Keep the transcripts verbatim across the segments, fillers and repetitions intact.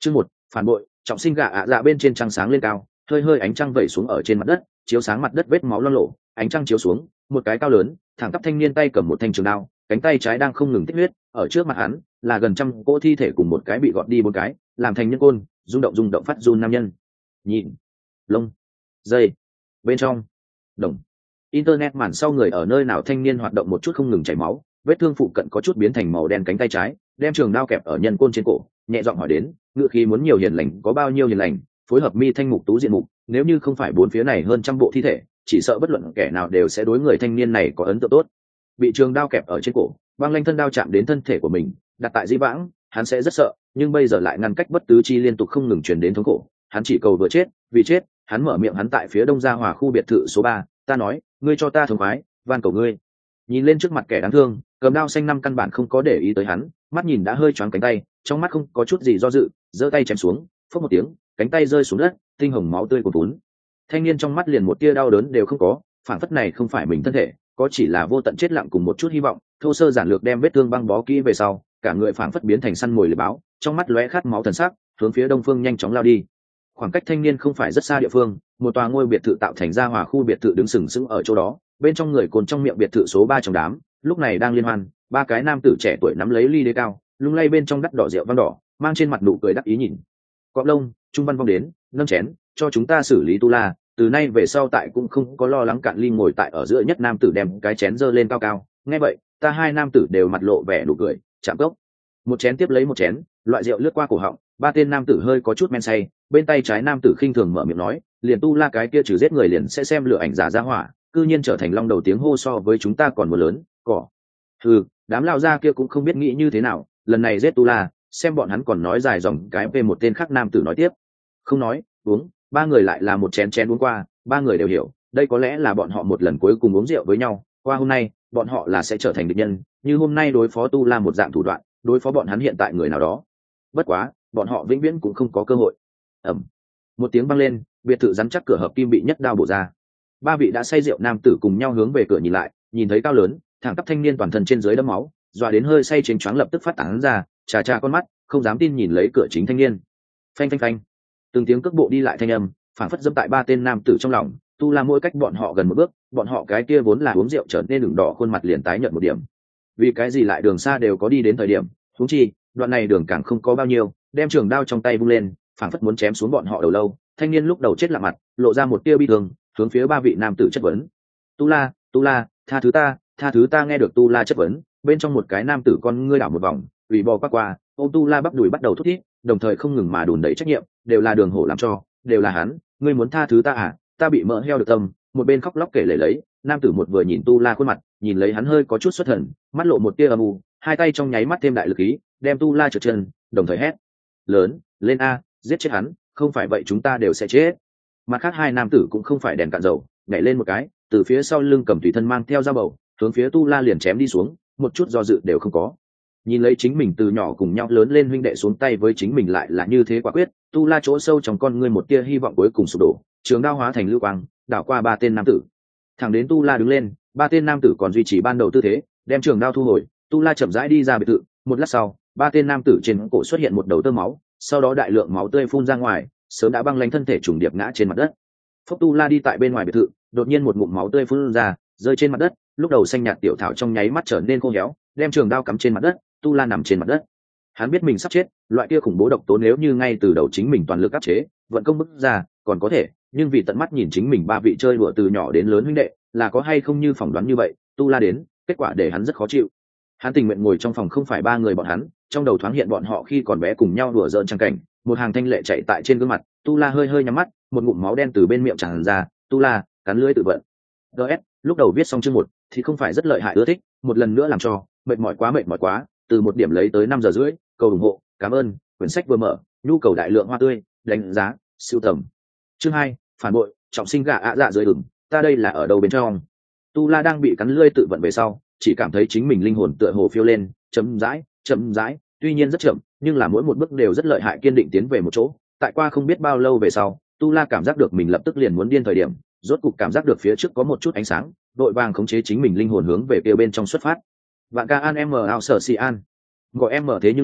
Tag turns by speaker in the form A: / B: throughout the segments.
A: Chương một, phản bội. Trọng sinh gạ ạ dạ bên trên trăng sáng lên cao, hơi hơi ánh trăng vẩy xuống ở trên mặt đất, chiếu sáng mặt đất vết máu loang lổ. Ánh trăng chiếu xuống, một cái cao lớn, thẳng tắp thanh niên tay cầm một thanh trường đao, cánh tay trái đang không ngừng tích huyết, ở trước mặt hắn là gần trăm cỗ thi thể cùng một cái bị gọt đi bốn cái, làm thành nhân côn, rung động rung động phát run nam nhân. Nhìn, lông, dây, bên trong, đồng. Internet màn sau người ở nơi nào thanh niên hoạt động một chút không ngừng chảy máu, vết thương phụ cận có chút biến thành màu đen cánh tay trái, đem trường đao kẹp ở nhân côn trên cổ, nhẹ giọng hỏi đến, ngựa khí muốn nhiều hiền lành có bao nhiêu hiền lành, phối hợp mi thanh mục tú diện mục, nếu như không phải bốn phía này hơn trăm bộ thi thể, chỉ sợ bất luận kẻ nào đều sẽ đối người thanh niên này có ấn tượng tốt. Bị trường đao kẹp ở trên cổ, băng lanh thân đao chạm đến thân thể của mình, đặt tại dĩ vãng, hắn sẽ rất sợ, nhưng bây giờ lại ngăn cách bất tứ chi liên tục không ngừng truyền đến thống khổ, hắn chỉ cầu vừa chết, vì chết, hắn mở miệng hắn tại phía đông gia hòa khu biệt thự số ba, ta nói, ngươi cho ta thống khoái, van cầu ngươi. Nhìn lên trước mặt kẻ đáng thương, cầm đao xanh năm căn bản không có để ý tới hắn, mắt nhìn đã hơi choáng cánh tay, trong mắt không có chút gì do dự, giơ tay chém xuống, phốc một tiếng, cánh tay rơi xuống đất, tinh hồng máu tươi cuồn cuốn. Thanh niên trong mắt liền một tia đau đớn đều không có, phản phất này không phải mình thân thể, có chỉ là vô tận chết lặng cùng một chút hy vọng. Thô sơ giản lược đem vết thương băng bó kỹ về sau, cả người phản phất biến thành săn mồi lưỡi báo, trong mắt lóe khát máu thần sắc, hướng phía đông phương nhanh chóng lao đi. Khoảng cách thanh niên không phải rất xa địa phương, một tòa ngôi biệt thự tạo thành ra hòa khu biệt thự đứng sừng sững ở chỗ đó, bên trong người cồn trong miệng biệt thự số ba trong đám, lúc này đang liên hoan, ba cái nam tử trẻ tuổi nắm lấy ly đế cao, lung lay bên trong đắt đỏ rượu vang đỏ, mang trên mặt nụ cười đắc ý nhìn. Cọp lông, trung văn vong đến, nâng chén, cho chúng ta xử lý tu la, từ nay về sau tại cũng không có lo lắng. Cạn ly ngồi tại ở giữa nhất nam tử đem cái chén giơ lên cao cao, nghe vậy, ta hai nam tử đều mặt lộ vẻ nụ cười, chạm cốc. Một chén tiếp lấy một chén, loại rượu lướt qua cổ họng, ba tên nam tử hơi có chút men say, bên tay trái nam tử khinh thường mở miệng nói, liền tu la cái kia trừ giết người liền sẽ xem lửa ảnh giả ra hỏa, cư nhiên trở thành long đầu tiếng hô so với chúng ta còn một lớn, cỏ. Ừ, đám lao ra kia cũng không biết nghĩ như thế nào, lần này giết tu la, xem bọn hắn còn nói dài dòng cái về một tên khác. Nam tử nói tiếp, không nói, uống. Ba người lại là một chén chén uống qua, ba người đều hiểu, đây có lẽ là bọn họ một lần cuối cùng uống rượu với nhau, qua hôm nay, bọn họ là sẽ trở thành địch nhân, như hôm nay đối phó tu la một dạng thủ đoạn, đối phó bọn hắn hiện tại người nào đó. Bất quá, bọn họ vĩnh viễn cũng không có cơ hội. Ầm. Một tiếng vang lên, biệt thự rắn chắc cửa hợp kim bị nhất đao bổ ra. Ba vị đã say rượu nam tử cùng nhau hướng về cửa nhìn lại, nhìn thấy cao lớn, thẳng tắp thanh niên toàn thân trên dưới đẫm máu, dọa đến hơi say chênh choáng lập tức phát tán ra, trà trà con mắt, không dám tin nhìn lấy cửa chính thanh niên. Phanh phanh phanh. Từng tiếng cước bộ đi lại thanh âm, phản phất dẫm tại ba tên nam tử trong lòng. Tu la mỗi cách bọn họ gần một bước, bọn họ cái kia vốn là uống rượu trở nên đường đỏ, khuôn mặt liền tái nhợt một điểm. Vì cái gì lại đường xa đều có đi đến thời điểm, huống chi, đoạn này đường càng không có bao nhiêu, đem trường đao trong tay vung lên, phản phất muốn chém xuống bọn họ đầu lâu. Thanh niên lúc đầu chết lặng mặt, lộ ra một tia bi thương, hướng phía ba vị nam tử chất vấn. Tu la, tu la, tha thứ ta, tha thứ ta. Nghe được tu la chất vấn, bên trong một cái nam tử con ngươi đảo một vòng, ủy bò qua qua, ôm tu la bắp đùi bắt đầu thút thít, đồng thời không ngừng mà đùn đẩy trách nhiệm, đều là đường hổ làm cho, đều là hắn, ngươi muốn tha thứ ta à? Ta bị mỡ heo được tâm. Một bên khóc lóc kể lể lấy, nam tử một vừa nhìn tu la khuôn mặt, nhìn lấy hắn hơi có chút xuất thần, mắt lộ một tia âm u, hai tay trong nháy mắt thêm đại lực khí, đem tu la trượt chân, đồng thời hét lớn lên, a, giết chết hắn, không phải vậy chúng ta đều sẽ chết. Mặt khác hai nam tử cũng không phải đèn cạn dầu, nhảy lên một cái, từ phía sau lưng cầm tùy thân mang theo dao bầu, hướng phía tu la liền chém đi xuống, một chút do dự đều không có. Nhìn lấy chính mình từ nhỏ cùng nhau lớn lên huynh đệ xuống tay với chính mình lại là như thế quả quyết, tu la chỗ sâu trong con ngươi một tia hy vọng cuối cùng sụp đổ, trường đao hóa thành lưu quang, đảo qua ba tên nam tử. Thẳng đến tu la đứng lên, ba tên nam tử còn duy trì ban đầu tư thế, đem trường đao thu hồi, tu la chậm rãi đi ra biệt thự. Một lát sau, ba tên nam tử trên cổ xuất hiện một đầu tơ máu, sau đó đại lượng máu tươi phun ra ngoài, sớm đã băng lánh thân thể trùng điệp ngã trên mặt đất. Phốc tu la đi tại bên ngoài biệt thự, đột nhiên một ngụm máu tươi phun ra, rơi trên mặt đất, lúc đầu xanh nhạt tiểu thảo trong nháy mắt trở nên khô héo, đem trường đao cắm trên mặt đất. Tu la nằm trên mặt đất, hắn biết mình sắp chết, loại kia khủng bố độc tố nếu như ngay từ đầu chính mình toàn lực áp chế, vận công bức ra còn có thể, nhưng vì tận mắt nhìn chính mình ba vị chơi đùa từ nhỏ đến lớn huynh đệ là có hay không như phỏng đoán như vậy, tu la đến, kết quả để hắn rất khó chịu. Hắn tình nguyện ngồi trong phòng không phải ba người bọn hắn, trong đầu thoáng hiện bọn họ khi còn bé cùng nhau đùa giỡn trang cảnh, một hàng thanh lệ chạy tại trên gương mặt. Tu la hơi hơi nhắm mắt, một ngụm máu đen từ bên miệng tràn ra. Tu la cắn lưỡi tự vận. ds lúc đầu viết xong chương một thì không phải rất lợi hại, ưa thích một lần nữa làm cho mệt mỏi quá mệt mỏi quá từ một điểm lấy tới năm giờ rưỡi, cầu ủng hộ, cảm ơn. Quyển sách vừa mở, nhu cầu đại lượng hoa tươi, đánh giá, sưu tầm. Chương hai, phản bội, trọng sinh gạ ạ dạ dưới ửng, ta đây là ở đâu bên trong. Tu la đang bị cắn lưỡi tự vận về sau, chỉ cảm thấy chính mình linh hồn tựa hồ phiêu lên, chậm rãi, chậm rãi, tuy nhiên rất chậm, nhưng là mỗi một bước đều rất lợi hại, kiên định tiến về một chỗ. Tại qua không biết bao lâu về sau, Tu la cảm giác được mình lập tức liền muốn điên thời điểm, rốt cục cảm giác được phía trước có một chút ánh sáng, đội vàng khống chế chính mình linh hồn hướng về kia bên trong xuất phát. Vạn ca an em ao sở si an, gọi em mở thế nhưng là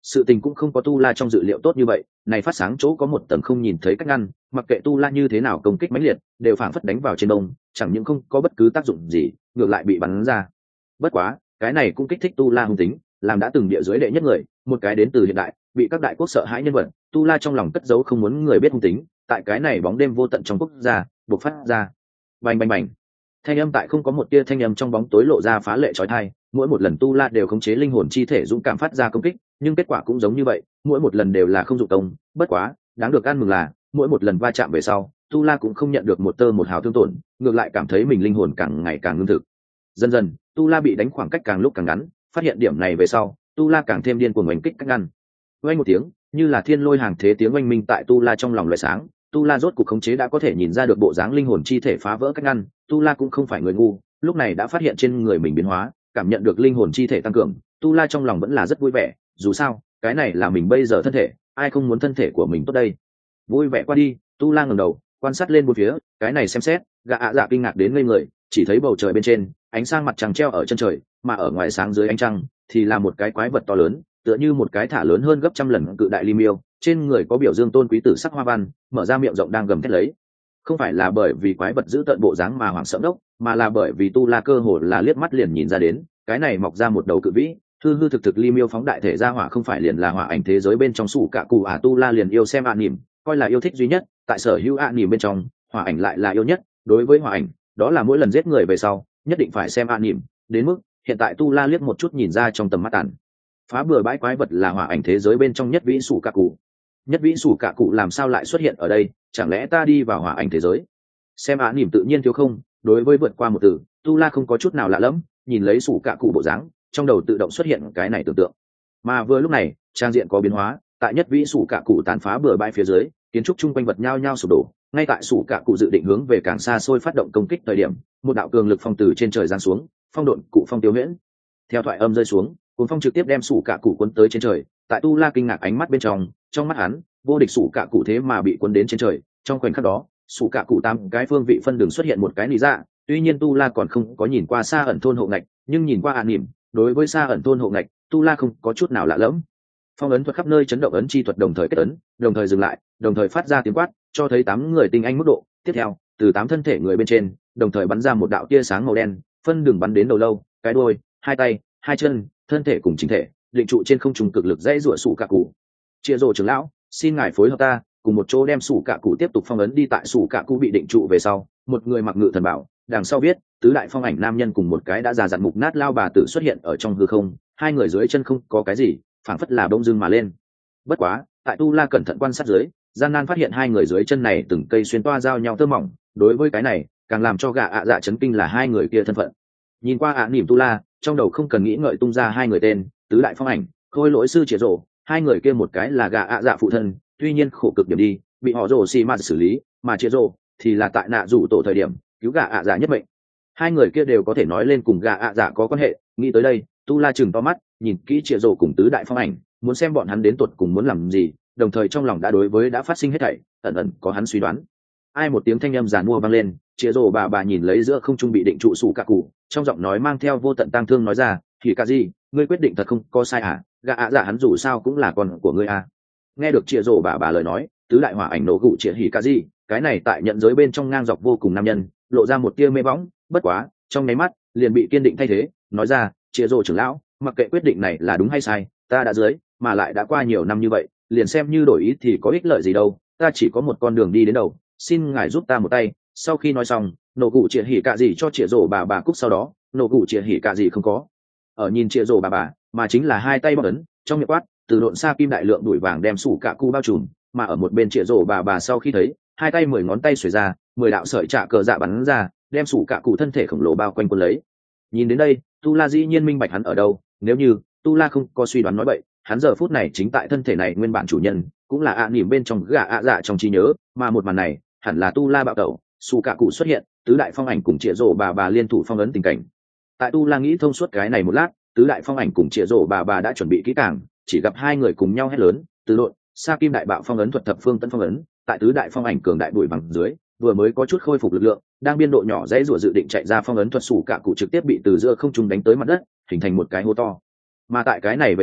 A: sự tình cũng không có tu la trong dự liệu tốt như vậy, này phát sáng chỗ có một tầng không nhìn thấy cách ngăn, mặc kệ tu la như thế nào công kích mãnh liệt đều phảng phất đánh vào trên đông, chẳng những không có bất cứ tác dụng gì, ngược lại bị bắn ra. Bất quá cái này cũng kích thích tu la hung tính, làm đã từng địa dưới đệ nhất người, một cái đến từ hiện đại bị các đại quốc sợ hãi nhân vật, tu la trong lòng cất giấu không muốn người biết hung tính, tại cái này bóng đêm vô tận trong quốc gia bộc phát ra. Bành bành bành, thanh âm tại không có một tia thanh âm trong bóng tối lộ ra phá lệ chói tai. Mỗi một lần tu la đều khống chế linh hồn chi thể dũng cảm phát ra công kích, nhưng kết quả cũng giống như vậy, mỗi một lần đều là không dụng công. Bất quá đáng được ăn mừng là mỗi một lần va chạm về sau, tu la cũng không nhận được một tơ một hào thương tổn, ngược lại cảm thấy mình linh hồn càng ngày càng ngưng thực. Dần dần tu la bị đánh khoảng cách càng lúc càng ngắn, phát hiện điểm này về sau, tu la càng thêm điên cuồng oanh kích cách ngăn. Oanh một tiếng, như là thiên lôi hàng thế tiếng oanh minh tại tu la trong lòng loại sáng. Tu la rốt cuộc khống chế đã có thể nhìn ra được bộ dáng linh hồn chi thể phá vỡ cách ngăn. Tu la cũng không phải người ngu, lúc này đã phát hiện trên người mình biến hóa, cảm nhận được linh hồn chi thể tăng cường. Tu la trong lòng vẫn là rất vui vẻ, dù sao cái này là mình bây giờ thân thể, ai không muốn thân thể của mình tốt đây. Vui vẻ qua đi, tu la ngẩng đầu quan sát lên một phía, cái này xem xét, gã ạ dạ kinh ngạc đến ngây người, chỉ thấy bầu trời bên trên ánh sáng mặt trăng treo ở chân trời, mà ở ngoài sáng dưới ánh trăng thì là một cái quái vật to lớn, tựa như một cái thả lớn hơn gấp trăm lần cự đại li miêu, trên người có biểu dương tôn quý tử sắc hoa văn, mở ra miệng rộng đang gầm thét lấy. Không phải là bởi vì quái vật giữ tận bộ dáng mà hoảng sợ đốc, mà là bởi vì tu la cơ hồ là liếc mắt liền nhìn ra đến, cái này mọc ra một đầu cự vĩ hư hư thực thực li miêu phóng đại thể ra hỏa không phải liền là hỏa ảnh thế giới bên trong sủ cả cụ à. Tu la liền yêu xem ạ nỉm, coi là yêu thích duy nhất, tại sở hữu ạ nỉm bên trong hỏa ảnh lại là yêu nhất. Đối với hỏa ảnh, đó là mỗi lần giết người về sau nhất định phải xem ạ nỉm, đến mức hiện tại tu la liếc một chút nhìn ra trong tầm mắt tàn phá bừa bãi quái vật là hỏa ảnh thế giới bên trong nhất vĩ sủ cả cụ. Nhất vĩ sủ cả cụ làm sao lại xuất hiện ở đây, chẳng lẽ ta đi vào hỏa ảnh thế giới? Xem ạ nỉm tự nhiên thiếu không, đối với vượt qua một từ, tu la không có chút nào lạ lẫm, nhìn lấy sủ cả cụ bộ dáng, trong đầu tự động xuất hiện cái này tưởng tượng. Mà vừa lúc này trang diện có biến hóa, tại nhất vĩ sủ cả cụ tàn phá bừa bãi phía dưới, kiến trúc chung quanh vật nhao nhao sụp đổ. Ngay tại sủ cả cụ dự định hướng về càng xa xôi phát động công kích thời điểm, một đạo cường lực phong từ trên trời giáng xuống, phong độn cụ phong tiêu huyễn. Theo thoại âm rơi xuống, cuốn phong trực tiếp đem sủ cả cụ cuốn tới trên trời. Tại tu la kinh ngạc ánh mắt bên trong, trong mắt hắn vô địch sủ cả cụ thế mà bị cuốn đến trên trời. Trong khoảnh khắc đó, sủ cả cụ tam cái phương vị phân đường xuất hiện một cái lý dạ. Tuy nhiên tu la còn không có nhìn qua xa ẩn thôn hộ ngạch, nhưng nhìn qua an nỉm, đối với xa ẩn thôn hộ ngạch, tu la không có chút nào lạ lẫm. Phong ấn thuật khắp nơi chấn động ấn chi thuật đồng thời kết ấn, đồng thời dừng lại, đồng thời phát ra tiếng quát, cho thấy tám người tinh anh mức độ. Tiếp theo, từ tám thân thể người bên trên đồng thời bắn ra một đạo tia sáng màu đen, phân đường bắn đến đầu lâu, cái đuôi, hai tay, hai chân, thân thể cùng chính thể định trụ trên không trung cực lực dãy rủa sủ cả cụ. Chia rồ trưởng lão, xin ngài phối hợp ta cùng một chỗ đem sủ cả cụ tiếp tục phong ấn đi. Tại sủ cả cụ bị định trụ về sau, một người mặc ngự thần bảo, đằng sau viết tứ đại phong ảnh nam nhân cùng một cái đã già dặn mục nát lao bà tử xuất hiện ở trong hư không. Hai người dưới chân không có cái gì, phảng phất là bông dưng mà lên. Bất quá tại tu la cẩn thận quan sát dưới, gian nan phát hiện hai người dưới chân này từng cây xuyên toa giao nhau tơ mỏng. Đối với cái này càng làm cho gã ạ dạ chấn kinh là hai người kia thân phận. Nhìn qua ạ nỉm tu la, trong đầu không cần nghĩ ngợi tung ra hai người tên: tứ đại phong ảnh, khôi lỗi sư Triệt Rồ. Hai người kia một cái là gã ạ dạ phụ thân, tuy nhiên khổ cực điểm đi, bị họ rồ xì ma xử lý, mà Triệt Rồ thì là tại nạ rủ tổ thời điểm cứu gã ạ dạ nhất mệnh. Hai người kia đều có thể nói lên cùng gã ạ dạ có quan hệ. Nghĩ tới đây, tu la chừng to mắt nhìn kỹ Triệt Rồ cùng tứ đại phong ảnh, muốn xem bọn hắn đến tuột cùng muốn làm gì, đồng thời trong lòng đã đối với đã phát sinh hết thảy ẩn ẩn có hắn suy đoán. Ai một tiếng thanh âm giàn mua vang lên, Chia rồ bà bà nhìn lấy giữa không trung bị định trụ sủ cả cụ, trong giọng nói mang theo vô tận tang thương nói ra: thì cả gì, ngươi quyết định thật không có sai à? Gã ạ dạ hắn dù sao cũng là con của ngươi à? Nghe được Chia rồ bà bà lời nói, tứ đại hỏa ảnh nổ gụ Chia hỉ cả gì, cái này tại nhận giới bên trong ngang dọc vô cùng nam nhân, lộ ra một tia mê bóng. Bất quá trong nháy mắt liền bị kiên định thay thế, nói ra: Chia rồ trưởng lão, mặc kệ quyết định này là đúng hay sai, ta đã dưới, mà lại đã qua nhiều năm như vậy, liền xem như đổi ý thì có ích lợi gì đâu, ta chỉ có một con đường đi đến đầu, xin ngài giúp ta một tay. Sau khi nói xong, nổ cụ Chia hỉ cả gì cho Chia rồ bà bà cúc, sau đó nổ cụ Chia hỉ cả gì không có ở nhìn Chia rồ bà bà, mà chính là hai tay bóc ấn trong miệng quát, từ độn xa kim đại lượng đuổi vàng đem sủ cả cu bao trùm. Mà ở một bên Chia rồ bà bà sau khi thấy, hai tay mười ngón tay xuề ra, mười đạo sợi trả cờ dạ bắn ra, đem sủ cả cụ thân thể khổng lồ bao quanh quân lấy. Nhìn đến đây, tu la dĩ nhiên minh bạch hắn ở đâu. Nếu như tu la không có suy đoán nói bậy, hắn giờ phút này chính tại thân thể này nguyên bản chủ nhân, cũng là ạ nỉm bên trong gã ạ dạ trong trí nhớ. Mà một màn này hẳn là tu la bạo tẩu, sủ cả cụ xuất hiện, tứ đại phong ảnh cùng Chia rồ bà bà liên thủ phong ấn tình cảnh. Tại tu la nghĩ thông suốt cái này một lát, tứ đại phong ảnh cùng Chia rồ bà bà đã chuẩn bị kỹ càng, chỉ gặp hai người cùng nhau hét lớn: từ độn sa kim đại bạo phong ấn thuật thập phương tấn phong ấn. Tại tứ đại phong ảnh cường đại bụi bằng dưới, vừa mới có chút khôi phục lực lượng, đang biên độ nhỏ dãy rủa dự định chạy ra phong ấn thuật, sủ cả cụ trực tiếp bị từ giữa không trung đánh tới mặt đất, hình thành một cái hố to. Mà tại cái này về sau,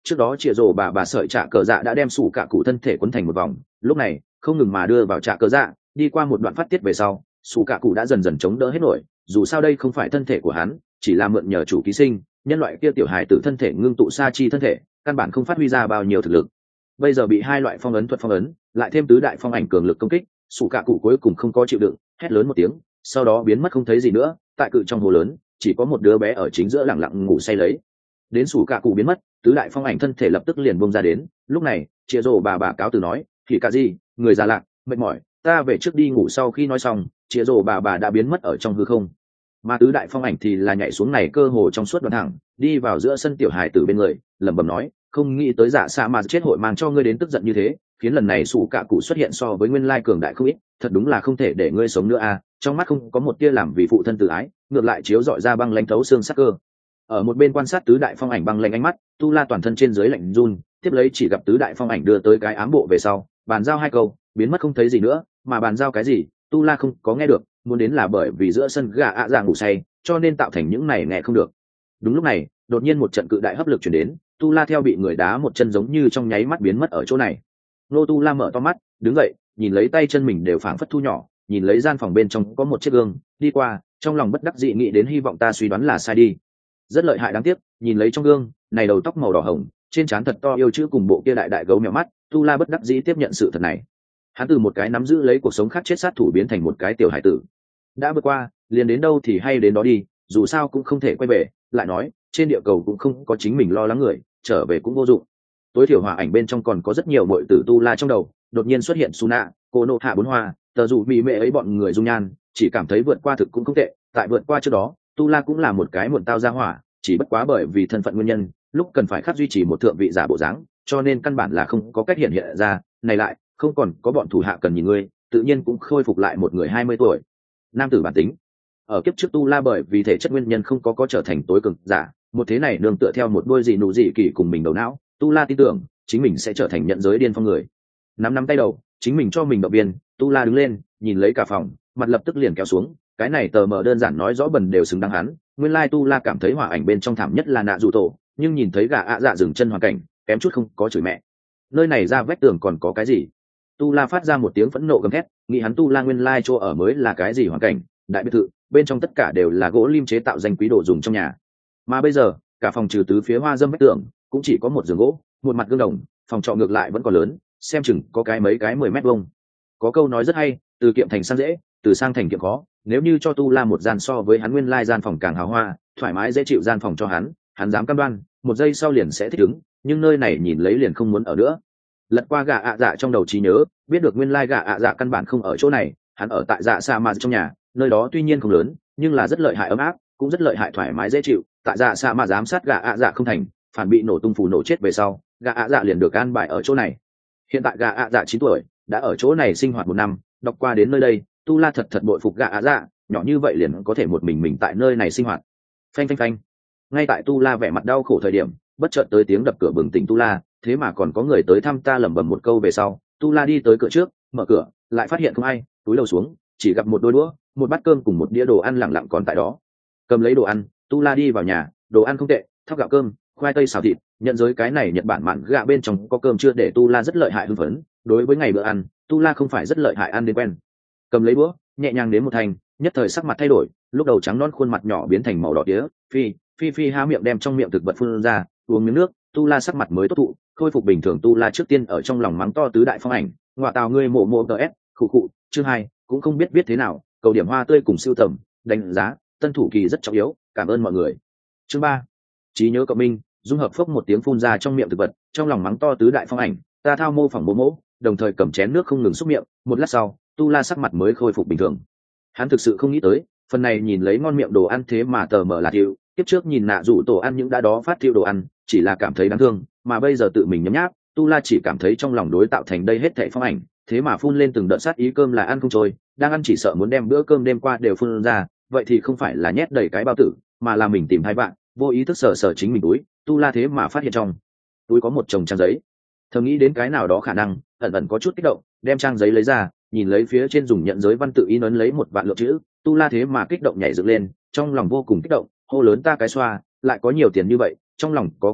A: trước đó chĩa rổ bà bà sợi trả cờ dạ đã đem sủ cả cụ thân thể quấn thành một vòng, lúc này không ngừng mà đưa vào trả cờ dạ, đi qua một đoạn phát tiết về sau, sủ cả cụ đã dần dần chống đỡ hết nổi, dù sao đây không phải thân thể của hắn, chỉ là mượn nhờ chủ ký sinh nhân loại kia tiểu hài tử thân thể ngưng tụ sa chi thân thể, căn bản không phát huy ra bao nhiêu thực lực. Bây giờ bị hai loại phong ấn thuật phong ấn, lại thêm tứ đại phong ảnh cường lực công kích, sủ cả cụ cuối cùng không có chịu đựng, hét lớn một tiếng, sau đó biến mất không thấy gì nữa. Tại cự trong hồ lớn, chỉ có một đứa bé ở chính giữa lặng lặng ngủ say lấy. Đến sủ cả cụ biến mất, tứ đại phong ảnh thân thể lập tức liền bung ra đến. Lúc này chia rồ bà bà cáo từ nói, thì cả gì người già lạc mệt mỏi, ta về trước đi ngủ. Sau khi nói xong, chia rồ bà bà đã biến mất ở trong hư không, mà tứ đại phong ảnh thì là nhảy xuống này cơ hồ trong suốt đoạn thẳng đi vào giữa sân tiểu hài tử bên người, lẩm bẩm nói, không nghĩ tới dạ xạ mà chết hội mang cho ngươi đến tức giận như thế, khiến lần này sủ cả cụ xuất hiện so với nguyên lai cường đại không ít, thật đúng là không thể để ngươi sống nữa à. Trong mắt không có một tia làm vì phụ thân tự ái, ngược lại chiếu dọi ra băng lãnh thấu xương sắc cơ. Ở một bên quan sát tứ đại phong ảnh băng lãnh ánh mắt, tu la toàn thân trên dưới lạnh run, tiếp lấy chỉ gặp tứ đại phong ảnh đưa tới cái ám bộ về sau, bàn giao hai câu biến mất không thấy gì nữa. Mà bàn giao cái gì tu la không có nghe được, muốn đến là bởi vì giữa sân gà ạ dạ ngủ say, cho nên tạo thành những này nghe không được. Đúng lúc này đột nhiên một trận cự đại hấp lực chuyển đến, tu la theo bị người đá một chân giống như trong nháy mắt biến mất ở chỗ này. Nô tu la mở to mắt đứng dậy, nhìn lấy tay chân mình đều phảng phất thu nhỏ, nhìn lấy gian phòng bên trong có một chiếc gương, đi qua, trong lòng bất đắc dĩ nghĩ đến hy vọng ta suy đoán là sai đi. Rất lợi hại đáng tiếc, nhìn lấy trong gương này đầu tóc màu đỏ hồng, trên trán thật to yêu chữ cùng bộ kia đại đại gấu mèo mắt, tu la bất đắc dĩ tiếp nhận sự thật này. Hắn từ một cái nắm giữ lấy cuộc sống khác chết sát thủ biến thành một cái tiểu hải tử. Đã vượt qua, liền đến đâu thì hay đến đó đi, dù sao cũng không thể quay về, lại nói trên địa cầu cũng không có chính mình lo lắng người, trở về cũng vô dụng. Tối thiểu hòa ảnh bên trong còn có rất nhiều muội tử tu la trong đầu, đột nhiên xuất hiện Suna, cô nộ hạ bốn hoa, tờ dù bị mẹ ấy bọn người dung nhan, chỉ cảm thấy vượt qua thực cũng không tệ. Tại vượt qua trước đó, tu la cũng là một cái muộn tao ra hỏa, chỉ bất quá bởi vì thân phận nguyên nhân, lúc cần phải khắc duy trì một thượng vị giả bộ dáng, cho nên căn bản là không có cách hiện hiện ra. Này lại không còn có bọn thủ hạ cần nhìn ngươi, tự nhiên cũng khôi phục lại một người hai mươi tuổi nam tử bản tính. Ở kiếp trước tu la bởi vì thể chất nguyên nhân không có có trở thành tối cường giả, một thế này nương tựa theo một đôi gì nụ dị kỳ cùng mình đầu não, tu la tin tưởng chính mình sẽ trở thành nhận giới điên phong người. Nắm nắm tay đầu chính mình cho mình động viên, tu la đứng lên nhìn lấy cả phòng, mặt lập tức liền kéo xuống. Cái này tờ mờ đơn giản nói rõ bần đều xứng đáng hắn. Nguyên lai tu la cảm thấy hỏa ảnh bên trong thảm nhất là nạ dù tổ, nhưng nhìn thấy gà ạ dạ dừng chân hoàn cảnh kém chút không có chửi mẹ. Nơi này ra vách tường còn có cái gì? Tu la phát ra một tiếng phẫn nộ gầm thét, nghĩ hắn tu la nguyên lai chỗ ở mới là cái gì hoàn cảnh, đại biệt thự bên trong tất cả đều là gỗ lim chế tạo danh quý đồ dùng trong nhà, mà bây giờ cả phòng trừ tứ phía hoa dâm vách tường cũng chỉ có một giường gỗ, một mặt gương đồng, phòng trọ ngược lại vẫn còn lớn, xem chừng có cái mấy cái mười mét vuông. Có câu nói rất hay, từ kiệm thành sang dễ, từ sang thành kiệm khó. Nếu như cho tu la một gian so với hắn nguyên lai gian phòng càng hào hoa, thoải mái dễ chịu gian phòng cho hắn, hắn dám cam đoan một giây sau liền sẽ thích ứng, nhưng nơi này nhìn lấy liền không muốn ở nữa. Lật qua gà ạ dạ trong đầu trí nhớ, biết được nguyên lai gà ạ dạ căn bản không ở chỗ này, hắn ở tại dạ sa ma trong nhà, nơi đó tuy nhiên không lớn nhưng là rất lợi hại ấm áp, cũng rất lợi hại thoải mái dễ chịu. Tại dạ sa ma giám sát gà ạ dạ không thành, phản bị nổ tung phù nổ chết về sau, gà ạ dạ liền được an bài ở chỗ này. Hiện tại gà ạ dạ chín tuổi, đã ở chỗ này sinh hoạt một năm, đọc qua đến nơi đây, tu la thật thật bội phục gà ạ dạ, nhỏ như vậy liền có thể một mình mình tại nơi này sinh hoạt. Phanh phanh phanh. Ngay tại tu la vẻ mặt đau khổ thời điểm, bất chợt tới tiếng đập cửa bừng tỉnh tu la, thế mà còn có người tới thăm ta. Lẩm bẩm một câu về sau, tu la đi tới cửa trước, mở cửa, lại phát hiện không ai, túi đầu xuống, chỉ gặp một đôi đũa, một bát cơm cùng một đĩa đồ ăn lẳng lặng còn tại đó. Cầm lấy đồ ăn, tu la đi vào nhà, đồ ăn không tệ, thóc gạo cơm, khoai tây xào thịt, nhận giới cái này Nhật Bản mặn gạ bên trong có cơm chưa, để tu la rất lợi hại hưng phấn. Đối với ngày bữa ăn, tu la không phải rất lợi hại ăn đến quen. Cầm lấy búa, nhẹ nhàng đến một thành, nhất thời sắc mặt thay đổi, lúc đầu trắng non khuôn mặt nhỏ biến thành màu đỏ tía. Phi phi phi há miệng đem trong miệng thực vật phun ra, uống miếng nước, tu la sắc mặt mới tốt thụ, khôi phục bình thường. Tu la trước tiên ở trong lòng mắng to tứ đại phong ảnh, ngọa tào ngươi mộ mộ ts khụ khụ. Chương hai cũng không biết viết thế nào, cầu điểm hoa tươi cùng siêu tầm đánh giá tân thủ kỳ rất trọng yếu, cảm ơn mọi người. Chương ba trí nhớ cộng minh, dung hợp phốc một tiếng phun ra trong miệng thực vật, trong lòng mắng to tứ đại phong ảnh, ta thao mô phỏng bố mỗ, đồng thời cầm chén nước không ngừng xúc miệng. Một lát sau, tu la sắc mặt mới khôi phục bình thường. Hắn thực sự không nghĩ tới, phần này nhìn lấy ngon miệng đồ ăn thế mà tờ mở là thiệu. Tiếp trước nhìn nạ rủ tổ ăn những đã đó phát thiệu đồ ăn, chỉ là cảm thấy đáng thương, mà bây giờ tự mình nhấm nháp, tu la chỉ cảm thấy trong lòng đối tạo thành đây hết thảy phong ảnh, thế mà phun lên từng đợt sát ý. Cơm là ăn không trôi, đang ăn chỉ sợ muốn đem bữa cơm đêm qua đều phun ra, vậy thì không phải là nhét đầy cái bao tử, mà là mình tìm hai bạn, vô ý thức sờ sờ chính mình túi. Tu la thế mà phát hiện trong túi có một chồng trang giấy, thầm nghĩ đến cái nào đó khả năng, ẩn ẩn có chút kích động, đem trang giấy lấy ra, nhìn lấy phía trên dùng nhận giới văn tự in ấn lấy một vạn lượng chữ. Tu la thế mà kích động nhảy dựng lên, trong lòng vô cùng kích động, hô lớn ta cái xoa, lại có nhiều tiền như vậy. Trong lòng có kích động,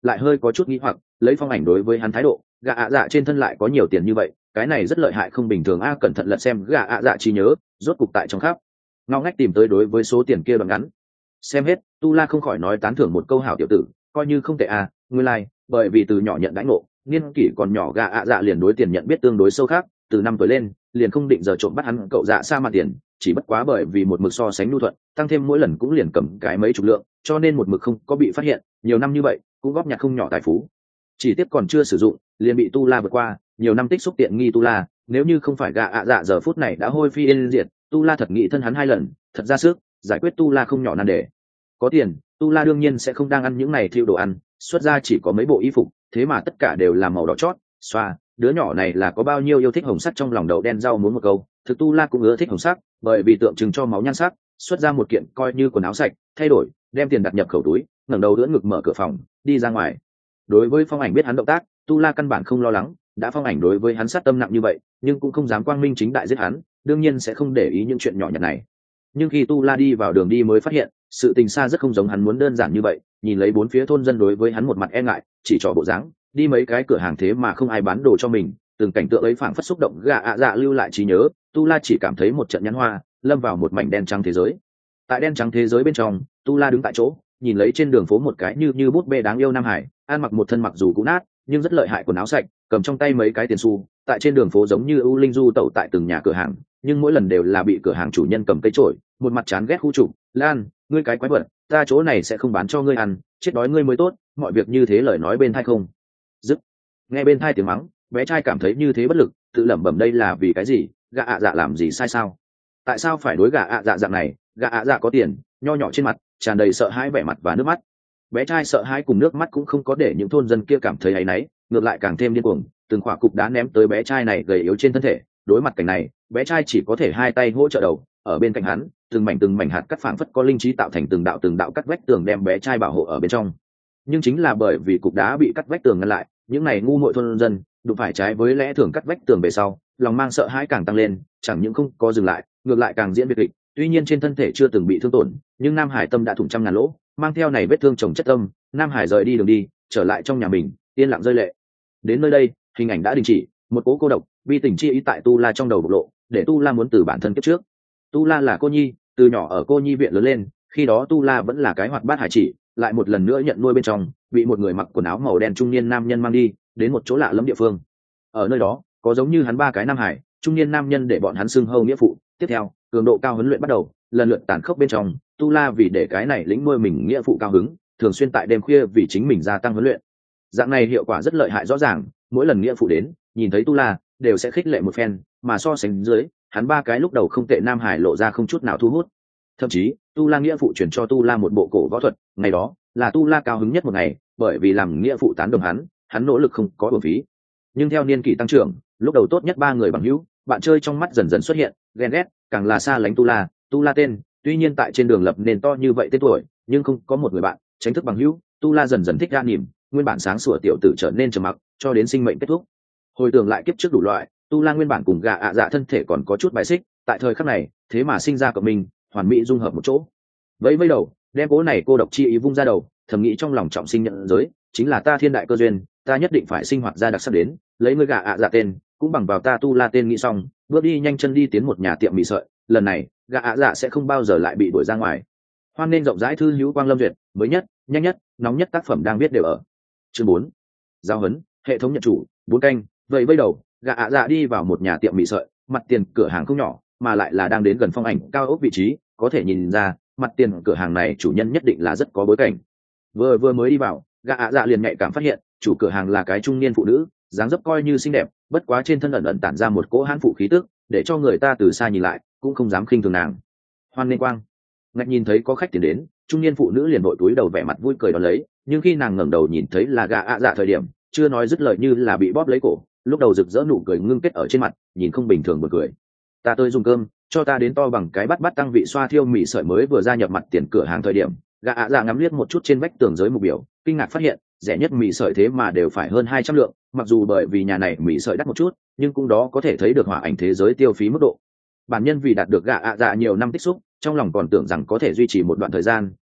A: lại hơi có chút nghĩ hoặc lấy Phong Ảnh đối với hắn thái độ, gã ạ dạ trên thân lại có nhiều tiền như vậy, cái này rất lợi hại không bình thường a. Cẩn thận lật xem gã ạ dạ trí nhớ, rốt cục tại trong khắp ngao ngách tìm tới đối với số tiền kia đoạn ngắn. Xem hết, tu la không khỏi nói tán thưởng một câu hảo tiểu tử, coi như không tệ a. Nguyên lai like, bởi vì từ nhỏ nhận đãi ngộ, niên kỷ còn nhỏ gã ạ dạ liền đối tiền nhận biết tương đối sâu khác, từ năm tuổi lên liền không định giờ trộm bắt hắn cậu dạ sa mặt tiền, chỉ bất quá bởi vì một mực so sánh nhu thuận, tăng thêm mỗi lần cũng liền cầm cái mấy chục lượng, cho nên một mực không có bị phát hiện, nhiều năm như vậy cũng góp nhặt không nhỏ tài phú. Chỉ tiếp còn chưa sử dụng liền bị tu la vượt qua, nhiều năm tích xúc tiện nghi tu la, nếu như không phải gã ạ dạ giờ phút này đã hôi phi yên diệt, tu la thật nghĩ thân hắn hai lần, thật ra sức giải quyết tu la không nhỏ nan đề. Có tiền, tu la đương nhiên sẽ không đang ăn những này thiêu đồ ăn, xuất ra chỉ có mấy bộ y phục, thế mà tất cả đều là màu đỏ chót. Xoa, đứa nhỏ này là có bao nhiêu yêu thích hồng sắc trong lòng đậu đen rau muốn một câu. Thực tu la cũng ưa thích hồng sắc, bởi vì tượng trưng cho máu nhan sắc, xuất ra một kiện coi như quần áo sạch, thay đổi, đem tiền đặt nhập khẩu túi, ngẩng đầu đỡ ngực mở cửa phòng, đi ra ngoài. Đối với Phong Ảnh biết hắn động tác, tu la căn bản không lo lắng, đã Phong Ảnh đối với hắn sát tâm nặng như vậy, nhưng cũng không dám quang minh chính đại giết hắn, đương nhiên sẽ không để ý những chuyện nhỏ nhặt này. Nhưng khi tu la đi vào đường đi mới phát hiện, sự tình xa rất không giống hắn muốn đơn giản như vậy. Nhìn lấy bốn phía thôn dân đối với hắn một mặt e ngại, chỉ trỏ bộ dáng, đi mấy cái cửa hàng thế mà không ai bán đồ cho mình, từng cảnh tượng ấy phảng phất xúc động gã ạ dạ lưu lại trí nhớ. Tu la chỉ cảm thấy một trận nhăn hoa, lâm vào một mảnh đen trắng thế giới. Tại đen trắng thế giới bên trong, tu la đứng tại chỗ, nhìn lấy trên đường phố một cái như như bút bê đáng yêu nam hải, ăn mặc một thân mặc dù cũ nát nhưng rất lợi hại quần áo sạch, cầm trong tay mấy cái tiền xu, tại trên đường phố giống như ưu linh du tẩu tại từng nhà cửa hàng, nhưng mỗi lần đều là bị cửa hàng chủ nhân cầm cây chổi, một mặt chán ghét khu trục. Lan, ngươi cái quái vật, ta chỗ này sẽ không bán cho ngươi ăn, chết đói ngươi mới tốt, mọi việc như thế lời nói bên thai không dứt. Nghe bên thai tiếng mắng, bé trai cảm thấy như thế bất lực, tự lẩm bẩm đây là vì cái gì, gã ạ dạ làm gì sai sao, tại sao phải đối gã ạ dạ dạng này. Gã ạ dạ có tiền, nho nhỏ trên mặt tràn đầy sợ hãi vẻ mặt và nước mắt. Bé trai sợ hãi cùng nước mắt cũng không có để những thôn dân kia cảm thấy áy náy, ngược lại càng thêm điên cuồng, từng quả cục đá ném tới bé trai này gầy yếu trên thân thể. Đối mặt cảnh này, bé trai chỉ có thể hai tay hỗ trợ đầu, ở bên cạnh hắn từng mảnh từng mảnh hạt cắt phảng phất có linh trí tạo thành từng đạo từng đạo cắt vách tường đem bé trai bảo hộ ở bên trong. Nhưng chính là bởi vì cục đá bị cắt vách tường ngăn lại, những này ngu muội thôn dân đụng phải trái với lẽ thường cắt vách tường về sau, lòng mang sợ hãi càng tăng lên, chẳng những không có dừng lại, ngược lại càng diễn biệt kịch. Tuy nhiên trên thân thể chưa từng bị thương tổn, nhưng Nam Hải tâm đã thủng trăm ngàn lỗ, mang theo này vết thương chồng chất tâm. Nam Hải rời đi đường đi, trở lại trong nhà mình, yên lặng rơi lệ. Đến nơi đây, hình ảnh đã đình chỉ, một cố cô độc bi tình chi ý tại tu la trong đầu bộc lộ, để tu la muốn từ bản thân kiếp trước. Tu la là cô nhi, từ nhỏ ở cô nhi viện lớn lên, khi đó tu la vẫn là cái hoạt bát hải chỉ, lại một lần nữa nhận nuôi bên trong, bị một người mặc quần áo màu đen trung niên nam nhân mang đi đến một chỗ lạ lẫm địa phương. Ở nơi đó có giống như hắn ba cái nam hải, trung niên nam nhân để bọn hắn xưng hâu nghĩa phụ. Tiếp theo, cường độ cao huấn luyện bắt đầu, lần lượt tàn khốc bên trong, tu la vì để cái này lĩnh nuôi mình nghĩa phụ cao hứng, thường xuyên tại đêm khuya vì chính mình gia tăng huấn luyện. Dạng này hiệu quả rất lợi hại rõ ràng, mỗi lần nghĩa phụ đến nhìn thấy tu la đều sẽ khích lệ một phen, mà so sánh dưới hắn ba cái lúc đầu không tệ nam hải lộ ra không chút nào thu hút. Thậm chí tu la nghĩa phụ chuyển cho tu la một bộ cổ võ thuật, ngày đó là tu la cao hứng nhất một ngày, bởi vì làm nghĩa phụ tán đồng hắn, hắn nỗ lực không có uổng phí. Nhưng theo niên kỷ tăng trưởng, lúc đầu tốt nhất ba người bằng hữu bạn chơi trong mắt dần dần xuất hiện ghen ghét, càng là xa lánh tu la. Tu la tên tuy nhiên tại trên đường lập nền to như vậy tên tuổi, nhưng không có một người bạn tránh thức bằng hữu. Tu la dần dần thích ra nỉm, nguyên bản sáng sủa tiểu tử trở nên trầm mặc, cho đến sinh mệnh kết thúc. Hồi tưởng lại kiếp trước đủ loại, tu la nguyên bản cùng gà ạ dạ thân thể còn có chút bài xích, tại thời khắc này thế mà sinh ra cộng mình, hoàn mỹ dung hợp một chỗ. Vẫy vẫy đầu, đem cố này cô độc chi ý vung ra đầu, thầm nghĩ trong lòng trọng sinh nhận giới, chính là ta thiên đại cơ duyên, ta nhất định phải sinh hoạt ra đặc sắc đến, lấy ngươi gà ạ dạ tên, cũng bằng vào ta tu la tên. Nghĩ xong, bước đi nhanh chân đi tiến một nhà tiệm mì sợi, lần này gà ạ dạ sẽ không bao giờ lại bị đuổi ra ngoài. Hoan nên rộng rãi thư hữu Quang Lâm duyệt, mới nhất, nhanh nhất, nóng nhất tác phẩm đang viết đều ở. Chương bốn, giao hấn, hệ thống nhận chủ, bốn canh. Vậy vây đầu, gà ạ dạ đi vào một nhà tiệm mì sợi, mặt tiền cửa hàng không nhỏ, mà lại là đang đến gần phong ảnh cao ốc vị trí, có thể nhìn ra mặt tiền cửa hàng này chủ nhân nhất định là rất có bối cảnh. Vừa vừa mới đi vào, gà ạ dạ liền nhạy cảm phát hiện chủ cửa hàng là cái trung niên phụ nữ, dáng dấp coi như xinh đẹp, bất quá trên thân ẩn ẩn tản ra một cỗ hãn phụ khí tức, để cho người ta từ xa nhìn lại cũng không dám khinh thường nàng. Hoan nên Quang ngạch nhìn thấy có khách tiến đến, trung niên phụ nữ liền vội túi đầu vẻ mặt vui cười đón lấy, nhưng khi nàng ngẩng đầu nhìn thấy là gà ạ dạ thời điểm, chưa nói dứt lời như là bị bóp lấy cổ, lúc đầu rực rỡ nụ cười ngưng kết ở trên mặt, nhìn không bình thường buồn cười. Ta tới dùng cơm, cho ta đến to bằng cái bát bát tăng vị xoa thiêu mì sợi. Mới vừa gia nhập mặt tiền cửa hàng thời điểm, gà ạ dạ ngắm liếc một chút trên vách tường giới mục biểu, kinh ngạc phát hiện rẻ nhất mì sợi thế mà đều phải hơn hai trăm lượng, mặc dù bởi vì nhà này mì sợi đắt một chút, nhưng cũng đó có thể thấy được hỏa ảnh thế giới tiêu phí mức độ. Bản nhân vì đạt được gà ạ dạ nhiều năm tích xúc, trong lòng còn tưởng rằng có thể duy trì một đoạn thời gian,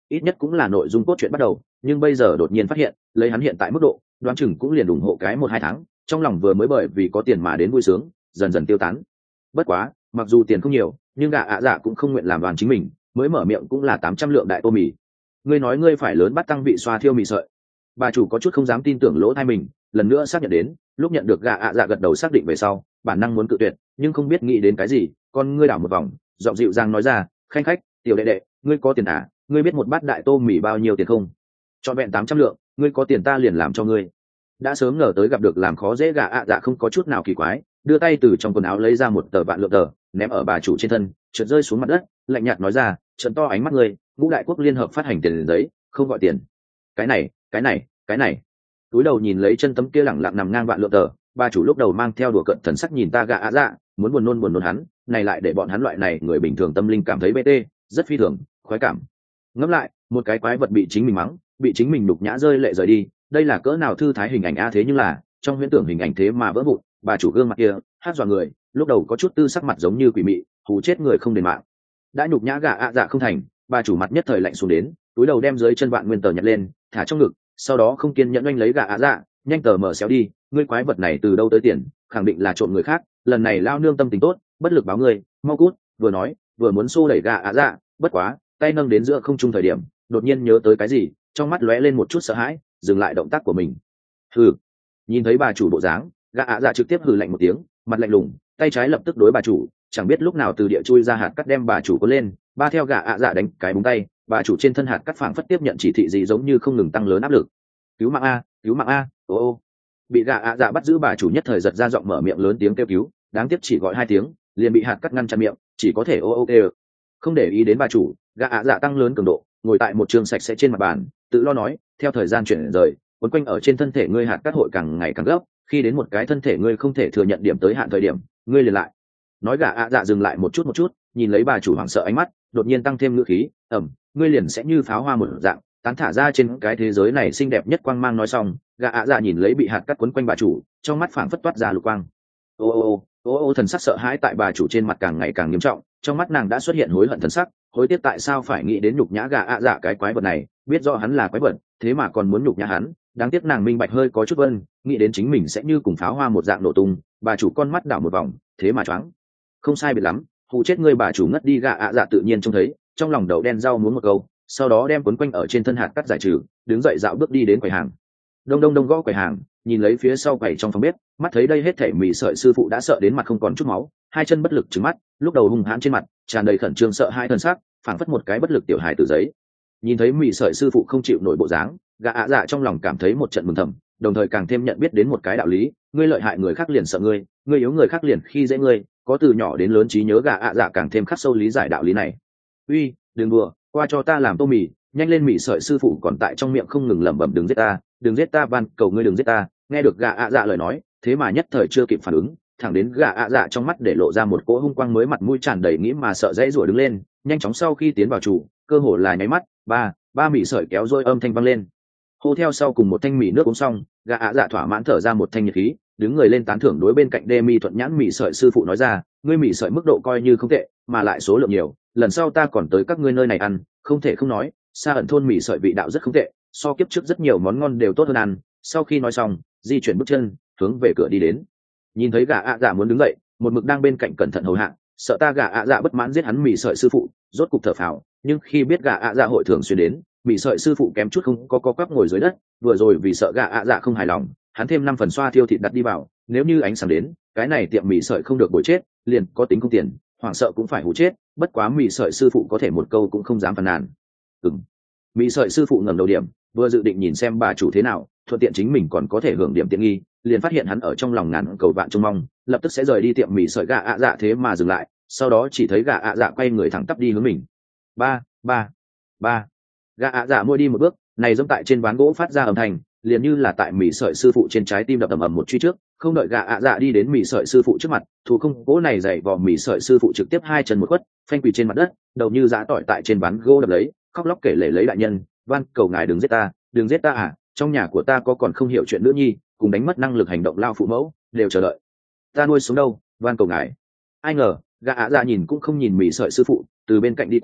A: ít nhất cũng là nội dung cốt truyện bắt đầu, nhưng bây giờ đột nhiên phát hiện lấy hắn hiện tại mức độ đoán chừng cũng liền ủng hộ cái một hai tháng, trong lòng vừa mới bởi vì có tiền mà đến vui sướng dần dần tiêu tán. Bất quá mặc dù tiền không nhiều, nhưng gạ ạ dạ cũng không nguyện làm đoàn chính mình, mới mở miệng cũng là tám trăm lượng đại tô mì. Ngươi nói ngươi phải lớn bắt tăng vị xoa thiêu mì sợi. Bà chủ có chút không dám tin tưởng lỗ tai mình, lần nữa xác nhận đến, lúc nhận được gạ ạ dạ gật đầu xác định về sau, bản năng muốn cự tuyệt, nhưng không biết nghĩ đến cái gì, con ngươi đảo một vòng, giọng dịu dàng nói ra, khanh khách, tiểu đệ đệ, ngươi có tiền à, ngươi biết một bát đại tô mì bao nhiêu tiền không? Trọn vẹn tám trăm lượng, ngươi có tiền ta liền làm cho ngươi. Đã sớm ngờ tới gặp được làm khó dễ gạ ạ dạ không có chút nào kỳ quái, đưa tay từ trong quần áo lấy ra một tờ vạn lượng tờ, ném ở bà chủ trên thân, trượt rơi xuống mặt đất, lạnh nhạt nói ra, trận to ánh mắt ngươi, ngũ đại quốc liên hợp phát hành tiền giấy, không gọi tiền. Cái này, cái này, cái này. Túi đầu nhìn lấy chân tấm kia lẳng lặng nằm ngang vạn lượng tờ, bà chủ lúc đầu mang theo đùa cợt thần sắc nhìn ta gạ ạ dạ, muốn buồn nôn buồn nôn hắn, này lại để bọn hắn loại này người bình thường tâm linh cảm thấy bê tê, rất phi thường, khoái cảm. Ngẫm lại, một cái quái vật bị chính mình mắng, bị chính mình nhục nhã rơi lệ rời đi, đây là cỡ nào thư thái hình ảnh a, thế nhưng là trong huyễn tưởng hình ảnh thế mà vỡ vụn, bà chủ gương mặt kia hát dọa người, lúc đầu có chút tư sắc mặt giống như quỷ mị, hù chết người không đền mạng. Đã nhục nhã gạ ạ dạ không thành, bà chủ mặt nhất thời lạnh xuống đến, túi đầu đem dưới chân vạn nguyên tờ nhặt lên, thả trong ngực, sau đó không kiên nhẫn oanh lấy gạ ạ dạ, nhanh tờ mở xéo đi, ngươi quái vật này từ đâu tới tiền, khẳng định là trộm người khác, lần này lao nương tâm tình tốt, bất lực báo ngươi, mau cút. Vừa nói vừa muốn xô đẩy gạ ạ dạ, bất quá tay nâng đến giữa không trung thời điểm, đột nhiên nhớ tới cái gì, trong mắt lóe lên một chút sợ hãi, dừng lại động tác của mình. Hừ. Nhìn thấy bà chủ bộ dáng, gã ạ dạ trực tiếp hừ lạnh một tiếng, mặt lạnh lùng, tay trái lập tức đối bà chủ, chẳng biết lúc nào từ địa chui ra hạt cắt đem bà chủ cuốn lên, ba theo gã ạ dạ đánh cái búng tay, bà chủ trên thân hạt cắt phảng phất tiếp nhận chỉ thị gì giống như không ngừng tăng lớn áp lực. Cứu mạng a, cứu mạng a, ô ô. Bị gã ạ dạ bắt giữ bà chủ nhất thời giật ra giọng mở miệng lớn tiếng kêu cứu, đáng tiếc chỉ gọi hai tiếng, liền bị hạt cắt ngăn chặn miệng, chỉ có thể ô ô kêu. Không để ý đến bà chủ, gã ạ dạ tăng lớn cường độ, ngồi tại một trường sạch sẽ trên mặt bàn, tự lo nói, theo thời gian chuyển rời, quấn quanh ở trên thân thể ngươi hạt cắt hội càng ngày càng gấp, khi đến một cái thân thể ngươi không thể thừa nhận điểm tới hạn thời điểm, ngươi liền lại. Nói gã ạ dạ dừng lại một chút một chút, nhìn lấy bà chủ hoảng sợ ánh mắt, đột nhiên tăng thêm ngữ khí, ẩm, ngươi liền sẽ như pháo hoa một dạng, tán thả ra trên cái thế giới này xinh đẹp nhất quang mang. Nói xong, gã ạ dạ nhìn lấy bị hạt cắt quấn quanh bà chủ, trong mắt phảng phất toát ra lục quang. Ô ô ô, ô ô thần sắc sợ hãi tại bà chủ trên mặt càng ngày càng nghiêm trọng, trong mắt nàng đã xuất hiện hối hận thần sắc, hối tiếc tại sao phải nghĩ đến nhục nhã gã ạ dạ cái quái vật này, biết rõ hắn là quái vật, thế mà còn muốn nhục nhã hắn, đáng tiếc nàng minh bạch hơi có chút vân, nghĩ đến chính mình sẽ như cùng pháo hoa một dạng nổ tung, bà chủ con mắt đảo một vòng, thế mà choáng. Không sai biệt lắm, hù chết ngươi. Bà chủ ngất đi. Gã ạ dạ tự nhiên trông thấy, trong lòng đậu đen rau muốn một câu, sau đó đem cuốn quanh ở trên thân hạt cắt giải trừ, đứng dậy dạo bước đi đến quầy hàng. Đông đông đông gõ quầy hàng, nhìn lấy phía sau quầy trong phòng bếp, mắt thấy đây hết thảy mì sợi sư phụ đã sợ đến mặt không còn chút máu, hai chân bất lực trừng mắt, lúc đầu hung hãn trên mặt tràn đầy khẩn trương sợ hai thân xác, phảng phất một cái bất lực tiểu hài từ giấy. Nhìn thấy mì sợi sư phụ không chịu nổi bộ dáng, gã ạ dạ trong lòng cảm thấy một trận mừng thầm, đồng thời càng thêm nhận biết đến một cái đạo lý, ngươi lợi hại người khác liền sợ ngươi, ngươi yếu người khác liền khi dễ ngươi, có từ nhỏ đến lớn trí nhớ. Gã ạ dạ càng thêm khắc sâu lý giải đạo lý này. Uy, đừng đùa, qua cho ta làm tô mì, nhanh lên. Mì sợi sư phụ còn tại trong miệng không ngừng lẩm bẩm, đừng giết ta, đừng giết ta, van cầu ngươi đừng giết ta. Nghe được gã ạ dạ lời nói, thế mà nhất thời chưa kịp phản ứng, thẳng đến gã ạ dạ trong mắt để lộ ra một cỗ hung quang mới mặt mũi tràn đầy nghĩ mà sợ dãy rủa đứng lên, nhanh chóng sau khi tiến vào chủ, cơ hồ là nháy mắt, ba ba mì sợi kéo rôi âm thanh vang lên. Hô theo sau cùng một thanh mì nước uống xong, gã ạ dạ thỏa mãn thở ra một thanh nhiệt khí, đứng người lên tán thưởng đối bên cạnh đê mi thuận nhãn mì sợi sư phụ nói ra, ngươi mì sợi mức độ coi như không tệ, mà lại số lượng nhiều, lần sau ta còn tới các ngươi nơi này ăn. Không thể không nói, xa ẩn thôn mì sợi vị đạo rất không tệ, so kiếp trước rất nhiều món ngon đều tốt hơn ăn. Sau khi nói xong, di chuyển bước chân hướng về cửa đi đến. Nhìn thấy gã ạ dạ muốn đứng dậy, một mực đang bên cạnh cẩn thận hầu hạ, sợ ta gã ạ dạ bất mãn giết hắn mì sợi sư phụ, rốt cục thở phào. Nhưng khi biết gã ạ dạ hội thường xuyên đến, mì sợi sư phụ kém chút không có co quắp ngồi dưới đất. Vừa rồi vì sợ gã ạ dạ không hài lòng, hắn thêm năm phần xoa thiêu thịt đặt đi vào, nếu như ánh sáng đến, cái này tiệm mì sợi không được bồi chết, liền có tính không tiền, hoảng sợ cũng phải hù chết. Bất quá mì sợi sư phụ có thể một câu cũng không dám phàn nàn. Ừm. Mì sợi sư phụ ngẩng đầu điểm, vừa dự định nhìn xem bà chủ thế nào, thuận tiện chính mình còn có thể hưởng điểm tiện nghi, liền phát hiện hắn ở trong lòng ngàn cầu vạn trông mong, lập tức sẽ rời đi tiệm mì sợi. Gã ạ dạ thế mà dừng lại, sau đó chỉ thấy gã ạ dạ quay người thẳng tắp đi hướng mình. Ba, ba, ba. Gã ạ dạ môi đi một bước, này giống tại trên ván gỗ phát ra âm thanh, liền như là tại mì sợi sư phụ trên trái tim đập ầm ầm một truy trước. Không đợi gã ạ dạ đi đến mì sợi sư phụ trước mặt, thủ không gỗ này dày vò mì sợi sư phụ trực tiếp hai chân một quất, phanh quỳ trên mặt đất, đầu như giã tỏi tại trên ván gỗ đập lấy, khóc lóc kể lể lấy, đại nhân, van cầu ngài đừng giết ta, đừng giết ta à, trong nhà của ta có còn không hiểu chuyện nữ nhi, cùng đánh mất năng lực hành động lao phụ mẫu, đều chờ đợi ta nuôi sống đâu, van cầu ngài. Ai ngờ gã ạ dạ nhìn cũng không nhìn mì sợi sư phụ, từ bên cạnh đi qua,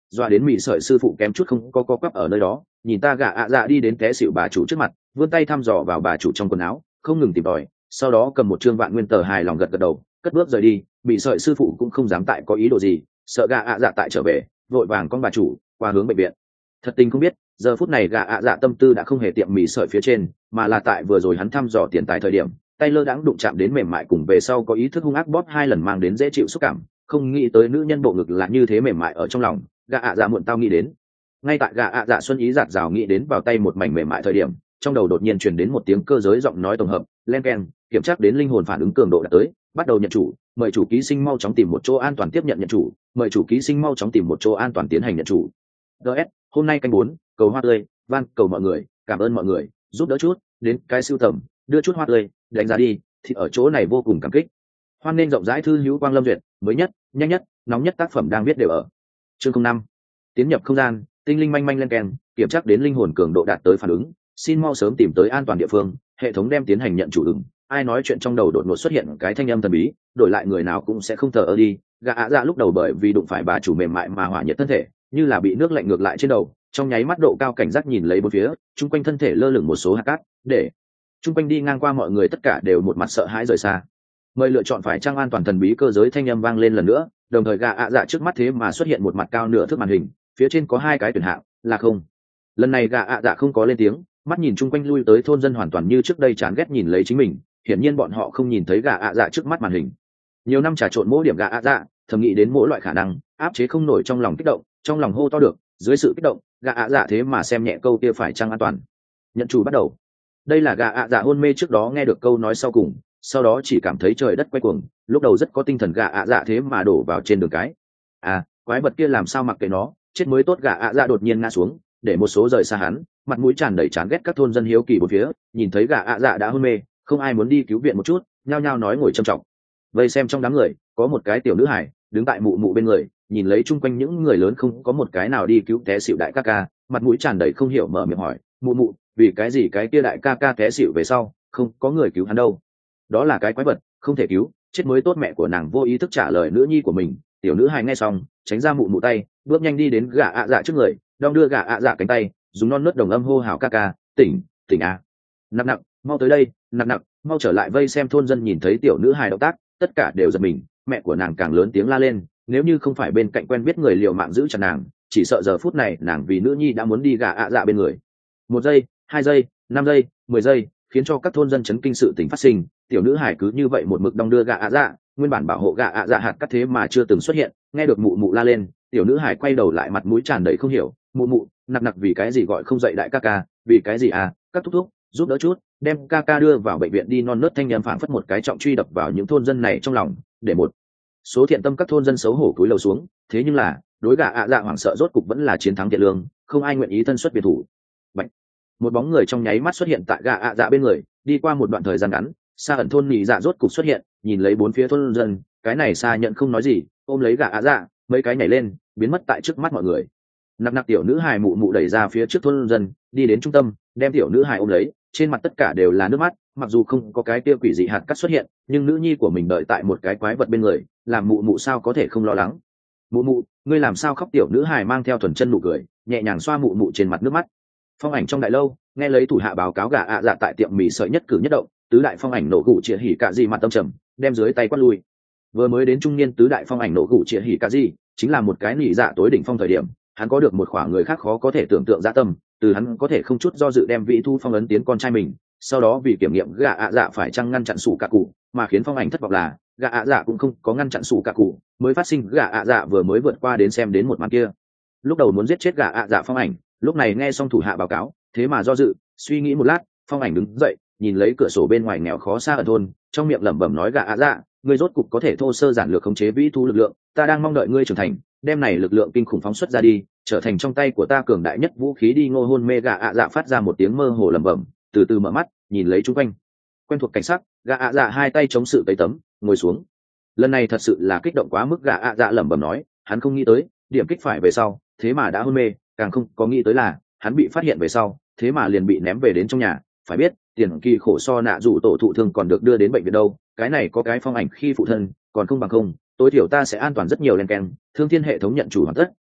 A: doa đến mị sợi sư phụ kém chút không có co quắp ở nơi đó. Nhìn ta gạ ạ dạ đi đến té xịu bà chủ trước mặt, vươn tay thăm dò vào bà chủ trong quần áo, không ngừng tìm tòi, sau đó cầm một trương vạn nguyên tờ hài lòng gật gật đầu, cất bước rời đi. Mị sợi sư phụ cũng không dám tại có ý đồ gì, sợ gạ ạ dạ tại trở về, vội vàng con bà chủ qua hướng bệnh viện. Thật tình không biết, giờ phút này gạ ạ dạ tâm tư đã không hề tiệm mì sợi phía trên, mà là tại vừa rồi hắn thăm dò tiền tài thời điểm, tay lơ đãng đụng chạm đến mềm mại, cùng về sau có ý thức hung ác bóp hai lần mang đến dễ chịu xúc cảm. Không nghĩ tới nữ nhân bộ ngực là như thế mềm mại ở trong lòng, gạ ạ dạ muộn tao nghĩ đến. Ngay tại gạ ạ dạ xuân ý giạt rào nghĩ đến vào tay một mảnh mềm mại thời điểm, trong đầu đột nhiên truyền đến một tiếng cơ giới giọng nói tổng hợp, len keng, kiểm tra đến linh hồn phản ứng cường độ đã tới, bắt đầu nhận chủ, mời chủ ký sinh mau chóng tìm một chỗ an toàn tiếp nhận nhận chủ, mời chủ ký sinh mau chóng tìm một chỗ an toàn tiến hành nhận chủ. ds hôm nay canh bốn, cầu hoa tươi, van cầu mọi người, cảm ơn mọi người giúp đỡ chút, đến cái siêu tầm đưa chút hoa tươi đánh giá đi, thì ở chỗ này vô cùng cảm kích. Hoan nên rộng rãi thư hữu quang lâm duyệt, mới nhất nhanh nhất nóng nhất tác phẩm đang viết đều ở chương không năm. Tiến nhập không gian, tinh linh manh manh lên keng, kiểm tra đến linh hồn cường độ đạt tới phản ứng, xin mau sớm tìm tới an toàn địa phương, hệ thống đem tiến hành nhận chủ ứng. Ai nói chuyện trong đầu đột ngột xuất hiện cái thanh âm thần bí, đổi lại người nào cũng sẽ không thờ ơ đi. Gã ạ dạ lúc đầu bởi vì đụng phải bà chủ mềm mại mà hỏa nhiệt thân thể, như là bị nước lạnh ngược lại trên đầu, trong nháy mắt độ cao cảnh giác nhìn lấy bốn phía, chung quanh thân thể lơ lửng một số hạt cát, để chung quanh đi ngang qua mọi người tất cả đều một mặt sợ hãi rời xa. Mời lựa chọn phải trang an toàn thần bí cơ giới thanh âm vang lên lần nữa, đồng thời gã ạ dạ trước mắt thế mà xuất hiện một mặt cao nửa thước màn hình, phía trên có hai cái tuyển hạng, là không. Lần này gã ạ dạ không có lên tiếng, mắt nhìn chung quanh lui tới thôn dân hoàn toàn như trước đây chán ghét nhìn lấy chính mình, hiển nhiên bọn họ không nhìn thấy gã ạ dạ trước mắt màn hình. Nhiều năm trà trộn mỗi điểm gã ạ dạ, thầm nghĩ đến mỗi loại khả năng, áp chế không nổi trong lòng kích động, trong lòng hô to được, dưới sự kích động, gã ạ dạ thế mà xem nhẹ câu kia phải trang an toàn. Nhận chủ bắt đầu. Đây là gã ạ dạ hôn mê trước đó nghe được câu nói sau cùng, sau đó chỉ cảm thấy trời đất quay cuồng, lúc đầu rất có tinh thần gã ạ dạ thế mà đổ vào trên đường cái. À, quái vật kia làm sao mặc kệ nó, chết mới tốt. Gã ạ dạ đột nhiên ngã xuống, để một số rời xa hắn, mặt mũi tràn đầy chán ghét các thôn dân hiếu kỳ bốn phía, nhìn thấy gã ạ dạ đã hôn mê, không ai muốn đi cứu viện một chút, nhao nhao nói ngồi trầm trọng. Vây xem trong đám người, có một cái tiểu nữ hải đứng tại mụ mụ bên người, nhìn lấy chung quanh những người lớn không có một cái nào đi cứu té xỉu đại ca ca, mặt mũi tràn đầy không hiểu mở miệng hỏi, mụ mụ, vì cái gì cái kia đại ca ca té xỉu về sau không có người cứu hắn đâu? Đó là cái quái vật, không thể cứu, chết mới tốt. Mẹ của nàng vô ý thức trả lời nữ nhi của mình. Tiểu nữ hài nghe xong, tránh ra mụ mụ tay, bước nhanh đi đến gã ạ dạ trước người, đong đưa gã ạ dạ cánh tay, dùng non nớt đồng âm hô hào ca ca, tỉnh tỉnh à, nặng nặng mau tới đây, nặng nặng mau trở lại. Vây xem thôn dân nhìn thấy tiểu nữ hài động tác, tất cả đều giật mình. Mẹ của nàng càng lớn tiếng la lên, nếu như không phải bên cạnh quen biết người liều mạng giữ chặt nàng, chỉ sợ giờ phút này nàng vì nữ nhi đã muốn đi gã ạ dạ bên người. Một giây, hai giây, năm giây, mười giây, khiến cho các thôn dân chấn kinh sự tình phát sinh. Tiểu nữ hải cứ như vậy một mực đong đưa gã ạ dạ, nguyên bản bảo hộ gã ạ dạ hạt cắt thế mà chưa từng xuất hiện. Nghe được mụ mụ la lên, tiểu nữ hải quay đầu lại, mặt mũi tràn đầy không hiểu, mụ mụ, nặc nặc vì cái gì gọi không dậy đại ca ca, vì cái gì à, các thúc thúc giúp đỡ chút, đem ca ca đưa vào bệnh viện đi. Non nớt thanh em phảng phất một cái trọng truy đập vào những thôn dân này trong lòng, để một số thiện tâm các thôn dân xấu hổ cúi đầu xuống. Thế nhưng là đối gã ạ dạ hoảng sợ rốt cục vẫn là chiến thắng thiện lương, không ai nguyện ý thân xuất biệt thủ. Bệnh. Một bóng người trong nháy mắt xuất hiện tại gã ạ dạ bên người. Đi qua một đoạn thời gian ngắn, Sa ẩn thôn nhị dạ rốt cục xuất hiện, nhìn lấy bốn phía thôn dân, cái này Sa nhận không nói gì, ôm lấy gã ạ dạ, mấy cái nhảy lên, biến mất tại trước mắt mọi người. Nặc nặc tiểu nữ hài mụ mụ đẩy ra phía trước thôn dân, đi đến trung tâm, đem tiểu nữ hài ôm lấy, trên mặt tất cả đều là nước mắt. Mặc dù không có cái kia quỷ dị hạt cắt xuất hiện, nhưng nữ nhi của mình đợi tại một cái quái vật bên người, làm mụ mụ sao có thể không lo lắng. Mụ mụ, ngươi làm sao khóc? Tiểu nữ hài mang theo thuần chân nụ cười, nhẹ nhàng xoa mụ mụ trên mặt nước mắt. Phong ảnh trong đại lâu, nghe lấy thủ hạ báo cáo gã ạ dạ tại tiệm mì sợi nhất cử nhất động, tứ đại phong ảnh nổ gụ chĩa hỉ cả gì mặt tâm trầm, đem dưới tay quát lui. Vừa mới đến trung niên tứ đại phong ảnh nổ gụ chĩa hỉ cả gì, chính là một cái nỉ dạ tối đỉnh phong thời điểm, hắn có được một khoảng người khác khó có thể tưởng tượng dạ tâm, từ hắn có thể không chút do dự đem vị thu phong ấn tiến con trai mình. Sau đó vì kiểm nghiệm gã ạ dạ phải chăng ngăn chặn sủ cả cụ, mà khiến phong ảnh thất vọng là gã ạ dạ cũng không có ngăn chặn sủ cả cụ, mới phát sinh gã ạ dạ vừa mới vượt qua đến xem đến một màn kia. Lúc đầu muốn giết chết gã ạ dạ phong ảnh, lúc này nghe xong thủ hạ báo cáo, thế mà do dự, suy nghĩ một lát, phong ảnh đứng dậy, nhìn lấy cửa sổ bên ngoài nghèo khó xa ở thôn, trong miệng lẩm bẩm nói gã ạ dạ, ngươi rốt cục có thể thô sơ giản lược khống chế vĩ thu lực lượng, ta đang mong đợi ngươi trưởng thành, đem này lực lượng kinh khủng phóng xuất ra đi, trở thành trong tay của ta cường đại nhất vũ khí đi. Ngô hôn mê gã ạ dạ phát ra một tiếng mơ hồ lẩm bẩm, từ từ mở mắt, nhìn lấy chung quanh quen thuộc cảnh sắc, gã ạ dạ hai tay chống sự tấy tấm, ngồi xuống. Lần này thật sự là kích động quá mức, gã ạ dạ lẩm bẩm nói, hắn không nghĩ tới điểm kích phải về sau thế mà đã hôn mê, càng không có nghĩ tới là hắn bị phát hiện về sau thế mà liền bị ném về đến trong nhà. Phải biết tiền kỳ khổ so nạ dù tổ thụ thương còn được đưa đến bệnh viện đâu, cái này có cái phong ảnh khi phụ thân còn không bằng không, tối thiểu ta sẽ an toàn rất nhiều. Len keng, thương thiên hệ thống nhận chủ hoàn tất,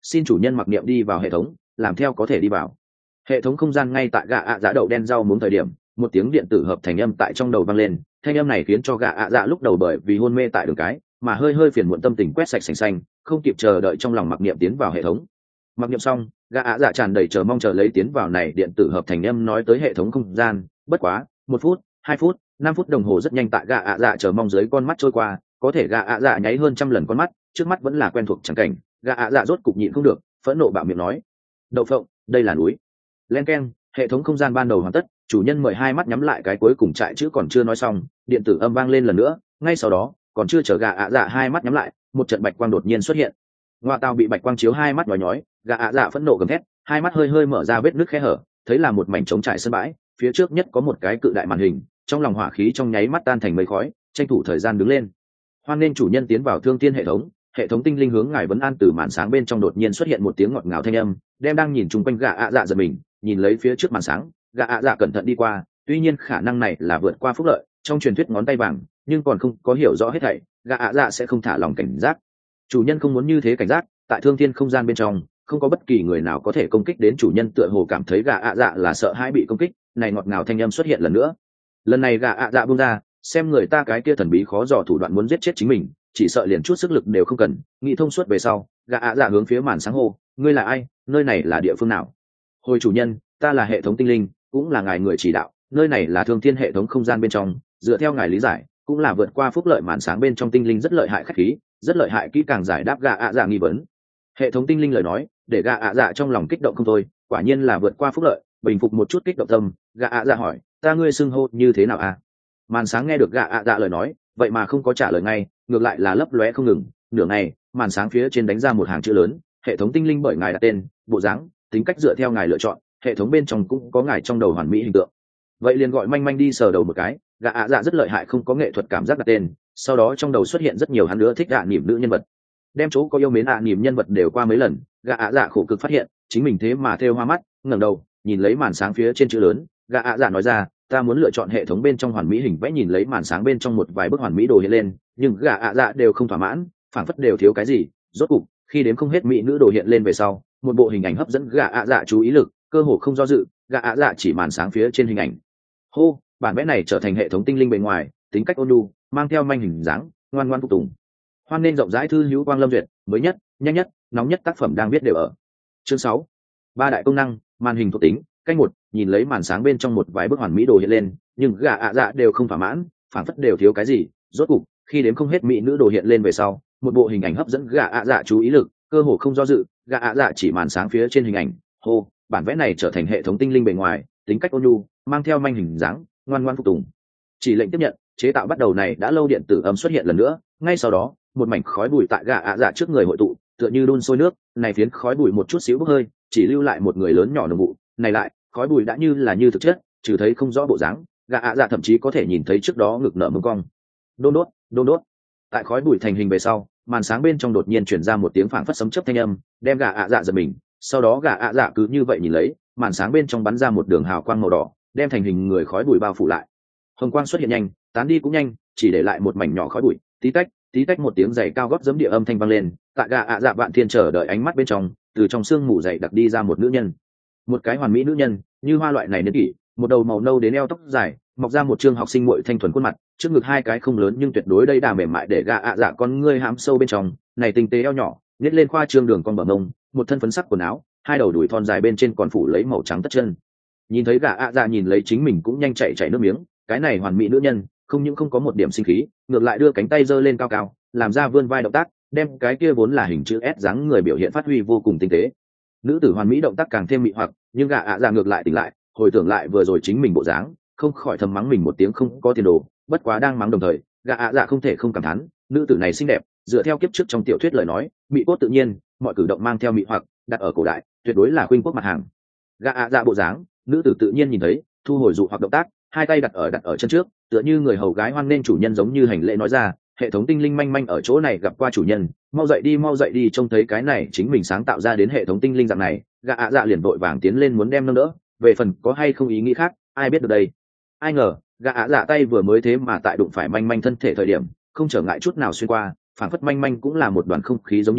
A: xin chủ nhân mặc niệm đi vào hệ thống, làm theo có thể đi vào. Hệ thống không gian ngay tại gà ạ dạ đậu đen rau muống thời điểm, một tiếng điện tử hợp thành âm tại trong đầu vang lên. Thanh âm này khiến cho gà ạ dạ lúc đầu bởi vì hôn mê tại đường cái mà hơi hơi phiền muộn tâm tình quét sạch sành xanh, không kịp chờ đợi trong lòng mặc niệm tiến vào hệ thống. Mặc niệm xong, gà ạ dạ tràn đầy chờ mong chờ lấy tiến vào này điện tử hợp thành âm nói tới hệ thống không gian. Bất quá một phút, hai phút, năm phút đồng hồ rất nhanh tại gà ạ dạ chờ mong dưới con mắt trôi qua, có thể gà ạ dạ nháy hơn trăm lần con mắt, trước mắt vẫn là quen thuộc chẳng cảnh. Gà ạ dạ rốt cục nhịn không được, phẫn nộ bạo miệng nói: đậu phộng, đây là núi. Len keng, hệ thống không gian ban đầu hoàn tất, chủ nhân mời hai mắt nhắm lại, cái cuối cùng trại chữ còn chưa nói xong, điện tử âm vang lên lần nữa. Ngay sau đó, còn chưa chờ gà ạ dạ hai mắt nhắm lại, một trận bạch quang đột nhiên xuất hiện. Ngoa tao bị bạch quang chiếu hai mắt nhói nhói, gà ạ dạ phẫn nộ gầm thét, hai mắt hơi hơi mở ra vết nứt khe hở, thấy là một mảnh trống trải sân bãi, phía trước nhất có một cái cự đại màn hình, trong lòng hỏa khí trong nháy mắt tan thành mây khói, tranh thủ thời gian đứng lên. Hoan nên chủ nhân tiến vào thương thiên hệ thống, hệ thống tinh linh hướng ngài vấn an. Từ màn sáng bên trong đột nhiên xuất hiện một tiếng ngọt ngào thanh âm, đem đang nhìn chung quanh gà ạ dạ giật mình, nhìn lấy phía trước màn sáng, gà ạ dạ cẩn thận đi qua. Tuy nhiên khả năng này là vượt qua phúc lợi, trong truyền thuyết ngón tay vàng, nhưng còn không có hiểu rõ hết thảy, gà ạ dạ sẽ không thả lòng cảnh giác. Chủ nhân không muốn như thế cảnh giác, tại thương thiên không gian bên trong không có bất kỳ người nào có thể công kích đến chủ nhân. Tựa hồ cảm thấy gà ạ dạ là sợ hãi bị công kích, này ngọt ngào thanh âm xuất hiện lần nữa. Lần này gà ạ dạ buông ra, xem người ta cái kia thần bí khó dò thủ đoạn muốn giết chết chính mình, chỉ sợ liền chút sức lực đều không cần. Nghĩ thông suốt về sau, gà ạ dạ hướng phía màn sáng hô: ngươi là ai, nơi này là địa phương nào? Hồi chủ nhân, ta là hệ thống tinh linh, cũng là ngài người chỉ đạo, nơi này là thương thiên hệ thống không gian bên trong, dựa theo ngài lý giải cũng là vượt qua phúc lợi màn sáng bên trong tinh linh rất lợi hại khách khí, rất lợi hại kỹ càng giải đáp gà ạ dạ nghi vấn. Hệ thống tinh linh lời nói để gà ạ dạ trong lòng kích động không thôi, quả nhiên là vượt qua phúc lợi. Bình phục một chút kích động tâm, gà ạ dạ hỏi: ta ngươi xưng hô như thế nào à? Màn sáng nghe được gà ạ dạ lời nói, vậy mà không có trả lời ngay, ngược lại là lấp lóe không ngừng. Nửa ngày, màn sáng phía trên đánh ra một hàng chữ lớn: hệ thống tinh linh bởi ngài đặt tên, bộ dáng, tính cách dựa theo ngài lựa chọn, hệ thống bên trong cũng có ngài trong đầu hoàn mỹ hình tượng. Vậy liền gọi manh manh đi sờ đầu một cái. Gà ạ dạ rất lợi hại, không có nghệ thuật cảm giác đặt tên, sau đó trong đầu xuất hiện rất nhiều hắn nữa thích ạ niềm nữ nhân vật, đem chỗ có yêu mến ạ niềm nhân vật đều qua mấy lần. Gà ạ dạ khổ cực phát hiện chính mình thế mà thêu hoa mắt, ngẩng đầu nhìn lấy màn sáng phía trên chữ lớn, gà ạ dạ nói ra: ta muốn lựa chọn hệ thống bên trong hoàn mỹ hình vẽ. Nhìn lấy màn sáng bên trong một vài bức hoàn mỹ đồ hiện lên, nhưng gà ạ dạ đều không thỏa mãn, phảng phất đều thiếu cái gì. Rốt cục khi đếm không hết mỹ nữ đồ hiện lên về sau, một bộ hình ảnh hấp dẫn gà ạ dạ chú ý lực, cơ hồ không do dự, gà ạ dạ chỉ màn sáng phía trên hình ảnh, hô: bản vẽ này trở thành hệ thống tinh linh bề ngoài, tính cách ôn nhu, mang theo manh hình dáng, ngoan ngoan phục tùng. Hoan nên rộng rãi thư hữu Quang Lâm duyệt, mới nhất, nhanh nhất, nóng nhất tác phẩm đang viết đều ở. Chương sáu, ba đại công năng, màn hình thuộc tính. Cách một, nhìn lấy màn sáng bên trong một vài bức hoàn mỹ đồ hiện lên, nhưng gà ạ dạ đều không thỏa mãn, phản phất đều thiếu cái gì. Rốt cục khi đếm không hết mỹ nữ đồ hiện lên về sau, một bộ hình ảnh hấp dẫn gà ạ dạ chú ý lực, cơ hồ không do dự, gà ạ dạ chỉ màn sáng phía trên hình ảnh, hô: bản vẽ này trở thành hệ thống tinh linh bề ngoài, tính cách ôn nhu, mang theo manh hình dáng, ngoan ngoan phục tùng. Chỉ lệnh tiếp nhận. Chế tạo bắt đầu này đã lâu điện tử âm xuất hiện lần nữa. Ngay sau đó, một mảnh khói bụi tại gà ạ dạ trước người hội tụ, tựa như đun sôi nước. Này phiến khói bụi một chút xíu bốc hơi, chỉ lưu lại một người lớn nhỏ nồng vụ. Này lại, khói bụi đã như là như thực chất, trừ thấy không rõ bộ dáng. Gà ạ dạ thậm chí có thể nhìn thấy trước đó ngực nở mông cong. Đôn đốt, đôn đốt. Tại khói bụi thành hình về sau, màn sáng bên trong đột nhiên chuyển ra một tiếng phảng phất sấm chớp thanh âm, đem gà ạ dạ giật mình. Sau đó gà ạ dạ cứ như vậy nhìn lấy, màn sáng bên trong bắn ra một đường hào quang màu đỏ, đem thành hình người khói bụi bao phủ lại. Hồng quang xuất hiện nhanh, tán đi cũng nhanh, chỉ để lại một mảnh nhỏ khói bụi. Tí tách, tí tách một tiếng giày cao gót giẫm địa âm thanh vang lên. Tại gà ạ dạ vạn thiên chờ đợi ánh mắt bên trong, từ trong xương mù dày đặc đi ra một nữ nhân, một cái hoàn mỹ nữ nhân, như hoa loại này niên kỷ, một đầu màu nâu đến eo tóc dài, mọc ra một trương học sinh muội thanh thuần khuôn mặt, trước ngực hai cái không lớn nhưng tuyệt đối đây đà mềm mại để gà ạ dạ con ngươi hãm sâu bên trong. Này tinh tế eo nhỏ, nhét lên khoa trương đường con bờ mông, một thân phấn sắc quần áo, hai đầu đùi thon dài bên trên còn phủ lấy màu trắng tất chân. Nhìn thấy gà ạ dạ nhìn lấy chính mình cũng nhanh chạy chạy nước miếng. Cái này hoàn mỹ nữ nhân không những không có một điểm sinh khí, ngược lại đưa cánh tay giơ lên cao cao, làm ra vươn vai động tác, đem cái kia vốn là hình chữ S dáng người biểu hiện phát huy vô cùng tinh tế. Nữ tử hoàn mỹ động tác càng thêm mị hoặc, nhưng gà ạ dạ ngược lại tỉnh lại, hồi tưởng lại vừa rồi chính mình bộ dáng, không khỏi thầm mắng mình một tiếng không có tiền đồ. Bất quá đang mắng đồng thời, gà ạ dạ không thể không cảm thán, nữ tử này xinh đẹp, dựa theo kiếp trước trong tiểu thuyết lời nói, mị cốt tự nhiên, mọi cử động mang theo mị hoặc, đặt ở cổ đại tuyệt đối là khuynh quốc mặt hàng. Gà ạ dạ bộ dáng, nữ tử tự nhiên nhìn thấy, thu hồi dụ hoặc động tác, hai tay đặt ở đặt ở chân trước, tựa như người hầu gái hoan nên chủ nhân, giống như hành lễ nói ra: hệ thống tinh linh manh manh ở chỗ này gặp qua chủ nhân, mau dậy đi mau dậy đi. Trông thấy cái này chính mình sáng tạo ra đến hệ thống tinh linh dạng này, gà ạ dạ liền vội vàng tiến lên muốn đem nâng đỡ. Về phần có hay không ý nghĩ khác, ai biết được đây. Ai ngờ gà ạ dạ tay vừa mới thế mà tại đụng phải manh manh thân thể thời điểm, không trở ngại chút nào xuyên qua, phản phất manh manh cũng là một đoàn không khí giống như,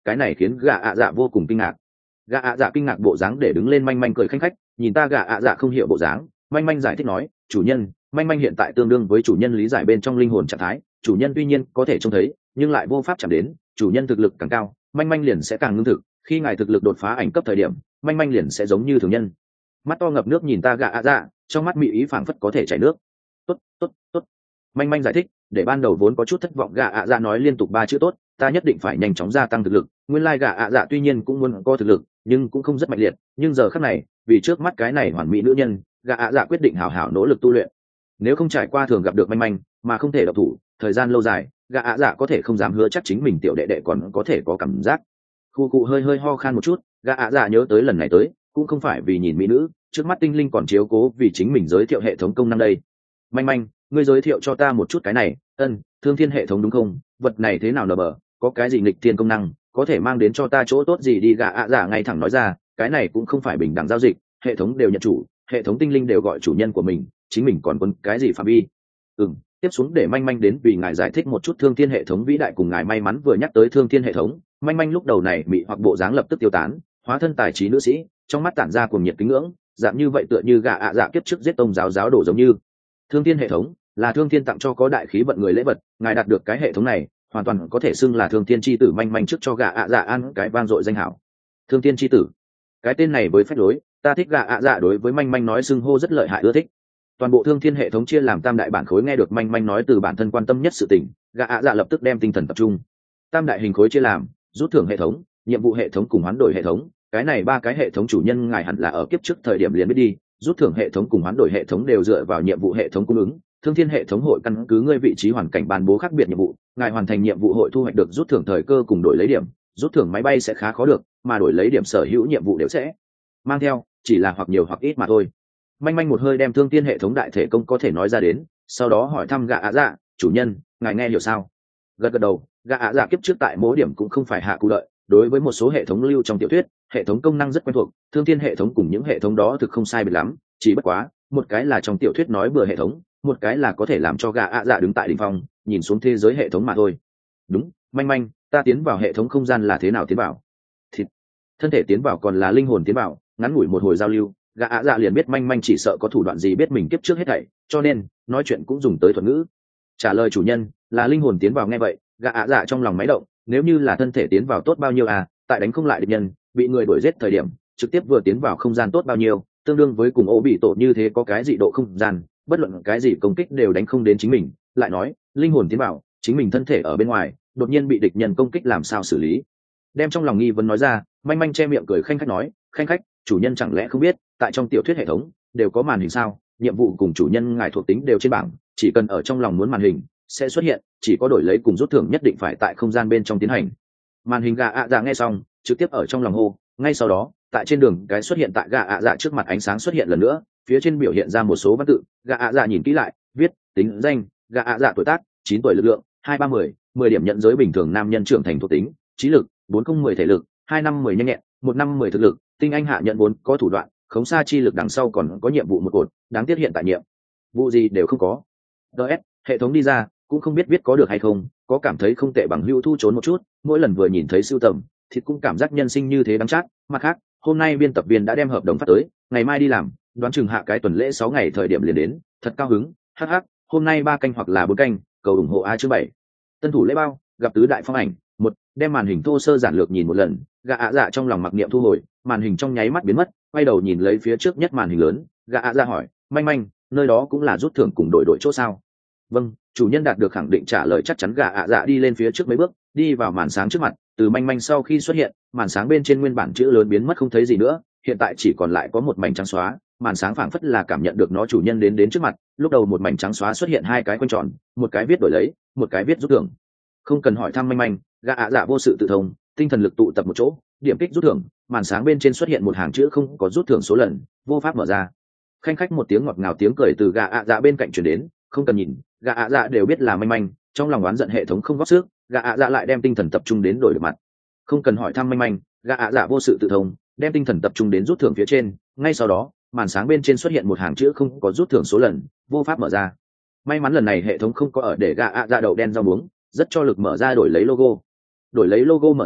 A: cái này khiến gà ạ dạ vô cùng kinh ngạc. Gà ạ dạ kinh ngạc bộ dáng để đứng lên, manh manh cười khanh khách nhìn ta. Gà ạ dạ không hiểu bộ dáng, manh manh giải thích nói, chủ nhân, manh manh hiện tại tương đương với chủ nhân lý giải bên trong linh hồn trạng thái, chủ nhân tuy nhiên có thể trông thấy nhưng lại vô pháp chạm đến, chủ nhân thực lực càng cao manh manh liền sẽ càng ngưng thực, khi ngài thực lực đột phá ảnh cấp thời điểm manh manh liền sẽ giống như thường nhân. Mắt to ngập nước nhìn ta. Gà ạ dạ trong mắt mị ý phảng phất có thể chảy nước. Tốt tốt tốt, manh manh giải thích để ban đầu vốn có chút thất vọng. Gà ạ dạ nói liên tục ba chữ tốt, ta nhất định phải nhanh chóng gia tăng thực lực. Nguyên lai gà ạ dạ tuy nhiên cũng muốn có thực lực nhưng cũng không rất mạnh liệt, nhưng giờ khắc này vì trước mắt cái này hoàn mỹ nữ nhân, gà ạ dạ quyết định hào hào nỗ lực tu luyện. Nếu không trải qua thường gặp được manh manh mà không thể độc thủ thời gian lâu dài, gà ạ dạ có thể không dám hứa chắc chính mình tiểu đệ đệ còn có thể có cảm giác. Khu cụ hơi hơi ho khan một chút, gà ạ dạ nhớ tới lần này tới cũng không phải vì nhìn mỹ nữ, trước mắt tinh linh còn chiếu cố vì chính mình giới thiệu hệ thống công năng đây. Manh manh, ngươi giới thiệu cho ta một chút cái này. Ân, thương thiên hệ thống đúng không? Vật này thế nào nở bờ, có cái gì nghịch thiên công năng, có thể mang đến cho ta chỗ tốt gì đi? Gà ạ dạ ngay thẳng nói ra, cái này cũng không phải bình đẳng giao dịch, hệ thống đều nhận chủ, hệ thống tinh linh đều gọi chủ nhân của mình, chính mình còn quân cái gì phạm vi. Ừm, tiếp xuống để manh manh đến vì ngài giải thích một chút thương thiên hệ thống vĩ đại cùng ngài may mắn. Vừa nhắc tới thương thiên hệ thống, manh manh lúc đầu này mị hoặc bộ dáng lập tức tiêu tán, hóa thân tài trí nữ sĩ, trong mắt tản ra cuồng nhiệt kính ngưỡng, dạng như vậy tựa như gà ạ dạ kiếp trước giết tông giáo giáo đổ giống như. Thương thiên hệ thống là thương thiên tặng cho có đại khí vận người lễ vật, ngài đạt được cái hệ thống này hoàn toàn có thể xưng là thương thiên chi tử. Manh manh trước cho gà ạ dạ ăn cái vang dội danh hảo thương thiên chi tử, cái tên này với phép lối ta thích. Gà ạ dạ đối với manh manh nói xưng hô rất lợi hại, ưa thích. Toàn bộ thương thiên hệ thống chia làm tam đại bản khối, nghe được manh manh nói từ bản thân quan tâm nhất sự tình, gà ạ dạ lập tức đem tinh thần tập trung. Tam đại hình khối chia làm rút thưởng hệ thống, nhiệm vụ hệ thống cùng hoán đổi hệ thống. Cái này ba cái hệ thống chủ nhân ngài hẳn là ở kiếp trước thời điểm liền biết đi. Rút thưởng hệ thống cùng hoán đổi hệ thống đều dựa vào nhiệm vụ hệ thống cung ứng, thương thiên hệ thống hội căn cứ ngươi vị trí hoàn cảnh ban bố khác biệt nhiệm vụ, ngài hoàn thành nhiệm vụ hội thu hoạch được rút thưởng thời cơ cùng đổi lấy điểm. Rút thưởng máy bay sẽ khá khó được, mà đổi lấy điểm sở hữu nhiệm vụ đều sẽ mang theo, chỉ là hoặc nhiều hoặc ít mà thôi. Manh manh một hơi đem thương thiên hệ thống đại thể công có thể nói ra đến, sau đó hỏi thăm gà ạ dạ, chủ nhân, ngài nghe hiểu sao? Gật gật đầu, gà ạ dạ kiếp trước tại mỗi điểm cũng không phải hạ cụ lợi, đối với một số hệ thống lưu trong tiểu thuyết, hệ thống công năng rất quen thuộc, thương thiên hệ thống cùng những hệ thống đó thực không sai biệt lắm, chỉ bất quá một cái là trong tiểu thuyết nói bừa hệ thống, một cái là có thể làm cho gà ạ dạ đứng tại đỉnh phong nhìn xuống thế giới hệ thống mà thôi. Đúng, manh manh, ta tiến vào hệ thống không gian là thế nào tiến vào? Thịt, thân thể tiến vào còn là linh hồn tiến vào? Ngắn ngủi một hồi giao lưu, gà ạ dạ liền biết manh manh chỉ sợ có thủ đoạn gì biết mình kiếp trước hết thảy, cho nên nói chuyện cũng dùng tới thuật ngữ. Trả lời chủ nhân là linh hồn tiến vào. Nghe vậy gà ạ dạ trong lòng máy động, nếu như là thân thể tiến vào tốt bao nhiêu à? Tại đánh không lại địch nhân, bị người đuổi giết thời điểm trực tiếp vừa tiến vào không gian tốt bao nhiêu, tương đương với cùng ô bị tổ như thế có cái gì độ không gian, bất luận cái gì công kích đều đánh không đến chính mình. Lại nói linh hồn tiến vào, chính mình thân thể ở bên ngoài đột nhiên bị địch nhân công kích làm sao xử lý? Đem trong lòng nghi vấn nói ra, manh manh che miệng cười khanh khách nói, khanh khách, chủ nhân chẳng lẽ không biết tại trong tiểu thuyết hệ thống đều có màn hình sao? Nhiệm vụ cùng chủ nhân ngài thuộc tính đều trên bảng, chỉ cần ở trong lòng muốn màn hình sẽ xuất hiện, chỉ có đổi lấy cùng rút thưởng nhất định phải tại không gian bên trong tiến hành. Màn hình gà ạ dạ nghe xong trực tiếp ở trong lòng hô, ngay sau đó tại trên đường cái xuất hiện tại gà ạ dạ trước mặt ánh sáng xuất hiện lần nữa, phía trên biểu hiện ra một số văn tự. Gà ạ dạ nhìn kỹ lại, viết tính danh gà ạ dạ, tuổi tác chín tuổi, lực lượng hai ba mười, mười điểm nhận giới bình thường nam nhân trưởng thành thuộc tính trí lực bốn không mười, thể lực hai năm mười, nhanh nhẹn một năm mười, thực lực tinh anh hạ nhận bốn, có thủ đoạn khống xa chi lực, đằng sau còn có nhiệm vụ một cột, đáng tiếc hiện tại nhiệm vụ gì đều không có. ds hệ thống đi ra cũng không biết viết có được hay không, có cảm thấy không tệ bằng hữu thu trốn một chút, mỗi lần vừa nhìn thấy sưu tầm thì cũng cảm giác nhân sinh như thế đắng chát. Mặt khác hôm nay biên tập viên đã đem hợp đồng phát tới, ngày mai đi làm, đoán chừng hạ cái tuần lễ sáu ngày thời điểm liền đến, thật cao hứng. Hh, hôm nay ba canh hoặc là bốn canh, cầu ủng hộ a chương bảy. Tân thủ lễ bao, gặp tứ đại phong ảnh. Một, đem màn hình thô sơ giản lược nhìn một lần, gà ạ dạ trong lòng mặc niệm thu hồi, màn hình trong nháy mắt biến mất, quay đầu nhìn lấy phía trước nhất màn hình lớn, gà ạ dạ hỏi, manh manh, nơi đó cũng là rút thưởng cùng đổi đổi chỗ sao? Vâng, chủ nhân đạt được khẳng định trả lời chắc chắn. Gà ạ dạ đi lên phía trước mấy bước, đi vào màn sáng trước mặt, từ manh manh sau khi xuất hiện, màn sáng bên trên nguyên bản chữ lớn biến mất không thấy gì nữa, hiện tại chỉ còn lại có một mảnh trắng xóa. Màn sáng phảng phất là cảm nhận được nó chủ nhân đến đến trước mặt, lúc đầu một mảnh trắng xóa xuất hiện hai cái quanh tròn, một cái viết đổi lấy, một cái viết rút thưởng. Không cần hỏi thăm manh manh, gà ạ dạ vô sự tự thông, tinh thần lực tụ tập một chỗ, điểm kích rút thưởng, màn sáng bên trên xuất hiện một hàng chữ không có rút thưởng số lần, vô pháp mở ra. Khanh khách một tiếng ngọt ngào tiếng cười từ gà ạ dạ bên cạnh truyền đến, không cần nhìn, gà ạ dạ đều biết là manh manh, trong lòng oán giận hệ thống không góp sức, gà ạ dạ lại đem tinh thần tập trung đến đổi được mặt. Không cần hỏi thăm manh manh, gà ạ dạ vô sự tự thông, đem tinh thần tập trung đến rút thưởng phía trên, ngay sau đó màn sáng bên trên xuất hiện một hàng chữ không có rút thưởng số lần, vô pháp mở ra. May mắn lần này hệ thống không có ở để gà ạ dạ đậu đen rau muống, rất cho lực mở ra đổi lấy logo. Đổi lấy logo mở ra,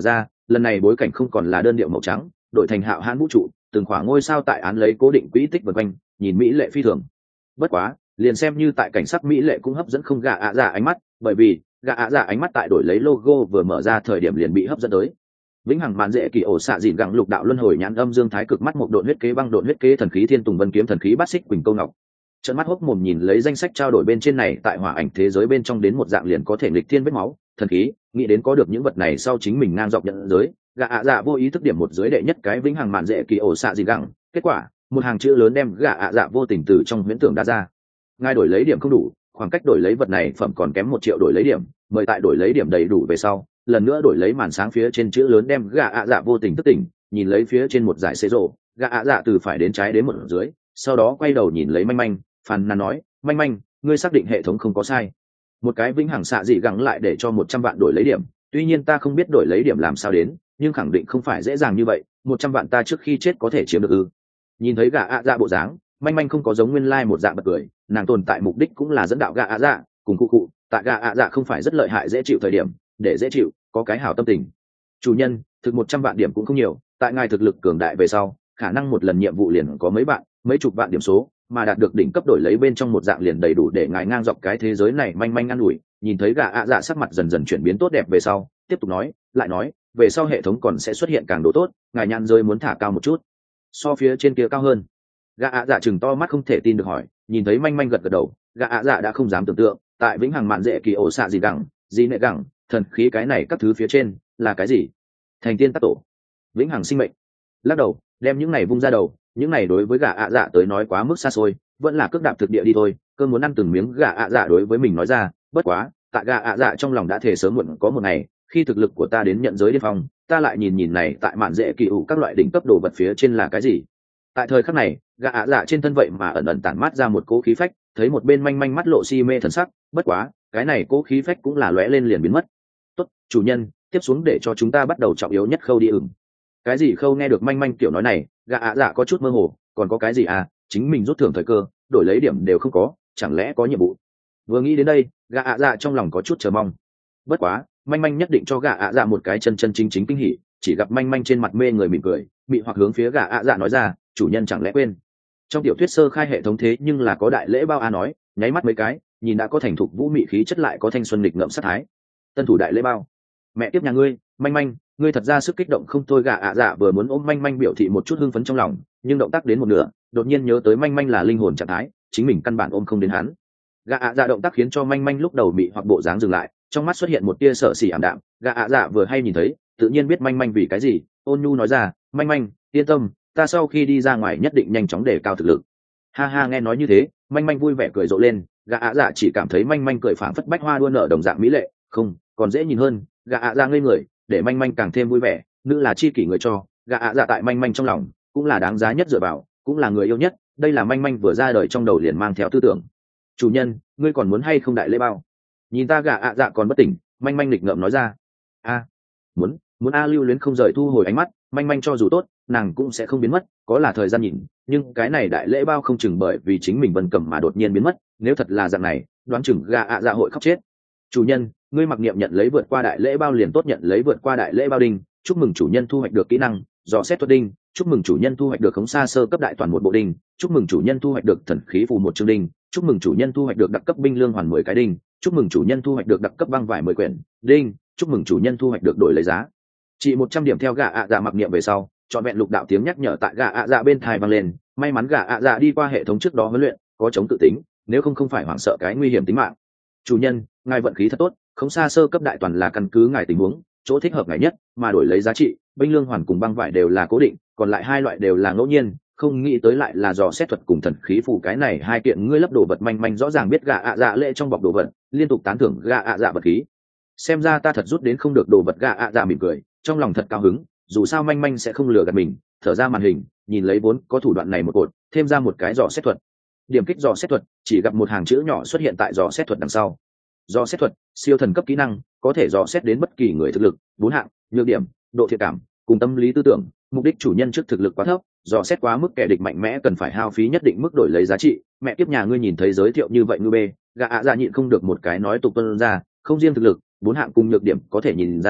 A: lần này bối cảnh không còn là đơn điệu màu trắng, đổi thành hạo hãn vũ trụ, từng khoảng ngôi sao tại án lấy cố định quỹ tích vần quanh, nhìn mỹ lệ phi thường. Bất quá liền xem như tại cảnh sắc mỹ lệ cũng hấp dẫn không gạ ạ dạ ánh mắt, bởi vì gạ ạ dạ ánh mắt tại đổi lấy logo vừa mở ra thời điểm liền bị hấp dẫn tới. Vĩnh hằng mạn dễ kỳ ổ xạ dịn gẳng lục đạo luân hồi nhãn âm dương thái cực mắt một độn huyết kế băng độn huyết kế thần khí thiên tùng vân kiếm thần khí bát xích quỳnh câu ngọc. Trận mắt hốc mồm nhìn lấy danh sách trao đổi bên trên này, tại hỏa ảnh thế giới bên trong đến một dạng liền có thể nghịch thiên vết máu thần khí, nghĩ đến có được những vật này sau chính mình ngang dọc nhận giới, gạ ạ dạ vô ý thức điểm một dưới đệ nhất cái vĩnh hằng mạn dễ kỳ ổ xạ dịn gẳng, kết quả một hàng chữ lớn đem gạ ạ dạ vô tình từ trong huyễn tưởng đá ra. Ngài đổi lấy điểm không đủ, khoảng cách đổi lấy vật này phẩm còn kém một triệu đổi lấy điểm, mời tại đổi lấy điểm đầy đủ về sau lần nữa đổi lấy màn sáng phía trên chữ lớn đem gạ ạ dạ vô tình thức tỉnh, nhìn lấy phía trên một giải xế rộ, gạ ạ dạ từ phải đến trái đến một dưới, sau đó quay đầu nhìn lấy manh manh phàn nàn nói, manh manh ngươi xác định hệ thống không có sai? Một cái vĩnh hằng xạ dị gắng lại để cho một trăm vạn đổi lấy điểm, tuy nhiên ta không biết đổi lấy điểm làm sao đến, nhưng khẳng định không phải dễ dàng như vậy, một trăm vạn ta trước khi chết có thể chiếm được ư? Nhìn thấy gạ ạ dạ bộ dáng, manh manh không có giống nguyên lai một dạng bật cười, nàng tồn tại mục đích cũng là dẫn đạo gạ ạ dạ cùng cụ cụ tại gạ ạ dạ không phải rất lợi hại dễ chịu thời điểm để dễ chịu có cái hảo tâm tình. Chủ nhân thực một trăm vạn điểm cũng không nhiều, tại ngài thực lực cường đại về sau khả năng một lần nhiệm vụ liền có mấy bạn mấy chục vạn điểm số, mà đạt được đỉnh cấp đổi lấy bên trong một dạng liền đầy đủ để ngài ngang dọc cái thế giới này. Manh manh ngăn ủi. Nhìn thấy gạ ạ dạ sắc mặt dần dần chuyển biến tốt đẹp về sau tiếp tục nói, lại nói về sau hệ thống còn sẽ xuất hiện càng đồ tốt, ngài nhăn rơi muốn thả cao một chút, so phía trên kia cao hơn. Gạ ạ dạ chừng to mắt không thể tin được hỏi. Nhìn thấy manh manh gật gật đầu, gạ ạ dạ đã không dám tưởng tượng tại vĩnh hằng mạn dễ kỳ ổ xạ gì gẳng gì nệ gẳng thần khí cái này các thứ phía trên là cái gì. Thành tiên tác tổ, vĩnh hằng sinh mệnh. Lắc đầu đem những này vung ra đầu, những này đối với gạ ạ dạ tới nói quá mức xa xôi, vẫn là cước đạp thực địa đi thôi. Cơn muốn ăn từng miếng gạ ạ dạ đối với mình nói ra, bất quá tại gạ ạ dạ trong lòng đã thể sớm muộn có một ngày khi thực lực của ta đến nhận giới điên phong, ta lại nhìn nhìn này tại mạn dễ kỳ ủ các loại đỉnh cấp đồ vật phía trên là cái gì. Tại thời khắc này gạ ạ dạ trên thân vậy mà ẩn ẩn tản mát ra một cỗ khí phách, thấy một bên manh manh mắt lộ si mê thần sắc, bất quá cái này cỗ khí phách cũng là lóe lên liền biến mất. Tốt chủ nhân, tiếp xuống để cho chúng ta bắt đầu trọng yếu nhất khâu đi ửng. Cái gì khâu? Nghe được manh manh kiểu nói này, gạ ạ dạ có chút mơ hồ, còn có cái gì à? Chính mình rút thưởng thời cơ đổi lấy điểm đều không có, chẳng lẽ có nhiệm vụ? Vừa nghĩ đến đây gạ ạ dạ trong lòng có chút chờ mong. Bất quá manh manh nhất định cho gạ ạ dạ một cái chân chân chính chính kinh hỉ, chỉ gặp manh manh trên mặt mê người mỉm cười, mị hoặc hướng phía gạ ạ dạ nói ra, chủ nhân chẳng lẽ quên trong tiểu thuyết sơ khai hệ thống thế nhưng là có đại lễ bao? A nói nháy mắt mấy cái, nhìn đã có thành thục vũ mị khí chất lại có thanh xuân lịch ngậm sát thái. Tân thủ đại lễ bao, mẹ tiếp nhà ngươi. Manh manh ngươi thật ra sức kích động không thôi. Gạ ạ dạ vừa muốn ôm manh manh biểu thị một chút hưng phấn trong lòng, nhưng động tác đến một nửa đột nhiên nhớ tới manh manh là linh hồn trạng thái, chính mình căn bản ôm không đến hắn. Gạ ạ dạ động tác khiến cho manh manh lúc đầu bị hoặc bộ dáng dừng lại, trong mắt xuất hiện một tia sợ xỉ ảm đạm. Gạ ạ dạ vừa hay nhìn thấy tự nhiên biết manh manh vì cái gì, ôn nhu nói ra, manh manh yên tâm, ta sau khi đi ra ngoài nhất định nhanh chóng để cao thực lực. Ha ha, nghe nói như thế manh manh vui vẻ cười rộ lên. Gạ ạ dạ chỉ cảm thấy manh manh cười phảng phất bách hoa đua nở đồng dạng mỹ lệ, không còn dễ nhìn hơn. Gạ ạ dạ ngây người, để manh manh càng thêm vui vẻ. Nữ là chi kỷ người cho, gạ ạ dạ tại manh manh trong lòng cũng là đáng giá nhất dựa vào, cũng là người yêu nhất. Đây là manh manh vừa ra đời trong đầu liền mang theo tư tưởng. Chủ nhân ngươi còn muốn hay không đại lễ bao? Nhìn ta gạ ạ dạ còn bất tỉnh, manh manh lịch ngợm nói ra. A muốn muốn. A lưu luyến không rời thu hồi ánh mắt. Manh manh cho dù tốt nàng cũng sẽ không biến mất, có là thời gian nhìn, nhưng cái này đại lễ bao không chừng bởi vì chính mình vân cầm mà đột nhiên biến mất. Nếu thật là dạng này đoán chừng gạ ạ dạ hội khóc chết. Chủ nhân ngươi mặc niệm nhận lấy vượt qua đại lễ bao liền tốt, nhận lấy vượt qua đại lễ bao đinh. Chúc mừng chủ nhân thu hoạch được kỹ năng dò xét thuật đinh. Chúc mừng chủ nhân thu hoạch được khống xa sơ cấp đại toàn một bộ đinh. Chúc mừng chủ nhân thu hoạch được thần khí phù một chương đinh. Chúc mừng chủ nhân thu hoạch được đặc cấp binh lương hoàn mười cái đinh. Chúc mừng chủ nhân thu hoạch được đặc cấp băng vải mười quyển đinh. Chúc mừng chủ nhân thu hoạch được đổi lấy giá trị một trăm điểm. Theo gạ ạ dạ mặc niệm về sau, trọn vẹn lục đạo tiếng nhắc nhở tại gạ ạ dạ bên thai vang lên. May mắn gạ ạ dạ đi qua hệ thống trước đó huấn luyện, có chống tự tính, nếu không không phải hoảng sợ cái nguy hiểm tính mạng. Chủ nhân ngài vận khí thật tốt, không xa sơ cấp đại toàn là căn cứ ngài tình huống chỗ thích hợp ngài nhất mà đổi lấy giá trị, binh lương hoàn cùng băng vải đều là cố định, còn lại hai loại đều là ngẫu nhiên. Không nghĩ tới lại là dò xét thuật cùng thần khí phù, cái này hai kiện ngươi lấp đồ vật. Manh manh rõ ràng biết gạ ạ dạ lệ trong bọc đồ vật, liên tục tán thưởng gạ ạ dạ vật khí. Xem ra ta thật rút đến không được đồ vật. Gạ ạ dạ mỉm cười, trong lòng thật cao hứng, dù sao manh manh sẽ không lừa gạt mình. Thở ra màn hình, nhìn lấy vốn có thủ đoạn này một cột, thêm ra một cái dò xét thuật. Điểm kích dò xét thuật, chỉ gặp một hàng chữ nhỏ xuất hiện tại dò xét thuật đằng sau. Dò xét thuật siêu thần cấp kỹ năng, có thể dò xét đến bất kỳ người thực lực bốn hạng, nhược điểm, độ thiện cảm cùng tâm lý tư tưởng. Mục đích chủ nhân trước thực lực quá thấp, dò xét quá mức kẻ địch mạnh mẽ cần phải hao phí nhất định mức đổi lấy giá trị. Mẹ tiếp nhà ngươi nhìn thấy giới thiệu như vậy ngư bê, gạ ạ dạ nhịn không được một cái nói tục tuân ra, không riêng thực lực bốn hạng cùng nhược điểm có thể nhìn ra,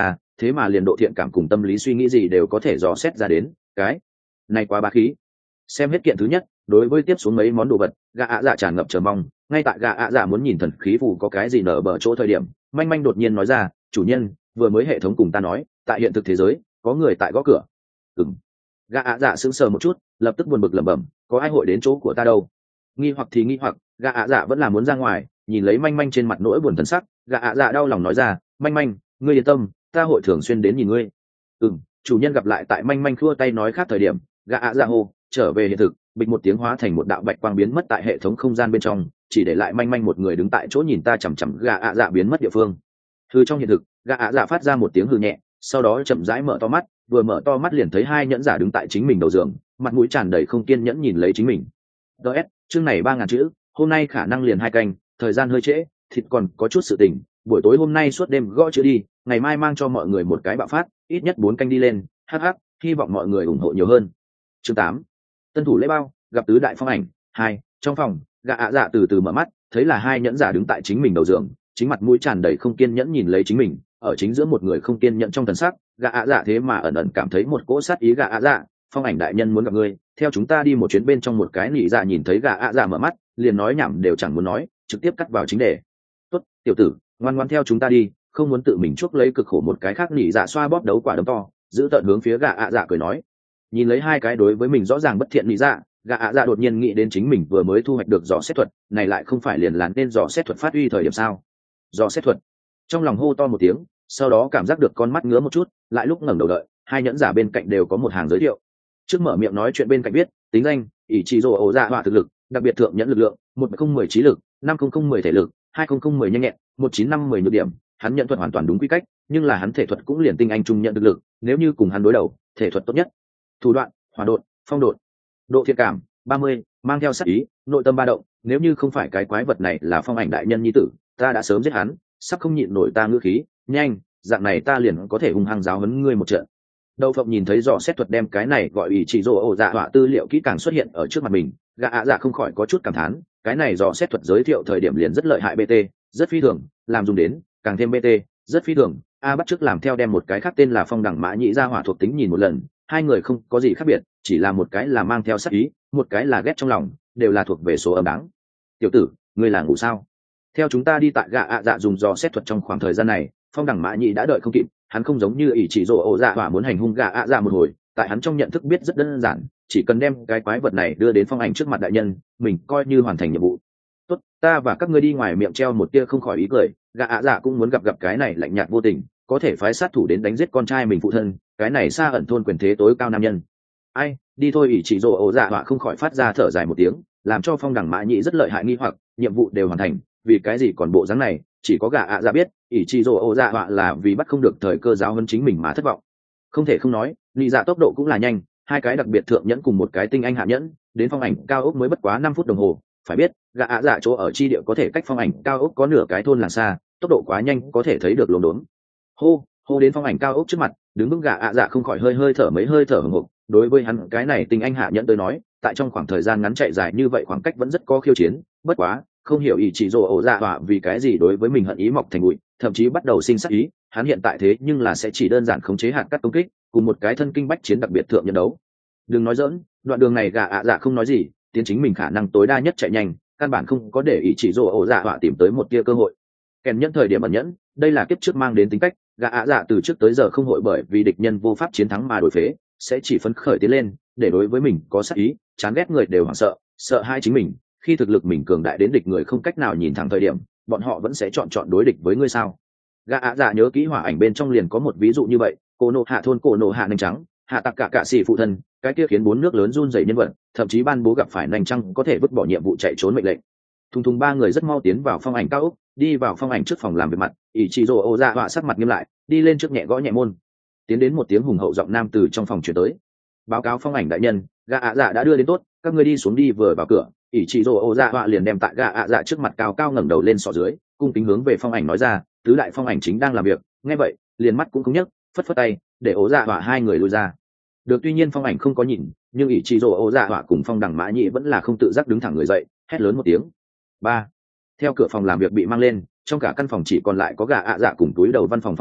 A: thế mà liền độ thiện cảm cùng tâm lý suy nghĩ gì đều có thể dò xét ra đến, cái này quá bá khí. Xem hết kiện thứ nhất, đối với tiếp xuống mấy món đồ vật, gã ạ dạ tràn ngập chờ mong. Ngay tại gã ạ dạ muốn nhìn thần khí phù có cái gì nở bờ chỗ thời điểm, manh manh đột nhiên nói ra, chủ nhân, vừa mới hệ thống cùng ta nói, tại hiện thực thế giới có người tại gõ cửa. Ừm. Gã ạ dạ sững sờ một chút, lập tức buồn bực lẩm bẩm, có ai hội đến chỗ của ta đâu? Nghi hoặc thì nghi hoặc, gã ạ dạ vẫn là muốn ra ngoài, nhìn lấy manh manh trên mặt nỗi buồn thần sắc, gã ạ dạ đau lòng nói ra, manh manh, ngươi yên tâm, ta hội thường xuyên đến nhìn ngươi. Ừm. Chủ nhân gặp lại tại manh manh khua tay nói khác thời điểm, gã ạ dạ hô, trở về hiện thực, bịch một tiếng hóa thành một đạo bạch quang biến mất tại hệ thống không gian bên trong, chỉ để lại manh manh một người đứng tại chỗ nhìn ta chằm chằm gã ạ dạ biến mất địa phương. Hư trong hiện thực, gã ạ dạ phát ra một tiếng hư nhẹ, sau đó chậm rãi mở to mắt, vừa mở to mắt liền thấy hai nhẫn giả đứng tại chính mình đầu giường, mặt mũi tràn đầy không kiên nhẫn nhìn lấy chính mình. ds chương này ba ngàn chữ, hôm nay khả năng liền hai canh, thời gian hơi trễ, thịt còn có chút sự tình, buổi tối hôm nay suốt đêm gõ chữ đi, ngày mai mang cho mọi người một cái bạo phát, ít nhất bốn canh đi lên, hh, hy vọng mọi người ủng hộ nhiều hơn. Chương tám, tân thủ lễ bao, gặp tứ đại phong ảnh. Hai, trong phòng, gã ạ dạ từ từ mở mắt, thấy là hai nhẫn giả đứng tại chính mình đầu giường, chính mặt mũi tràn đầy không kiên nhẫn nhìn lấy chính mình, ở chính giữa một người không kiên nhẫn trong thần sắc, gã ạ dạ thế mà ẩn ẩn cảm thấy một cỗ sát ý. Gã ạ dạ, phong ảnh đại nhân muốn gặp ngươi, theo chúng ta đi một chuyến. Bên trong một cái nị dạ nhìn thấy gã ạ dạ mở mắt, liền nói nhảm đều chẳng muốn nói, trực tiếp cắt vào chính đề. Tốt, tiểu tử, ngoan ngoan theo chúng ta đi, không muốn tự mình chuốc lấy cực khổ. Một cái khác nị dạ xoa bóp đấu quả đấm to, giữ tợn hướng phía gã ạ dạ cười nói. Nhìn lấy hai cái đối với mình rõ ràng bất thiện nị dạ, gã ạ dạ đột nhiên nghĩ đến chính mình vừa mới thu hoạch được dò xét thuật, này lại không phải liền là nên dò xét thuật phát huy thời điểm sao? Dò xét thuật. Trong lòng hô to một tiếng, sau đó cảm giác được con mắt ngứa một chút, lại lúc ngẩng đầu đợi, hai nhẫn giả bên cạnh đều có một hàng giới thiệu. Trước mở miệng nói chuyện bên cạnh biết, tính danh, ỷ chỉ rồ ổ dạ hỏa thực lực, đặc biệt thượng nhẫn lực lượng, một không mười trí lực, năm không không mười thể lực, hai không không mười nhanh nhẹn, một chín năm mười nhược điểm. Hắn nhận thuật hoàn toàn đúng quy cách, nhưng là hắn thể thuật cũng liền tinh anh trung nhận lực lực, nếu như cùng hắn đối đầu, thể thuật tốt nhất. Thủ đoạn, hỏa độn, phong độn. Độ thiện cảm, ba mươi, mang theo sát ý, nội tâm ba động, nếu như không phải cái quái vật này là phong ảnh đại nhân nhi tử, ta đã sớm giết hắn, sắp không nhịn nổi ta ngữ khí, nhanh, dạng này ta liền có thể hung hăng giáo huấn ngươi một trận. Đậu phộng nhìn thấy dò xét thuật đem cái này gọi ý chỉ rồ ổ dạ họa tư liệu kỹ càng xuất hiện ở trước mặt mình, gã ạ dạ không khỏi có chút cảm thán, cái này dò xét thuật giới thiệu thời điểm liền rất lợi hại. bt rất phi thường, làm dùng đến càng thêm bt rất phi thường. A bắt trước làm theo đem một cái khác tên là phong đẳng mã nhĩ ra hỏa thuộc tính nhìn một lần, hai người không có gì khác biệt, chỉ là một cái là mang theo sát ý, một cái là ghét trong lòng, đều là thuộc về số âm đáng. Tiểu tử, ngươi là ngủ sao? Theo chúng ta đi. Tại gã ạ dạ dùng dò xét thuật trong khoảng thời gian này, phong đẳng mã nhĩ đã đợi không kịp, hắn không giống như ỷ chỉ rồ ổ dạ hỏa muốn hành hung gã ạ dạ một hồi, tại hắn trong nhận thức biết rất đơn giản, chỉ cần đem cái quái vật này đưa đến phong ảnh trước mặt đại nhân, mình coi như hoàn thành nhiệm vụ. Tốt, ta và các ngươi đi. Ngoài miệng treo một tia không khỏi ý cười, gã ạ dạ cũng muốn gặp gặp cái này lạnh nhạt vô tình, có thể phái sát thủ đến đánh giết con trai mình phụ thân, cái này xa ẩn thôn quyền thế tối cao nam nhân. Ai, đi thôi. ỷ chỉ rồ ổ dạ hỏa không khỏi phát ra thở dài một tiếng, làm cho phong đẳng mã nhĩ rất lợi hại nghi hoặc, nhiệm vụ đều hoàn thành, vì cái gì còn bộ dáng này? Chỉ có gã ạ dạ biết, ỷ chỉ rồ ổ dạ hỏa là vì bắt không được thời cơ giáo huấn chính mình mà thất vọng. Không thể không nói, nị dạ tốc độ cũng là nhanh, hai cái đặc biệt thượng nhẫn cùng một cái tinh anh hạ nhẫn, đến phong ảnh cao ốc mới bất quá năm phút đồng hồ. Phải biết, gã ạ dạ chỗ ở chi địa có thể cách phong ảnh cao ốc có nửa cái thôn làng xa, tốc độ quá nhanh có thể thấy được luống đốn. Hô, hô đến phong ảnh cao ốc trước mặt, đứng vững gã ạ dạ không khỏi hơi hơi thở mấy hơi thở hừng hực. Đối với hắn cái này tinh anh hạ nhẫn tới nói, tại trong khoảng thời gian ngắn chạy dài như vậy khoảng cách vẫn rất có khiêu chiến. Bất quá, không hiểu ý chỉ rồ ổ dạ hỏa vì cái gì đối với mình hận ý mọc thành bụi, thậm chí bắt đầu sinh sát ý. Hắn hiện tại thế nhưng là sẽ chỉ đơn giản khống chế hạt cắt công kích, cùng một cái thân kinh bách chiến đặc biệt thượng nhân đấu. Đừng nói dỡn, đoạn đường này gã ạ dạ không nói gì, tiến chính mình khả năng tối đa nhất chạy nhanh, căn bản không có để ý chỉ rồ ổ dạ hỏa tìm tới một tia cơ hội. Kèn nhẫn thời điểm ẩn nhẫn, đây là kiếp trước mang đến tính cách, gã ạ dạ từ trước tới giờ không hội bởi vì địch nhân vô pháp chiến thắng mà đổi phế, sẽ chỉ phấn khởi tiến lên, để đối với mình có sát ý, chán ghét người đều hoảng sợ, sợ hai chính mình. Khi thực lực mình cường đại đến địch người không cách nào nhìn thẳng thời điểm, bọn họ vẫn sẽ chọn chọn đối địch với ngươi sao? Gã ạ dạ nhớ kỹ hỏa ảnh bên trong liền có một ví dụ như vậy, cô nộ hạ thôn cổ nộ hạ nanh trắng, hạ tặc cả cạ xỉ phụ thân, cái kia khiến bốn nước lớn run rẩy nhân vật, thậm chí ban bố gặp phải nanh trắng có thể vứt bỏ nhiệm vụ chạy trốn mệnh lệnh. Thùng thùng ba người rất mau tiến vào phong ảnh cao ốc, đi vào phong ảnh trước phòng làm việc mặt, ỷ chỉ rồ ổ dạ họa sắc mặt nghiêm lại, đi lên trước nhẹ gõ nhẹ môn. Tiến đến một tiếng hùng hậu giọng nam từ trong phòng truyền tới. Báo cáo phong ảnh đại nhân, gã ạ dạ đã đưa đến tốt, các ngươi đi xuống đi. Vừa vào cửa, ỷ chỉ rồ ổ dạ họa liền đem tại gã ạ dạ trước mặt cao cao ngẩng đầu lên sọ dưới, cung kính hướng về phong ảnh nói ra, tứ đại phong ảnh chính đang làm việc. Nghe vậy, liền mắt cũng không nhấc, phất phất tay để ổ dạ họa hai người lui ra. Được, tuy nhiên phong ảnh không có nhìn, nhưng ỷ chỉ rồ ổ dạ họa cùng phong đằng mã nhị vẫn là không tự giác đứng thẳng người dậy, hét lớn một tiếng. Ba. Theo cửa phòng làm việc bị mang lên, trong cả căn phòng chỉ còn lại có gã ạ dạ cùng túi đầu văn phòng phong ảnh,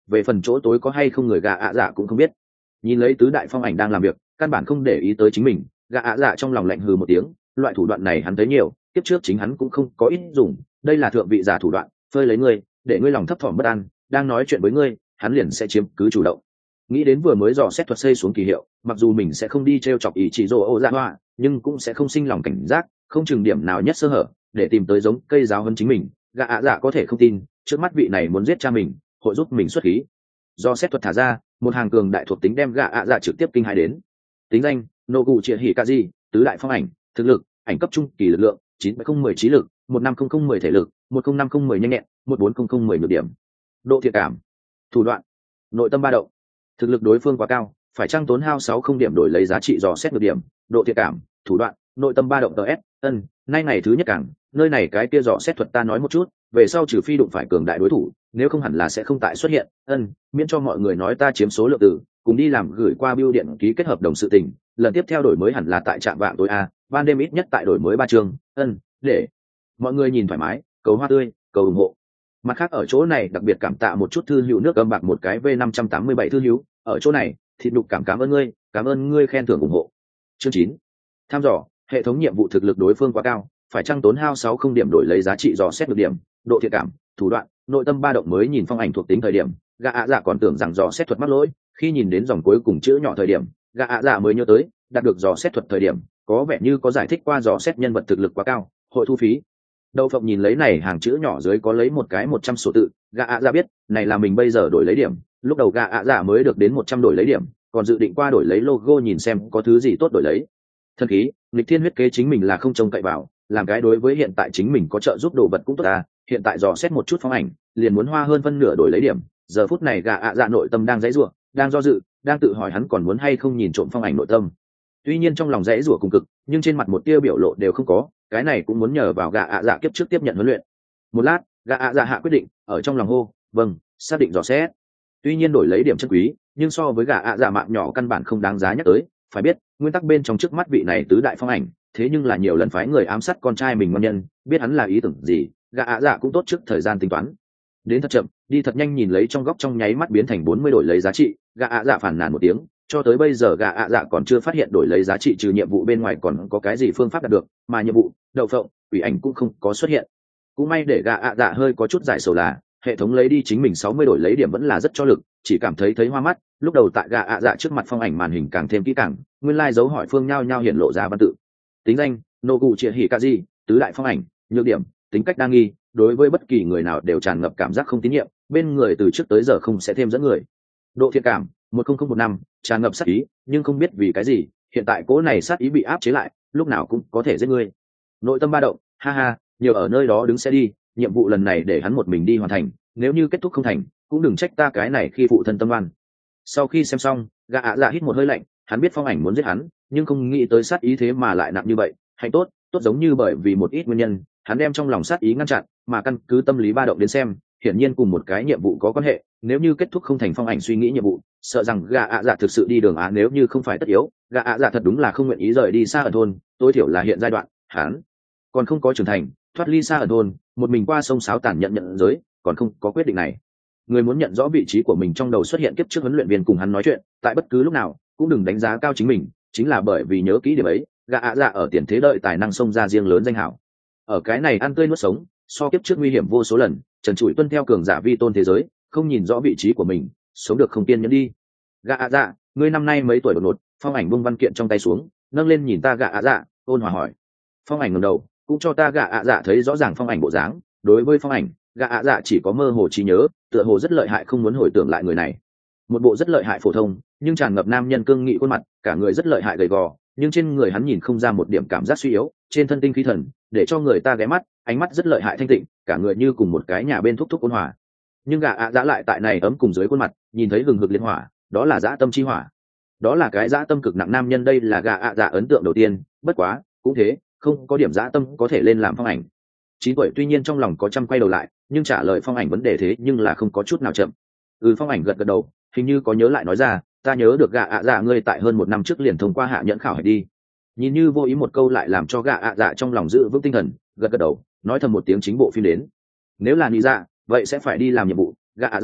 A: về phần chỗ tối có hay không người gạ ạ dạ cũng không biết. Nhìn lấy tứ đại phong ảnh đang làm việc, căn bản không để ý tới chính mình, gạ ạ dạ trong lòng lạnh hừ một tiếng. Loại thủ đoạn này hắn thấy nhiều, tiếp trước chính hắn cũng không có ít dùng, đây là thượng vị giả thủ đoạn, phơi lấy ngươi, để ngươi lòng thấp thỏm bất an, đang nói chuyện với ngươi, hắn liền sẽ chiếm cứ chủ động. Nghĩ đến vừa mới dò xét thuật xây xuống kỳ hiệu, mặc dù mình sẽ không đi treo chọc ý chỉ rồ ô dạ hoa, nhưng cũng sẽ không sinh lòng cảnh giác, không chừng điểm nào nhất sơ hở để tìm tới giống cây giáo hơn chính mình. Gã ạ dạ có thể không tin trước mắt vị này muốn giết cha mình, hội giúp mình xuất khí. Do xét thuật thả ra, một hàng cường đại thuộc tính đem gã ạ dạ trực tiếp kinh hãi đến. Tính danh: Nogu Triệt Hỉ Kaji, tứ đại phong ảnh, thực lực: ảnh cấp trung kỳ lực lượng, chín bảy không mười trí lực, một năm không không mười thể lực, một không năm không mười nhanh nhẹn, một bốn không không mười nhược điểm. Độ thiện cảm. Thủ đoạn: nội tâm ba động. Thực lực đối phương quá cao, phải chăng tốn hao sáu không điểm đổi lấy giá trị dò xét được điểm. Độ thiện cảm. Thủ đoạn: nội tâm ba động tờ s. Ân, nay ngày thứ nhất cảng, nơi này cái kia dò xét thuật ta nói một chút, về sau trừ phi đụng phải cường đại đối thủ, nếu không hẳn là sẽ không tại xuất hiện. Ân, miễn cho mọi người nói ta chiếm số lượng từ, cùng đi làm gửi qua bưu điện ký kết hợp đồng sự tình, lần tiếp theo đổi mới hẳn là tại trạm vạng tối a, ban đêm ít nhất tại đổi mới ba chương. Ân, để mọi người nhìn thoải mái, cầu hoa tươi, cầu ủng hộ. Mặt khác ở chỗ này đặc biệt cảm tạ một chút thư hữu nước âm bạc một cái v năm trăm tám mươi bảy thư hữu, ở chỗ này thịt đục cảm cảm ơn ngươi, cảm ơn ngươi khen thưởng ủng hộ. Chương chín, tham dò. Hệ thống nhiệm vụ thực lực đối phương quá cao, phải chăng tốn hao sáu không điểm đổi lấy giá trị dò xét được điểm. Độ thiện cảm. Thủ đoạn: nội tâm ba động. Mới nhìn phong ảnh thuộc tính thời điểm, gã ạ dạ còn tưởng rằng dò xét thuật mắc lỗi, khi nhìn đến dòng cuối cùng chữ nhỏ thời điểm, gã ạ dạ mới nhớ tới đạt được dò xét thuật thời điểm có vẻ như có giải thích qua dò xét nhân vật thực lực quá cao, hội thu phí. Đậu phộng nhìn lấy này hàng chữ nhỏ dưới có lấy một cái một trăm số tự, gã ạ dạ biết này là mình bây giờ đổi lấy điểm. Lúc đầu gã ạ dạ mới được đến một trăm đổi lấy điểm, còn dự định qua đổi lấy logo nhìn xem có thứ gì tốt đổi lấy. Thần khí, nghịch thiên huyết kế chính mình là không trông cậy vào, làm cái đối với hiện tại chính mình có trợ giúp đồ vật cũng tốt à, hiện tại dò xét một chút phong ảnh, liền muốn hoa hơn phân nửa đổi lấy điểm. Giờ phút này gã ạ dạ nội tâm đang dãy rủa, đang do dự, đang tự hỏi hắn còn muốn hay không nhìn trộm phong ảnh nội tâm. Tuy nhiên trong lòng dãy rủa cùng cực, nhưng trên mặt một tia biểu lộ đều không có, cái này cũng muốn nhờ vào gã ạ dạ kiếp trước tiếp nhận huấn luyện. Một lát, gã ạ dạ hạ quyết định, ở trong lòng hô, vâng, xác định dò xét. Tuy nhiên đổi lấy điểm chân quý, nhưng so với gã ạ dạ mạng nhỏ căn bản không đáng giá nhắc tới. Phải biết, nguyên tắc bên trong trước mắt vị này tứ đại phong ảnh, thế nhưng là nhiều lần phái người ám sát con trai mình ngon nhân, biết hắn là ý tưởng gì, gã ạ dạ cũng tốt trước thời gian tính toán. Đến thật chậm, đi thật nhanh, nhìn lấy trong góc trong nháy mắt biến thành bốn mươi đổi lấy giá trị, gã ạ dạ phản nàn một tiếng, cho tới bây giờ gã ạ dạ còn chưa phát hiện đổi lấy giá trị trừ nhiệm vụ bên ngoài còn có cái gì phương pháp đạt được, mà nhiệm vụ đậu phộng quỷ ảnh cũng không có xuất hiện. Cũng may để gã ạ dạ hơi có chút giải sầu là hệ thống lấy đi chính mình sáu mươi đổi lấy điểm vẫn là rất cho lực, chỉ cảm thấy thấy hoa mắt. Lúc đầu tại gã ạ dạ trước mặt phong ảnh màn hình càng thêm kỹ càng, nguyên lai dấu hỏi phương nhao nhao hiện lộ ra văn tự. Tính danh: Nogu Triệt Hỉ Kaji, tứ đại phong ảnh, nhược điểm: tính cách đa nghi, đối với bất kỳ người nào đều tràn ngập cảm giác không tín nhiệm, bên người từ trước tới giờ không sẽ thêm dẫn người. Độ thiện cảm: một không không một năm, tràn ngập sát ý, nhưng không biết vì cái gì, hiện tại cố này sát ý bị áp chế lại, lúc nào cũng có thể giết người. Nội tâm ba động: ha ha, nhiều ở nơi đó đứng xe đi, nhiệm vụ lần này để hắn một mình đi hoàn thành, nếu như kết thúc không thành, cũng đừng trách ta cái này khi phụ thân tâm oan. Sau khi xem xong, gã ạ dạ hít một hơi lạnh, hắn biết phong ảnh muốn giết hắn, nhưng không nghĩ tới sát ý thế mà lại nặng như vậy. Hạnh tốt, tốt giống như bởi vì một ít nguyên nhân, hắn đem trong lòng sát ý ngăn chặn, mà căn cứ tâm lý ba động đến xem, hiển nhiên cùng một cái nhiệm vụ có quan hệ. Nếu như kết thúc không thành, phong ảnh suy nghĩ nhiệm vụ, sợ rằng gã ạ dạ thực sự đi đường á. Nếu như không phải tất yếu, gã ạ dạ thật đúng là không nguyện ý rời đi xa ở thôn, tối thiểu là hiện giai đoạn hắn còn không có trưởng thành, thoát ly xa ở thôn, một mình qua sông sáo tàn nhận nhận giới, còn không có quyết định này. Người muốn nhận rõ vị trí của mình trong đầu xuất hiện kiếp trước huấn luyện viên cùng hắn nói chuyện, tại bất cứ lúc nào cũng đừng đánh giá cao chính mình, chính là bởi vì nhớ kỹ điểm ấy, gã ạ dạ ở tiền thế đợi tài năng xông ra riêng lớn danh hảo. Ở cái này ăn tươi nuốt sống, so kiếp trước nguy hiểm vô số lần, trần trụi tuân theo cường giả vi tôn thế giới, không nhìn rõ vị trí của mình, sống được không kiên nhẫn đi. Gã ạ dạ, ngươi năm nay mấy tuổi? Đột ngột, phong ảnh bung văn kiện trong tay xuống, nâng lên nhìn ta. Gã ạ dạ ôn hòa hỏi. Phong ảnh ngẩng đầu, cũng cho ta gã ạ dạ thấy rõ ràng phong ảnh bộ dáng. Đối với phong ảnh, gã ạ dạ chỉ có mơ hồ trí nhớ, tựa hồ rất lợi hại, không muốn hồi tưởng lại người này. Một bộ rất lợi hại phổ thông nhưng tràn ngập nam nhân cương nghị khuôn mặt, cả người rất lợi hại gầy gò, nhưng trên người hắn nhìn không ra một điểm cảm giác suy yếu, trên thân tinh khí thần để cho người ta ghé mắt, ánh mắt rất lợi hại thanh tịnh, cả người như cùng một cái nhà bên thúc thúc ôn hòa. Nhưng gã ạ dạ lại tại này ấm cùng dưới khuôn mặt nhìn thấy hừng hực liên hỏa, đó là dã tâm chi hỏa, đó là cái dã tâm cực nặng nam nhân. Đây là gã ạ dạ ấn tượng đầu tiên, bất quá cũng thế, không có điểm dã tâm có thể lên làm phong ảnh. Chín tuổi tuy nhiên trong lòng có trăm quay đầu lại, nhưng trả lời phong ảnh vấn đề thế nhưng là không có chút nào chậm. Ừ, phong ảnh gật gật đầu, hình như có nhớ lại nói ra, ta nhớ được gã ạ dạ ngươi tại hơn một năm trước liền thông qua hạ nhẫn khảo hạch đi. Nhìn như vô ý một câu lại làm cho gã ạ dạ trong lòng giữ vững tinh thần, gật gật đầu, nói thầm một tiếng chính bộ phim đến. Nếu là nghĩ dạ, vậy sẽ phải đi làm nhiệm vụ. Gã ạ dạ,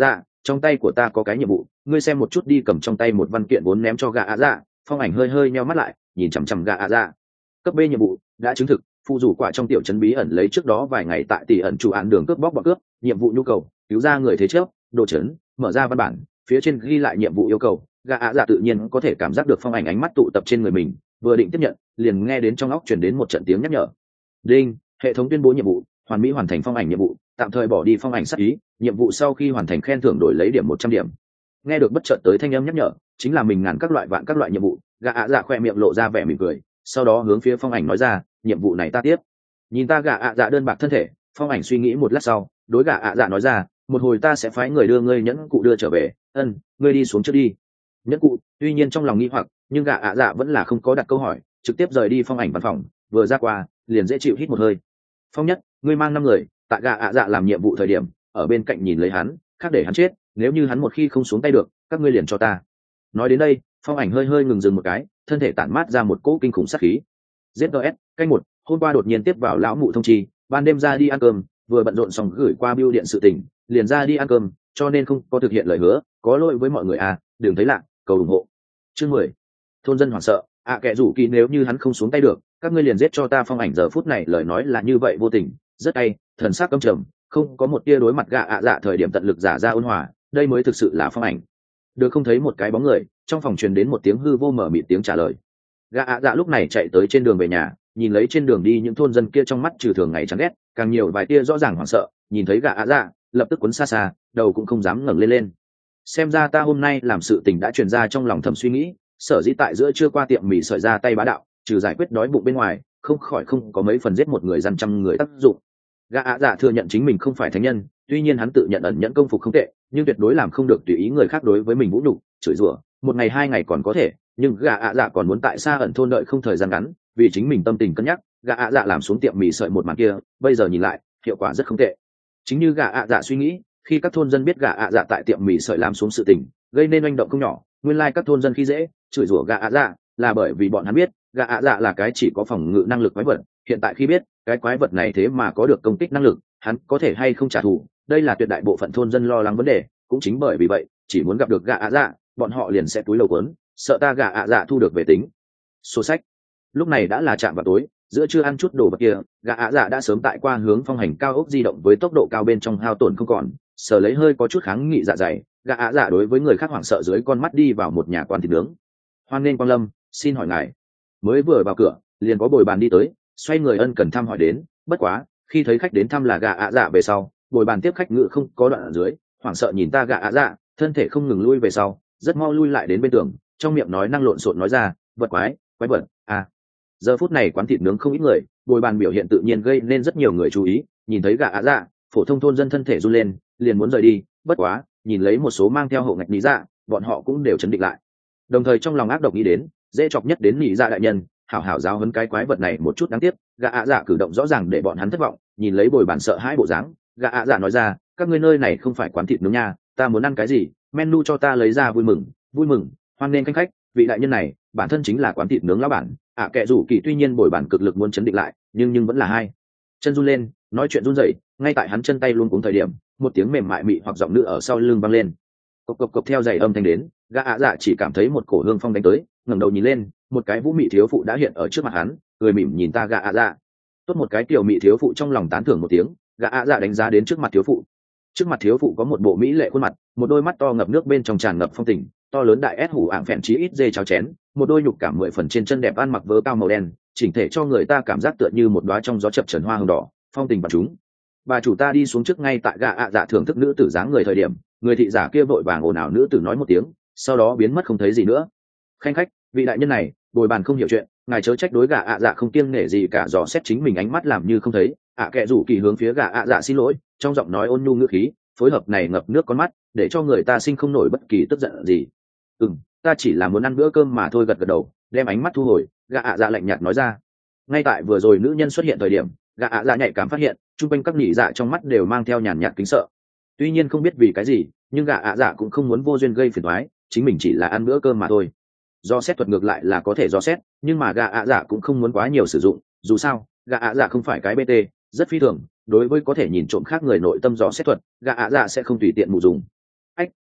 A: trong tay của ta có cái nhiệm vụ, ngươi xem một chút đi. Cầm trong tay một văn kiện vốn ném cho gã ạ dạ. Phong ảnh hơi hơi nheo mắt lại, nhìn chằm chằm gã ạ dạ. Cấp B nhiệm vụ đã chứng thực, phụ rủ quả trong tiểu trấn bí ẩn lấy trước đó vài ngày tại tỷ ẩn chủ án đường cướp bóc bọn cướp. Nhiệm vụ nhu cầu cứu ra người thế chấp, đồ trấn. Mở ra văn bản, phía trên ghi lại nhiệm vụ yêu cầu. Gã ạ dạ tự nhiên có thể cảm giác được Phong ảnh ánh mắt tụ tập trên người mình, vừa định tiếp nhận, liền nghe đến trong óc truyền đến một trận tiếng nhắc nhở. Đinh, hệ thống tuyên bố nhiệm vụ hoàn mỹ hoàn thành. Phong ảnh nhiệm vụ tạm thời bỏ đi phong ảnh sát ý, nhiệm vụ sau khi hoàn thành khen thưởng đổi lấy điểm một trăm điểm. Nghe được bất chợt tới thanh âm nhắc nhở, chính là mình ngàn các loại vạn các loại nhiệm vụ. Gã ạ dạ khoe miệng lộ ra vẻ mỉm cười, sau đó hướng phía Phong ảnh nói ra, nhiệm vụ này ta tiếp. Nhìn ta gã ạ dạ đơn bạc thân thể, Phong ảnh suy nghĩ một lát sau, đối gã ạ dạ nói ra, một hồi ta sẽ phái người đưa ngươi nhẫn cụ đưa trở về. Ân, ngươi đi xuống trước đi. Nhẫn cụ tuy nhiên trong lòng nghi hoặc, nhưng gã ạ dạ vẫn là không có đặt câu hỏi, trực tiếp rời đi Phong ảnh văn phòng. Vừa ra qua liền dễ chịu hít một hơi. Phong nhất, ngươi mang năm người tại gã ạ dạ làm nhiệm vụ thời điểm ở bên cạnh nhìn lấy hắn, khác để hắn chết, nếu như hắn một khi không xuống tay được, các ngươi liền cho ta. Nói đến đây, Phong ảnh hơi hơi ngừng dừng một cái, thân thể tản mát ra một cỗ kinh khủng sát khí. giê tê ét canh một, hôm qua đột nhiên tiếp vào lão mụ thông chi, ban đêm ra đi ăn cơm, vừa bận rộn xong gửi qua bưu điện sự tình, liền ra đi ăn cơm, cho nên không có thực hiện lời hứa, có lỗi với mọi người à, đừng thấy lạ, cầu ủng hộ. Chương mười, thôn dân hoảng sợ, ạ à, kẻ rủ kỳ nếu như hắn không xuống tay được, các ngươi liền giết cho ta. Phong ảnh giờ phút này lời nói là như vậy vô tình, rất hay, thần sắc căm trầm, không có một tia đối mặt gạ ạ dạ thời điểm tận lực giả ra ôn hòa, đây mới thực sự là Phong ảnh. Được không thấy một cái bóng người, trong phòng truyền đến một tiếng hư vô mở mịt tiếng trả lời. Gạ ạ dạ lúc này chạy tới trên đường về nhà, nhìn lấy trên đường đi những thôn dân kia trong mắt trừ thường ngày chán ghét, càng nhiều vài tia rõ ràng hoảng sợ, nhìn thấy gạ ạ dạ, lập tức quấn xa xa, đầu cũng không dám ngẩng lên lên. Xem ra ta hôm nay làm sự tình đã truyền ra trong lòng thầm suy nghĩ, sở dĩ tại giữa chưa qua tiệm mì sợi ra tay bá đạo, trừ giải quyết đói bụng bên ngoài, không khỏi không có mấy phần giết một người dân trăm người tác dụng. Gã ạ dạ thừa nhận chính mình không phải thánh nhân, tuy nhiên hắn tự nhận ẩn nhẫn công phục không tệ, nhưng tuyệt đối làm không được tùy ý người khác đối với mình vũ nhục, chửi rủa. Một ngày hai ngày còn có thể, nhưng gã ạ dạ còn muốn tại xa ẩn thôn đợi không thời gian ngắn, vì chính mình tâm tình cân nhắc, gã ạ dạ làm xuống tiệm mì sợi một màn kia, bây giờ nhìn lại, hiệu quả rất không tệ. Chính như gã ạ dạ suy nghĩ, khi các thôn dân biết gã ạ dạ tại tiệm mì sợi làm xuống sự tình, gây nên oanh động không nhỏ, nguyên lai like các thôn dân khi dễ chửi rủa gã ạ dạ là bởi vì bọn hắn biết gã ạ dạ là cái chỉ có phòng ngự năng lực quái vật. Hiện tại khi biết cái quái vật này thế mà có được công kích năng lực, hắn có thể hay không trả thù, đây là tuyệt đại bộ phận thôn dân lo lắng vấn đề. Cũng chính bởi vì vậy, chỉ muốn gặp được gã ạ dạ, bọn họ liền sẽ túi lầu quấn, sợ ta gã ạ dạ thu được về tính số sách. Lúc này đã là chạm vào tối, giữa chưa ăn chút đồ vật kia, gã ạ dạ đã sớm tại qua hướng phong hành cao ốc di động với tốc độ cao bên trong hao tổn không còn, sờ lấy hơi có chút kháng nghị dạ dày. Gã ạ dạ đối với người khác hoảng sợ dưới con mắt đi vào một nhà quán thịt nướng. Hoan nghênh quang lâm, xin hỏi ngài. Mới vừa vào cửa liền có bồi bàn đi tới, xoay người ân cần thăm hỏi đến. Bất quá khi thấy khách đến thăm là gã ạ dạ về sau, bồi bàn tiếp khách ngự không có đoạn ở dưới, hoảng sợ nhìn ta gã ạ dạ, thân thể không ngừng lui về sau, rất mau lui lại đến bên tường, trong miệng nói năng lộn xộn nói ra, vật quái quái vật à. Giờ phút này quán thịt nướng không ít người, bồi bàn biểu hiện tự nhiên gây nên rất nhiều người chú ý. Nhìn thấy gã ạ dạ, phổ thông thôn dân thân thể run lên, liền muốn rời đi. Bất quá nhìn lấy một số mang theo hậu ngạch lý dạ, bọn họ cũng đều chấn định lại, đồng thời trong lòng ác độc nghĩ đến dễ chọc nhất đến lý dạ đại nhân, hảo hảo giáo huấn cái quái vật này một chút. Đáng tiếc gã ạ dạ cử động rõ ràng để bọn hắn thất vọng. Nhìn lấy bồi bàn sợ hãi bộ dáng, gã ạ dạ nói ra, các ngươi nơi này không phải quán thịt nướng nha, ta muốn ăn cái gì menu cho ta lấy ra. Vui mừng vui mừng, hoan nghênh khanh khách, vị đại nhân này bản thân chính là quán thịt nướng lão bản. ạ à, kệ rủ kỳ tuy nhiên bồi bàn cực lực muốn chấn định lại, nhưng nhưng vẫn là hai chân run lên, nói chuyện run rẩy. Ngay tại hắn chân tay luôn cuống thời điểm, một tiếng mềm mại mị hoặc giọng nữ ở sau lưng vang lên, cộc cộc cộc theo giày âm thanh đến. Gã ạ dạ chỉ cảm thấy một cổ hương phong đánh tới, ngẩng đầu nhìn lên, một cái vũ mị thiếu phụ đã hiện ở trước mặt hắn, cười mỉm nhìn ta gã ạ dạ. Tốt một cái tiểu mị thiếu phụ, trong lòng tán thưởng một tiếng. Gã ạ dạ đánh giá đến trước mặt thiếu phụ. Trước mặt thiếu phụ có một bộ mỹ lệ khuôn mặt, một đôi mắt to ngập nước bên trong tràn ngập phong tình, to lớn đại ép hủ ạng phèn chí ít dê cháo chén, một đôi nhục cảm mười phần trên chân đẹp, ăn mặc vớ cao màu đen, chỉnh thể cho người ta cảm giác tựa như một đóa trong gió chập chờn hoa hồng đỏ, phong tình và chúng. Bà chủ ta đi xuống trước. Ngay tại gã ạ dạ thưởng thức nữ tử dáng người thời điểm, người thị giả kia vội vàng ồn ào nữ tử nói một tiếng, sau đó biến mất không thấy gì nữa. Khanh khách, vị đại nhân này bồi bàn không hiểu chuyện, ngài chớ trách. Đối gã ạ dạ không kiêng nể gì cả, dò xét chính mình ánh mắt làm như không thấy. ạ à, kệ rủ kỳ hướng phía gã ạ dạ xin lỗi, trong giọng nói ôn nhu ngữ khí, phối hợp này ngập nước con mắt, để cho người ta sinh không nổi bất kỳ tức giận gì. Ừ, ta chỉ là muốn ăn bữa cơm mà thôi. Gật gật đầu, đem ánh mắt thu hồi. Gã ạ dạ lạnh nhạt nói ra. Ngay tại vừa rồi nữ nhân xuất hiện thời điểm, gã ạ dạ nhạy cảm phát hiện chung quanh các nỉ dạ trong mắt đều mang theo nhàn nhạt kính sợ. Tuy nhiên không biết vì cái gì, nhưng gã ạ dạ cũng không muốn vô duyên gây phiền toái, chính mình chỉ là ăn bữa cơm mà thôi. Do xét thuật ngược lại là có thể do xét, nhưng mà gã ạ dạ cũng không muốn quá nhiều sử dụng. Dù sao gã ạ dạ không phải cái bt, rất phi thường. Đối với có thể nhìn trộm khác người nội tâm dò xét thuật, gã ạ dạ sẽ không tùy tiện mù dùng. Ách,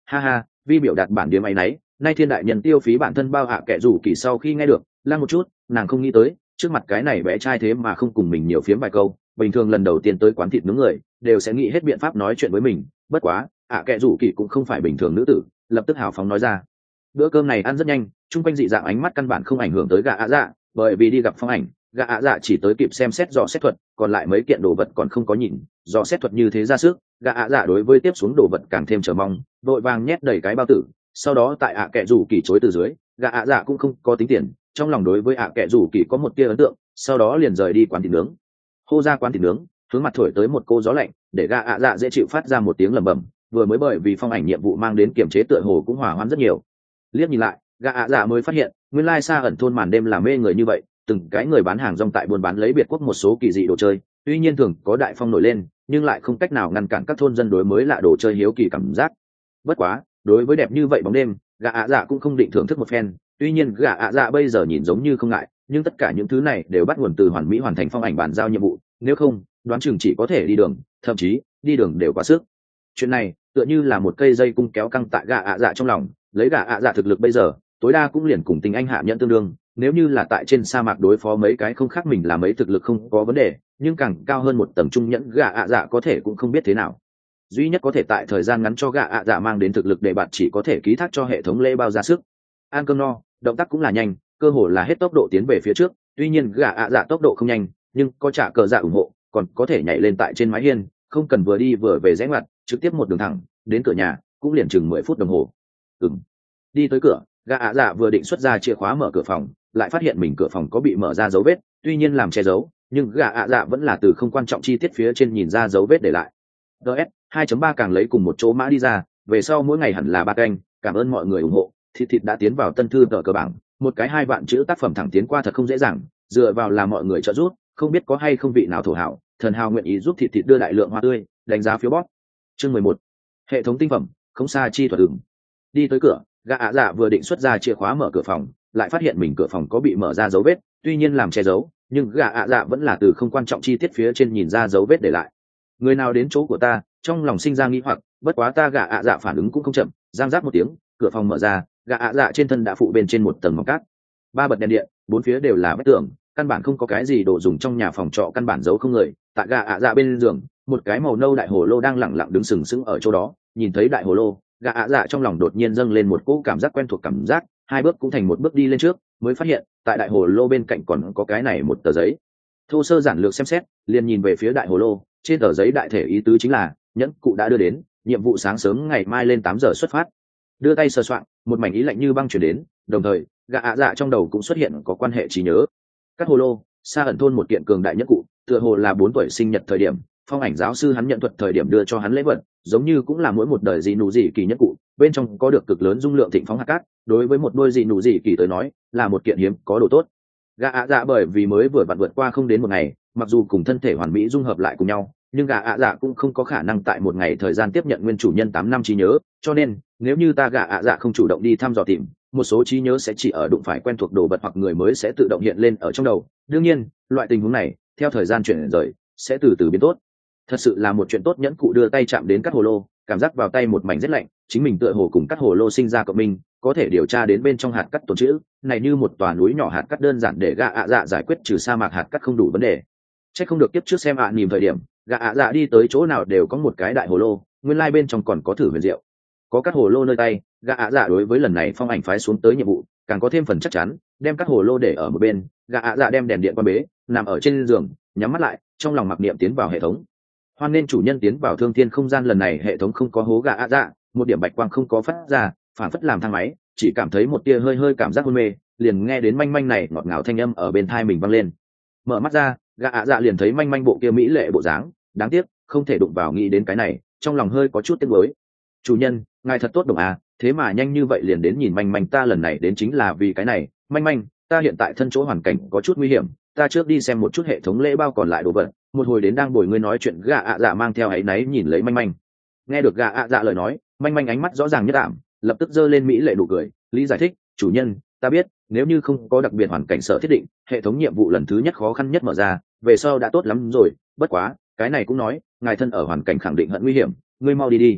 A: ha ha, vi biểu đạt bản điểm ấy nấy, nay thiên đại nhân tiêu phí bản thân bao hạ kẻ rủ kỳ sau khi nghe được lăng một chút, nàng không nghĩ tới trước mặt cái này bé trai thế mà không cùng mình nhiều phiếm vài câu. Bình thường lần đầu tiên tới quán thịt nướng người đều sẽ nghĩ hết biện pháp nói chuyện với mình, bất quá ạ kệ rủ kỳ cũng không phải bình thường nữ tử, lập tức hào phóng nói ra. Bữa cơm này ăn rất nhanh, chung quanh dị dạng ánh mắt căn bản không ảnh hưởng tới gã ạ dạ, bởi vì đi gặp phong ảnh, gã ạ dạ chỉ tới kịp xem xét dò xét thuật, còn lại mấy kiện đồ vật còn không có nhìn. Dò xét thuật như thế ra sức, gã ạ dạ đối với tiếp xuống đồ vật càng thêm chờ mong, vội vàng nhét đầy cái bao tử. Sau đó tại ạ kệ rủ kỳ chối từ dưới, gã ạ dạ cũng không có tính tiền, trong lòng đối với ạ kệ rủ kỳ có một tia ấn tượng, sau đó liền rời đi quán thịt nướng. Hô ra quán thịt nướng, hướng mặt thổi tới một cô gió lạnh, để gã ạ dạ dễ chịu phát ra một tiếng lẩm bẩm. Vừa mới bởi vì phong ảnh nhiệm vụ mang đến kiềm chế tựa hồ cũng hòa hoãn rất nhiều. Liếc nhìn lại, gã ạ dạ mới phát hiện nguyên lai xa ẩn thôn màn đêm là mê người như vậy, từng cái người bán hàng rong tại buôn bán lấy biệt quốc một số kỳ dị đồ chơi, tuy nhiên thường có đại phong nổi lên, nhưng lại không cách nào ngăn cản các thôn dân đối mới lạ đồ chơi hiếu kỳ cảm giác. Bất quá đối với đẹp như vậy bóng đêm, gã ạ dạ cũng không định thưởng thức một phen. Tuy nhiên gã ạ dạ bây giờ nhìn giống như không ngại, nhưng tất cả những thứ này đều bắt nguồn từ hoàn mỹ hoàn thành phong ảnh bàn giao nhiệm vụ, nếu không đoán chừng chỉ có thể đi đường, thậm chí đi đường đều quá sức. Chuyện này tựa như là một cây dây cung kéo căng tại gã ạ dạ trong lòng, lấy gã ạ dạ thực lực bây giờ tối đa cũng liền cùng tình anh hạ nhận tương đương, nếu như là tại trên sa mạc đối phó mấy cái không khác mình là mấy thực lực không có vấn đề, nhưng càng cao hơn một tầng trung nhẫn gã ạ dạ có thể cũng không biết thế nào. Duy nhất có thể tại thời gian ngắn cho gã ạ dạ mang đến thực lực để bạn chỉ có thể ký thác cho hệ thống lễ bao ra sức. Ăn cơm no, động tác cũng là nhanh, cơ hồ là hết tốc độ tiến về phía trước. Tuy nhiên gã ạ dạ tốc độ không nhanh, nhưng có trả cờ dạ ủng hộ, còn có thể nhảy lên tại trên mái hiên, không cần vừa đi vừa về rẽ ngoặt, trực tiếp một đường thẳng đến cửa nhà, cũng liền chừng mười phút đồng hồ. Ừm. Đi tới cửa, gã ạ dạ vừa định xuất ra chìa khóa mở cửa phòng, lại phát hiện mình cửa phòng có bị mở ra dấu vết, tuy nhiên làm che giấu, nhưng gã ạ dạ vẫn là từ không quan trọng chi tiết phía trên nhìn ra dấu vết để lại. ds hai chấm ba càng lấy cùng một chỗ mã đi ra, về sau mỗi ngày hẳn là ba canh, cảm ơn mọi người ủng hộ. Thịt thịt đã tiến vào tân thư tờ cờ bảng, một cái hai vạn chữ tác phẩm thẳng tiến qua thật không dễ dàng, dựa vào là mọi người trợ giúp, không biết có hay không vị nào thổ hảo, thần hào nguyện ý giúp thịt thịt đưa đại lượng hoa tươi, đánh giá phiếu bót. Chương mười một, hệ thống tinh phẩm, không xa chi thuật ứng. Đi tới cửa, gã ạ dạ vừa định xuất ra chìa khóa mở cửa phòng, lại phát hiện mình cửa phòng có bị mở ra dấu vết, tuy nhiên làm che giấu, nhưng gã ạ dạ vẫn là từ không quan trọng chi tiết phía trên nhìn ra dấu vết để lại. Người nào đến chỗ của ta, trong lòng sinh ra nghi hoặc, bất quá ta gã ạ dạ phản ứng cũng không chậm, giang giác một tiếng, cửa phòng mở ra, gã ạ dạ trên thân đã phụ bên trên một tầng mỏng cát, ba bật đèn điện, bốn phía đều là vách tường, căn bản không có cái gì đồ dùng trong nhà phòng trọ, căn bản giấu không người. Tại gã ạ dạ bên giường, một cái màu nâu đại hồ lô đang lẳng lặng đứng sừng sững ở chỗ đó. Nhìn thấy đại hồ lô, gã ạ dạ trong lòng đột nhiên dâng lên một cỗ cảm giác quen thuộc cảm giác, hai bước cũng thành một bước đi lên trước, mới phát hiện tại đại hồ lô bên cạnh còn có cái này một tờ giấy. Thô sơ giản lược xem xét, liền nhìn về phía đại hồ lô, trên tờ giấy đại thể ý tứ chính là nhẫn cụ đã đưa đến, nhiệm vụ sáng sớm ngày mai lên tám giờ xuất phát. Đưa tay sờ soạn, một mảnh ý lạnh như băng chuyển đến, đồng thời gã ạ dạ trong đầu cũng xuất hiện có quan hệ trí nhớ. Các hồ lô, xa ẩn thôn một kiện cường đại nhất cụ, tựa hồ là bốn tuổi sinh nhật thời điểm, phong ảnh giáo sư hắn nhận thuật thời điểm đưa cho hắn lễ vật, giống như cũng là mỗi một đời gì nụ gì kỳ nhất cụ, bên trong có được cực lớn dung lượng thịnh phóng hạt cát, đối với một đôi gì nụ gì kỳ tới nói là một kiện hiếm có đồ tốt. Gã ạ dạ bởi vì mới vừa vặn vượt qua không đến một ngày, mặc dù cùng thân thể hoàn mỹ dung hợp lại cùng nhau, nhưng gã ạ dạ cũng không có khả năng tại một ngày thời gian tiếp nhận nguyên chủ nhân tám năm trí nhớ, cho nên nếu như ta gã ạ dạ không chủ động đi thăm dò tìm, một số trí nhớ sẽ chỉ ở đụng phải quen thuộc đồ vật hoặc người mới sẽ tự động hiện lên ở trong đầu. Đương nhiên loại tình huống này theo thời gian chuyển rời sẽ từ từ biến tốt. Thật sự là một chuyện tốt. Nhẫn cụ đưa tay chạm đến cắt hồ lô, cảm giác vào tay một mảnh rét lạnh, chính mình tựa hồ cùng cắt hồ lô sinh ra cộng minh, có thể điều tra đến bên trong hạt cắt tồn chữ này như một tòa núi nhỏ hạt cắt đơn giản để gã ạ dạ giải quyết trừ sa mạc hạt cắt không đủ vấn đề. Chắc không được tiếp trước xem ạ à, nhìn thời điểm gã ạ dạ đi tới chỗ nào đều có một cái đại hồ lô, nguyên lai bên trong còn có thử huyền diệu. Có cắt hồ lô nơi tay, gã ạ dạ đối với lần này phong ảnh phái xuống tới nhiệm vụ càng có thêm phần chắc chắn, đem cắt hồ lô để ở một bên, gã ạ dạ đem đèn điện qua bế, nằm ở trên giường nhắm mắt lại, trong lòng mặc niệm tiến vào hệ thống. Hoan nên chủ nhân tiến vào thương thiên không gian. Lần này hệ thống không có hố gã ạ dạ, một điểm bạch quang không có phát ra, phản phất làm thang máy, chỉ cảm thấy một tia hơi hơi cảm giác hôn mê, liền nghe đến manh manh này ngọt ngào thanh âm ở bên tai mình vang lên. Mở mắt ra, gã ạ dạ liền thấy manh manh bộ kia mỹ lệ bộ dáng, đáng tiếc không thể đụng vào. Nghĩ đến cái này, trong lòng hơi có chút tiếc nuối. Chủ nhân, ngài thật tốt đồng à, thế mà nhanh như vậy liền đến nhìn manh manh. Ta lần này đến chính là vì cái này. Manh manh, ta hiện tại thân chỗ hoàn cảnh có chút nguy hiểm, ta trước đi xem một chút hệ thống lễ bao còn lại đồ vật, một hồi đến đang bồi ngươi nói chuyện. Gã ạ dạ mang theo áy náy nhìn lấy manh manh. Nghe được gã ạ dạ lời nói, manh manh ánh mắt rõ ràng nhất ảm, lập tức giơ lên mỹ lệ nụ cười, lý giải thích, chủ nhân, ta biết nếu như không có đặc biệt hoàn cảnh sở thiết định, hệ thống nhiệm vụ lần thứ nhất khó khăn nhất mở ra, về sau đã tốt lắm rồi, bất quá cái này cũng nói ngài thân ở hoàn cảnh khẳng định hận nguy hiểm, ngươi mau đi đi.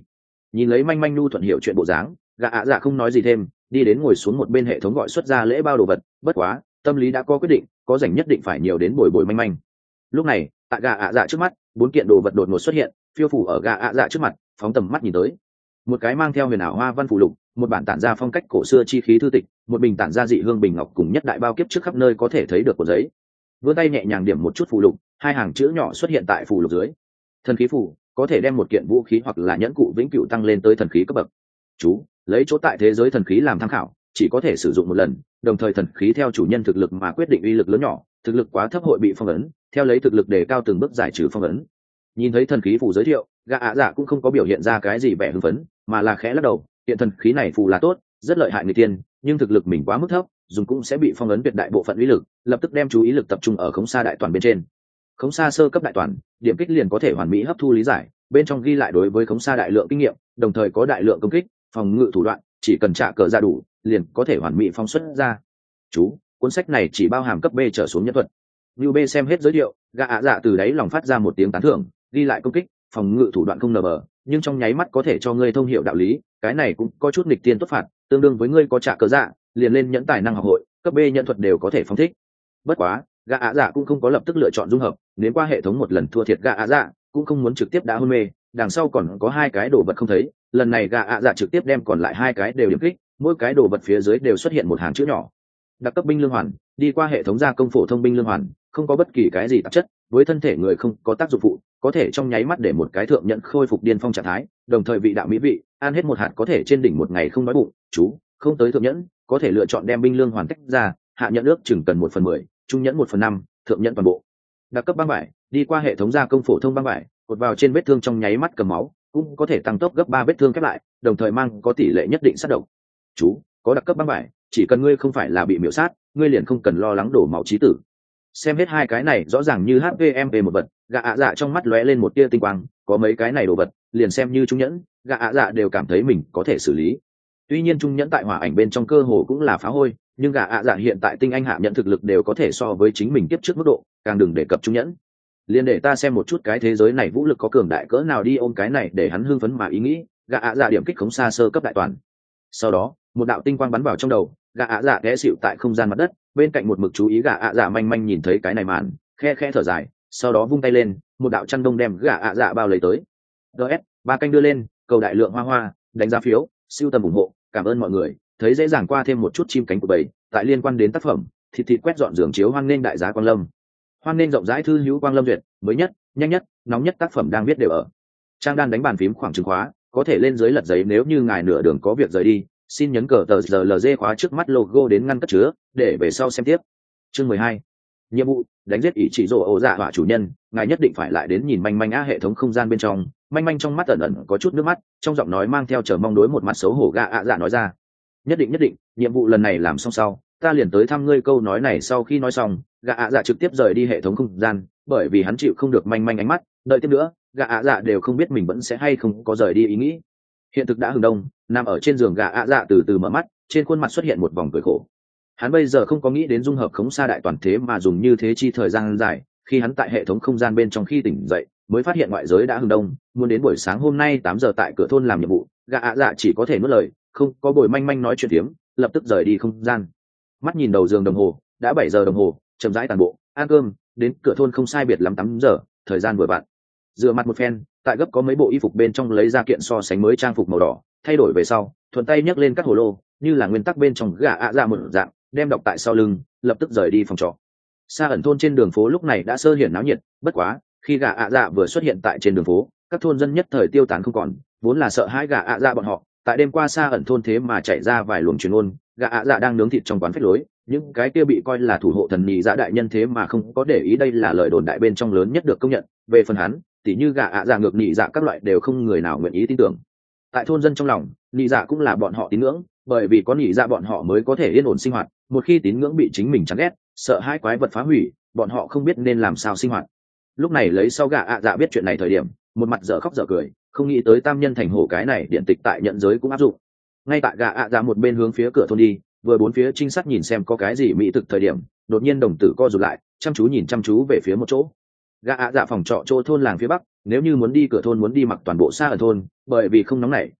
A: Nhìn lấy manh manh nu thuận hiểu chuyện bộ dáng, gã ạ dạ không nói gì thêm, đi đến ngồi xuống một bên hệ thống gọi xuất ra lễ bao đồ vật. Bất quá tâm lý đã có quyết định, có rảnh nhất định phải nhiều đến bồi bồi manh manh. Lúc này tại gã ạ dạ trước mắt, bốn kiện đồ vật đột ngột xuất hiện, phiêu phủ ở gã ạ dạ trước mặt, phóng tầm mắt nhìn tới. Một cái mang theo huyền ảo hoa văn phù lục, một bản tản ra phong cách cổ xưa chi khí thư tịch, một bình tản ra dị hương bình ngọc cùng nhất đại bao kiếp trước khắp nơi có thể thấy được của giấy. Vươn tay nhẹ nhàng điểm một chút phù lục, hai hàng chữ nhỏ xuất hiện tại phù lục dưới. Thần khí phù có thể đem một kiện vũ khí hoặc là nhẫn cụ vĩnh cửu tăng lên tới thần khí cấp bậc. Chú lấy chỗ tại thế giới thần khí làm tham khảo, chỉ có thể sử dụng một lần, đồng thời thần khí theo chủ nhân thực lực mà quyết định uy lực lớn nhỏ, thực lực quá thấp hội bị phong ấn, theo lấy thực lực đề cao từng bước giải trừ phong ấn. Nhìn thấy thần khí phù giới thiệu, gã ạ dạ cũng không có biểu hiện ra cái gì vẻ hưng phấn, mà là khẽ lắc đầu. Hiện thần khí này phù là tốt, rất lợi hại người tiên, nhưng thực lực mình quá mức thấp, dùng cũng sẽ bị phong ấn tuyệt đại bộ phận uy lực, lập tức đem chú ý lực tập trung ở khống sa đại toàn bên trên. Khống sa sơ cấp đại toàn, điểm kích liền có thể hoàn mỹ hấp thu lý giải, bên trong ghi lại đối với khống sa đại lượng kinh nghiệm, đồng thời có đại lượng công kích, phòng ngự thủ đoạn, chỉ cần trả cờ ra đủ, liền có thể hoàn mỹ phóng xuất ra. Chú, cuốn sách này chỉ bao hàm cấp B trở xuống nhân thuật. Như B xem hết giới thiệu, gã ạ dạ từ đấy lòng phát ra một tiếng tán thưởng, ghi lại công kích, phòng ngự thủ đoạn không nở bờ, nhưng trong nháy mắt có thể cho ngươi thông hiểu đạo lý, cái này cũng có chút nghịch tiên tốt phạt, tương đương với ngươi có trả cờ dạ, liền lên nhẫn tài năng học hội, cấp B nhận thuật đều có thể phóng thích. Bất quá, gã ạ dạ cũng không có lập tức lựa chọn dung hợp, nếu qua hệ thống một lần thua thiệt gã ạ dạ, cũng không muốn trực tiếp đã hôn mê, đằng sau còn có hai cái đồ vật không thấy, lần này gã ạ dạ trực tiếp đem còn lại hai cái đều điểm kích, mỗi cái đồ vật phía dưới đều xuất hiện một hàng chữ nhỏ. Đặc cấp binh lương hoàn, đi qua hệ thống gia công phổ thông binh lương hoàn, không có bất kỳ cái gì tạp chất, với thân thể người không có tác dụng phụ, có thể trong nháy mắt để một cái thượng nhận khôi phục điên phong trạng thái, đồng thời vị đạo mỹ vị, ăn hết một hạt có thể trên đỉnh một ngày không đói bụng. Chú không tới thượng nhẫn, có thể lựa chọn đem binh lương hoàn tách ra, hạ nhẫn ước chừng cần một phần mười, trung nhẫn một phần năm, thượng nhẫn toàn bộ. Đặc cấp băng vải, đi qua hệ thống gia công phổ thông băng vải, cột vào trên vết thương trong nháy mắt cầm máu, cũng có thể tăng tốc gấp ba vết thương khép lại, đồng thời mang có tỷ lệ nhất định sát độc. Chú có đặc cấp băng vải, chỉ cần ngươi không phải là bị miểu sát, ngươi liền không cần lo lắng đổ máu chí tử. Xem hết hai cái này rõ ràng như hát pê em về một vật, gã ạ dạ trong mắt lóe lên một tia tinh quang, có mấy cái này đồ vật, liền xem như trung nhẫn, gã ạ dạ đều cảm thấy mình có thể xử lý. Tuy nhiên trung nhẫn tại hỏa ảnh bên trong cơ hồ cũng là phá hôi, nhưng gã ạ dạ hiện tại tinh anh hạ nhận thực lực đều có thể so với chính mình tiếp trước mức độ, càng đừng đề cập trung nhẫn. Liền để ta xem một chút cái thế giới này vũ lực có cường đại cỡ nào đi ôm cái này để hắn hưng phấn mà ý nghĩ, gã ạ dạ điểm kích khống xa sơ cấp đại toàn. Sau đó, một đạo tinh quang bắn vào trong đầu, gã ạ dạ té xịu tại không gian mặt đất, bên cạnh một mực chú ý gã ạ dạ manh manh nhìn thấy cái này màn, khe khe thở dài, sau đó vung tay lên, một đạo chăn đông đem gã ạ dạ bao lấy tới. ds ba canh đưa lên, cầu đại lượng hoa hoa, đánh giá phiếu, siêu tầm ủng hộ, cảm ơn mọi người. Thấy dễ dàng qua thêm một chút chim cánh của bầy, tại liên quan đến tác phẩm, thịt thịt quét dọn giường chiếu hoan nghênh đại giá Quang Lâm. Hoan nghênh rộng rãi thư hữu Quang Lâm duyệt, mới nhất, nhanh nhất, nóng nhất tác phẩm đang viết đều ở. Trang đan đánh bàn phím khoảng trừng khóa, có thể lên dưới lật giấy nếu như ngài nửa đường có việc rời đi, xin nhấn cờ tờ giờ lg khóa trước mắt logo đến ngăn cất chứa, để về sau xem tiếp. Chương mười hai. Nhiệm vụ đánh giết ý chỉ rồ ổ dạ hỏa chủ nhân, ngài nhất định phải lại đến nhìn manh manh á hệ thống không gian bên trong, manh manh trong mắt ẩn ẩn có chút nước mắt, trong giọng nói mang theo chờ mong đối một mặt xấu hổ gạ ạ dạ nói ra. Nhất định nhất định, nhiệm vụ lần này làm xong sau, ta liền tới thăm ngươi. Câu nói này sau khi nói xong, gạ ạ dạ trực tiếp rời đi hệ thống không gian, bởi vì hắn chịu không được manh manh ánh mắt, đợi tiếp nữa, gạ ạ dạ đều không biết mình vẫn sẽ hay không có rời đi ý nghĩ. Hiện thực đã hừng đông, nằm ở trên giường gạ ạ dạ từ từ mở mắt, trên khuôn mặt xuất hiện một vòng cười khổ. Hắn bây giờ không có nghĩ đến dung hợp khống sa đại toàn thế mà dùng như thế chi thời gian dài, khi hắn tại hệ thống không gian bên trong khi tỉnh dậy mới phát hiện ngoại giới đã hừng đông, muốn đến buổi sáng hôm nay tám giờ tại cửa thôn làm nhiệm vụ, gạ ạ dạ chỉ có thể nuốt lời, không có bồi manh manh nói chuyện tiếm, lập tức rời đi không gian. Mắt nhìn đầu giường đồng hồ, đã bảy giờ đồng hồ, chậm rãi tàn bộ, ăn cơm, đến cửa thôn không sai biệt lắm tám giờ, thời gian vừa vặn. Rửa mặt một phen, tại gấp có mấy bộ y phục bên trong lấy ra kiện so sánh mới trang phục màu đỏ, thay đổi về sau, thuận tay nhấc lên các hồ lô, như là nguyên tắc bên trong gạ ạ dạ một dạng, đem đọc tại sau lưng, lập tức rời đi phòng trọ. Xa ẩn thôn trên đường phố lúc này đã sơ hiển náo nhiệt, bất quá khi gạ ạ dạ vừa xuất hiện tại trên đường phố, các thôn dân nhất thời tiêu tán không còn, vốn là sợ hãi gạ ạ dạ bọn họ, tại đêm qua xa ẩn thôn thế mà chạy ra vài luồng truyền ngôn, gạ ạ dạ đang nướng thịt trong quán phách lối, những cái kia bị coi là thủ hộ thần nhị dạ đại nhân thế mà không có để ý đây là lời đồn đại bên trong lớn nhất được công nhận. Về phần hắn, tỉ như gạ ạ dạ ngược nhị dạ các loại đều không người nào nguyện ý tin tưởng. Tại thôn dân trong lòng, nhị dạ cũng là bọn họ tín ngưỡng, bởi vì có nhị dạ bọn họ mới có thể yên ổn sinh hoạt, một khi tín ngưỡng bị chính mình chán ghét, sợ hai quái vật phá hủy, bọn họ không biết nên làm sao sinh hoạt. Lúc này lấy sau gạ ạ dạ biết chuyện này thời điểm, một mặt dở khóc dở cười, không nghĩ tới tam nhân thành hổ cái này điện tịch tại nhận giới cũng áp dụng. Ngay tại gạ ạ dạ một bên hướng phía cửa thôn đi, vừa bốn phía trinh sát nhìn xem có cái gì mỹ thực thời điểm, đột nhiên đồng tử co rụt lại, chăm chú nhìn chăm chú về phía một chỗ. Gạ ạ dạ phòng trọ chỗ thôn làng phía bắc, nếu như muốn đi cửa thôn muốn đi mặc toàn bộ xa ở thôn, bởi vì không nóng nảy,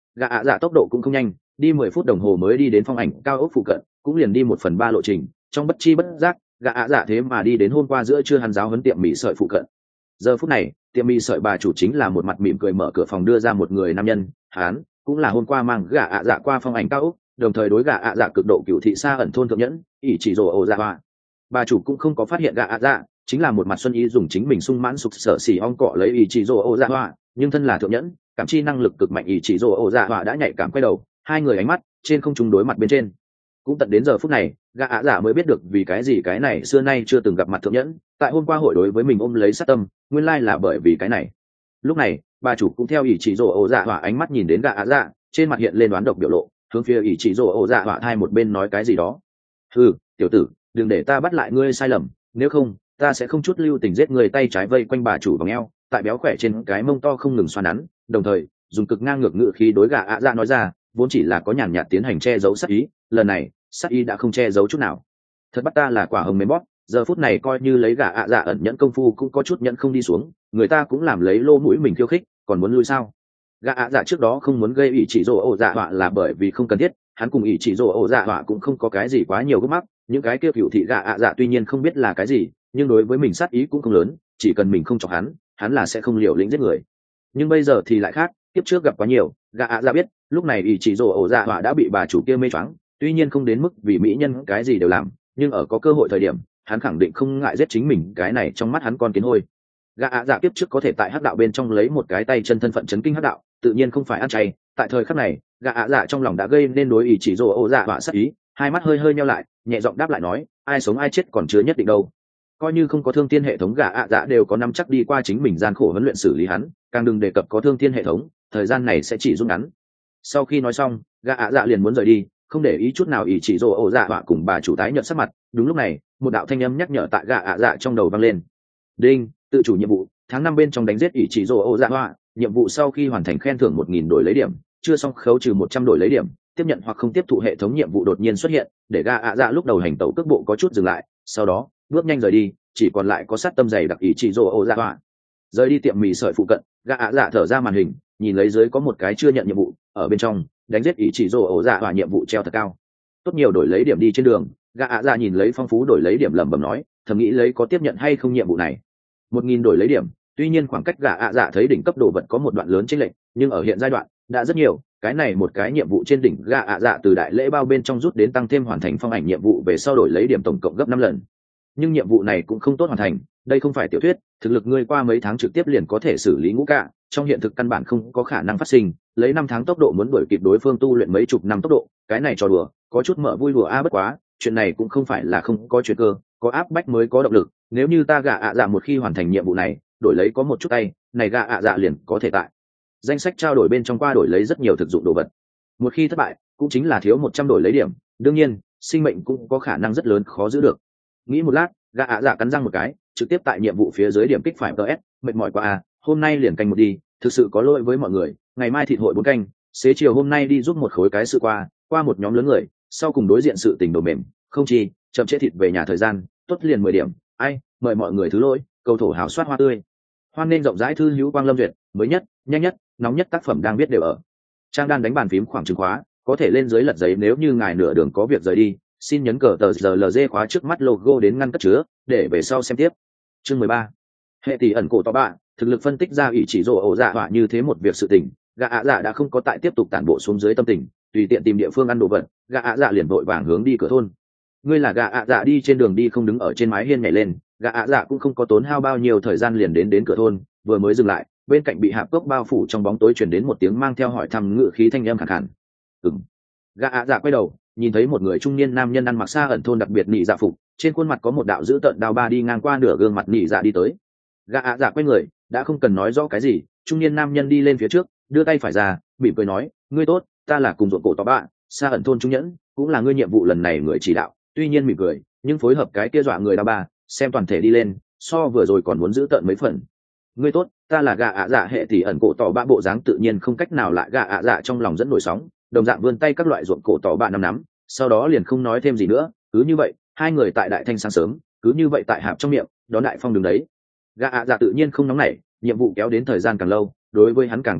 A: gã ạ dạ tốc độ cũng không nhanh, đi mười phút đồng hồ mới đi đến phong ảnh cao ốc phụ cận, cũng liền đi một phần ba lộ trình. Trong bất chi bất giác, gã ạ dạ thế mà đi đến hôm qua giữa trưa hắn giáo huấn tiệm mì sợi phụ cận. Giờ phút này, tiệm mì sợi bà chủ chính là một mặt mỉm cười mở cửa phòng đưa ra một người nam nhân, hắn cũng là hôm qua mang gã ạ dạ qua phong ảnh cao ốc, đồng thời đối gã ạ dạ cực độ cựu thị xa ẩn thôn thượng nhẫn, ỷ chỉ rồ ổ dạ hoa. Bà chủ cũng không có phát hiện gã ạ dạ, chính là một mặt xuân ý dùng chính mình sung mãn sục sở xỉ ong cọ lấy ỷ chỉ rồ ổ dạ hoa, nhưng thân là thượng nhẫn, cảm chi năng lực cực mạnh ỷ chỉ rồ ổ dạ hoa đã nhạy cảm quay đầu, hai người ánh mắt trên không trung đối mặt bên trên. Cũng tận đến giờ phút này, gã ạ dạ mới biết được vì cái gì cái này xưa nay chưa từng gặp mặt thượng nhẫn, tại hôm qua hội đối với mình ôm lấy sát tâm, nguyên lai là bởi vì cái này. Lúc này, bà chủ cũng theo ỷ chỉ rồ ổ dạ hoa ánh mắt nhìn đến gã ạ dạ, trên mặt hiện lên đoán độc biểu lộ, hướng phía ỷ chỉ rồ ổ dạ hoa hai một bên nói cái gì đó. "Hừ, tiểu tử, đừng để ta bắt lại ngươi sai lầm, nếu không ta sẽ không chút lưu tình giết người." Tay trái vây quanh bà chủ vòng eo, tại béo khỏe trên cái mông to không ngừng xoắn nắn, đồng thời dùng cực ngang ngược ngữ khí đối gã ạ dạ nói ra, vốn chỉ là có nhàn nhạt tiến hành che giấu sát ý, lần này sát ý đã không che giấu chút nào. Thật bắt ta là quả hồng mềm bóp, giờ phút này coi như lấy gã ạ dạ ẩn nhẫn công phu cũng có chút nhẫn không đi xuống, người ta cũng làm lấy lô mũi mình khiêu khích, còn muốn lui sao? Gã ạ dạ trước đó không muốn gây ỷ chỉ rồ ổ dạ họa là bởi vì không cần thiết, hắn cùng ỷ chỉ rồ ổ dạ họa cũng không có cái gì quá nhiều gấp mắc, những cái kia cựu thị gã ạ dạ tuy nhiên không biết là cái gì, nhưng đối với mình sát ý cũng không lớn, chỉ cần mình không chọc hắn, hắn là sẽ không liều lĩnh giết người. Nhưng bây giờ thì lại khác, tiếp trước gặp quá nhiều, gã ạ dạ biết lúc này ỷ chỉ rồ ổ dạ họa đã bị bà chủ kia mê choáng, tuy nhiên không đến mức vì mỹ nhân cái gì đều làm, nhưng ở có cơ hội thời điểm hắn khẳng định không ngại giết chính mình cái này trong mắt hắn con kiến hôi. Gã ạ dạ tiếp trước có thể tại hắc đạo bên trong lấy một cái tay chân thân phận chấn kinh hắc đạo, tự nhiên không phải ăn chay. Tại thời khắc này, gã ạ dạ trong lòng đã gây nên đối ý chỉ rồ ổ dạ họa sát ý, hai mắt hơi hơi nheo lại, nhẹ giọng đáp lại nói, ai sống ai chết còn chưa nhất định đâu. Coi như không có thương thiên hệ thống, gã ạ dạ đều có nắm chắc đi qua chính mình gian khổ huấn luyện xử lý hắn, càng đừng đề cập có thương thiên hệ thống, thời gian này sẽ chỉ rút ngắn. Sau khi nói xong, gã ạ dạ liền muốn rời đi, không để ý chút nào ý chỉ rồ ổ dạ họa cùng bà chủ tái nhận sắc mặt. Đúng lúc này, một đạo thanh âm nhắc nhở tại gã ạ dạ trong đầu vang lên. Đinh, tự chủ nhiệm vụ, tháng năm bên trong đánh giết ỷ chỉ rồ ổ dạ họa, nhiệm vụ sau khi hoàn thành khen thưởng một nghìn đổi lấy điểm, chưa xong khấu trừ một trăm đổi lấy điểm, tiếp nhận hoặc không tiếp thụ hệ thống nhiệm vụ đột nhiên xuất hiện, để gã ạ dạ lúc đầu hành tẩu cước bộ có chút dừng lại, sau đó bước nhanh rời đi, chỉ còn lại có sát tâm dày đặc ỷ chỉ rồ ổ dạ họa. Rời đi tiệm mì sợi phụ cận, gã ạ dạ thở ra màn hình, nhìn lấy dưới có một cái chưa nhận nhiệm vụ, ở bên trong đánh giết ỷ chỉ rồ ổ dạ họa nhiệm vụ treo thật cao, tốt nhiều đổi lấy điểm đi trên đường. Gã ạ dạ nhìn lấy phong phú đổi lấy điểm lẩm bẩm nói, thầm nghĩ lấy có tiếp nhận hay không nhiệm vụ này. Một nghìn đổi lấy điểm, tuy nhiên khoảng cách gã ạ dạ thấy đỉnh cấp đồ vật có một đoạn lớn chênh lệch, nhưng ở hiện giai đoạn đã rất nhiều. Cái này một cái nhiệm vụ trên đỉnh gã ạ dạ từ đại lễ bao bên trong rút đến tăng thêm hoàn thành phong ảnh nhiệm vụ về sau đổi lấy điểm tổng cộng gấp năm lần. Nhưng nhiệm vụ này cũng không tốt hoàn thành, đây không phải tiểu thuyết, thực lực ngươi qua mấy tháng trực tiếp liền có thể xử lý ngũ cả, trong hiện thực căn bản không có khả năng phát sinh, lấy năm tháng tốc độ muốn đuổi kịp đối phương tu luyện mấy chục năm tốc độ, cái này trò đùa, có chút mở vui đùa a. Bất quá, chuyện này cũng không phải là không có chuyện cơ, có áp bách mới có động lực, nếu như ta gã ạ dạ một khi hoàn thành nhiệm vụ này, đổi lấy có một chút tay, này gã ạ dạ liền có thể tại danh sách trao đổi bên trong qua đổi lấy rất nhiều thực dụng đồ vật. Một khi thất bại, cũng chính là thiếu một trăm đổi lấy điểm, đương nhiên, sinh mệnh cũng có khả năng rất lớn khó giữ được. Nghĩ một lát, gã ạ dạ cắn răng một cái, trực tiếp tại nhiệm vụ phía dưới điểm kích phải ts, mệt mỏi quá à, hôm nay liền canh một đi, thực sự có lỗi với mọi người, ngày mai thịt hội bốn canh, xế chiều hôm nay đi giúp một khối cái sự qua, qua một nhóm lớn người, sau cùng đối diện sự tình đồ mềm, không chi, chậm trễ thịt về nhà thời gian, tốt liền mười điểm, ai, mời mọi người thứ lỗi, cầu thổ hào soát hoa tươi. Hoan nên rộng rãi thư hữu Quang Lâm duyệt, mới nhất, nhanh nhất, nóng nhất tác phẩm đang viết đều ở. Trang đan đánh bàn phím khoảng trừng khóa, có thể lên dưới lật giấy nếu như ngài nửa đường có việc rời đi, xin nhấn cờ tờ giờ lg khóa trước mắt logo đến ngăn cất chứa, để về sau xem tiếp. Chương mười ba. Hệ tỷ ẩn cổ to bạ, thực lực phân tích ra ủy chỉ rồ ổ dạ họa như thế một việc sự tình, gã ạ dạ đã không có tại tiếp tục tản bộ xuống dưới tâm tình, tùy tiện tìm địa phương ăn đồ vật, gã ạ dạ liền vội vàng hướng đi cửa thôn. Ngươi là gã ạ dạ đi trên đường đi không đứng ở trên mái hiên nhảy lên, gã ạ dạ cũng không có tốn hao bao nhiêu thời gian liền đến đến cửa thôn, vừa mới dừng lại, bên cạnh bị hạp cốc bao phủ trong bóng tối truyền đến một tiếng mang theo hỏi thăm ngự khí thanh âm khàn khàn. Ừm. Gã ạ dạ quay đầu, nhìn thấy một người trung niên nam nhân ăn mặc xa ẩn thôn đặc biệt nị dạ phục, trên khuôn mặt có một đạo dữ tợn đao ba đi ngang qua nửa gương mặt nị dạ đi tới. Gã ạ dạ quay người, đã không cần nói rõ cái gì, trung niên nam nhân đi lên phía trước, đưa tay phải ra, mỉm cười nói, ngươi tốt, ta là cùng ruộng cổ to bạ, xa ẩn thôn trung nhẫn, cũng là ngươi nhiệm vụ lần này người chỉ đạo. Tuy nhiên mỉm cười, nhưng phối hợp cái kia dọa người đao ba, xem toàn thể đi lên, so vừa rồi còn muốn giữ tợn mấy phần. Ngươi tốt, ta là gã ạ dạ hệ tỷ ẩn cổ tỏ bạ, bộ dáng tự nhiên không cách nào lại gã ạ dạ trong lòng dẫn nổi sóng, đồng dạng vươn tay các loại ruộng cổ tỏ bạ nắm nắm, sau đó liền không nói thêm gì nữa. Cứ như vậy, hai người tại đại thanh sáng sớm, cứ như vậy tại hạp trong miệng, đón đại phong đường đấy. Gã ạ dạ tự nhiên không nóng nảy, nhiệm vụ kéo đến thời gian càng lâu, đối với hắn càng có lợi,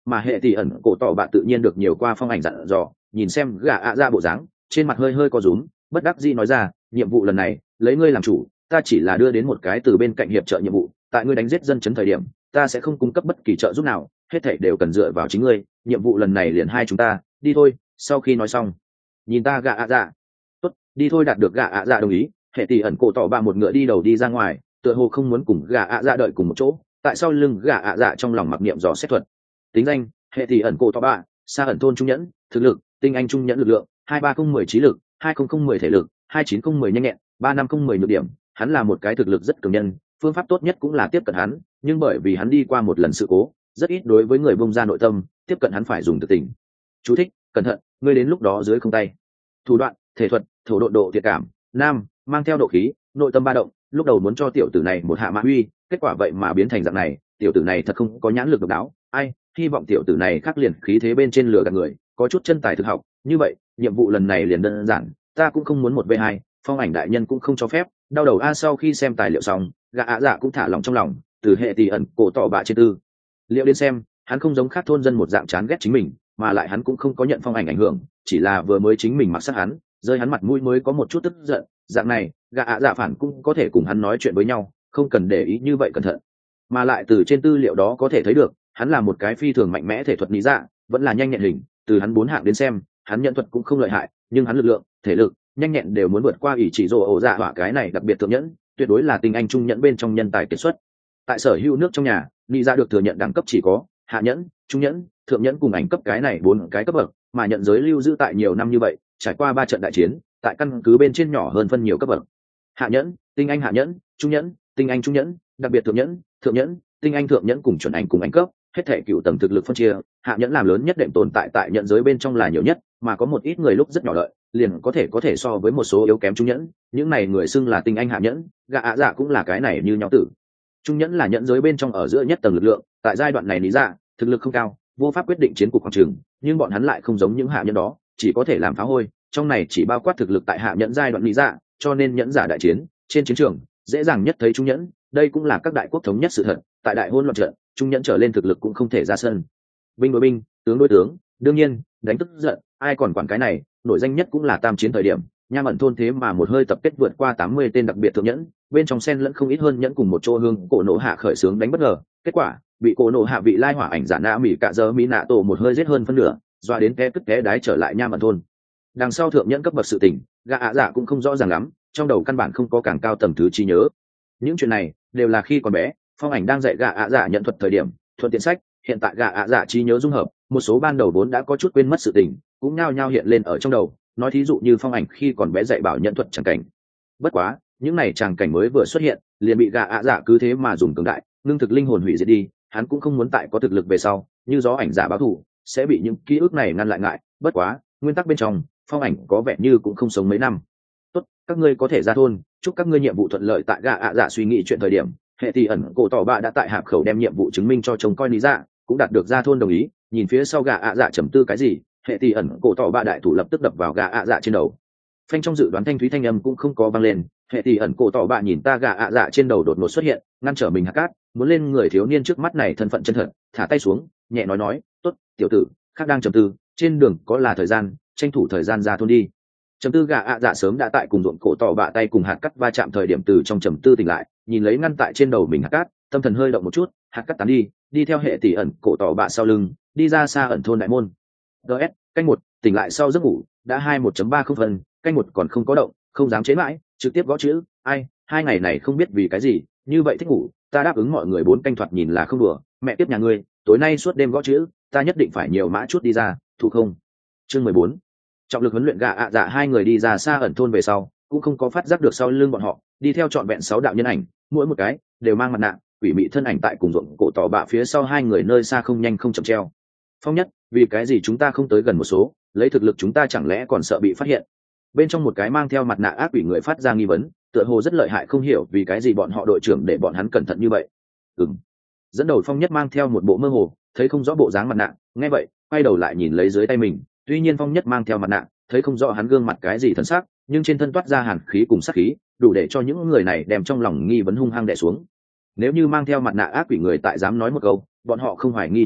A: mà hệ tỷ ẩn cổ tỏ bạ tự nhiên được nhiều qua phong ảnh dặn dò, nhìn xem gã ạ dạ bộ dáng, trên mặt hơi hơi co rúm, bất đắc dĩ nói ra, nhiệm vụ lần này lấy ngươi làm chủ, ta chỉ là đưa đến một cái từ bên cạnh hiệp trợ nhiệm vụ, tại ngươi đánh giết dân chấn thời điểm ta sẽ không cung cấp bất kỳ trợ giúp nào, hết thảy đều cần dựa vào chính ngươi, nhiệm vụ lần này liền hai chúng ta đi thôi. Sau khi nói xong nhìn ta gạ ạ dạ, tốt đi thôi. Đạt được gạ ạ dạ đồng ý, hệ tỷ ẩn cổ tỏ ba một ngựa đi đầu đi ra ngoài, tựa hồ không muốn cùng gạ ạ dạ đợi cùng một chỗ. Tại sau lưng gạ ạ dạ trong lòng mặc niệm dò xét thuật. Tính danh hệ tỷ ẩn cổ tỏ ba, xa ẩn thôn trung nhẫn, thực lực tinh anh trung nhẫn, lực lượng hai ba không mười trí lực, hai không không mười thể lực, hai chín không mười nhanh nhẹn, ba năm không mười nhược điểm. Hắn là một cái thực lực rất cường nhân, phương pháp tốt nhất cũng là tiếp cận hắn, nhưng bởi vì hắn đi qua một lần sự cố, rất ít đối với người bông ra nội tâm, tiếp cận hắn phải dùng thực tình. Chú thích: cẩn thận, ngươi đến lúc đó dưới không tay. Thủ đoạn: thể thuật, thổ độ độ thiệt cảm, nam, mang theo độ khí, nội tâm ba động. Lúc đầu muốn cho tiểu tử này một hạ mã uy, kết quả vậy mà biến thành dạng này, tiểu tử này thật không có nhãn lực độc đáo. Ai, hy vọng tiểu tử này khắc liền khí thế bên trên lừa gạt người, có chút chân tài thực học. Như vậy, nhiệm vụ lần này liền đơn giản, ta cũng không muốn một v hai, phong ảnh đại nhân cũng không cho phép. Đau đầu a. Sau khi xem tài liệu xong, gã ạ dạ cũng thả lòng trong lòng, từ hệ tỷ ẩn cổ tỏ bạ trên tư liệu đến xem, hắn không giống khác thôn dân một dạng chán ghét chính mình, mà lại hắn cũng không có nhận phong ảnh ảnh hưởng, chỉ là vừa mới chính mình mặc sát hắn, rơi hắn mặt mũi mới có một chút tức giận. Dạng này gã ạ dạ phản cũng có thể cùng hắn nói chuyện với nhau, không cần để ý như vậy cẩn thận. Mà lại từ trên tư liệu đó có thể thấy được, hắn là một cái phi thường mạnh mẽ thể thuật lý dạ, vẫn là nhanh nhẹn hình. Từ hắn bốn hạng đến xem, hắn nhận thuật cũng không lợi hại, nhưng hắn lực lượng, thể lực, nhanh nhẹn đều muốn vượt qua ỷ chỉ rồ ổ dạ hỏa cái này đặc biệt thượng nhẫn, tuyệt đối là tinh anh trung nhẫn bên trong nhân tài kiệt xuất. Tại sở hữu nước trong nhà, lý dạ được thừa nhận đẳng cấp chỉ có hạ nhẫn, trung nhẫn, thượng nhẫn cùng ảnh cấp cái này bốn cái cấp bậc, mà nhận giới lưu giữ tại nhiều năm như vậy, trải qua ba trận đại chiến, tại căn cứ bên trên nhỏ hơn phân nhiều cấp bậc. Hạ nhẫn, tinh anh hạ nhẫn, trung nhẫn, tinh anh trung nhẫn, đặc biệt thượng nhẫn, thượng nhẫn, tinh anh thượng nhẫn cùng chuẩn ảnh cùng ảnh cấp, hết thể cựu tầng thực lực phân chia, hạ nhẫn làm lớn nhất đệm tồn tại tại nhận giới bên trong là nhiều nhất, mà có một ít người lúc rất nhỏ lợi, liền có thể có thể so với một số yếu kém trung nhẫn, những này người xưng là tinh anh hạ nhẫn, gã ạ dạ cũng là cái này như nhau tử. Trung nhẫn là nhận giới bên trong ở giữa nhất tầng lực lượng, tại giai đoạn này lý dạ thực lực không cao, vô pháp quyết định chiến cục khoảng trường, nhưng bọn hắn lại không giống những hạ nhẫn đó, chỉ có thể làm phá hôi, trong này chỉ bao quát thực lực tại hạ nhẫn giai đoạn lý dạ, cho nên nhẫn giả đại chiến trên chiến trường dễ dàng nhất thấy trung nhẫn, đây cũng là các đại quốc thống nhất sự thật. Tại đại hôn loạn trận, trung nhẫn trở lên thực lực cũng không thể ra sân, binh đối binh, tướng đối tướng, đương nhiên đánh tức giận ai còn quản cái này. Nổi danh nhất cũng là tam chiến thời điểm, Nham ẩn thôn thế mà một hơi tập kết vượt qua tám mươi tên đặc biệt thượng nhẫn, bên trong sen lẫn không ít hơn nhẫn cùng một chỗ hương cổ nổ hạ khởi xướng đánh bất ngờ, kết quả bị cổ nổ hạ vị lai hỏa ảnh giả nã mỹ cả giờ mỹ nạ tổ một hơi giết hơn phân nửa, doa đến té tức té đái trở lại Nham ẩn thôn. Đằng sau thượng nhẫn cấp bậc sự tình, gã ạ dạ cũng không rõ ràng lắm, trong đầu căn bản không có càng cao tầm thứ trí nhớ. Những chuyện này đều là khi còn bé phong ảnh đang dạy gã ạ dạ nhận thuật thời điểm thuận tiện sách, hiện tại gã ạ dạ trí nhớ dung hợp, một số ban đầu vốn đã có chút quên mất sự tình cũng nhao nhao hiện lên ở trong đầu. Nói thí dụ như phong ảnh khi còn bé dạy bảo nhận thuật chẳng cảnh, bất quá những này tràng cảnh mới vừa xuất hiện liền bị gã ạ dạ cứ thế mà dùng cường đại ngưng thực linh hồn hủy diệt đi. Hắn cũng không muốn tại có thực lực về sau như gió ảnh giả báo thù sẽ bị những ký ức này ngăn lại ngại. Bất quá nguyên tắc bên trong phong ảnh có vẻ như cũng không sống mấy năm. Tốt, các ngươi có thể ra thôn, chúc các ngươi nhiệm vụ thuận lợi. Tại gã ạ dạ suy nghĩ chuyện thời điểm, hệ tỷ ẩn cổ tỏ bạ đã tại hạp khẩu đem nhiệm vụ chứng minh cho chồng coi lý dạ, cũng đạt được ra thôn đồng ý. Nhìn phía sau gã ạ dạ trầm tư cái gì, hệ tỷ ẩn cổ tỏ bạ đại thủ lập tức đập vào gã ạ dạ trên đầu. Phanh, trong dự đoán thanh thúy thanh âm cũng không có vang lên. Hệ tỷ ẩn cổ tỏ bạ nhìn ta gã ạ dạ trên đầu đột ngột xuất hiện, ngăn trở mình hạt cát muốn lên người thiếu niên trước mắt này thân phận chân thật, thả tay xuống nhẹ nói nói, tốt tiểu tử, khác đang trầm tư, trên đường có là thời gian, tranh thủ thời gian ra thôn đi. Trầm tư gã ạ dạ sớm đã tại cùng ruộng cổ tỏ bạ tay cùng hạt cát va chạm thời điểm từ trong trầm tư tỉnh lại, nhìn lấy ngăn tại trên đầu mình hạt cát, tâm thần hơi động một chút, hạt cát tán đi, đi theo hệ tỷ ẩn cổ tỏ bạ sau lưng đi ra xa ẩn thôn đại môn. gs canh một tỉnh lại sau giấc ngủ đã hai một ba không phần, canh một còn không có động, không dám chế mãi, trực tiếp gõ chữ. Ai, hai ngày này không biết vì cái gì như vậy thích ngủ, ta đáp ứng mọi người bốn canh thoạt nhìn là không đùa. Mẹ tiếp nhà ngươi, tối nay suốt đêm gõ chữ, ta nhất định phải nhiều mã chút đi ra, thu không? Chương mười bốn. Trọng lực huấn luyện gã ạ dạ hai người đi ra xa ẩn thôn về sau cũng không có phát giác được sau lưng bọn họ đi theo trọn vẹn sáu đạo nhân ảnh, mỗi một cái đều mang mặt nạ quỷ mị thân ảnh tại cùng ruộng cổ tỏ bạ phía sau hai người nơi xa không nhanh không chậm treo. Phong nhất, vì cái gì chúng ta không tới gần một số, lấy thực lực chúng ta chẳng lẽ còn sợ bị phát hiện? Bên trong một cái mang theo mặt nạ ác quỷ người phát ra nghi vấn, tựa hồ rất lợi hại, không hiểu vì cái gì bọn họ đội trưởng để bọn hắn cẩn thận như vậy. Ừm. Dẫn đầu Phong nhất mang theo một bộ mơ hồ thấy không rõ bộ dáng mặt nạ, nghe vậy quay đầu lại nhìn lấy dưới tay mình. Tuy nhiên Phong nhất mang theo mặt nạ thấy không rõ hắn gương mặt cái gì thân xác, nhưng trên thân toát ra hàn khí cùng sát khí đủ để cho những người này đem trong lòng nghi vấn hung hăng đè xuống. Nếu như mang theo mặt nạ ác quỷ người tại dám nói một câu, bọn họ không hoài nghi chút nào,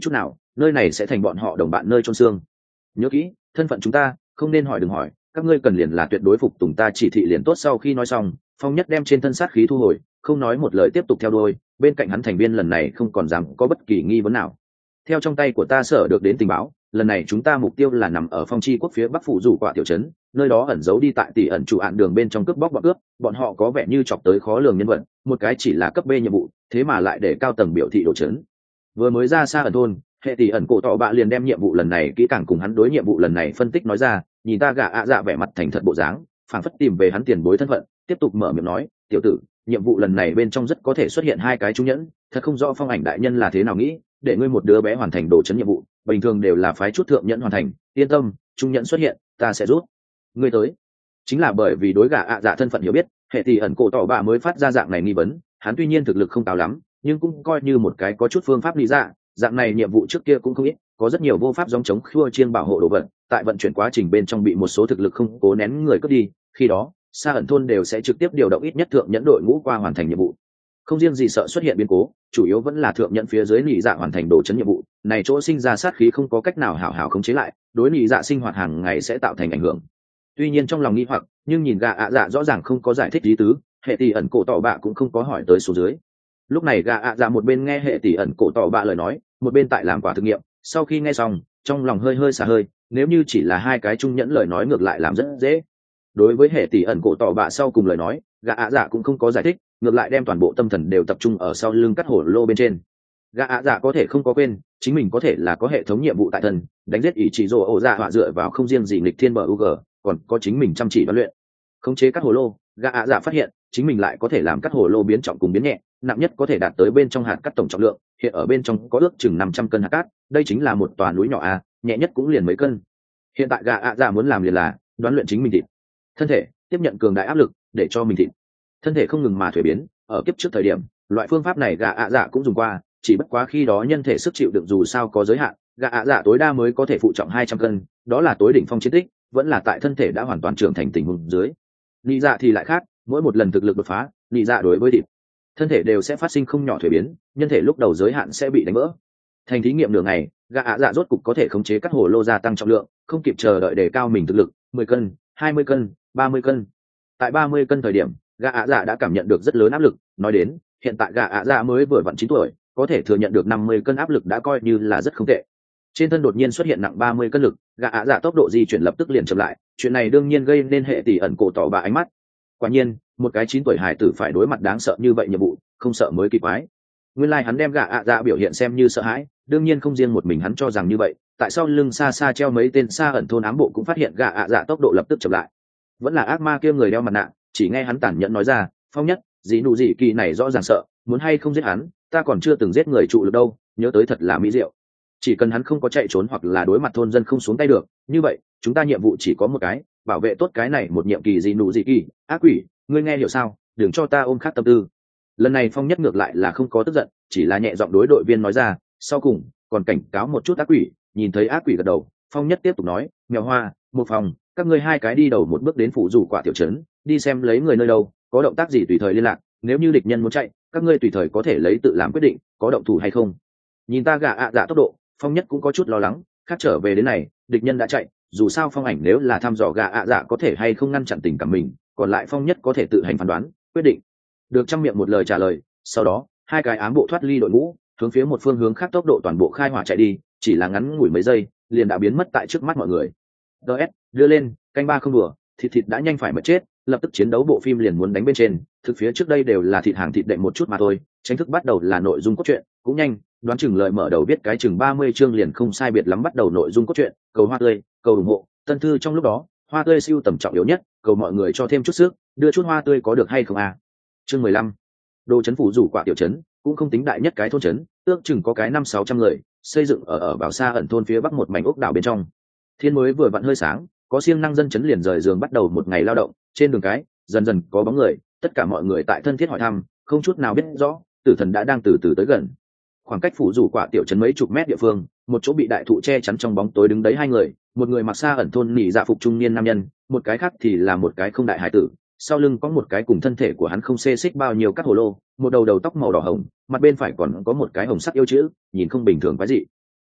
A: nơi này sẽ thành bọn họ đồng bạn nơi chôn xương. Nhớ kỹ, thân phận chúng ta không nên hỏi đừng hỏi, các ngươi cần liền là tuyệt đối phục tùng ta chỉ thị liền tốt. Sau khi nói xong, Phong Nhất đem trên thân sát khí thu hồi, không nói một lời tiếp tục theo đuôi, bên cạnh hắn thành viên lần này không còn dám có bất kỳ nghi vấn nào. Theo trong tay của ta sở được đến tình báo, lần này chúng ta mục tiêu là nằm ở Phong Chi quốc phía bắc phủ rủ quả tiểu trấn, nơi đó ẩn giấu đi tại tỷ ẩn chủ án đường bên trong cướp bóc bọn cướp, bọn họ có vẻ như chọc tới khó lường nhân vật, một cái chỉ là cấp B nhiệm vụ, thế mà lại để cao tầng biểu thị độ trấn. Vừa mới ra xa ẩn thôn, hệ tỷ ẩn cổ tọ bạ liền đem nhiệm vụ lần này kỹ càng cùng hắn đối nhiệm vụ lần này phân tích nói ra, nhìn ta gà ạ dạ vẻ mặt thành thật bộ dáng, phảng phất tìm về hắn tiền bối thân phận, tiếp tục mở miệng nói, tiểu tử, nhiệm vụ lần này bên trong rất có thể xuất hiện hai cái trung nhẫn, thật không rõ Phong Ảnh đại nhân là thế nào nghĩ, để ngươi một đứa bé hoàn thành đồ chấn nhiệm vụ, bình thường đều là phái chút thượng nhẫn hoàn thành, yên tâm, trung nhẫn xuất hiện, ta sẽ rút ngươi tới. Chính là bởi vì đối gà ạ dạ thân phận hiểu biết, hệ tỷ ẩn cổ tỏ bạ mới phát ra dạng này nghi vấn. Hắn tuy nhiên thực lực không cao lắm, nhưng cũng coi như một cái có chút phương pháp lý dạ, dạng này nhiệm vụ trước kia cũng không ít, có rất nhiều vô pháp giống chống khua chiên bảo hộ đồ vật, tại vận chuyển quá trình bên trong bị một số thực lực không cố nén người cướp đi, khi đó xa ẩn thôn đều sẽ trực tiếp điều động ít nhất thượng nhẫn đội ngũ qua hoàn thành nhiệm vụ. Không riêng gì sợ xuất hiện biến cố, chủ yếu vẫn là thượng nhẫn phía dưới nị dạ hoàn thành đồ chấn nhiệm vụ này, chỗ sinh ra sát khí không có cách nào hảo hảo khống chế lại, đối nị dạ sinh hoạt hàng ngày sẽ tạo thành ảnh hưởng. Tuy nhiên trong lòng nghi hoặc, nhưng nhìn gà ạ dạ rõ ràng không có giải thích lý tứ, hệ tỷ ẩn cổ tỏ bạ cũng không có hỏi tới số dưới. Lúc này gà ạ dạ một bên nghe hệ tỷ ẩn cổ tỏ bạ lời nói, một bên tại làm quả thực nghiệm. Sau khi nghe xong, trong lòng hơi hơi xả hơi, nếu như chỉ là hai cái trung nhẫn lời nói ngược lại làm rất dễ. Đối với hệ tỷ ẩn cổ tỏ bạ sau cùng lời nói, gà ạ dạ cũng không có giải thích, ngược lại đem toàn bộ tâm thần đều tập trung ở sau lưng cắt hổ lô bên trên. Gà ạ dạ có thể không có quên, chính mình có thể là có hệ thống nhiệm vụ tại thân, đánh giết ý chỉ rồ ổ dạ họa dựa vào không riêng gì nghịch thiên bờ u g, còn có chính mình chăm chỉ đoán luyện khống chế cắt hồ lô. Gà ạ dạ phát hiện chính mình lại có thể làm cắt hồ lô biến trọng cùng biến nhẹ, nặng nhất có thể đạt tới bên trong hạt cắt tổng trọng lượng hiện ở bên trong có ước chừng năm trăm cân hạt cát, đây chính là một tòa núi nhỏ a, nhẹ nhất cũng liền mấy cân. Hiện tại gà ạ dạ muốn làm liền là đoán luyện chính mình thịt thân thể, tiếp nhận cường đại áp lực để cho mình thịt thân thể không ngừng mà thuế biến. Ở kiếp trước thời điểm, loại phương pháp này gà ạ dạ cũng dùng qua, chỉ bất quá khi đó nhân thể sức chịu đựng dù sao có giới hạn, gà ạ dạ tối đa mới có thể phụ trọng hai trăm cân, đó là tối đỉnh phong chiến tích, vẫn là tại thân thể đã hoàn toàn trưởng thành tình huống dưới. Nị dạ thì lại khác, mỗi một lần thực lực đột phá, nị dạ đối với thịt thân thể đều sẽ phát sinh không nhỏ thuế biến, nhân thể lúc đầu giới hạn sẽ bị đánh vỡ. Thành thí nghiệm nửa ngày, gà ạ dạ rốt cục có thể khống chế các hồ lô gia tăng trọng lượng, không kịp chờ đợi đề cao mình thực lực, mười cân, hai mươi cân, ba mươi cân. Tại ba mươi cân thời điểm, gà ạ dạ đã cảm nhận được rất lớn áp lực, nói đến, hiện tại gà ạ dạ mới vừa vặn chín tuổi, có thể thừa nhận được năm mươi cân áp lực đã coi như là rất không tệ. Trên thân đột nhiên xuất hiện nặng ba mươi cân lực, gà ạ dạ tốc độ di chuyển lập tức liền chậm lại, chuyện này đương nhiên gây nên hệ tỷ ẩn cổ tỏ bà ánh mắt. Quả nhiên, một cái chín tuổi hải tử phải đối mặt đáng sợ như vậy nhiệm vụ, không sợ mới kỳ quái. Nguyên lai like hắn đem gà ạ dạ biểu hiện xem như sợ hãi, đương nhiên không riêng một mình hắn cho rằng như vậy, tại sao lưng xa xa treo mấy tên xa ẩn thôn ám bộ cũng phát hiện gà ạ dạ tốc độ lập tức chậm lại. Vẫn là ác ma kia người đeo mặt nạ, chỉ nghe hắn tàn nhẫn nói ra, Phong Nhất, dĩ nụ dị kỳ này rõ ràng sợ, muốn hay không giết hắn, ta còn chưa từng giết người trụ lực đâu, nhớ tới thật là mỹ diệu. Chỉ cần hắn không có chạy trốn hoặc là đối mặt thôn dân không xuống tay được, như vậy chúng ta nhiệm vụ chỉ có một cái, bảo vệ tốt cái này một nhiệm kỳ dĩ nụ dị kỳ. Ác quỷ, ngươi nghe hiểu sao, đừng cho ta ôm khác tâm tư. Lần này Phong Nhất ngược lại là không có tức giận, chỉ là nhẹ giọng đối đội viên nói ra, sau cùng còn cảnh cáo một chút ác quỷ. Nhìn thấy ác quỷ gật đầu, Phong Nhất tiếp tục nói, Mèo Hoa, Một Phòng, các ngươi hai cái đi đầu một bước đến phủ rủ quả tiểu trấn, đi xem lấy người nơi đâu, có động tác gì tùy thời liên lạc, nếu như địch nhân muốn chạy, các ngươi tùy thời có thể lấy tự làm quyết định có động thủ hay không. Nhìn ta gà ạ dạ tốc độ, Phong Nhất cũng có chút lo lắng, khác trở về đến này địch nhân đã chạy, dù sao Phong Ảnh nếu là thăm dò gà ạ dạ có thể hay không ngăn chặn tình cảm mình, còn lại Phong Nhất có thể tự hành phán đoán quyết định. Được trăm miệng một lời trả lời, sau đó hai cái ám bộ thoát ly đội ngũ, hướng phía một phương hướng khác tốc độ toàn bộ khai hỏa chạy đi, chỉ là ngắn ngủi mấy giây liền đã biến mất tại trước mắt mọi người. ds đưa lên canh ba không đùa, thịt thịt đã nhanh phải mất chết, lập tức chiến đấu bộ phim liền muốn đánh bên trên. Thực phía trước đây đều là thịt hàng thịt đệm một chút mà thôi, tranh thức bắt đầu là nội dung cốt truyện, cũng nhanh, đoán chừng lời mở đầu viết cái chừng ba mươi chương liền không sai biệt lắm bắt đầu nội dung cốt truyện. Cầu hoa tươi, cầu ủng hộ tân thư trong lúc đó, hoa tươi siêu tầm trọng yếu nhất, cầu mọi người cho thêm chút sức, đưa chút hoa tươi có được hay không à. Chương mười lăm, đồ trấn phủ rủ quả tiểu trấn, cũng không tính đại nhất cái thôn trấn, ước chừng có cái năm sáu trăm người, xây dựng ở ở vào xa ẩn thôn phía bắc một mảnh ốc đảo bên trong. Thiên mới vừa vặn hơi sáng, có siêng năng dân chấn liền rời giường bắt đầu một ngày lao động. Trên đường cái dần dần có bóng người, tất cả mọi người tại thân thiết hỏi thăm, không chút nào biết rõ tử thần đã đang từ từ tới gần. Khoảng cách phủ rủ quả tiểu trấn mấy chục mét địa phương, một chỗ bị đại thụ che chắn trong bóng tối đứng đấy hai người, một người mặc xa ẩn thôn nỉ dạ phục trung niên nam nhân, một cái khác thì là một cái không đại hải tử, sau lưng có một cái cùng thân thể của hắn không xê xích bao nhiêu cắt hồ lô, một đầu đầu tóc màu đỏ hồng, mặt bên phải còn có một cái hồng sắc yêu chữ, nhìn không bình thường quái dị.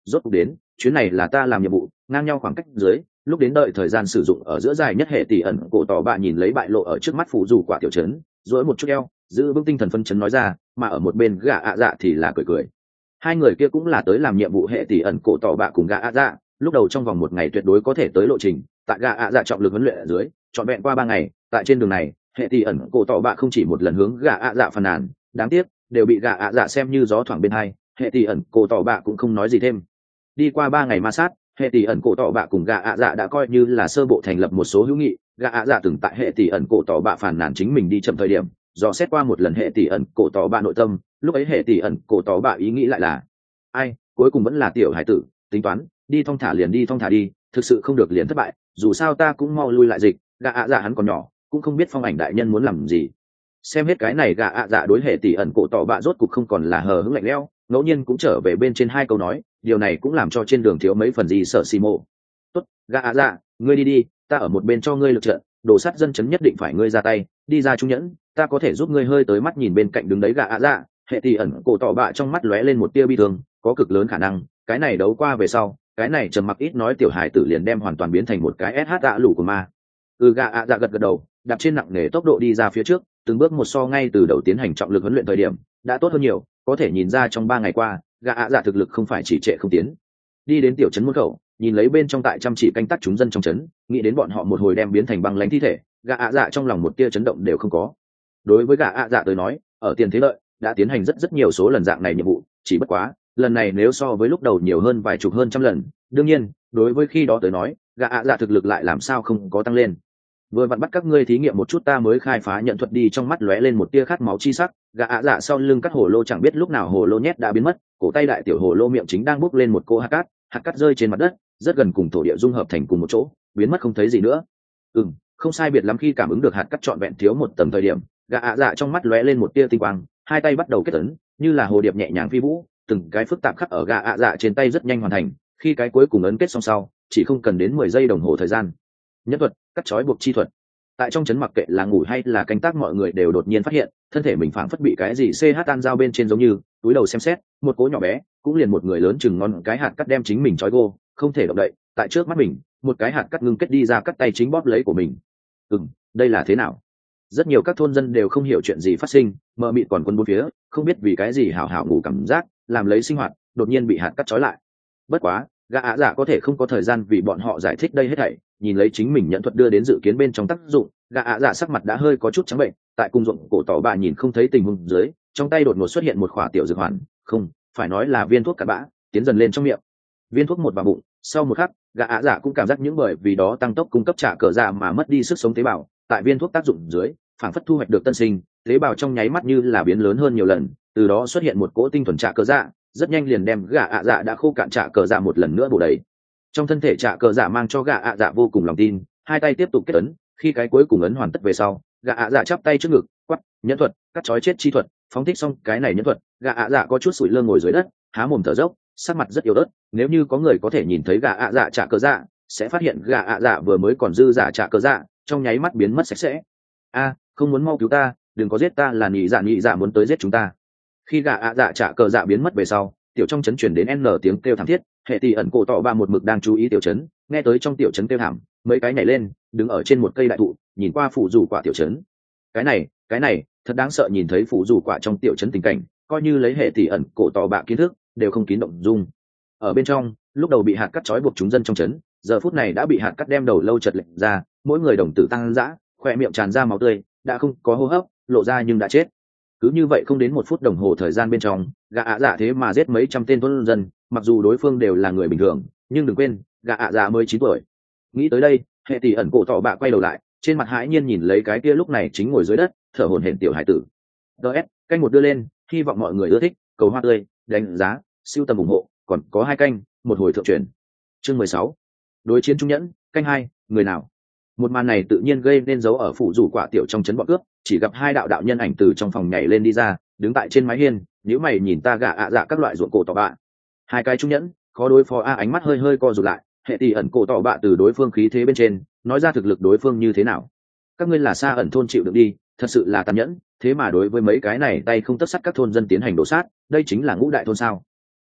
A: rốt cuộc đến, chuyến này là ta làm nhiệm vụ ngang nhau khoảng cách dưới, lúc đến đợi thời gian sử dụng ở giữa dài nhất hệ tỷ ẩn cổ tỏ bạ nhìn lấy bại lộ ở trước mắt phụ dù quả tiểu trấn, dỗi một chút eo, giữ vững tinh thần phân chấn nói ra, mà ở một bên gã ạ dạ thì là cười cười. Hai người kia cũng là tới làm nhiệm vụ hệ tỷ ẩn cổ tỏ bạ cùng gã ạ dạ, lúc đầu trong vòng một ngày tuyệt đối có thể tới lộ trình, tại gã ạ dạ trọng lực huấn luyện ở dưới, trọn vẹn qua ba ngày, tại trên đường này, hệ tỷ ẩn cổ tỏ bạ không chỉ một lần hướng gã ạ dạ phàn nàn, đáng tiếc đều bị gã ạ dạ xem như gió thoảng bên hai, hệ tỷ ẩn cổ tỏ bạ cũng không nói gì thêm. Đi qua ba ngày ma sát, hệ tỷ ẩn cổ tỏ bạ cùng gã ạ dạ đã coi như là sơ bộ thành lập một số hữu nghị. Gã ạ dạ từng tại hệ tỷ ẩn cổ tỏ bạ phản nàn chính mình đi chậm thời điểm, do xét qua một lần hệ tỷ ẩn cổ tỏ bạ nội tâm, lúc ấy hệ tỷ ẩn cổ tỏ bạ ý nghĩ lại là ai cuối cùng vẫn là tiểu hải tử, tính toán đi thong thả liền đi thong thả đi, thực sự không được liền thất bại, dù sao ta cũng mau lui lại dịch. Gã ạ dạ hắn còn nhỏ, cũng không biết phong ảnh đại nhân muốn làm gì. Xem hết cái này, gã ạ dạ đối hệ tỷ ẩn cổ tỏ bạ rốt cục không còn là hờ hững lạnh lẽo, ngẫu nhiên cũng trở về bên trên hai câu nói, điều này cũng làm cho trên đường thiếu mấy phần gì sợ xì mộ. Tốt, gã ạ dạ, ngươi đi đi, ta ở một bên cho ngươi lực trận, đồ sát dân chấn nhất định phải ngươi ra tay, đi ra trung nhẫn, ta có thể giúp ngươi. Hơi tới mắt nhìn bên cạnh đứng đấy gã ạ dạ, hệ tỷ ẩn cổ tỏ bạ trong mắt lóe lên một tia bi thương, có cực lớn khả năng cái này đấu qua về sau, cái này trầm mặc ít nói tiểu hải tử liền đem hoàn toàn biến thành một cái ét hát ạ lủ của ma. Ừ, gã ạ dạ gật gật đầu, đạp trên nặng nề tốc độ đi ra phía trước, từng bước một so ngay từ đầu tiến hành trọng lực huấn luyện thời điểm đã tốt hơn nhiều, có thể nhìn ra trong ba ngày qua gã ạ dạ thực lực không phải chỉ trệ không tiến. Đi đến tiểu trấn môn khẩu, nhìn lấy bên trong tại chăm chỉ canh tác chúng dân trong trấn, nghĩ đến bọn họ một hồi đem biến thành băng lãnh thi thể, gã ạ dạ trong lòng một tia chấn động đều không có. Đối với gã ạ dạ tới nói, ở tiền thế lợi đã tiến hành rất rất nhiều số lần dạng này nhiệm vụ, chỉ bất quá lần này nếu so với lúc đầu nhiều hơn vài chục hơn trăm lần, đương nhiên đối với khi đó tới nói gã ạ dạ thực lực lại làm sao không có tăng lên. Vừa vặn bắt các ngươi thí nghiệm một chút ta mới khai phá nhận thuật đi, trong mắt lóe lên một tia khát máu chi sắc. Gã ạ dạ sau lưng cắt hồ lô chẳng biết lúc nào hồ lô nhét đã biến mất, cổ tay đại tiểu hồ lô miệng chính đang bốc lên một cỗ hạt cát, hạt cát rơi trên mặt đất, rất gần cùng thổ địa dung hợp thành cùng một chỗ, biến mất không thấy gì nữa. Ừm, không sai biệt lắm. Khi cảm ứng được hạt cát trọn vẹn thiếu một tầng thời điểm, gã ạ dạ trong mắt lóe lên một tia tinh quang, hai tay bắt đầu kết ấn, như là hồ điệp nhẹ nhàng phi vũ, từng cái phức tạp khắc ở gã ạ dạ trên tay rất nhanh hoàn thành. Khi cái cuối cùng ấn kết xong sau, chỉ không cần đến mười giây đồng hồ thời gian. Nhất thuật, cắt trói buộc chi thuật. Tại trong trấn mặc kệ là ngủ hay là canh tác, mọi người đều đột nhiên phát hiện thân thể mình phảng phất bị cái gì ch tan dao bên trên, giống như túi đầu xem xét, một cỗ nhỏ bé cũng liền một người lớn chừng ngon cái hạt cắt đem chính mình trói gô, không thể động đậy. Tại trước mắt mình, một cái hạt cắt ngưng kết đi ra, cắt tay chính bóp lấy của mình. Ừm, đây là thế nào? Rất nhiều các thôn dân đều không hiểu chuyện gì phát sinh, mờ mịt còn quân bốn phía, không biết vì cái gì hảo hảo ngủ cảm giác làm lấy sinh hoạt đột nhiên bị hạt cắt trói lại. Bất quá gã ạ dạ có thể không có thời gian vì bọn họ giải thích đây hết thảy, nhìn lấy chính mình nhận thuật đưa đến dự kiến bên trong tác dụng, gã ạ dạ sắc mặt đã hơi có chút trắng bệnh. Tại cung ruộng cổ tỏ bà nhìn không thấy tình huống dưới, trong tay đột ngột xuất hiện một khỏa tiểu dược hoàn, không phải nói là viên thuốc cặn bã, tiến dần lên trong miệng. Viên thuốc một vào bụng, sau một khắc gã ạ dạ cũng cảm giác những bởi vì đó tăng tốc cung cấp trả cờ dạ mà mất đi sức sống tế bào, tại viên thuốc tác dụng dưới phảng phất thu hoạch được tân sinh, tế bào trong nháy mắt như là biến lớn hơn nhiều lần, từ đó xuất hiện một cỗ tinh thuần trả cờ dạ, rất nhanh liền đem gã ạ dạ đã khô cạn trả cờ dạ một lần nữa bổ đầy. Trong thân thể trả cờ dạ mang cho gã ạ dạ vô cùng lòng tin, hai tay tiếp tục kết ấn. Khi cái cuối cùng ấn hoàn tất về sau, gã ạ dạ chắp tay trước ngực, quắp nhẫn thuật, cắt chói chết chi thuật. Phóng thích xong cái này nhẫn thuật, gã ạ dạ có chút sủi lơ ngồi dưới đất, há mồm thở dốc, sắc mặt rất yếu ớt. Nếu như có người có thể nhìn thấy gã ạ dạ trả cờ dạ, sẽ phát hiện gã ạ dạ vừa mới còn dư giả trả cờ dạ, trong nháy mắt biến mất sạch sẽ. A, không muốn mau cứu ta, đừng có giết ta, là nhị dạ nhị dạ muốn tới giết chúng ta. Khi gã ạ dạ trả cờ dạ biến mất về sau, tiểu trong trấn chuyển đến n tiếng kêu thảm thiết. Hệ tỷ ẩn cổ tỏ ba một mực đang chú ý tiểu trấn, nghe tới trong tiểu trấn kêu thảm, mấy cái nhảy lên, đứng ở trên một cây đại thụ, nhìn qua phủ dù quả tiểu trấn. Cái này, cái này, thật đáng sợ. Nhìn thấy phủ dù quả trong tiểu trấn tình cảnh, coi như lấy hệ tỷ ẩn cổ tỏ bạ kiến thức, đều không kín động dung. Ở bên trong, lúc đầu bị hạt cắt trói buộc chúng dân trong trấn, giờ phút này đã bị hạt cắt đem đầu lâu chật lệch ra, mỗi người đồng tử tăng dã, khoe miệng tràn ra máu tươi, đã không có hô hấp, lộ ra nhưng đã chết. Cứ như vậy không đến một phút đồng hồ thời gian bên trong, gã ạ dạ thế mà giết mấy trăm tên thôn dân, mặc dù đối phương đều là người bình thường, nhưng đừng quên gã ạ dạ mới chín tuổi. Nghĩ tới đây, hệ tỷ ẩn cổ tỏ bạ quay đầu lại, trên mặt hãi nhiên nhìn lấy cái kia lúc này chính ngồi dưới đất thở hổn hển tiểu hải tử. ds canh một đưa lên, hy vọng mọi người ưa thích, cầu hoa tươi, đánh giá, siêu tầm ủng hộ, còn có hai canh, một hồi thượng truyền. Chương mười sáu, đối chiến trung nhẫn, canh hai, người nào. Một màn này tự nhiên gây nên dấu ở phủ rủ quả tiểu trong trấn bọn cướp, chỉ gặp hai đạo đạo nhân ảnh từ trong phòng nhảy lên đi ra, đứng tại trên mái hiên, nếu mày nhìn ta gã ạ dạ các loại ruộng cổ tỏ bạ. Hai cái trung nhẫn khó đối phó a, ánh mắt hơi hơi co rụt lại. Hệ tỷ ẩn cổ tỏ bạ từ đối phương khí thế bên trên nói ra thực lực đối phương như thế nào. Các ngươi là xa ẩn thôn chịu đựng đi, thật sự là tàn nhẫn, thế mà đối với mấy cái này tay không tất sắt các thôn dân tiến hành đổ sát, đây chính là ngũ đại thôn sao.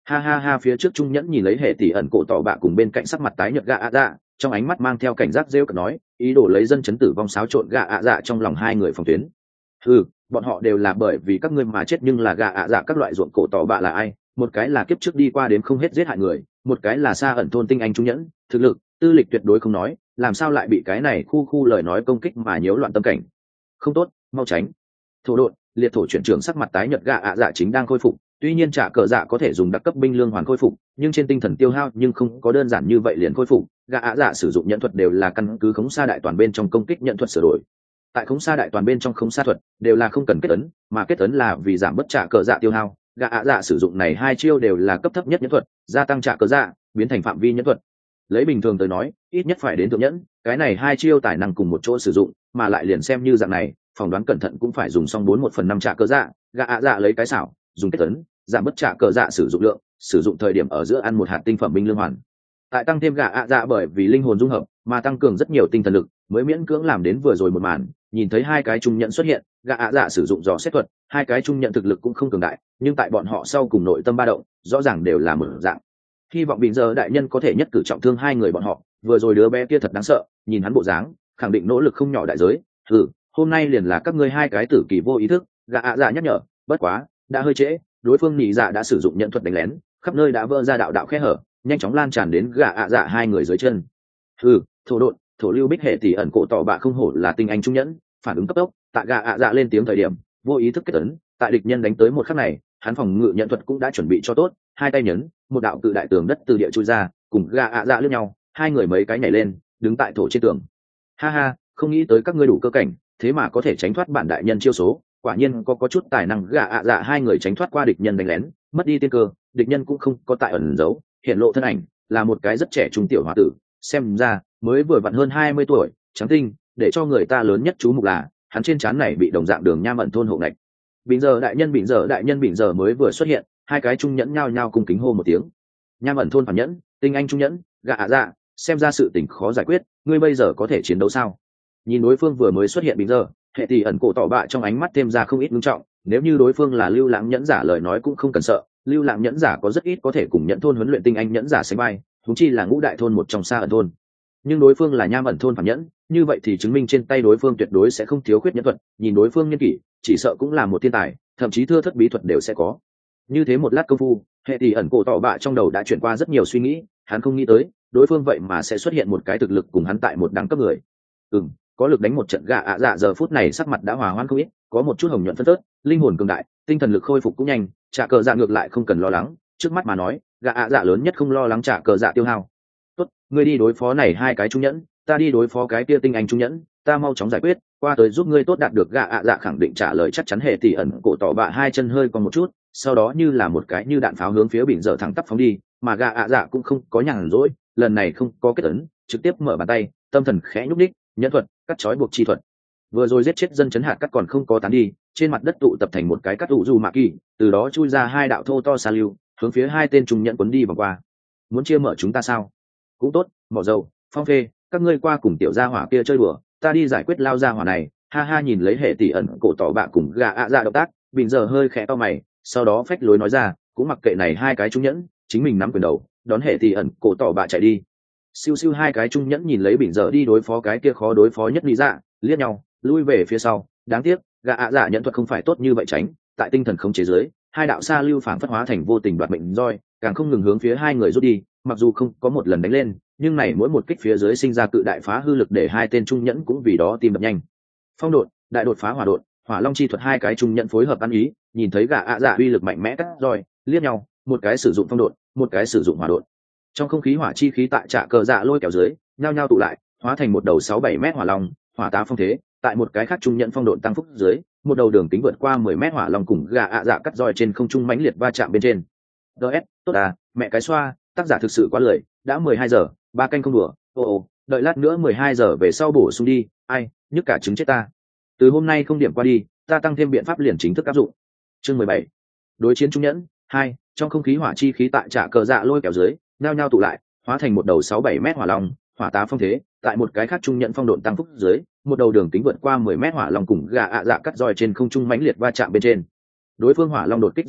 A: Ha ha ha, phía trước trung nhẫn nhìn lấy hệ tỷ ẩn cổ tỏ bạ cùng bên cạnh sắc mặt tái nhợt gạ ạ dạ, trong ánh mắt mang theo cảnh giác rêu cợt nói, ý đồ lấy dân chấn tử vong xáo trộn gạ ạ dạ trong lòng hai người phòng tuyến. Ừ, bọn họ đều là bởi vì các ngươi mà chết, nhưng là gạ ạ dạ các loại ruộng cổ tỏ bạ là ai? Một cái là kiếp trước đi qua đến không hết giết hại người, một cái là xa ẩn thôn tinh anh trung nhẫn, thực lực, tư lịch tuyệt đối không nói, làm sao lại bị cái này khu khu lời nói công kích mà nhiễu loạn tâm cảnh? Không tốt, mau tránh. Thổ độn, liệt thổ chuyển trưởng sắc mặt tái nhợt gạ ạ dạ chính đang khôi phục, tuy nhiên trả cờ dạ có thể dùng đặc cấp binh lương hoàn khôi phục, nhưng trên tinh thần tiêu hao nhưng không có đơn giản như vậy liền khôi phục. Gạ ạ dạ sử dụng nhận thuật đều là căn cứ khống sa đại toàn bên trong công kích nhận thuật sửa đổi. Tại khống sa đại toàn bên trong khống sa thuật đều là không cần kết ấn, mà kết ấn là vì giảm bất trả cờ dạ tiêu hao. Gạ ạ dạ sử dụng này hai chiêu đều là cấp thấp nhất nhẫn thuật, gia tăng trả cờ dạ biến thành phạm vi nhẫn thuật. Lấy bình thường tới nói, ít nhất phải đến thượng nhẫn, cái này hai chiêu tài năng cùng một chỗ sử dụng, mà lại liền xem như dạng này, phỏng đoán cẩn thận cũng phải dùng xong bốn một phần năm trả cờ dạ. Gạ ạ dạ lấy cái xảo, dùng kết ấn giảm bất trả cờ dạ sử dụng lượng, sử dụng thời điểm ở giữa ăn một hạt tinh phẩm binh lương hoàn, tại tăng thêm gạ ạ dạ bởi vì linh hồn dung hợp mà tăng cường rất nhiều tinh thần lực, mới miễn cưỡng làm đến vừa rồi một màn. Nhìn thấy hai cái trung nhận xuất hiện, gạ ạ dạ sử dụng dò xét thuật, hai cái trung nhận thực lực cũng không cường đại, nhưng tại bọn họ sau cùng nội tâm ba động rõ ràng đều là mở dạng. Hy vọng bình giờ đại nhân có thể nhất cử trọng thương hai người bọn họ. Vừa rồi đứa bé kia thật đáng sợ, nhìn hắn bộ dáng khẳng định nỗ lực không nhỏ đại giới. Ừ, hôm nay liền là các ngươi hai cái tử kỳ vô ý thức. Gạ ạ dạ nhắc nhở, bất quá đã hơi trễ, đối phương nhị dạ đã sử dụng nhận thuật đánh lén, khắp nơi đã vỡ ra đạo đạo khe hở, nhanh chóng lan tràn đến gạ ạ dạ hai người dưới chân. Ừ, thổ độn, thổ lưu bích hệ tỷ ẩn cổ tỏ bạ không hổ là tinh anh trung nhẫn, phản ứng cấp tốc. Tại gạ ạ dạ lên tiếng thời điểm vô ý thức kết ấn, tại địch nhân đánh tới một khắc này, hắn phòng ngự nhận thuật cũng đã chuẩn bị cho tốt, hai tay nhấn, một đạo cự đại tường đất từ địa chui ra, cùng gạ ạ dạ lướt nhau, hai người mấy cái nhảy lên, đứng tại thổ trên tường. Ha ha, không nghĩ tới các ngươi đủ cơ cảnh, thế mà có thể tránh thoát bản đại nhân chiêu số, quả nhiên có có chút tài năng. Gạ ạ dạ hai người tránh thoát qua địch nhân đánh lén, mất đi tiên cơ, địch nhân cũng không có tại ẩn giấu, hiện lộ thân ảnh là một cái rất trẻ trung tiểu hòa tử, xem ra mới vừa vặn hơn hai mươi tuổi, trắng tinh, để cho người ta lớn nhất chú mục là hắn trên trán này bị đồng dạng đường nham ẩn thôn hộ ngạch. Bình giờ đại nhân, bình giờ đại nhân, bình giờ mới vừa xuất hiện, hai cái trung nhẫn nhao nhao cùng kính hô một tiếng. Nham ẩn thôn phản nhẫn, tinh anh trung nhẫn, gạ ạ dạ, xem ra sự tình khó giải quyết, ngươi bây giờ có thể chiến đấu sao? Nhìn đối phương vừa mới xuất hiện bình giờ, hệ tỷ ẩn cổ tỏ bạ trong ánh mắt thêm ra không ít ngưng trọng. Nếu như đối phương là lưu lãng nhẫn giả lời nói cũng không cần sợ, lưu lãng nhẫn giả có rất ít có thể cùng nhẫn thôn huấn luyện tinh anh nhẫn giả sánh vai, thúng chi là ngũ đại thôn một trong xa ẩn thôn. Nhưng đối phương là nham ẩn thôn phản nhẫn, như vậy thì chứng minh trên tay đối phương tuyệt đối sẽ không thiếu khuyết nhẫn thuật. Nhìn đối phương nhân kỷ, chỉ sợ cũng là một thiên tài, thậm chí thưa thất bí thuật đều sẽ có. Như thế một lát công phu, hệ tỷ ẩn cổ tỏ bạ trong đầu đã chuyển qua rất nhiều suy nghĩ, hắn không nghĩ tới đối phương vậy mà sẽ xuất hiện một cái thực lực cùng hắn tại một đẳng cấp người. Ừm, có lực đánh một trận. Gạ ạ dạ giờ phút này sắc mặt đã hòa hoãn không ít, có một chút hồng nhuận phân phớt, linh hồn cường đại, tinh thần lực khôi phục cũng nhanh. Trả cờ dạ ngược lại không cần lo lắng, trước mắt mà nói gạ ạ dạ lớn nhất không lo lắng trả cờ dạ tiêu hao. Tốt, ngươi đi đối phó này hai cái trung nhẫn, ta đi đối phó cái kia tinh anh trung nhẫn, ta mau chóng giải quyết, qua tới giúp ngươi tốt đạt được. Gạ ạ dạ khẳng định trả lời chắc chắn. Hệ tỷ ẩn cổ tỏ bạ hai chân hơi còn một chút, sau đó như là một cái như đạn pháo hướng phía bình giờ thẳng tắp phóng đi, mà gạ ạ dạ cũng không có nhàn rỗi, lần này không có kết ấn, trực tiếp mở bàn tay, tâm thần khẽ nhúc đích, nhẫn thuật, cắt chói buộc chi thuật. Vừa rồi giết chết dân chấn hạt cắt còn không có tán đi, trên mặt đất tụ tập thành một cái cắt ủ dù mạ kỳ, từ đó chui ra hai đạo thô to xa lưu, hướng phía hai tên trung nhẫn quấn đi vòng qua. Muốn chia mở chúng ta sao? Cũng tốt, mỏ dầu, phong phê, các ngươi qua cùng tiểu gia hỏa kia chơi đùa, ta đi giải quyết lao gia hỏa này. Ha ha, nhìn lấy hệ tỷ ẩn cổ tỏ bạ cùng gạ ạ dạ động tác, bình giờ hơi khẽ to mày, sau đó phách lối nói ra, cũng mặc kệ này hai cái trung nhẫn, chính mình nắm quyền đầu, đón hệ tỷ ẩn cổ tỏ bạ chạy đi. Siêu siêu, hai cái trung nhẫn nhìn lấy bình giờ đi đối phó cái kia khó đối phó nhất lý dạ, liếc nhau, lui về phía sau. Đáng tiếc gạ ạ dạ nhận thuật không phải tốt như vậy tránh, tại tinh thần không chế giới, hai đạo xa lưu phảng phất hóa thành vô tình đoạt mệnh roi, càng không ngừng hướng phía hai người rút đi. Mặc dù không có một lần đánh lên, nhưng này mỗi một kích phía dưới sinh ra cự đại phá hư lực, để hai tên trung nhẫn cũng vì đó tim đập nhanh. Phong đột, đại đột phá hỏa đột, hỏa long chi thuật, hai cái trung nhẫn phối hợp ăn ý, nhìn thấy gạ ạ dạ uy lực mạnh mẽ cắt roi, liếc nhau, một cái sử dụng phong đột, một cái sử dụng hỏa đột. Trong không khí hỏa chi khí tại trạ cờ dạ lôi kéo dưới nhao nhao tụ lại, hóa thành một đầu sáu bảy mét hỏa long, hỏa tá phong thế. Tại một cái khác trung nhận phong độn tăng phúc dưới, một đầu đường kính vượt qua mười mét hỏa long cùng gạ ạ dạ cắt roi trên không trung mãnh liệt va chạm bên trên. ds tốt à, mẹ cái xoa, tác giả thực sự quá lời, đã mười hai giờ, ba canh không đùa. Ồ ồ, đợi lát nữa mười hai giờ về sau bổ sung đi. Ai, nhức cả trứng chết ta. Từ hôm nay không điểm qua đi, ta tăng thêm biện pháp liền chính thức áp dụng. Chương mười bảy, đối chiến trung nhẫn hai. Trong không khí hỏa chi khí tại trạ cờ dạ lôi kéo dưới nhao nhao tụ lại, hóa thành một đầu sáu bảy mét hỏa long, hỏa tá phong thế. Tại một cái khác trung nhận phong độn tăng phúc dưới, một đầu đường kính vượt qua mười mét hỏa long cùng gạ ạ dạ cắt roi trên không trung mãnh liệt va chạm bên trên. Đối phương hỏa long đột kích rào rạt,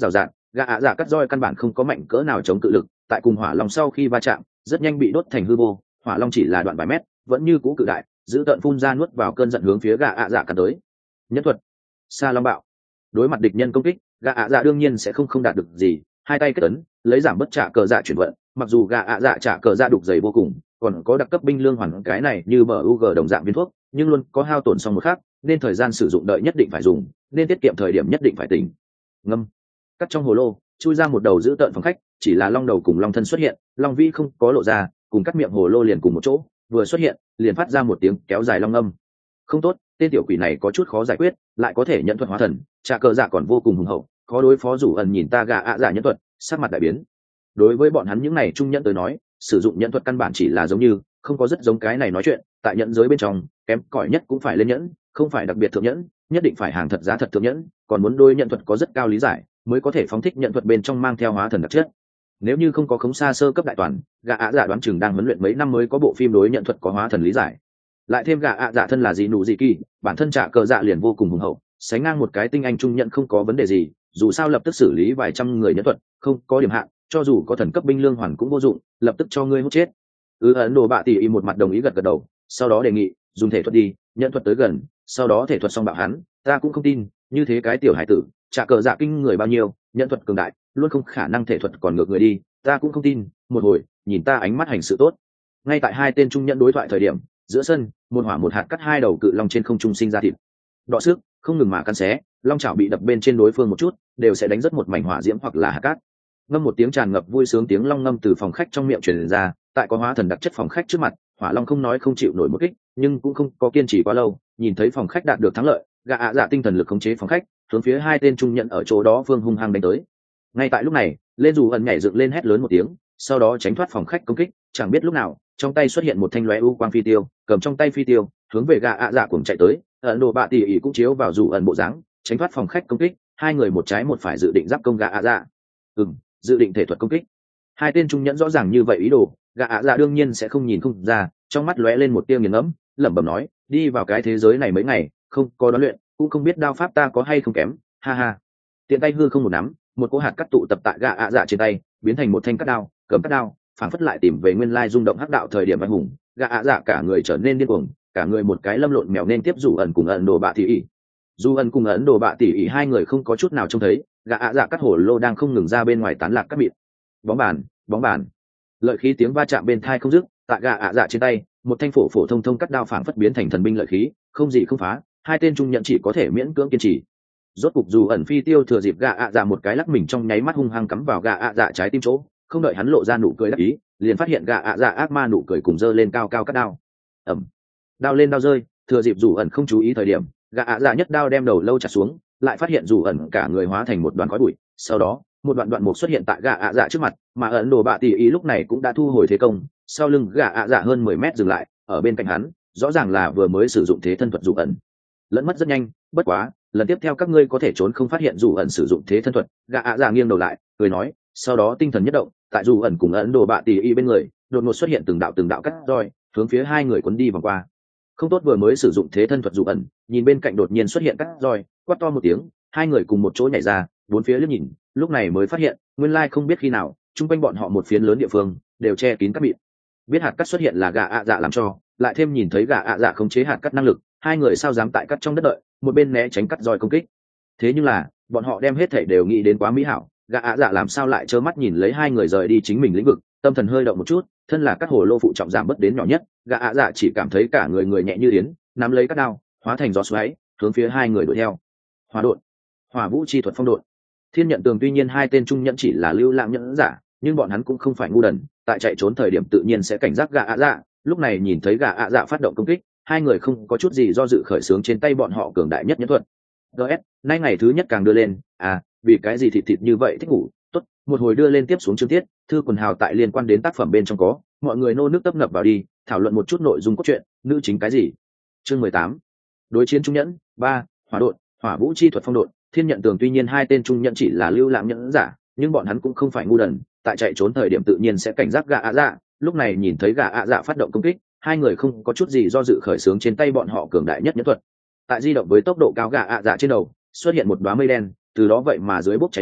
A: Gà ạ dạ cắt roi căn bản không có mạnh cỡ nào chống cự lực, tại cùng hỏa long sau khi va chạm rất nhanh bị đốt thành hư vô. Hỏa long chỉ là đoạn vài mét vẫn như cũ cự đại, giữ tận phun ra nuốt vào cơn giận hướng phía gà ạ dạ cắt tới. Nhân thuật sa long bạo. Đối mặt địch nhân công kích, gà ạ dạ đương nhiên sẽ không không đạt được gì, hai tay kết ấn lấy giảm bất trả cờ dạ chuyển vận. Mặc dù gà ạ dạ trả cờ dạ đục dày vô cùng, còn có đặc cấp binh lương hoàn cái này như bờ u g đồng dạng viên thuốc, nhưng luôn có hao tổn xong một khác, nên thời gian sử dụng đợi nhất định phải dùng, nên tiết kiệm thời điểm nhất định phải tỉnh. Ngâm cắt trong hồ lô chui ra một đầu giữ tợn phòng khách, chỉ là long đầu cùng long thân xuất hiện, long vĩ không có lộ ra, cùng cắt miệng hồ lô liền cùng một chỗ, vừa xuất hiện liền phát ra một tiếng kéo dài long âm. Không tốt, tên tiểu quỷ này có chút khó giải quyết, lại có thể nhận thuật hóa thần, trả cờ dạ còn vô cùng hùng hậu, khó đối phó. Rủ ẩn nhìn ta gà ạ dạ nhân thuật, sắc mặt đại biến. Đối với bọn hắn những này trung nhẫn tới nói, sử dụng nhẫn thuật căn bản chỉ là giống như, không có rất giống cái này nói chuyện. Tại nhẫn giới bên trong, kém cỏi nhất cũng phải lên nhẫn, không phải đặc biệt thượng nhẫn, nhất định phải hàng thật giá thật thượng nhẫn, còn muốn đôi nhận thuật có rất cao lý giải, mới có thể phóng thích nhận thuật bên trong mang theo hóa thần đặc chất. Nếu như không có khống xa sơ cấp đại toàn, gà ạ dạ đoán chừng đang huấn luyện mấy năm mới có bộ phim đối nhận thuật có hóa thần lý giải. Lại thêm gà ạ dạ thân là gì nụ gì kỳ, bản thân trả cờ dạ liền vô cùng hùng hậu, sánh ngang một cái tinh anh trung nhận không có vấn đề gì. Dù sao lập tức xử lý vài trăm người nhẫn thuật, không có điểm hạn, cho dù có thần cấp binh lương hoàn cũng vô dụng, lập tức cho ngươi hút chết. Ừ, ấn độ bạ tỉ y một mặt đồng ý gật gật đầu, sau đó đề nghị dùng thể thuật đi, nhẫn thuật tới gần, sau đó thể thuật xong bạo hắn. Ta cũng không tin như thế cái tiểu hải tử trả cờ dạ kinh người bao nhiêu, nhẫn thuật cường đại luôn không khả năng thể thuật còn ngược người đi. Ta cũng không tin. Một hồi nhìn ta ánh mắt hành sự tốt. Ngay tại hai tên trung nhẫn đối thoại thời điểm, giữa sân một hỏa một hạt cắt hai đầu cự long trên không trung sinh ra thịt đọ sức không ngừng mà căn xé, long chảo bị đập bên trên đối phương một chút đều sẽ đánh rất một mảnh hỏa diễm hoặc là hạt cát. Ngâm một tiếng tràn ngập vui sướng tiếng long ngâm từ phòng khách trong miệng truyền ra. Tại có hóa thần đặc chất phòng khách trước mặt, hỏa long không nói không chịu nổi một kích, nhưng cũng không có kiên trì quá lâu. Nhìn thấy phòng khách đạt được thắng lợi, gã ạ dạ tinh thần lực khống chế phòng khách, hướng phía hai tên trung nhận ở chỗ đó phương hung hăng đánh tới. Ngay tại lúc này, lên dù ẩn nhảy dựng lên hét lớn một tiếng, sau đó tránh thoát phòng khách công kích. Chẳng biết lúc nào trong tay xuất hiện một thanh lóe u quang phi tiêu, cầm trong tay phi tiêu hướng về gã ạ dạ cuồng chạy tới. Ấn độ bạ tỉ ỉ cũng chiếu vào dù ẩn bộ dáng, tránh thoát phòng khách công kích. Hai người một trái một phải dự định giáp công gã ạ dạ. Ừm, dự định thể thuật công kích. Hai tên trung nhẫn rõ ràng như vậy ý đồ, gã ạ dạ đương nhiên sẽ không nhìn không ra, trong mắt lóe lên một tia nghiền ngẫm, lẩm bẩm nói, đi vào cái thế giới này mấy ngày, không có đoán luyện, cũng không biết đao pháp ta có hay không kém, ha ha. Tiện tay hư không một nắm, một cỗ hạt cắt tụ tập tại gã ạ dạ trên tay, biến thành một thanh cắt đao, cầm cắt đao, phảng phất lại tìm về nguyên lai rung động hắc đạo thời điểm anh hùng. Gã ạ dạ cả người trở nên điên cuồng, cả người một cái lâm lộn mèo nên tiếp dù ẩn cùng ẩn đồ bạ tỉ ỉ. Dù ẩn cùng ẩn đồ bạ tỉ ỉ hai người không có chút nào trông thấy, gã ạ dạ cắt hổ lô đang không ngừng ra bên ngoài tán lạc cắt mịn. Bóng bàn, bóng bàn. Lợi khí tiếng va chạm bên thai không dứt, tại gã ạ dạ trên tay, một thanh phổ phổ thông thông cắt đao phảng phất biến thành thần binh lợi khí, không gì không phá. Hai tên trung nhận chỉ có thể miễn cưỡng kiên trì. Rốt cục dù ẩn phi tiêu thừa dịp gã ạ dạ một cái lắc mình trong nháy mắt hung hăng cắm vào gã ạ dạ trái tim chỗ, không đợi hắn lộ ra nụ cười đắc ý, liền phát hiện gã ạ dạ ác ma nụ cười cùng dơ lên cao cao cắt đao. Ẩm, đao lên đao rơi, thừa dịp dù ẩn không chú ý thời điểm, gã ạ dạ nhất đao đem đầu lâu chặt xuống, lại phát hiện dù ẩn cả người hóa thành một đoàn khói bụi. Sau đó một đoạn đoạn mục xuất hiện tại gã ạ dạ trước mặt, mà ẩn đồ bạ tỉ ý lúc này cũng đã thu hồi thế công, sau lưng gã ạ dạ hơn mười mét dừng lại, ở bên cạnh hắn rõ ràng là vừa mới sử dụng thế thân thuật dù ẩn. Lẫn mất rất nhanh, bất quá lần tiếp theo các ngươi có thể trốn không phát hiện dù ẩn sử dụng thế thân thuật. Gã ạ dạ nghiêng đầu lại cười nói, sau đó tinh thần nhất động, tại dù ẩn cùng ẩn đồ bạ tỉ y bên người đột ngột xuất hiện từng đạo từng đạo cắt roi, hướng phía hai người quấn đi vòng qua. Không tốt, vừa mới sử dụng thế thân thuật dù ẩn nhìn bên cạnh đột nhiên xuất hiện cắt roi, quát to một tiếng, hai người cùng một chỗ nhảy ra, bốn phía liếc nhìn, lúc này mới phát hiện nguyên lai không biết khi nào chung quanh bọn họ một phiến lớn địa phương đều che kín cắt mịn. Biết hạt cắt xuất hiện là gã ạ dạ làm cho, lại thêm nhìn thấy gã ạ dạ khống chế hạt cắt năng lực, hai người sao dám tại cắt trong đất đợi, một bên né tránh cắt roi công kích. Thế nhưng là bọn họ đem hết thảy đều nghĩ đến quá mỹ hảo, gã ạ dạ làm sao lại trơ mắt nhìn lấy hai người rời đi chính mình lĩnh vực. Tâm thần hơi động một chút, thân là cắt hồ lô phụ trọng giảm bớt đến nhỏ nhất, gã ạ dạ chỉ cảm thấy cả người người nhẹ như yến, nắm lấy cắt đao hóa thành gió xoáy hướng phía hai người đuổi theo. Hỏa độn, hỏa vũ chi thuật phong độn. Thiên nhận tường tuy nhiên hai tên trung nhẫn chỉ là lưu lãng nhẫn giả, nhưng bọn hắn cũng không phải ngu đần, tại chạy trốn thời điểm tự nhiên sẽ cảnh giác gã ạ dạ. Lúc này nhìn thấy gã ạ dạ phát động công kích, hai người không có chút gì do dự khởi xướng trên tay bọn họ cường đại nhất nhẫn thuật. gs nay ngày thứ nhất càng đưa lên, à vì cái gì thịt thịt như vậy thích ngủ. Tốt, một hồi đưa lên tiếp xuống chương tiết thư quần hào tại liên quan đến tác phẩm bên trong có, mọi người nô nước tấp nập vào đi thảo luận một chút nội dung cốt truyện. Nữ chính cái gì? Chương mười tám, đối chiến trung nhẫn ba, hỏa độn, hỏa vũ chi thuật phong độn. Thiên nhận tường tuy nhiên hai tên trung nhẫn chỉ là lưu lãng nhẫn giả, nhưng bọn hắn cũng không phải ngu đần, tại chạy trốn thời điểm tự nhiên sẽ cảnh giác gã ạ dạ. Lúc này nhìn thấy gã ạ dạ phát động công kích, hai người không có chút gì do dự khởi xướng trên tay bọn họ cường đại nhất nhẫn thuật. Tại di động với tốc độ cao, gã ạ dạ trên đầu xuất hiện một đóa mây đen, từ đó vậy mà dưới bốc cháy mưa,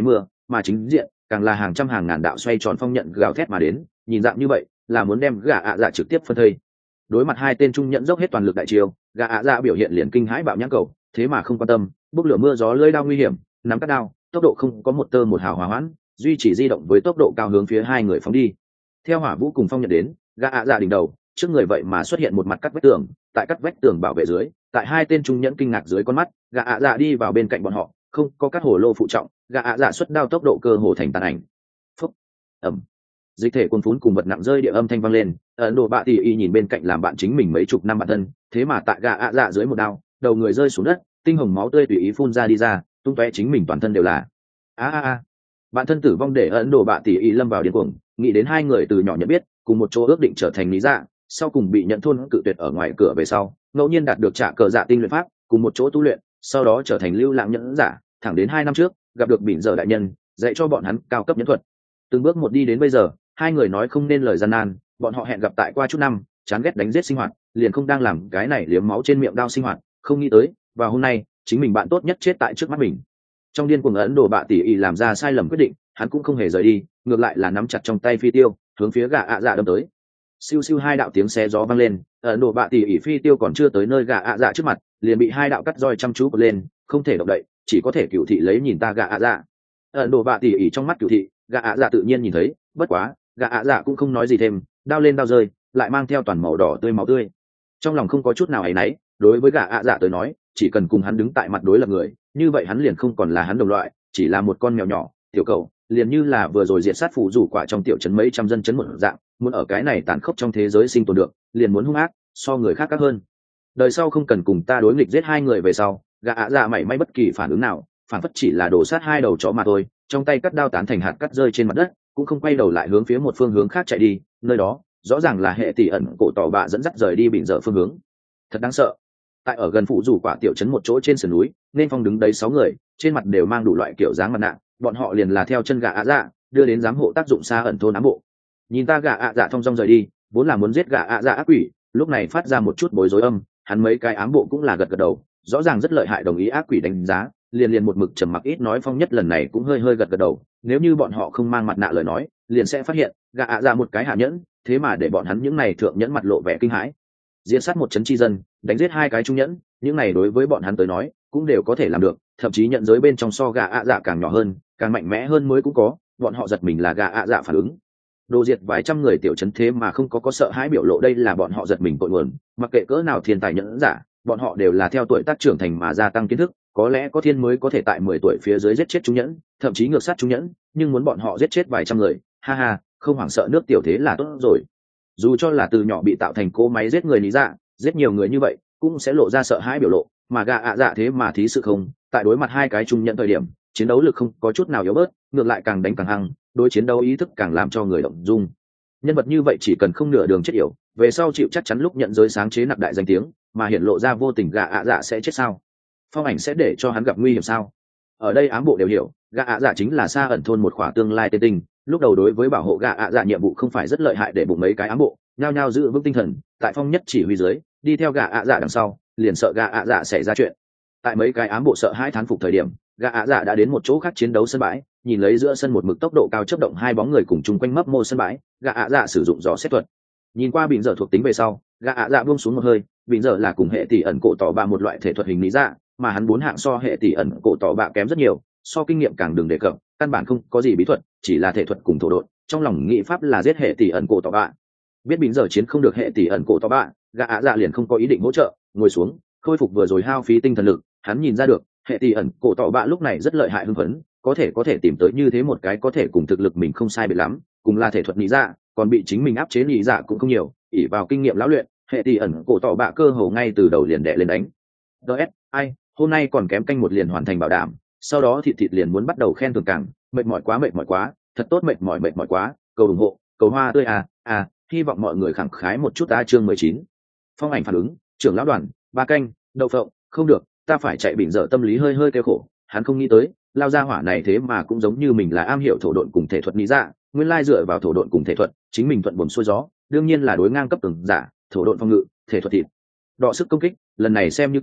A: mà chính diện càng là hàng trăm hàng ngàn đạo xoay tròn phong nhận gào thét mà đến, nhìn dạng như vậy là muốn đem gã ạ dạ trực tiếp phân thây. Đối mặt hai tên trung nhẫn dốc hết toàn lực đại chiêu, gã ạ dạ biểu hiện liền kinh hãi bạo nhãn cầu, thế mà không quan tâm bốc lửa mưa gió lưỡi đao nguy hiểm, nắm cắt đao, tốc độ không có một tơ một hào hòa hoãn, duy chỉ di động với tốc độ cao hướng phía hai người phóng đi. Theo hỏa vũ cùng phong nhận đến, gã ạ dạ đỉnh đầu trước người vậy mà xuất hiện một mặt cắt vách tường, tại cắt vách tường bảo vệ dưới, tại hai tên trung nhẫn kinh ngạc dưới con mắt, gã ạ dạ đi vào bên cạnh bọn họ, không có các hồ lô phụ trọng, gã ạ dạ xuất đao tốc độ cơ hồ thành tàn ảnh. Phúc, ầm, dịch thể cuồn phún cùng vật nặng rơi địa âm thanh vang lên. Ấn Độ bạ tỷ y nhìn bên cạnh làm bạn chính mình mấy chục năm bạn thân, thế mà tại gã ạ dạ dưới một đao, đầu người rơi xuống đất, tinh hồng máu tươi tùy ý phun ra đi ra, tung tóe chính mình toàn thân đều là. A a a, bạn thân tử vong để Ấn Độ bạ tỷ y lâm vào điên cuồng, nghĩ đến hai người từ nhỏ nhận biết, cùng một chỗ ước định trở thành lý dạ, sau cùng bị nhận thôn cự tuyệt ở ngoài cửa về sau, ngẫu nhiên đạt được trả cờ dạ tinh luyện pháp, cùng một chỗ tu luyện, sau đó trở thành lưu lãng nhẫn giả, thẳng đến hai năm trước gặp được Bỉnh Giờ đại nhân, dạy cho bọn hắn cao cấp nhẫn thuật. Từng bước một đi đến bây giờ, hai người nói không nên lời gian nan, bọn họ hẹn gặp tại qua chút năm, chán ghét đánh giết sinh hoạt, liền không đang làm cái này liếm máu trên miệng đao sinh hoạt, không nghĩ tới, và hôm nay, chính mình bạn tốt nhất chết tại trước mắt mình. Trong điên cuồng Ấn Độ bạ tỷ y làm ra sai lầm quyết định, hắn cũng không hề rời đi, ngược lại là nắm chặt trong tay phi tiêu, hướng phía gã ạ dạ đâm tới. Siêu siêu hai đạo tiếng xé gió vang lên, Ấn Độ bạ tỷ ỉ phi tiêu còn chưa tới nơi gã ạ dạ trước mặt, liền bị hai đạo cắt roi chăm chú bật lên, không thể động đậy, chỉ có thể cửu thị lấy nhìn ta gã ạ dạ. Ấn Độ bạ tỷ ỉ trong mắt cửu thị, gã ạ dạ tự nhiên nhìn thấy, bất quá, gã ạ dạ cũng không nói gì thêm, đao lên đao rơi, lại mang theo toàn màu đỏ tươi máu tươi. Trong lòng không có chút nào áy náy, đối với gã ạ dạ tới nói, chỉ cần cùng hắn đứng tại mặt đối lập người, như vậy hắn liền không còn là hắn đồng loại, chỉ là một con mèo nhỏ, tiểu cầu, liền như là vừa rồi diệt sát phủ rủ quả trong tiểu trấn mấy trăm dân trấn một dạng, muốn ở cái này tàn khốc trong thế giới sinh tồn được, liền muốn hung ác, so người khác các hơn. Đời sau không cần cùng ta đối nghịch giết hai người về sau, gã ạ dạ mảy may bất kỳ phản ứng nào, phản phất chỉ là đổ sát hai đầu chó mà thôi, trong tay cắt đao tán thành hạt cắt rơi trên mặt đất, cũng không quay đầu lại hướng phía một phương hướng khác chạy đi, nơi đó rõ ràng là hệ tỷ ẩn cổ tỏ bạ dẫn dắt rời đi Bỉnh Giờ phương hướng. Thật đáng sợ. Tại ở gần phụ rủ quả tiểu trấn một chỗ trên sườn núi, nên phong đứng đấy sáu người, trên mặt đều mang đủ loại kiểu dáng mặt nạ, bọn họ liền là theo chân gã ạ dạ đưa đến giám hộ tác dụng xa ẩn thôn ám bộ. Nhìn ta gã ạ dạ thong dong rời đi, vốn là muốn giết gã ạ dạ ác quỷ, lúc này phát ra một chút bối rối âm, hắn mấy cái ám bộ cũng là gật gật đầu, rõ ràng rất lợi hại, đồng ý ác quỷ đánh giá, liền liền một mực trầm mặc ít nói. Phong nhất lần này cũng hơi hơi gật gật đầu, nếu như bọn họ không mang mặt nạ lời nói, liền sẽ phát hiện gã ạ dạ một cái hạ nhẫn, thế mà để bọn hắn những này thượng nhẫn mặt lộ vẻ kinh hãi. Diễn sát một chấn chi dân, đánh giết hai cái trung nhẫn, những này đối với bọn hắn tới nói cũng đều có thể làm được, thậm chí nhận giới bên trong so gã ạ dạ càng nhỏ hơn, càng mạnh mẽ hơn mới cũng có, bọn họ giật mình là gã ạ dạ phản ứng. Đồ diệt vài trăm người tiểu trấn thế mà không có có sợ hãi biểu lộ, đây là bọn họ giật mình cội nguồn. Mặc kệ cỡ nào thiên tài nhẫn giả, bọn họ đều là theo tuổi tác trưởng thành mà gia tăng kiến thức, có lẽ có thiên mới có thể tại mười tuổi phía dưới giết chết trung nhẫn, thậm chí ngược sát trung nhẫn, nhưng muốn bọn họ giết chết vài trăm người, ha ha, không hoảng sợ nước tiểu thế là tốt rồi. Dù cho là từ nhỏ bị tạo thành cỗ máy giết người lý dạ, giết nhiều người như vậy cũng sẽ lộ ra sợ hãi biểu lộ, mà gã ạ dạ thế mà thí sự không, tại đối mặt hai cái trung nhẫn thời điểm, chiến đấu lực không có chút nào yếu bớt, ngược lại càng đánh càng hăng, đối chiến đấu ý thức càng làm cho người động dung. Nhân vật như vậy chỉ cần không nửa đường chết yểu, về sau chịu chắc chắn lúc nhận giới sáng chế nặc đại danh tiếng, mà hiện lộ ra vô tình gã ạ dạ sẽ chết sao? Phong ảnh sẽ để cho hắn gặp nguy hiểm sao? Ở đây ám bộ đều hiểu, gã ạ dạ chính là xa ẩn thôn một khỏa tương lai tên tình, lúc đầu đối với bảo hộ gã ạ dạ nhiệm vụ không phải rất lợi hại, để bụng mấy cái ám bộ nhao nhao giữ vững tinh thần, tại Phong nhất chỉ huy dưới đi theo gã ạ dạ đằng sau, liền sợ gã ạ dạ xảy ra chuyện. Tại mấy cái ám bộ sợ hãi thán phục thời điểm, gã ạ dạ đã đến một chỗ khác chiến đấu sân bãi, nhìn lấy giữa sân một mực tốc độ cao chấp động hai bóng người cùng chung quanh mấp mô sân bãi, gã ạ dạ sử dụng gió xét thuật nhìn qua Bỉnh Giờ thuộc tính về sau, gã ạ dạ buông xuống một hơi. Bỉnh Giờ là cùng hệ tỷ ẩn cổ tỏ bạ một loại thể thuật hình lý dạ, mà hắn bốn hạng so hệ tỷ ẩn cổ tỏ bạ kém rất nhiều, so kinh nghiệm càng đừng đề cập, căn bản không có gì bí thuật, chỉ là thể thuật cùng thổ độn. Trong lòng nghĩ pháp là giết hệ tỷ ẩn cổ tỏ bạ. Biết Bỉnh Giờ chiến không được hệ tỷ ẩn cổ tỏ bạ, gã ạ dạ liền không có ý định hỗ trợ, ngồi xuống khôi phục vừa rồi hao phí tinh thần lực. Hắn nhìn ra được hệ tỷ ẩn cổ tỏ bạ lúc này rất lợi hại hưng phấn, có thể có thể tìm tới như thế một cái có thể cùng thực lực mình không sai biệt lắm, cùng là thể thuật lý dạ, còn bị chính mình áp chế lý dạ cũng không nhiều, ỷ vào kinh nghiệm lão luyện, hệ tỷ ẩn cổ tỏ bạ cơ hồ ngay từ đầu liền đè lên đánh. ds ai hôm nay còn kém canh một liền hoàn thành bảo đảm, sau đó thịt thịt liền muốn bắt đầu khen thưởng càng mệt mỏi quá mệt mỏi quá thật tốt, mệt mỏi mệt mỏi quá, cầu ủng hộ, cầu hoa tươi à à hy vọng mọi người khẳng khái một chút. Ta chương mười chín, Phong ảnh phản ứng, trưởng lão đoàn, ba canh, đậu phộng, không được, ta phải chạy. Bỉnh Giờ tâm lý hơi hơi kêu khổ, hắn không nghĩ tới lao ra hỏa này thế mà cũng giống như mình là am hiểu thổ độn cùng thể thuật lý dạ, nguyên lai dựa vào thổ độn cùng thể thuật chính mình thuận buồm xuôi gió, đương nhiên là đối ngang cấp từng giả, thổ độn phòng ngự, thể thuật thịt đọ sức công kích, lần này xem như cắm,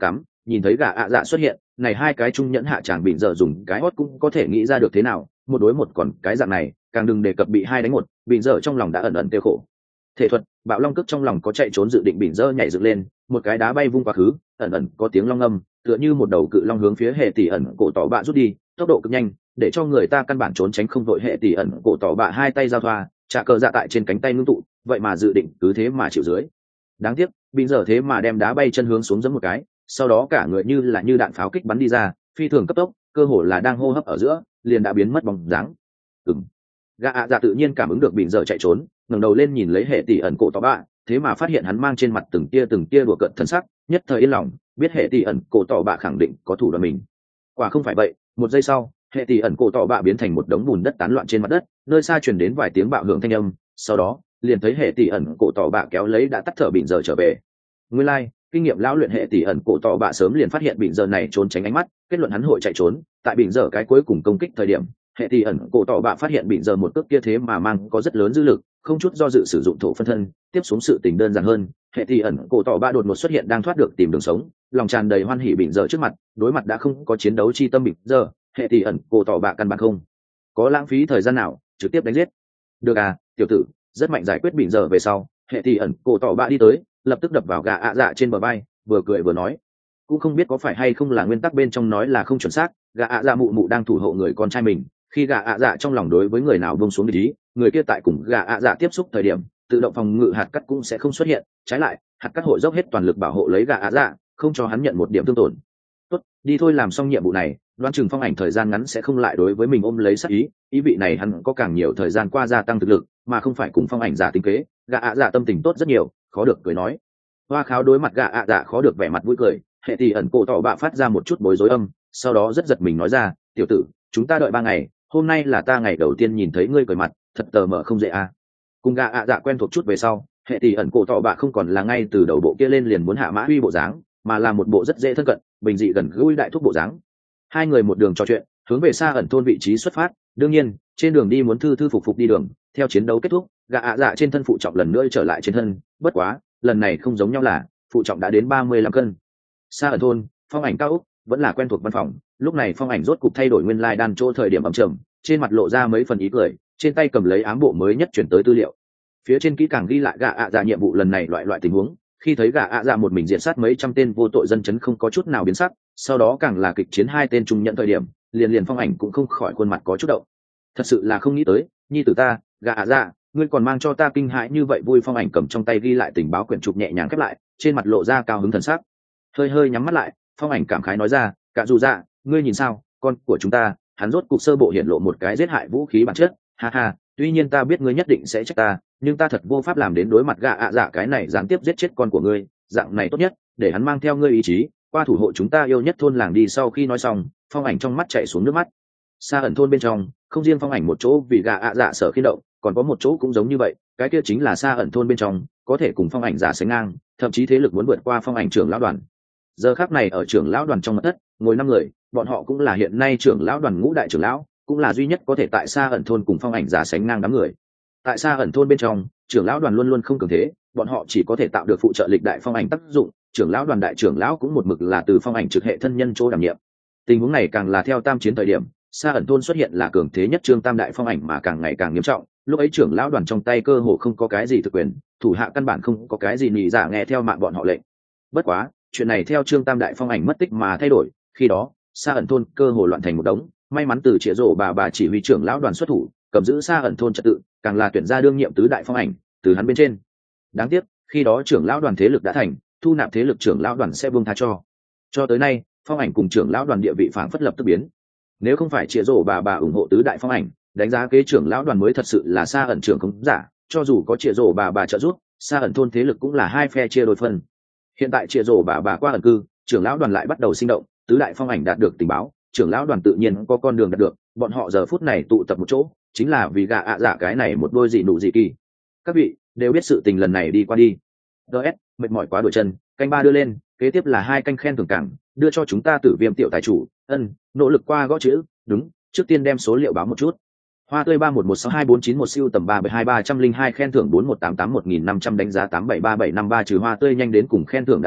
A: nhìn thấy gà ạ dạ xuất hiện, này hai cái trung nhẫn hạ tràng bị giờ dùng cái hót cũng có thể nghĩ ra được thế nào, một đối một còn cái dạng này càng đừng đề cập bị hai đánh một, bị giờ trong lòng đã ẩn ẩn tiêu khổ. Thể thuật bạo long cước trong lòng có chạy trốn dự định, bị giờ nhảy dựng lên, một cái đá bay vung quá khứ, ẩn ẩn có tiếng long âm, tựa như một đầu cự long hướng phía hệ tỷ ẩn cổ tỏ bạ rút đi, tốc độ cực nhanh để cho người ta căn bản trốn tránh không đội. Hệ tỷ ẩn cổ tỏ bạ hai tay giao thoa, trả cờ dạ tại trên cánh tay ngưng tụ, vậy mà dự định cứ thế mà chịu dưới. Đáng tiếc bị giờ thế mà đem đá bay chân hướng xuống giẫm một cái, sau đó cả người như là như đạn pháo kích bắn đi ra, phi thường cấp tốc, cơ hồ là đang hô hấp ở giữa liền đã biến mất bóng dáng. Ừm. Gã ạ dạ tự nhiên cảm ứng được bị giờ chạy trốn, ngẩng đầu lên nhìn lấy hệ tỷ ẩn cổ tỏ bạ, thế mà phát hiện hắn mang trên mặt từng tia từng tia đùa cợt thần sắc, nhất thời yên lòng, biết hệ tỷ ẩn cổ tỏ bạ khẳng định có thủ đoạn mình. Quả không phải vậy, một giây sau, hệ tỷ ẩn cổ tỏ bạ biến thành một đống bùn đất tán loạn trên mặt đất, nơi xa truyền đến vài tiếng bạo hưởng thanh âm, sau đó liền thấy hệ tỷ ẩn cổ tỏ bạ kéo lấy đã tắt thở bị giờ trở về. Nguyên lai, like, kinh nghiệm lão luyện hệ tỷ ẩn cổ tỏ bạ sớm liền phát hiện bị giờ này trốn tránh ánh mắt, kết luận hắn hội chạy trốn, tại bị giờ cái cuối cùng công kích thời điểm, hệ tỷ ẩn cổ tỏ bạ phát hiện bị giờ một cước kia thế mà mang có rất lớn dư lực, không chút do dự sử dụng thổ phân thân. Tiếp xuống sự tình đơn giản hơn, hệ tỷ ẩn cổ tỏ bạ đột ngột xuất hiện đang thoát được tìm đường sống, lòng tràn đầy hoan hỉ bị giờ trước mặt, đối mặt đã không có chiến đấu chi tâm bị giờ, hệ tỷ ẩn cổ tỏ bạ căn bản không có lãng phí thời gian nào, trực tiếp đánh giết. Được à, tiểu tử, rất mạnh. Giải quyết bị giờ về sau, hệ tỷ ẩn cổ tỏ bạ đi tới, lập tức đập vào gà ạ dạ trên bờ vai, vừa cười vừa nói, cũng không biết có phải hay không là nguyên tắc bên trong nói là không chuẩn xác, gà ạ dạ mụ mụ đang thủ hộ người con trai mình, khi gà ạ dạ trong lòng đối với người nào buông xuống ý, người kia tại cùng gà ạ dạ tiếp xúc thời điểm, tự động phòng ngự hạt cắt cũng sẽ không xuất hiện, trái lại hạt cắt hội dốc hết toàn lực bảo hộ lấy gà ạ dạ, không cho hắn nhận một điểm thương tổn. Tốt, đi thôi, làm xong nhiệm vụ này, đoán chừng Phong Ảnh thời gian ngắn sẽ không lại đối với mình ôm lấy sát ý, ý vị này hắn có càng nhiều thời gian qua gia tăng thực lực, mà không phải cùng Phong Ảnh giả tính kế. Gà ạ dạ tâm tình tốt rất nhiều, khó được cười nói. Hoa Kháo đối mặt gà ạ dạ khó được vẻ mặt vui cười, hệ tỷ ẩn cổ tỏ bạ phát ra một chút bối rối âm, sau đó rất giật mình nói ra, tiểu tử, chúng ta đợi ba ngày, hôm nay là ta ngày đầu tiên nhìn thấy ngươi cười mặt, thật tờ mờ không dễ à. Cùng gà ạ dạ quen thuộc chút về sau, hệ tỷ ẩn cổ tỏ bạ không còn là ngay từ đầu bộ kia lên liền muốn hạ mã uy bộ dáng, mà là một bộ rất dễ thân cận, bình dị gần gũi đại thúc bộ dáng. Hai người một đường trò chuyện, hướng về xa ẩn thôn vị trí xuất phát. Đương nhiên, trên đường đi muốn thư thư phục phục đi đường. Theo chiến đấu kết thúc, gã ạ dạ trên thân phụ trọng lần nữa trở lại trên thân, bất quá lần này không giống nhau là phụ trọng đã đến ba mươi lăm cân. Xa ẩn thôn, Phong Ảnh cao úc vẫn là quen thuộc văn phòng. Lúc này Phong Ảnh rốt cục thay đổi nguyên lai đan chỗ thời điểm ẩm trầm, trên mặt lộ ra mấy phần ý cười, trên tay cầm lấy ám bộ mới nhất chuyển tới tư liệu. Phía trên kỹ càng ghi lại gã ạ dạ nhiệm vụ lần này loại loại tình huống. Khi thấy gã ạ dạ một mình diện sát mấy trăm tên vô tội dân chấn không có chút nào biến sắc, sau đó càng là kịch chiến hai tên trung nhận thời điểm, liền liền Phong Ảnh cũng không khỏi khuôn mặt có chút động. Thật sự là không nghĩ tới, nhi tử ta, gã ạ dạ, ngươi còn mang cho ta kinh hãi như vậy. Vui. Phong Ảnh cầm trong tay ghi lại tình báo quyển trục nhẹ nhàng khép lại, trên mặt lộ ra cao hứng thần sắc, hơi hơi nhắm mắt lại. Phong Ảnh cảm khái nói ra, cả dù dạ, ngươi nhìn sao, con của chúng ta, hắn rốt cục sơ bộ hiện lộ một cái giết hại vũ khí bản chất, ha ha. Tuy nhiên ta biết ngươi nhất định sẽ trách ta, nhưng ta thật vô pháp làm đến đối mặt gã ạ dạ cái này gián tiếp giết chết con của ngươi, dạng này tốt nhất để hắn mang theo ngươi ý chí qua thủ hộ chúng ta yêu nhất thôn làng đi. Sau khi nói xong, Phong Ảnh trong mắt chảy xuống nước mắt. Xa ẩn thôn bên trong, không riêng Phong Ảnh một chỗ vì gã ạ dạ sở khiên động, còn có một chỗ cũng giống như vậy, cái kia chính là xa ẩn thôn bên trong có thể cùng Phong Ảnh giả sánh ngang, thậm chí thế lực muốn vượt qua Phong Ảnh trưởng lão đoàn. Giờ khắc này ở trưởng lão đoàn trong mật thất ngồi năm người, bọn họ cũng là hiện nay trưởng lão đoàn ngũ đại trưởng lão, cũng là duy nhất có thể tại xa ẩn thôn cùng Phong Ảnh giả sánh ngang đám người. Tại xa ẩn thôn bên trong, trưởng lão đoàn luôn luôn không cường thế, bọn họ chỉ có thể tạo được phụ trợ lịch đại Phong Ảnh tác dụng, trưởng lão đoàn đại trưởng lão cũng một mực là từ Phong Ảnh trực hệ thân nhân chỗ đảm nhiệm. Tình huống này càng là theo tam chiến thời điểm, xa ẩn thôn xuất hiện là cường thế nhất trương tam đại Phong Ảnh mà càng ngày càng nghiêm trọng. Lúc ấy trưởng lão đoàn trong tay cơ hồ không có cái gì thực quyền, thủ hạ căn bản không có cái gì nhị giả nghe theo mạng bọn họ lệnh. Bất quá, chuyện này theo trương tam đại Phong Ảnh mất tích mà thay đổi, khi đó xa ẩn thôn cơ hồ loạn thành một đống. May mắn từ Triệu Rổ bà bà chỉ huy trưởng lão đoàn xuất thủ, cầm giữ xa ẩn thôn trật tự, càng là tuyển ra đương nhiệm tứ đại Phong Ảnh từ hắn bên trên. Đáng tiếc, khi đó trưởng lão đoàn thế lực đã thành, thu nạp thế lực trưởng lão đoàn sẽ buông tha cho. Cho tới nay, Phong Ảnh cùng trưởng lão đoàn địa vị phảng phất lập tức biến. Nếu không phải Triệu Rổ bà bà ủng hộ tứ đại Phong Ảnh, đánh giá kế trưởng lão đoàn mới thật sự là xa ẩn trưởng không giả, cho dù có Triệu Rổ bà bà trợ giúp, xa ẩn thôn thế lực cũng là hai phe chia đôi phân. Hiện tại Triệu Rổ bà bà qua ẩn cư, trưởng lão đoàn lại bắt đầu sinh động, tứ đại Phong Ảnh đạt được tình báo, trưởng lão đoàn tự nhiên có con đường đạt được, bọn họ giờ phút này tụ tập một chỗ, chính là vì gạ ạ dạ cái này một đôi gì nụ gì kỳ. Các vị đều biết sự tình lần này đi qua đi. ds mệt mỏi quá đổi chân, canh ba đưa lên, kế tiếp là hai canh khen thưởng cảng, đưa cho chúng ta Tử Viêm tiểu tài chủ. Ân, nỗ lực qua gõ chữ, đúng, trước tiên đem số liệu báo một chút. Hoa tươi ba một một sáu hai bốn chín một siêu tầm ba bảy hai ba trăm linh hai khen thưởng bốn một tám tám một nghìn năm trăm đánh giá tám bảy ba bảy năm ba trừ hoa tươi nhanh đến cùng khen thưởng đã siêu,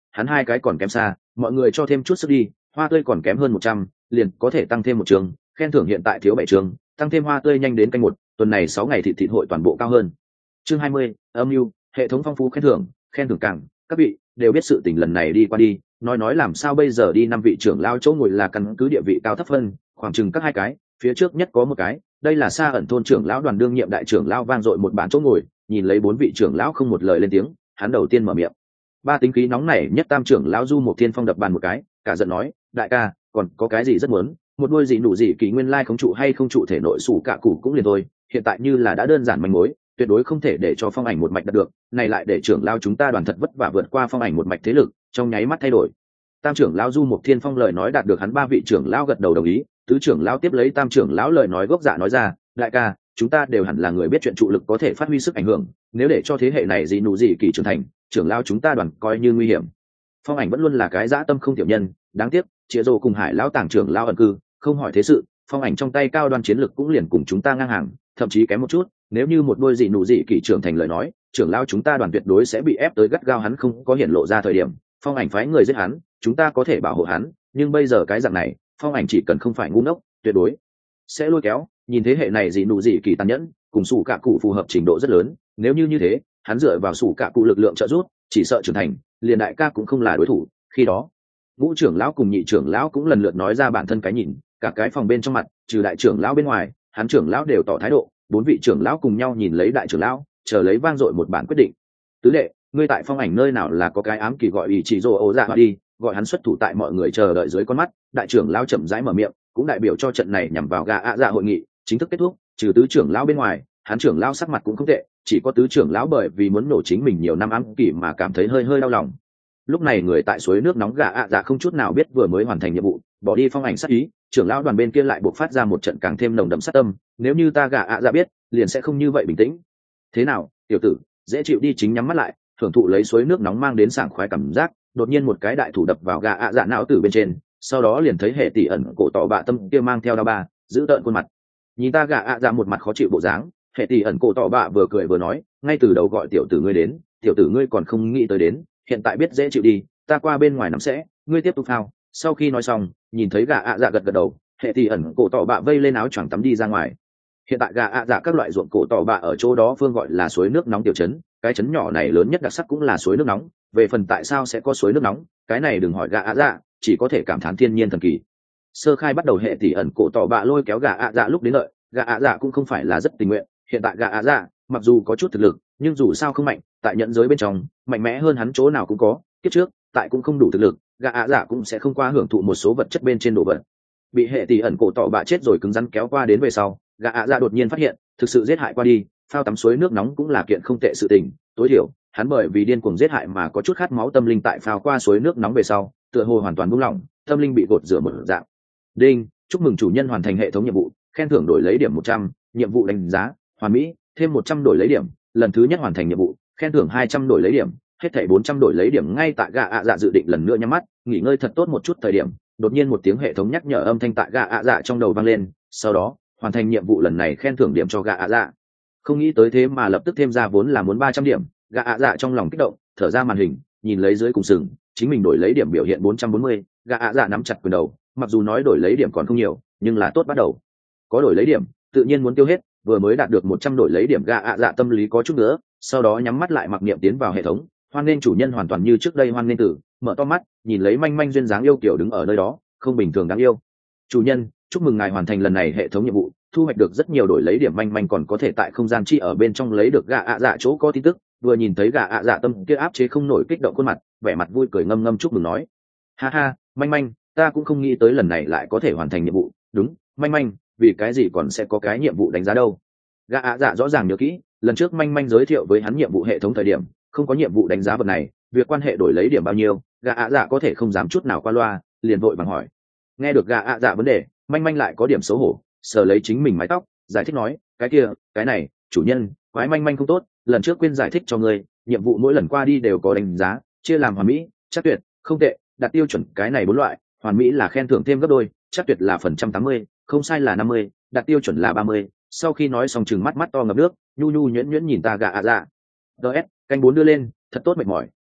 A: hắn hai cái còn kém xa, mọi người cho thêm chút sức đi, hoa tươi còn kém hơn một trăm, liền có thể tăng thêm một trường, khen thưởng hiện tại thiếu bảy trường, tăng thêm hoa tươi nhanh đến canh một, tuần này sáu ngày thịt thịt hội toàn bộ cao hơn. Chương hai mươi, âm mưu, hệ thống phong phú khen thưởng, khen thưởng càng, các vị đều biết sự tình lần này đi qua đi, nói nói làm sao bây giờ đi năm vị trưởng lao chỗ ngồi là căn cứ địa vị cao thấp phân, khoảng chừng các hai cái, phía trước nhất có một cái, đây là Sa ẩn thôn trưởng lão đoàn đương nhiệm đại trưởng lão vang dội một bản chỗ ngồi, nhìn lấy bốn vị trưởng lão không một lời lên tiếng, hắn đầu tiên mở miệng. Ba tính khí nóng nảy nhất tam trưởng lão Du Mộc Thiên Phong đập bàn một cái, cả giận nói, đại ca, còn có cái gì rất muốn, một đôi gì đủ gì kỳ nguyên lai không trụ hay không trụ thể nội sủ cả củ cũng liền thôi, hiện tại như là đã đơn giản manh mối, tuyệt đối không thể để cho Phong Ảnh một mạch đạt được, này lại để trưởng lão chúng ta đoàn thật vất vả vượt qua Phong Ảnh một mạch thế lực, trong nháy mắt thay đổi. Tam trưởng lão Du Mộc Thiên Phong lời nói đạt được hắn ba vị trưởng lão gật đầu đồng ý, tứ trưởng lão tiếp lấy tam trưởng lão lời nói gốc dạ nói ra, đại ca, chúng ta đều hẳn là người biết chuyện trụ lực có thể phát huy sức ảnh hưởng, nếu để cho thế hệ này gì nụ gì kỳ trưởng thành, trưởng lão chúng ta đoàn coi như nguy hiểm. Phong Ảnh vẫn luôn là cái dã tâm không tiểu nhân, đáng tiếc Triệu Dụ cùng Hải lão tàng trưởng lão ẩn cư, không hỏi thế sự, Phong Ảnh trong tay cao đoan chiến lực cũng liền cùng chúng ta ngang hàng, thậm chí kém một chút, nếu như một đôi gì nụ gì kỳ trưởng thành lời nói, trưởng lão chúng ta đoàn tuyệt đối sẽ bị ép tới gắt gao, hắn không có hiện lộ ra thời điểm, Phong Ảnh phái người giết hắn, chúng ta có thể bảo hộ hắn, nhưng bây giờ cái dạng này, Phong Ảnh chỉ cần không phải ngu ngốc, tuyệt đối sẽ lôi kéo, nhìn thế hệ này gì nụ gì kỳ tàn nhẫn, cùng sủ cả cụ phù hợp trình độ rất lớn, nếu như như thế, hắn dựa vào sủ cả cụ lực lượng trợ giúp, chỉ sợ trưởng thành, liền đại ca cũng không là đối thủ, khi đó, ngũ trưởng lão cùng nhị trưởng lão cũng lần lượt nói ra bản thân cái nhìn, cả cái phòng bên trong mặt, trừ đại trưởng lão bên ngoài, hắn trưởng lão đều tỏ thái độ, bốn vị trưởng lão cùng nhau nhìn lấy đại trưởng lão, chờ lấy vang dội một bản quyết định. Tứ đệ, ngươi tại Phong Ảnh nơi nào là có cái ám kỳ gọi ý chỉ rồ ổ dạ đi, gọi hắn xuất thủ tại mọi người chờ đợi dưới con mắt, đại trưởng lão chậm rãi mở miệng, cũng đại biểu cho trận này nhằm vào gà ạ dạ hội nghị chính thức kết thúc, trừ tứ trưởng lão bên ngoài, hắn trưởng lão sắc mặt cũng không tệ, chỉ có tứ trưởng lão bởi vì muốn nổ chính mình nhiều năm ám kỳ mà cảm thấy hơi hơi đau lòng. Lúc này người tại suối nước nóng gà ạ dạ không chút nào biết vừa mới hoàn thành nhiệm vụ, bỏ đi Phong Ảnh sát ý, trưởng lão đoàn bên kia lại buộc phát ra một trận càng thêm nồng đậm sát tâm, nếu như ta gà ạ dạ biết, liền sẽ không như vậy bình tĩnh. Thế nào, tiểu tử, dễ chịu đi, chính nhắm mắt lại, thưởng thụ lấy suối nước nóng mang đến sảng khoái cảm giác, đột nhiên một cái đại thủ đập vào gà ạ dạ não tử bên trên, sau đó liền thấy hệ tỷ ẩn cổ tỏ bạ tâm kia mang theo đao ba giữ tợn khuôn mặt, nhìn ta gà ạ dạ một mặt khó chịu bộ dáng, hệ tỷ ẩn cổ tỏ bạ vừa cười vừa nói, ngay từ đầu gọi tiểu tử ngươi đến, tiểu tử ngươi còn không nghĩ tới đến, hiện tại biết dễ chịu đi, ta qua bên ngoài nắm sẽ, ngươi tiếp tục thao. Sau khi nói xong, nhìn thấy gà ạ dạ gật gật đầu, hệ tỷ ẩn cổ tỏ bạ vây lên áo choàng tắm đi ra ngoài. Hiện tại gà ạ dạ các loại ruộng cổ tỏ bạ ở chỗ đó phương gọi là suối nước nóng tiểu trấn, cái trấn nhỏ này lớn nhất đặc sắc cũng là suối nước nóng, về phần tại sao sẽ có suối nước nóng, cái này đừng hỏi gà ạ dạ, chỉ có thể cảm thán thiên nhiên thần kỳ. Sơ khai bắt đầu hệ tỷ ẩn cổ tỏ bạ lôi kéo gà ạ dạ lúc đến lợi, gà ạ dạ cũng không phải là rất tình nguyện, hiện tại gà ạ dạ mặc dù có chút thực lực, nhưng dù sao không mạnh, tại nhận giới bên trong mạnh mẽ hơn hắn chỗ nào cũng có, kiếp trước tại cũng không đủ thực lực, gà ạ dạ cũng sẽ không qua hưởng thụ một số vật chất bên trên đồ vật. Bị hệ tỷ ẩn cổ tỏ bạ chết rồi cứng rắn kéo qua đến về sau, gà ạ dạ đột nhiên phát hiện thực sự giết hại qua đi, phao tắm suối nước nóng cũng là kiện không tệ sự tình, tối thiểu hắn bởi vì điên cuồng giết hại mà có chút khát máu tâm linh tại phao qua suối nước nóng về sau, tựa hồ hoàn toàn buông lỏng, tâm linh bị gột rửa một dạng. Đinh, chúc mừng chủ nhân hoàn thành hệ thống nhiệm vụ, khen thưởng đổi lấy điểm một trăm, nhiệm vụ đánh giá hoàn mỹ, thêm một trăm đổi lấy điểm, lần thứ nhất hoàn thành nhiệm vụ, khen thưởng hai trăm đổi lấy điểm, hết thảy bốn trăm đổi lấy điểm. Ngay tại gà ạ dạ dự định lần nữa nhắm mắt nghỉ ngơi thật tốt một chút thời điểm, đột nhiên một tiếng hệ thống nhắc nhở âm thanh tại gà ạ dạ trong đầu vang lên, sau đó hoàn thành nhiệm vụ lần này khen thưởng điểm cho gà ạ dạ. Không nghĩ tới thế mà lập tức thêm ra vốn là muốn ba trăm điểm, gà ạ dạ trong lòng kích động, thở ra màn hình, nhìn lấy dưới cùng sừng, chính mình đổi lấy điểm biểu hiện bốn trăm bốn mươi, gà ạ dạ nắm chặt quyền đầu, mặc dù nói đổi lấy điểm còn không nhiều, nhưng là tốt bắt đầu. Có đổi lấy điểm, tự nhiên muốn tiêu hết, vừa mới đạt được một trăm đổi lấy điểm, gà ạ dạ tâm lý có chút nữa, sau đó nhắm mắt lại mặc niệm tiến vào hệ thống, hoan nghênh chủ nhân hoàn toàn như trước đây hoan nghênh tử, mở to mắt, nhìn lấy manh manh duyên dáng yêu kiểu đứng ở nơi đó, không bình thường đáng yêu. Chủ nhân, chúc mừng ngài hoàn thành lần này hệ thống nhiệm vụ, thu hoạch được rất nhiều đổi lấy điểm, manh manh còn có thể tại không gian chi ở bên trong lấy được gà ạ dạ chỗ có tin tức, vừa nhìn thấy gà ạ dạ tâm kia áp chế không nổi kích động khuôn mặt, vẻ mặt vui cười ngâm ngâm chúc mừng nói, ha ha, manh manh, ta cũng không nghĩ tới lần này lại có thể hoàn thành nhiệm vụ, đúng, manh manh, vì cái gì còn sẽ có cái nhiệm vụ đánh giá đâu. Gà ạ dạ rõ ràng nhớ kỹ, lần trước manh manh giới thiệu với hắn nhiệm vụ hệ thống thời điểm, không có nhiệm vụ đánh giá vật này, việc quan hệ đổi lấy điểm bao nhiêu, gà ạ dạ có thể không dám chút nào qua loa, liền vội vàng hỏi. Nghe được gà ạ dạ vấn đề, manh manh lại có điểm xấu hổ, sờ lấy chính mình mái tóc, giải thích nói, cái kia, cái này, chủ nhân, quái manh manh không tốt, lần trước quên giải thích cho ngươi, nhiệm vụ mỗi lần qua đi đều có đánh giá, chia làm hoàn mỹ, chắc tuyệt, không tệ, đạt tiêu chuẩn, cái này bốn loại, hoàn mỹ là khen thưởng thêm gấp đôi, chắc tuyệt là phần trăm tám mươi, không sai là năm mươi, đạt tiêu chuẩn là ba mươi. Sau khi nói xong chừng mắt mắt to ngập nước, nhu nhu nhuyễn nhuyễn nhìn ta gà ạ dạ. ds canh bốn đưa lên, thật tốt mệt mỏi,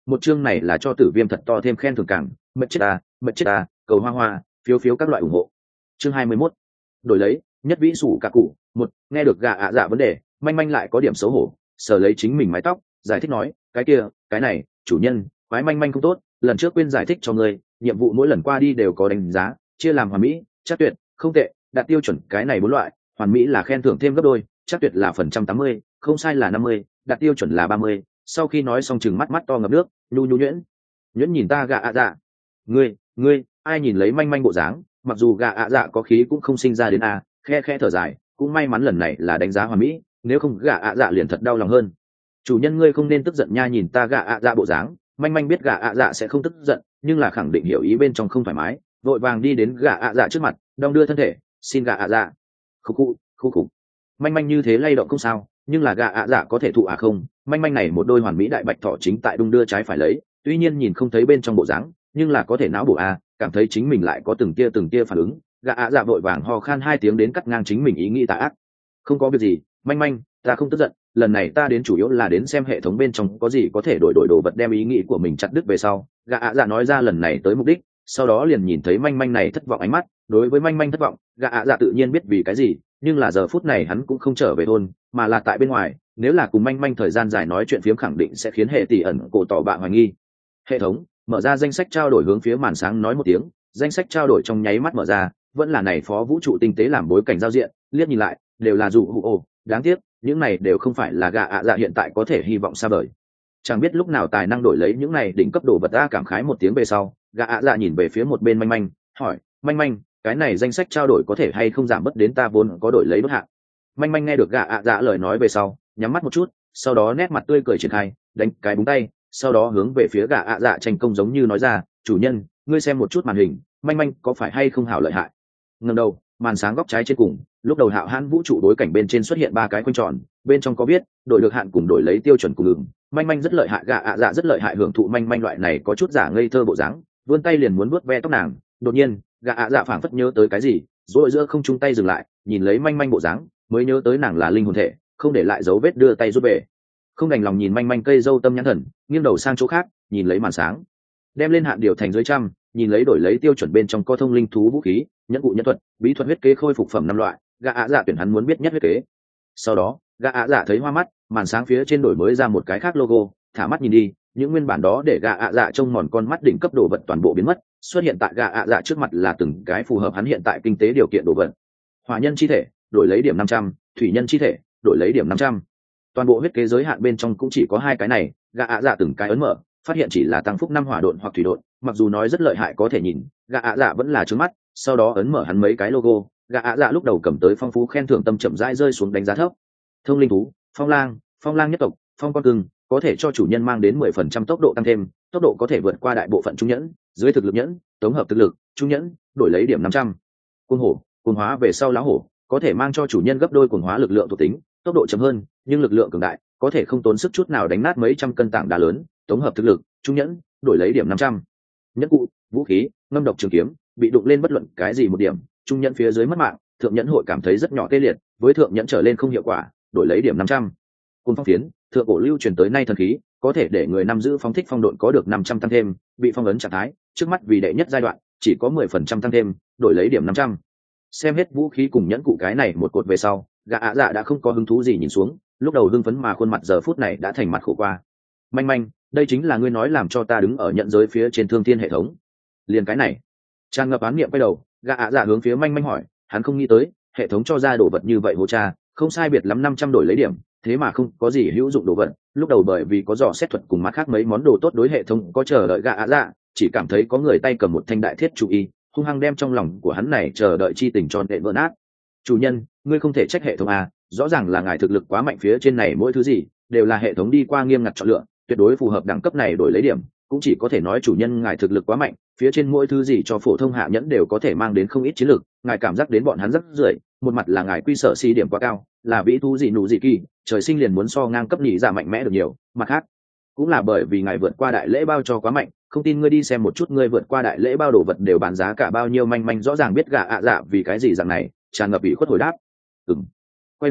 A: một chương này là cho Tử Viêm thật to thêm khen thưởng càng mệt chết ta mệt chết ta cầu hoa hoa phiếu phiếu các loại ủng hộ. Chương hai mươi mốt, đổi lấy nhất vĩ sủ cả cụ. Một, nghe được gà ạ dạ vấn đề, manh manh lại có điểm xấu hổ, sờ lấy chính mình mái tóc, giải thích nói, cái kia cái này chủ nhân quái manh manh không tốt, lần trước quên giải thích cho ngươi, nhiệm vụ mỗi lần qua đi đều có đánh giá, chia làm hoàn mỹ, chắc tuyệt, không tệ, đạt tiêu chuẩn cái này bốn loại. Hoàn mỹ là khen thưởng thêm gấp đôi, chắc tuyệt là phần trăm tám mươi, không sai là năm mươi, đạt tiêu chuẩn là ba mươi. Sau khi nói xong chừng mắt mắt to ngập nước, nhu nhu nhuyễn nhuyễn nhìn ta gà ạ dạ. Ngươi ngươi ai nhìn lấy manh manh bộ dáng, mặc dù gà ạ dạ có khí cũng không sinh ra đến a, khe khe thở dài, cũng may mắn lần này là đánh giá hoàn mỹ, nếu không gà ạ dạ liền thật đau lòng hơn. Chủ nhân ngươi không nên tức giận nha, nhìn ta gà ạ dạ bộ dáng, manh manh biết gà ạ dạ sẽ không tức giận, nhưng là khẳng định hiểu ý bên trong không thoải mái, vội vàng đi đến gà ạ dạ trước mặt, đong đưa thân thể, xin gà ạ dạ. Khúc khụ khúc khụ. Manh manh như thế lay động không sao, nhưng là gà ạ dạ có thể thụ à không? Manh manh này một đôi hoàn mỹ đại bạch thỏ chính tại đung đưa trái phải lấy, tuy nhiên nhìn không thấy bên trong bộ dáng, nhưng là có thể não bổ a, cảm thấy chính mình lại có từng tia từng tia phản ứng. Gà ạ dạ vội vàng ho khan hai tiếng đến cắt ngang chính mình ý nghĩ tà ác. Không có việc gì, manh manh, ta không tức giận, lần này ta đến chủ yếu là đến xem hệ thống bên trong có gì có thể đổi đổi đồ vật đem ý nghĩ của mình chặt đứt về sau. Gà ạ dạ nói ra lần này tới mục đích, sau đó liền nhìn thấy manh manh này thất vọng ánh mắt. Đối với manh manh thất vọng, gà ạ dạ tự nhiên biết vì cái gì, nhưng là giờ phút này hắn cũng không trở về thôn, mà là tại bên ngoài. Nếu là cùng manh manh thời gian dài nói chuyện phiếm khẳng định sẽ khiến hệ tỷ ẩn cổ tỏ bạ hoài nghi. Hệ thống mở ra danh sách trao đổi, hướng phía màn sáng nói một tiếng, danh sách trao đổi trong nháy mắt mở ra, vẫn là này phó vũ trụ tinh tế làm bối cảnh giao diện, liếc nhìn lại đều là dụ hụ ồ, đáng tiếc những này đều không phải là gà ạ dạ hiện tại có thể hy vọng xa vời. Chẳng biết lúc nào tài năng đổi lấy những này đỉnh cấp đồ vật. Ta cảm khái một tiếng về sau, gà ạ dạ nhìn về phía một bên manh manh, hỏi manh manh, cái này danh sách trao đổi có thể hay không giảm bớt đến ta vốn có đổi lấy đốt hạn. Manh manh nghe được gà ạ dạ lời nói về sau, nhắm mắt một chút, sau đó nét mặt tươi cười triển khai, đánh cái búng tay, sau đó hướng về phía gà ạ dạ tranh công giống như nói ra, chủ nhân ngươi xem một chút màn hình, manh manh có phải hay không hảo lợi hại. Ngẩng đầu, màn sáng góc trái trên cùng, lúc đầu hạo hãn vũ trụ đối cảnh bên trên xuất hiện ba cái khoanh tròn, bên trong có viết đổi được hạn cùng đổi lấy tiêu chuẩn cùng ngừng. Manh manh rất lợi hại, gà ạ dạ rất lợi hại, hưởng thụ manh manh loại này có chút giả ngây thơ bộ dáng, vươn tay liền muốn vuốt ve tóc nàng. Đột nhiên gà ạ dạ phảng phất nhớ tới cái gì, rồi giữa không chung tay dừng lại, nhìn lấy manh manh bộ dáng, mới nhớ tới nàng là linh hồn thể, không để lại dấu vết đưa tay rút về. Không đành lòng nhìn manh manh cây dâu tâm nhãn thần, nghiêng đầu sang chỗ khác, nhìn lấy màn sáng, đem lên hạn điều thành dưới trăm, nhìn lấy đổi lấy tiêu chuẩn bên trong có thông linh thú vũ khí, nhẫn cụ nhân thuật, bí thuật huyết kế khôi phục phẩm năm loại. Gà ạ dạ tuyển hắn muốn biết nhất huyết kế. Sau đó gà ạ dạ thấy hoa mắt, màn sáng phía trên đổi mới ra một cái khác logo, thả mắt nhìn đi, những nguyên bản đó để gà ạ dạ trông mòn con mắt đỉnh cấp đồ vật toàn bộ biến mất, xuất hiện tại gà ạ dạ trước mặt là từng cái phù hợp hắn hiện tại kinh tế điều kiện đồ vật. Hỏa nhân chi thể đổi lấy điểm năm trăm, thủy nhân chi thể đổi lấy điểm năm trăm. Toàn bộ huyết kế giới hạn bên trong cũng chỉ có hai cái này. Gà ạ dạ từng cái ấn mở, phát hiện chỉ là tăng phúc năm hỏa độn hoặc thủy độn, mặc dù nói rất lợi hại có thể nhìn, gà ạ dạ vẫn là trướng mắt. Sau đó ấn mở hắn mấy cái logo, gà ạ dạ lúc đầu cầm tới phong phú khen thưởng tâm chậm rãi rơi xuống đánh giá thấp. Thông linh thú, phong lang, phong lang nhất tộc, phong con cưng, có thể cho chủ nhân mang đến mười phần trăm tốc độ tăng thêm, tốc độ có thể vượt qua đại bộ phận trung nhẫn, dưới thực lực nhẫn, tổng hợp thực lực, trung nhẫn, đổi lấy điểm năm trăm. Cuồng hổ, cuồng hóa về sau lão hổ, có thể mang cho chủ nhân gấp đôi cuồng hóa lực lượng thuộc tính, tốc độ chậm hơn, nhưng lực lượng cường đại, có thể không tốn sức chút nào đánh nát mấy trăm cân tảng đá lớn, tổng hợp thực lực, trung nhẫn, đổi lấy điểm năm trăm. Nhẫn cụ, vũ khí, ngâm độc trường kiếm, bị đụng lên bất luận cái gì một điểm, trung nhẫn phía dưới mất mạng, thượng nhẫn hội cảm thấy rất nhỏ tê liệt, với thượng nhẫn trở lên không hiệu quả, đổi lấy điểm năm trăm. Cuồng phong phiến, thượng cổ lưu truyền tới nay thần khí, có thể để người nắm giữ phóng thích phong độn có được năm trăm tăng thêm, bị phong ấn trạng thái, trước mắt vì đệ nhất giai đoạn, chỉ có mười phần trăm tăng thêm, đổi lấy điểm năm trăm. Xem hết vũ khí cùng nhẫn cụ cái này một cột về sau, gã ạ dạ đã không có hứng thú gì nhìn xuống, lúc đầu hưng phấn mà khuôn mặt giờ phút này đã thành mặt khổ qua. Manh manh, đây chính là ngươi nói làm cho ta đứng ở nhận giới phía trên thương thiên hệ thống. Liền cái này, tràn ngập án niệm quay đầu, gã ạ dạ hướng phía manh manh hỏi, hắn không nghĩ tới hệ thống cho ra đồ vật như vậy hô cha, không sai biệt lắm năm trăm đổi lấy điểm, thế mà không có gì hữu dụng đồ vật. Lúc đầu bởi vì có dò xét thuật cùng mặt khác mấy món đồ tốt đối hệ thống có chờ đợi gã ạ dạ, chỉ cảm thấy có người tay cầm một thanh đại thiết chủ y, hung hăng đem trong lòng của hắn này chờ đợi chi tình tròn đệ vỡ nát. Chủ nhân, ngươi không thể trách hệ thống à, rõ ràng là ngài thực lực quá mạnh, phía trên này mỗi thứ gì đều là hệ thống đi qua nghiêm ngặt chọn lựa, tuyệt đối phù hợp đẳng cấp này đổi lấy điểm, cũng chỉ có thể nói chủ nhân ngài thực lực quá mạnh, phía trên mỗi thứ gì cho phổ thông hạ nhẫn đều có thể mang đến không ít chiến lực, ngài cảm giác đến bọn hắn rất rưởi. Một mặt là ngài quy sở si điểm quá cao, là vĩ thú gì nụ gì kỳ, trời sinh liền muốn so ngang cấp nhị giả mạnh mẽ được nhiều, mặt khác cũng là bởi vì ngài vượt qua đại lễ bao cho quá mạnh, không tin ngươi đi xem một chút ngươi vượt qua đại lễ bao đồ vật đều bán giá cả bao nhiêu. Manh manh rõ ràng biết gà ạ dạ vì cái gì dạng này, tràn ngập ủy khuất hồi đáp. Ừm. Quay đầu,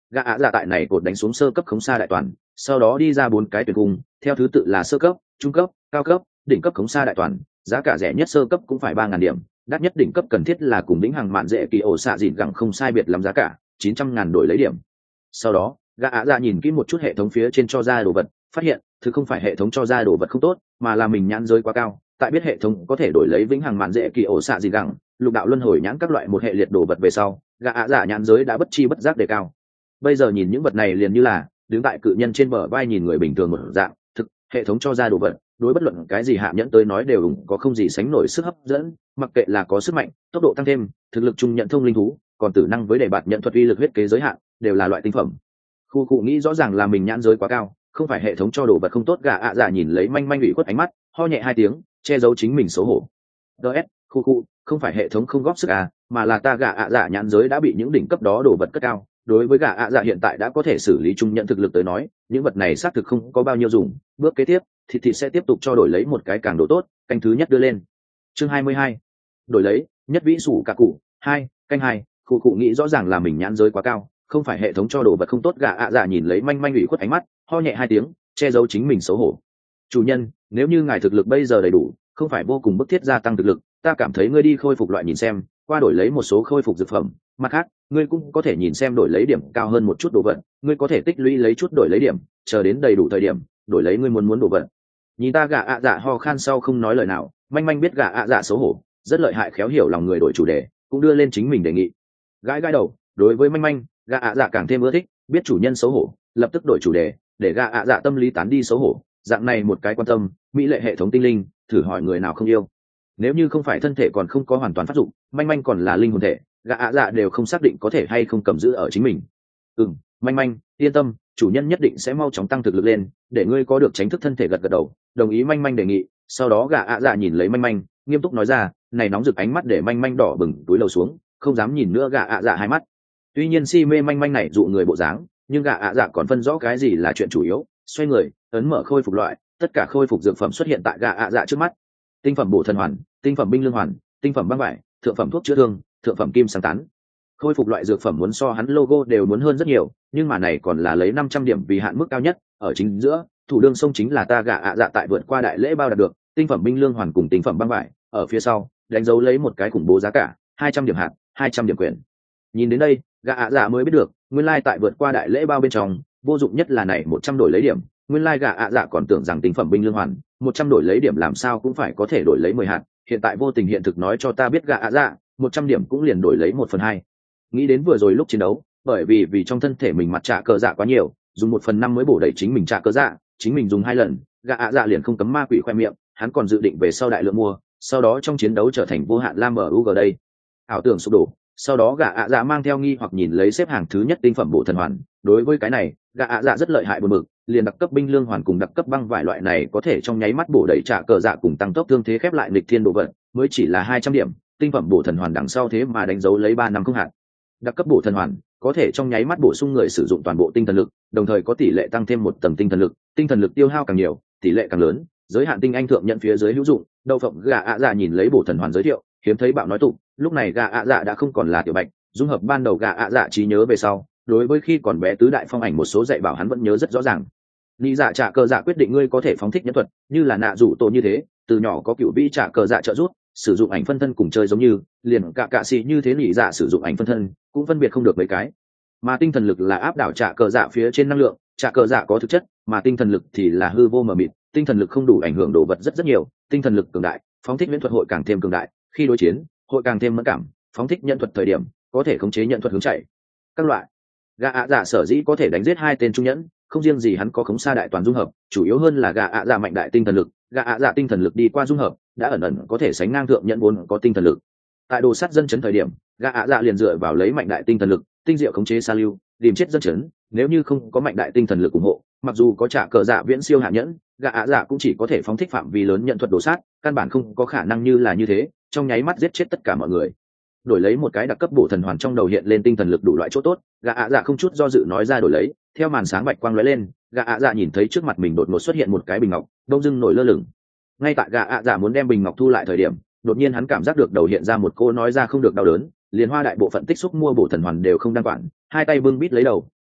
A: gã ạ dạ tại này cột đánh xuống sơ cấp khống xa đại toàn, sau đó đi ra bốn cái tuyển cung, theo thứ tự là sơ cấp, trung cấp, cao cấp, đỉnh cấp khống xa đại toàn. Giá cả rẻ nhất sơ cấp cũng phải ba ngàn điểm, đắt nhất đỉnh cấp cần thiết là cùng đỉnh hàng mạn dễ kỳ ổ xạ dịn gẳng không sai biệt lắm giá cả, chín trăm ngàn đổi lấy điểm. Sau đó gã ạ dạ nhìn kỹ một chút hệ thống phía trên cho ra đồ vật, phát hiện thứ không phải hệ thống cho ra đồ vật không tốt, mà là mình nhãn giới quá cao. Tại biết hệ thống có thể đổi lấy vĩnh hằng mạn dễ kỳ ổ xạ dịn gẳng, lục đạo luân hồi nhãn các loại một hệ liệt đồ vật về sau, gã ạ dạ nhãn giới đã bất chi bất giác đề cao. Bây giờ nhìn những vật này liền như là đứng tại cự nhân trên bờ vai nhìn người bình thường một dạng. Thực hệ thống cho ra đồ vật đối bất luận cái gì hạ nhẫn tới nói đều có không gì sánh nổi sức hấp dẫn, mặc kệ là có sức mạnh, tốc độ tăng thêm, thực lực trung nhận thông linh thú, còn tử năng với đề bạt nhận thuật uy lực huyết kế giới hạn, đều là loại tinh phẩm. Khu cụ nghĩ rõ ràng là mình nhãn giới quá cao, không phải hệ thống cho đồ vật không tốt. Gã ạ dạ nhìn lấy manh manh ủy khuất ánh mắt, ho nhẹ hai tiếng, che giấu chính mình xấu hổ. ds khu cụ không phải hệ thống không góp sức à, mà là ta gã ạ dạ nhãn giới đã bị những đỉnh cấp đó đồ vật cất cao. Đối với gã ạ dạ hiện tại đã có thể xử lý trung nhận thực lực tới nói, những vật này xác thực không có bao nhiêu dùng. Bước kế tiếp thì thì sẽ tiếp tục cho đổi lấy một cái càng độ tốt. Canh thứ nhất đưa lên. Chương hai mươi hai, đổi lấy nhất vĩ sủ cả cụ hai. Canh hai. Khu cụ nghĩ rõ ràng là mình nhãn giới quá cao, không phải hệ thống cho đồ vật không tốt. Gã ạ dạ nhìn lấy manh manh ủy khuất ánh mắt, ho nhẹ hai tiếng, che giấu chính mình xấu hổ. Chủ nhân, nếu như ngài thực lực bây giờ đầy đủ, không phải vô cùng bức thiết gia tăng thực lực, ta cảm thấy ngươi đi khôi phục loại nhìn xem, qua đổi lấy một số khôi phục dược phẩm. Mặt khác, ngươi cũng có thể nhìn xem đổi lấy điểm cao hơn một chút đồ vật, ngươi có thể tích lũy lấy chút đổi lấy điểm, chờ đến đầy đủ thời điểm đổi lấy ngươi muốn muốn đồ vật. Nhìn ta gã ạ dạ ho khan sau không nói lời nào, manh manh biết gã ạ dạ xấu hổ, rất lợi hại khéo hiểu lòng người, đổi chủ đề, cũng đưa lên chính mình đề nghị. Gãi gãi đầu, đối với manh manh, gã ạ dạ càng thêm ưa thích, biết chủ nhân xấu hổ, lập tức đổi chủ đề, để gã ạ dạ tâm lý tán đi xấu hổ. Dạng này một cái quan tâm, mỹ lệ hệ thống tinh linh, thử hỏi người nào không yêu. Nếu như không phải thân thể còn không có hoàn toàn phát dụng, manh manh còn là linh hồn thể, gã ạ dạ đều không xác định có thể hay không cầm giữ ở chính mình. Ừm, manh manh yên tâm, chủ nhân nhất định sẽ mau chóng tăng thực lực lên, để ngươi có được tránh thức thân thể. Gật gật đầu, đồng ý manh manh đề nghị. Sau đó gã ạ dạ nhìn lấy manh manh, nghiêm túc nói ra, này nóng rực ánh mắt để manh manh đỏ bừng túi lầu xuống, không dám nhìn nữa gã ạ dạ hai mắt. Tuy nhiên si mê manh manh này dụ người bộ dáng, nhưng gã ạ dạ còn phân rõ cái gì là chuyện chủ yếu. Xoay người ấn mở khôi phục loại, tất cả khôi phục dược phẩm xuất hiện tại gã ạ dạ trước mắt. Tinh phẩm bổ thần hoàn, tinh phẩm binh lương hoàn, tinh phẩm băng vải, thượng phẩm thuốc chữa thương, thượng phẩm kim sáng tán. Khôi phục loại dược phẩm muốn so hắn logo đều muốn hơn rất nhiều, nhưng mà này còn là lấy năm trăm điểm vì hạn mức cao nhất. Ở chính giữa, thủ đương sông chính là ta gã ạ dạ tại vượt qua đại lễ bao đạt được, tinh phẩm binh lương hoàn cùng tinh phẩm băng vải. Ở phía sau đánh dấu lấy một cái khủng bố giá cả, hai trăm điểm hạt, hai trăm điểm quyền. Nhìn đến đây, gã ạ dạ mới biết được, nguyên lai like tại vượt qua đại lễ bao bên trong, vô dụng nhất là này một trăm đổi lấy điểm. Nguyên lai like gã ạ dạ còn tưởng rằng tinh phẩm binh lương hoàn một trăm đổi lấy điểm làm sao cũng phải có thể đổi lấy mười hạt, hiện tại vô tình hiện thực nói cho ta biết gã ạ dạ một trăm điểm cũng liền đổi lấy một phần hai. Nghĩ đến vừa rồi lúc chiến đấu, bởi vì vì trong thân thể mình mặt trả cờ dạ quá nhiều, dùng một phần năm mới bổ đầy chính mình trả cờ dạ, chính mình dùng hai lần, gã ạ dạ liền không cấm ma quỷ khoe miệng, hắn còn dự định về sau đại lượng mua, sau đó trong chiến đấu trở thành vô hạn lam bờ u g đây. Ảo tưởng sụp đổ. Sau đó gã ạ dạ mang theo nghi hoặc nhìn lấy xếp hàng thứ nhất tinh phẩm bổ thần hoàn. Đối với cái này, gã ạ dạ rất lợi hại buồn bực, liền đặc cấp binh lương hoàn cùng đặc cấp băng vải loại này có thể trong nháy mắt bổ đẩy trả cờ dạ cùng tăng tốc thương thế khép lại nghịch thiên độ vận, mới chỉ là hai trăm điểm, tinh phẩm bổ thần hoàn đằng sau thế mà đánh dấu lấy ba năm không hạn. Đặc cấp bổ thần hoàn có thể trong nháy mắt bổ sung người sử dụng toàn bộ tinh thần lực, đồng thời có tỷ lệ tăng thêm một tầng tinh thần lực, tinh thần lực tiêu hao càng nhiều, tỷ lệ càng lớn, giới hạn tinh anh thượng nhận phía dưới hữu dụng. Đậu phộng gã ạ dạ nhìn lấy bổ thần hoàn giới thiệu, hiếm thấy bạo nói tụng, lúc này gã ạ dạ đã không còn là tiểu bạch, dung hợp ban đầu gã ạ dạ trí nhớ về sau, đối với khi còn bé tứ đại phong ảnh một số dạy bảo hắn vẫn nhớ rất rõ ràng. Lý dạ trả cờ dạ quyết định ngươi có thể phóng thích nhân thuật, như là nạ rủ tổ như thế, từ nhỏ có cựu vĩ trả cờ dạ trợ giúp, sử dụng ảnh phân thân cùng chơi giống như, liền cả cạ xì như thế lý dạ sử dụng ảnh phân thân, cũng phân biệt không được mấy cái. Mà tinh thần lực là áp đảo trả cờ dạ phía trên năng lượng, trả cờ dạ có thực chất, mà tinh thần lực thì là hư vô mờ mịt, tinh thần lực không đủ ảnh hưởng đồ vật rất rất nhiều, tinh thần lực cường đại, phóng thích viễn thuật hội càng thêm cường đại, khi đối chiến, hội càng thêm mẫn cảm, phóng thích nhận thuật thời điểm, có thể khống chế nhận thuật hướng chạy. Các loại gã ạ dạ sở dĩ có thể đánh giết hai tên trung nhẫn, không riêng gì hắn có khống xa đại toàn dung hợp, chủ yếu hơn là gã ạ dạ mạnh đại tinh thần lực, gã ạ dạ tinh thần lực đi qua dung hợp, đã ẩn ẩn có thể sánh ngang thượng nhẫn vốn có tinh thần lực. Tại đồ sát dân chấn thời điểm, gã ạ dạ liền dựa vào lấy mạnh đại tinh thần lực, tinh diệu khống chế sa lưu, tìm chết dân chấn. Nếu như không có mạnh đại tinh thần lực ủng hộ, mặc dù có trả cờ dạ viễn siêu hạ nhẫn, gã ạ dạ cũng chỉ có thể phóng thích phạm vi lớn nhận thuật đồ sát, căn bản không có khả năng như là như thế, trong nháy mắt giết chết tất cả mọi người. Đổi lấy một cái đặc cấp bổ thần hoàn trong đầu hiện lên tinh thần lực đủ loại chỗ tốt, gã ạ dạ không chút do dự nói ra đổi lấy. Theo màn sáng bạch quang lóe lên, gã ạ dạ nhìn thấy trước mặt mình đột ngột xuất hiện một cái bình ngọc, đông dưng nổi lơ lửng. Ngay tại gã ạ dạ muốn đem bình ngọc thu lại thời điểm, đột nhiên hắn cảm giác được đầu hiện ra một cô nói ra không được đau đớn, liền hoa đại bộ phận tích xúc mua bổ thần hoàn đều không đăng quản, hai tay bưng bít lấy đầu,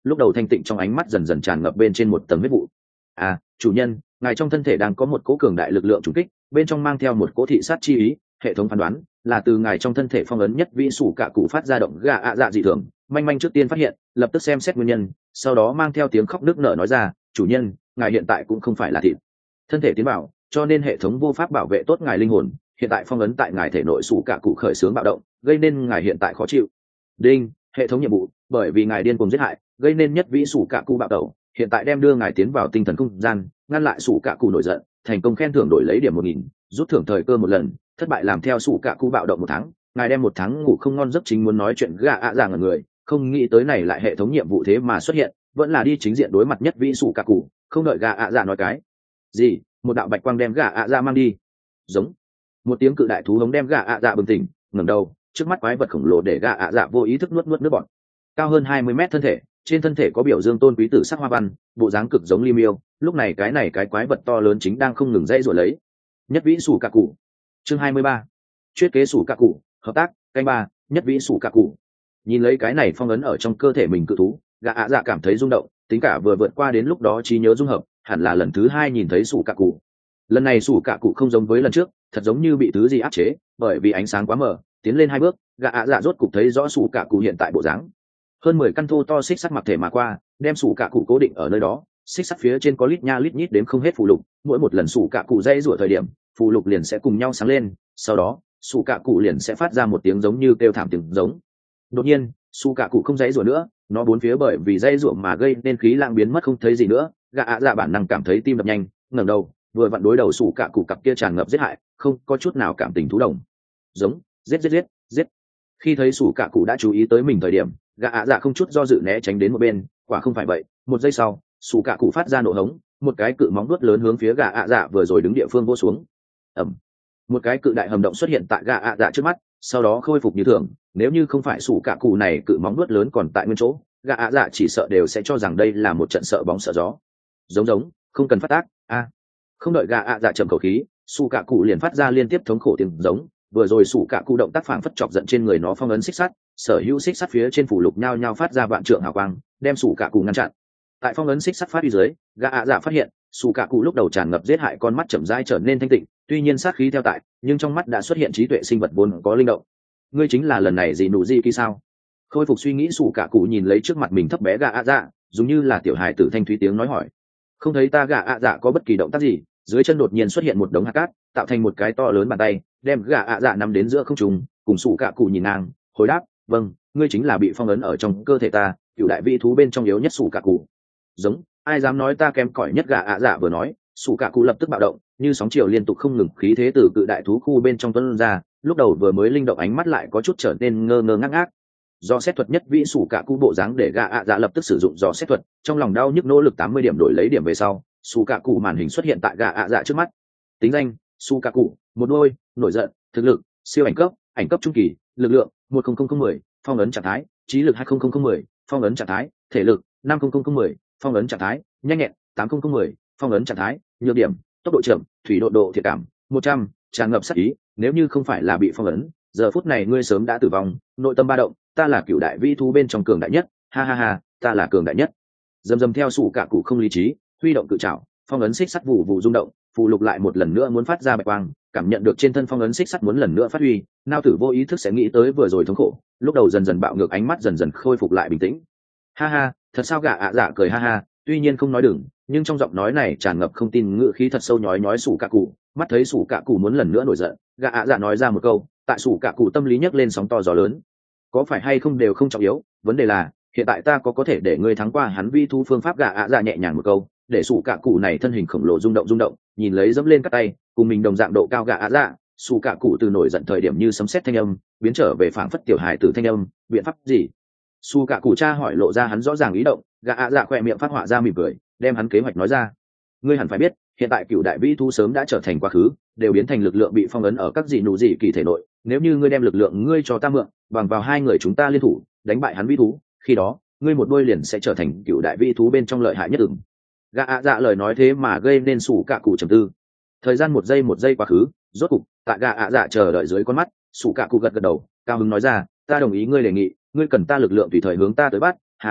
A: lúc đầu thanh tịnh trong ánh mắt dần dần tràn ngập bên trên một tầng huyết vụ. À, chủ nhân, ngài trong thân thể đang có một cỗ cường đại lực lượng trùng kích, bên trong mang theo một cỗ thị sát chi ý, hệ thống phán đoán là từ ngài trong thân thể phong ấn nhất vĩ sủ cả cụ phát ra động gà ạ dạ dị thường, manh manh trước tiên phát hiện, lập tức xem xét nguyên nhân, sau đó mang theo tiếng khóc nức nở nói ra, chủ nhân, ngài hiện tại cũng không phải là thịt thân thể tiến bảo, cho nên hệ thống vô pháp bảo vệ tốt ngài linh hồn, hiện tại phong ấn tại ngài thể nội sủ cả cụ khởi xướng bạo động, gây nên ngài hiện tại khó chịu. Đinh, hệ thống nhiệm vụ, bởi vì ngài điên cuồng giết hại, gây nên nhất vĩ sủ cả cụ bạo tẩu, hiện tại đem đưa ngài tiến vào tinh thần không gian, ngăn lại sủ cả cụ nổi giận, thành công khen thưởng đổi lấy điểm một nghìn, rút thưởng thời cơ một lần, thất bại làm theo sủ cả cụ bạo động một tháng, ngài đem một tháng ngủ không ngon giấc, chính muốn nói chuyện gà ạ dạ ngẩn người, không nghĩ tới này lại hệ thống nhiệm vụ thế mà xuất hiện, vẫn là đi chính diện đối mặt nhất vĩ sủ cả cụ, không đợi gà ạ dạ nói cái gì, một đạo bạch quang đem gà ạ dạ mang đi. Giống một tiếng cự đại thú hống đem gà ạ dạ bừng tỉnh, ngẩng đầu, trước mắt quái vật khổng lồ để gà ạ dạ vô ý thức nuốt nuốt nước bọt. Cao hơn hai mươi mét thân thể, trên thân thể có biểu dương tôn quý tử sắc hoa văn, bộ dáng cực giống Ly Miêu, lúc này cái này cái quái vật to lớn chính đang không ngừng dãy rủa lấy. Nhất vĩ sủ cả cụ. Chương hai mươi ba. Chuyết kế sủ cả cụ, hợp tác, canh ba, nhất vĩ sủ cả cụ. Nhìn lấy cái này phong ấn ở trong cơ thể mình cự thú, gã ạ dạ cảm thấy rung động, tính cả vừa vượt qua đến lúc đó trí nhớ dung hợp, hẳn là lần thứ hai nhìn thấy sủ cả cụ. Lần này sủ cả cụ không giống với lần trước, thật giống như bị thứ gì áp chế, bởi vì ánh sáng quá mờ, tiến lên hai bước, gã ạ dạ rốt cục thấy rõ sủ cả cụ hiện tại bộ dáng. Hơn mười căn thô to xích sắt mặc thể mà qua, đem sủ cả cụ cố định ở nơi đó, xích sắt phía trên có lít nha lít nhít đếm không hết phù lục, mỗi một lần sủ cả cụ dây rủa thời điểm, phù lục liền sẽ cùng nhau sáng lên, sau đó sủ cả cụ liền sẽ phát ra một tiếng giống như kêu thảm tiếng giống. Đột nhiên sủ cả cụ không dây rủa nữa, nó bốn phía bởi vì dây rủa mà gây nên khí lãng biến mất không thấy gì nữa, gã ạ dạ bản năng cảm thấy tim đập nhanh, ngẩng đầu, vừa vặn đối đầu sủ cả cụ cặp kia tràn ngập giết hại, không có chút nào cảm tình thú đồng. Giống, giết giết giết, giết. Khi thấy sủ cả cụ đã chú ý tới mình thời điểm, gã ạ dạ không chút do dự né tránh đến một bên, quả không phải vậy, một giây sau sủ cả cụ phát ra nổ hống, một cái cự móng vuốt lớn hướng phía gã ạ dạ vừa rồi đứng địa phương vỗ xuống. Ầm, một cái cự đại hầm động xuất hiện tại gã ạ dạ trước mắt, sau đó khôi phục như thường. Nếu như không phải sủ cả cụ này cự móng vuốt lớn còn tại nguyên chỗ, gã ạ dạ chỉ sợ đều sẽ cho rằng đây là một trận sợ bóng sợ gió. Giống giống, không cần phát tác. A, không đợi gã ạ dạ chậm khẩu khí, sủ cả cụ liền phát ra liên tiếp thống khổ tiếng giống. Vừa rồi sủ cả cụ động tác phảng phất chọc giận trên người nó phong ấn xích sắt, sở hữu xích sắt phía trên phủ lục nhao nhao phát ra vạn trượng hào quang, đem sủ cả cụ ngăn chặn. Tại phong ấn xích sắt phát đi dưới, gã ạ dạ phát hiện sủ cả cụ lúc đầu tràn ngập giết hại con mắt chậm rãi trở nên thanh tịnh, tuy nhiên sát khí theo tại, nhưng trong mắt đã xuất hiện trí tuệ sinh vật vốn có linh động. Ngươi chính là lần này gì nụ gì kỳ sao? Khôi phục suy nghĩ sủ cả cụ nhìn lấy trước mặt mình thấp bé gã ạ dạ, giống như là tiểu hài tử thanh thúy tiếng nói hỏi. Không thấy ta gã ạ dạ có bất kỳ động tác gì, dưới chân đột nhiên xuất hiện một đống hạt cát, tạo thành một cái to lớn bàn tay, đem gã ạ dạ nằm đến giữa không trung, cùng sủ cả cụ nhìn nàng, hồi đáp, vâng, ngươi chính là bị phong ấn ở trong cơ thể ta, cựu đại vị thú bên trong yếu nhất sủ cả cụ. Giống, ai dám nói ta kém cỏi nhất? Gã ạ dạ vừa nói, sủ cả cụ lập tức bạo động, như sóng chiều liên tục không ngừng, khí thế từ cự đại thú khu bên trong tuôn ra, lúc đầu vừa mới linh động ánh mắt lại có chút trở nên ngơ ngơ ngác ngác. Do xét thuật nhất vĩ sủ cả cụ bộ dáng để gã ạ dạ lập tức sử dụng do xét thuật, trong lòng đau nhức nỗ lực tám mươi điểm đổi lấy điểm về sau, sủ cả cụ màn hình xuất hiện tại gã ạ dạ trước mắt. Tính danh sủ cả cụ, một đôi, nổi giận, thực lực siêu ảnh cấp, ảnh cấp trung kỳ, lực lượng một không không không mười, phong ấn trạng thái trí lực hai không không không mười, phong ấn trạng thái thể lực năm không không không mười, phong ấn trạng thái nhanh nhẹn tám không không mười, phong ấn trạng thái nhược điểm tốc độ chậm, thủy độ độ thiệt cảm một trăm, tràn ngập sát ý, nếu như không phải là bị phong ấn, giờ phút này ngươi sớm đã tử vong. Nội tâm ba động, ta là cựu đại vi thú bên trong cường đại nhất, ha ha ha, ta là cường đại nhất. Dầm dầm theo sủ cả cụ không lý trí, huy động cự trảo, phong ấn xích sắt vụ vụ rung động, phù lục lại một lần nữa muốn phát ra bạch quang, cảm nhận được trên thân phong ấn xích sắt muốn lần nữa phát huy, nao tử vô ý thức sẽ nghĩ tới vừa rồi thống khổ, lúc đầu dần dần bạo ngược, ánh mắt dần dần khôi phục lại bình tĩnh. Ha ha, thật sao? Gã ạ dạ cười ha ha, tuy nhiên không nói đừng, nhưng trong giọng nói này tràn ngập không tin ngữ khí thật sâu, nhói nhói sủ cả cụ. Mắt thấy sủ cả cụ muốn lần nữa nổi giận, gã ạ dạ nói ra một câu, tại sủ cả cụ tâm lý nhấc lên sóng to gió lớn. Có phải hay không đều không trọng yếu, vấn đề là hiện tại ta có có thể để ngươi thắng qua hắn vi thu phương pháp. Gã ạ dạ nhẹ nhàng một câu, để sủ cả cụ này thân hình khổng lồ rung động rung động, nhìn lấy dẫm lên các tay cùng mình đồng dạng độ cao gã ạ dạ, sủ cả cụ từ nổi giận thời điểm như sấm sét thanh âm biến trở về phảng phất tiểu hài tử thanh âm. Biện pháp gì? Sủ cả cụ cha hỏi, lộ ra hắn rõ ràng ý động. Gã ạ dạ khỏe miệng phát họa ra mỉm cười, đem hắn kế hoạch nói ra. Ngươi hẳn phải biết, hiện tại cựu đại vĩ thú sớm đã trở thành quá khứ, đều biến thành lực lượng bị phong ấn ở các dị nụ dị kỳ thể nội. Nếu như ngươi đem lực lượng ngươi cho ta mượn, bằng vào hai người chúng ta liên thủ đánh bại hắn vĩ thú, khi đó ngươi một đôi liền sẽ trở thành cựu đại vĩ thú bên trong lợi hại nhất. Ừng. Gã ạ dạ lời nói thế mà gây nên sủ cả cụ trầm tư. Thời gian một giây một giây quá khứ, rốt cục tại gã ạ dạ chờ đợi dưới con mắt, sủ cả cụ gật gật đầu, cao hứng nói ra, ta đồng ý ngươi đề nghị, ngươi cần ta lực lượng tùy thời hướng ta tới bắt, ha ha,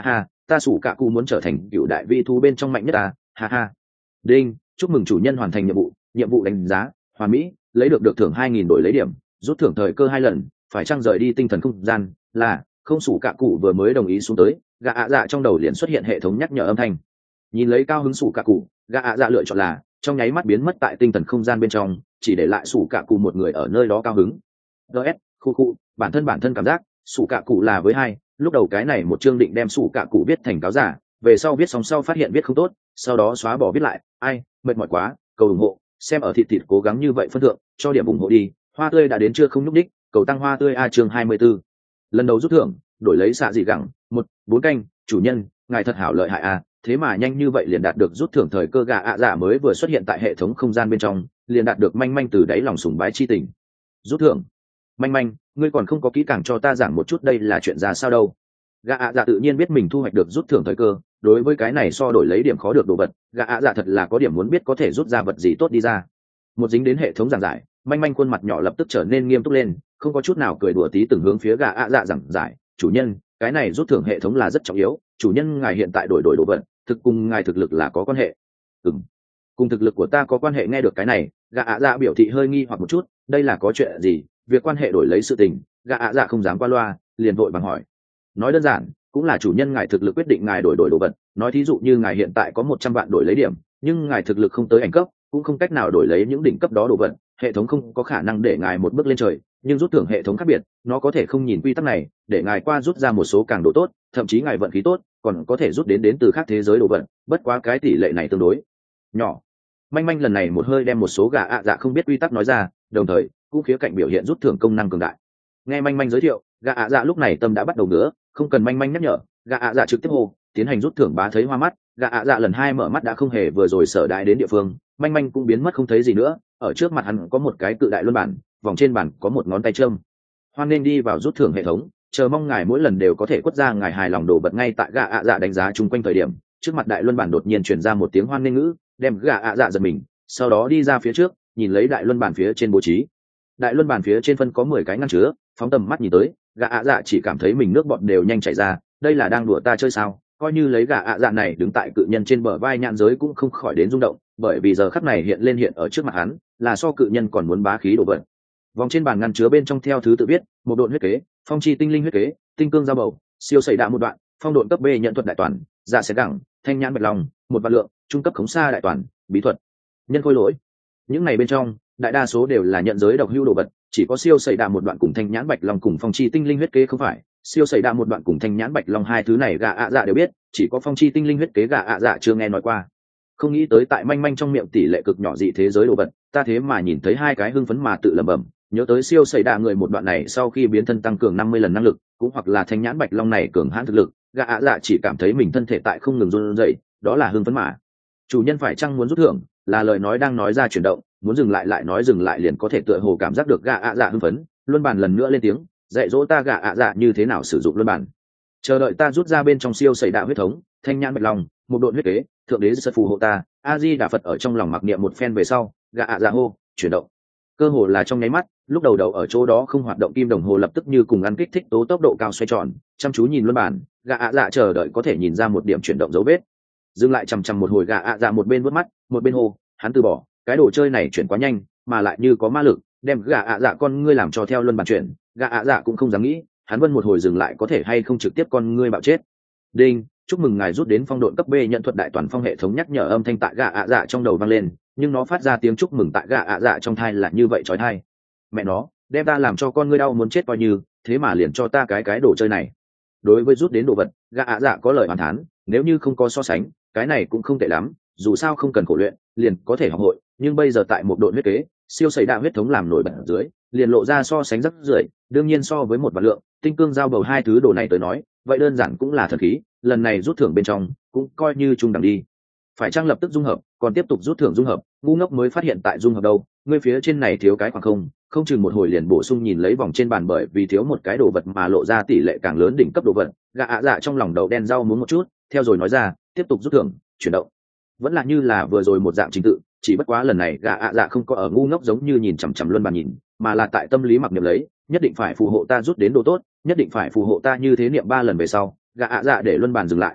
A: ta sủ cả cụ muốn trở thành cựu đại vi thú bên trong mạnh nhất ta, ha ha. Đinh, chúc mừng chủ nhân hoàn thành nhiệm vụ, nhiệm vụ đánh giá hoàn mỹ, lấy được được thưởng hai nghìn đổi lấy điểm, rút thưởng thời cơ hai lần, phải chăng rời đi tinh thần không gian, là không. Sủ cả cụ vừa mới đồng ý xuống tới, gã ạ dạ trong đầu liền xuất hiện hệ thống nhắc nhở âm thanh. Nhìn lấy cao hứng sủ cả cụ, gã ạ dạ lựa chọn là trong nháy mắt biến mất tại tinh thần không gian bên trong, chỉ để lại sủ cả cụ một người ở nơi đó cao hứng. ds khu cụ bản thân bản thân cảm giác sủ cả cụ là với hai. Lúc đầu cái này một chương định đem sủ cả cụ viết thành cáo giả, về sau viết xong sau phát hiện viết không tốt, sau đó xóa bỏ viết lại. Ai mệt mỏi quá, cầu ủng hộ, xem ở thịt thịt cố gắng như vậy phân thượng, cho điểm ủng hộ đi. Hoa tươi đã đến chưa không nhúc đích, cầu tăng hoa tươi a. chương hai mươi 24. Lần đầu rút thưởng đổi lấy xạ dị gẳng một bốn canh. Chủ nhân ngài thật hảo lợi hại a, thế mà nhanh như vậy liền đạt được rút thưởng thời cơ. Gà ạ dạ mới vừa xuất hiện tại hệ thống không gian bên trong, liền đạt được manh manh từ đáy lòng sùng bái chi tình. Rút thưởng manh manh, ngươi còn không có kỹ càng cho ta giảng một chút đây là chuyện ra sao đâu. Gà ạ dạ tự nhiên biết mình thu hoạch được rút thưởng thời cơ, đối với cái này so đổi lấy điểm khó được đồ vật, gà ạ dạ thật là có điểm muốn biết có thể rút ra vật gì tốt đi ra. Một dính đến hệ thống giảng giải, manh manh khuôn mặt nhỏ lập tức trở nên nghiêm túc lên, không có chút nào cười đùa tí từng hướng phía gà ạ dạ giảng giải. Chủ nhân, cái này rút thưởng hệ thống là rất trọng yếu, chủ nhân ngài hiện tại đổi đổi đồ vật thực cùng ngài thực lực là có quan hệ. Ừm, cùng thực lực của ta có quan hệ. Nghe được cái này, gà ạ dạ biểu thị hơi nghi hoặc một chút, đây là có chuyện gì, việc quan hệ đổi lấy sự tình. Gà ạ dạ không dám qua loa, liền vội bằng hỏi. Nói đơn giản, cũng là chủ nhân ngài thực lực quyết định ngài đổi đổi đồ vật. Nói thí dụ như ngài hiện tại có một trăm vạn đổi lấy điểm, nhưng ngài thực lực không tới ảnh cấp, cũng không cách nào đổi lấy những đỉnh cấp đó đồ vật, hệ thống không có khả năng để ngài một bước lên trời. Nhưng rút thưởng hệ thống khác biệt, nó có thể không nhìn quy tắc này, để ngài qua rút ra một số càng độ tốt, thậm chí ngài vận khí tốt còn có thể rút đến đến từ khác thế giới đồ vật. Bất quá cái tỷ lệ này tương đối nhỏ. Manh manh lần này một hơi đem một số gà ạ dạ không biết quy tắc nói ra, đồng thời cũng khía cạnh biểu hiện rút thưởng công năng cường đại. Nghe manh manh giới thiệu, gà ạ dạ lúc này tâm đã bắt đầu ngứa, không cần manh manh nhắc nhở, gà ạ dạ trực tiếp hô tiến hành rút thưởng. Bá thấy hoa mắt, gà ạ dạ lần hai mở mắt đã không hề vừa rồi sở đại đến địa phương, manh manh cũng biến mất không thấy gì nữa. Ở trước mặt hắn có một cái cự đại luân bản, vòng trên bản có một ngón tay trâm. Hoan nên đi vào rút thưởng hệ thống, chờ mong ngài mỗi lần đều có thể quất ra ngài hài lòng đồ vật. Ngay tại gà ạ dạ đánh giá chung quanh thời điểm, trước mặt đại luân bản đột nhiên truyền ra một tiếng hoan nên ngữ, đem gà ạ dạ giật mình, sau đó đi ra phía trước, nhìn lấy đại luân bản phía trên bố trí. Đại luân bản phía trên phân có mười cái ngăn chứa, phóng tầm mắt nhìn tới, gà ạ dạ chỉ cảm thấy mình nước bọt đều nhanh chảy ra. Đây là đang đùa ta chơi sao? Coi như lấy gà ạ dạ này đứng tại cự nhân trên bờ vai, nhãn giới cũng không khỏi đến rung động, bởi vì giờ khắc này hiện lên hiện ở trước mặt hắn là so cự nhân còn muốn bá khí đồ vật. Vòng trên bàn ngăn chứa bên trong theo thứ tự viết: một độn huyết kế, phong chi tinh linh huyết kế, tinh cương giao bầu, siêu sẩy đạ một đoạn, phong độn cấp B nhận thuật đại toàn, dạ sẽ gẳng, thanh nhãn bạch lòng, một vạn lượng, trung cấp khống xa đại toàn, bí thuật, nhân khôi lỗi. Những này bên trong đại đa số đều là nhận giới độc hữu đồ vật, chỉ có siêu sẩy đạ một đoạn cùng thanh nhãn bạch long cùng phong chi tinh linh huyết kế không phải. Siêu sẩy đạ một đoạn cùng thanh nhãn bạch long hai thứ này gà ạ dạ đều biết, chỉ có phong chi tinh linh huyết kế gà ạ dạ chưa nghe nói qua. Không nghĩ tới tại manh manh trong miệng tỷ lệ cực nhỏ dị thế giới đồ vật, ta thế mà nhìn thấy hai cái hưng phấn mà tự lẩm bẩm. Nhớ tới siêu sẩy đạ người một đoạn này sau khi biến thân tăng cường năm mươi lần năng lực, cũng hoặc là thanh nhãn bạch long này cường hãn thực lực, gà ạ dạ chỉ cảm thấy mình thân thể tại không ngừng run rẩy, đó là hưng phấn mà. Chủ nhân phải chăng muốn rút thưởng, là lời nói đang nói ra chuyển động, muốn dừng lại lại nói dừng lại liền có thể tựa hồ cảm giác được gà ạ dạ hưng phấn. Luân bàn lần nữa lên tiếng, dạy dỗ ta gà ạ dạ như thế nào sử dụng luân bàn. Chờ đợi ta rút ra bên trong siêu sẩy đạ huyết thống, thanh nhãn bạch long, một độn huyết kế, thượng đế giật phù hộ ta. A Di Đà Phật ở trong lòng mặc niệm một phen về sau, gà ạ dạ hô chuyển động. Cơ hồ là trong nháy mắt, lúc đầu đầu ở chỗ đó không hoạt động kim đồng hồ lập tức như cùng ăn kích thích tố tốc độ cao xoay tròn, chăm chú nhìn luân bản, gà ạ dạ chờ đợi có thể nhìn ra một điểm chuyển động dấu vết. Dừng lại chằm chằm một hồi, gà ạ dạ một bên vớt mắt, một bên hô, hắn từ bỏ, cái đồ chơi này chuyển quá nhanh, mà lại như có ma lực, đem gà ạ dạ con ngươi làm cho theo luân bản chuyển. Gà ạ dạ cũng không dám nghĩ, hắn vân một hồi dừng lại có thể hay không trực tiếp con ngươi bạo chết. Đinh, chúc mừng ngài rút đến phong độn cấp B nhận thuật đại toàn phong. Hệ thống nhắc nhở âm thanh tại gà ạ dạ trong đầu vang lên, nhưng nó phát ra tiếng chúc mừng tại gà ạ dạ trong thai là như vậy chói tai. Mẹ nó, đem ta làm cho con ngươi đau muốn chết coi như, thế mà liền cho ta cái cái đồ chơi này. Đối với rút đến đồ vật, gà ạ dạ có lời bàn thán, nếu như không có so sánh, cái này cũng không tệ lắm, dù sao không cần khổ luyện, liền có thể học hội, nhưng bây giờ tại một độn huyết kế, siêu sẩy đạ huyết thống làm nổi bật ở dưới, liền lộ ra so sánh rất rưởi. Đương nhiên so với một vạn lượng, tinh cương giao bầu hai thứ đồ này tới nói, vậy đơn giản cũng là thần khí, lần này rút thưởng bên trong cũng coi như trung đẳng đi. Phải chăng lập tức dung hợp, còn tiếp tục rút thưởng dung hợp, ngu ngốc mới phát hiện tại dung hợp đâu, ngươi phía trên này thiếu cái khoảng không, không chừng một hồi liền bổ sung. Nhìn lấy vòng trên bàn bởi vì thiếu một cái đồ vật mà lộ ra tỷ lệ càng lớn đỉnh cấp đồ vật, gà ạ dạ trong lòng đầu đen rau muốn một chút, theo rồi nói ra, tiếp tục rút thưởng, chuyển động. Vẫn là như là vừa rồi một dạng trình tự, chỉ bất quá lần này gà ạ dạ không có ở ngu ngốc giống như nhìn chằm chằm luân bàn nhìn, mà là tại tâm lý mặc niệm lấy, nhất định phải phù hộ ta rút đến đồ tốt, nhất định phải phù hộ ta. Như thế niệm ba lần về sau, gà ạ dạ để luân bàn dừng lại,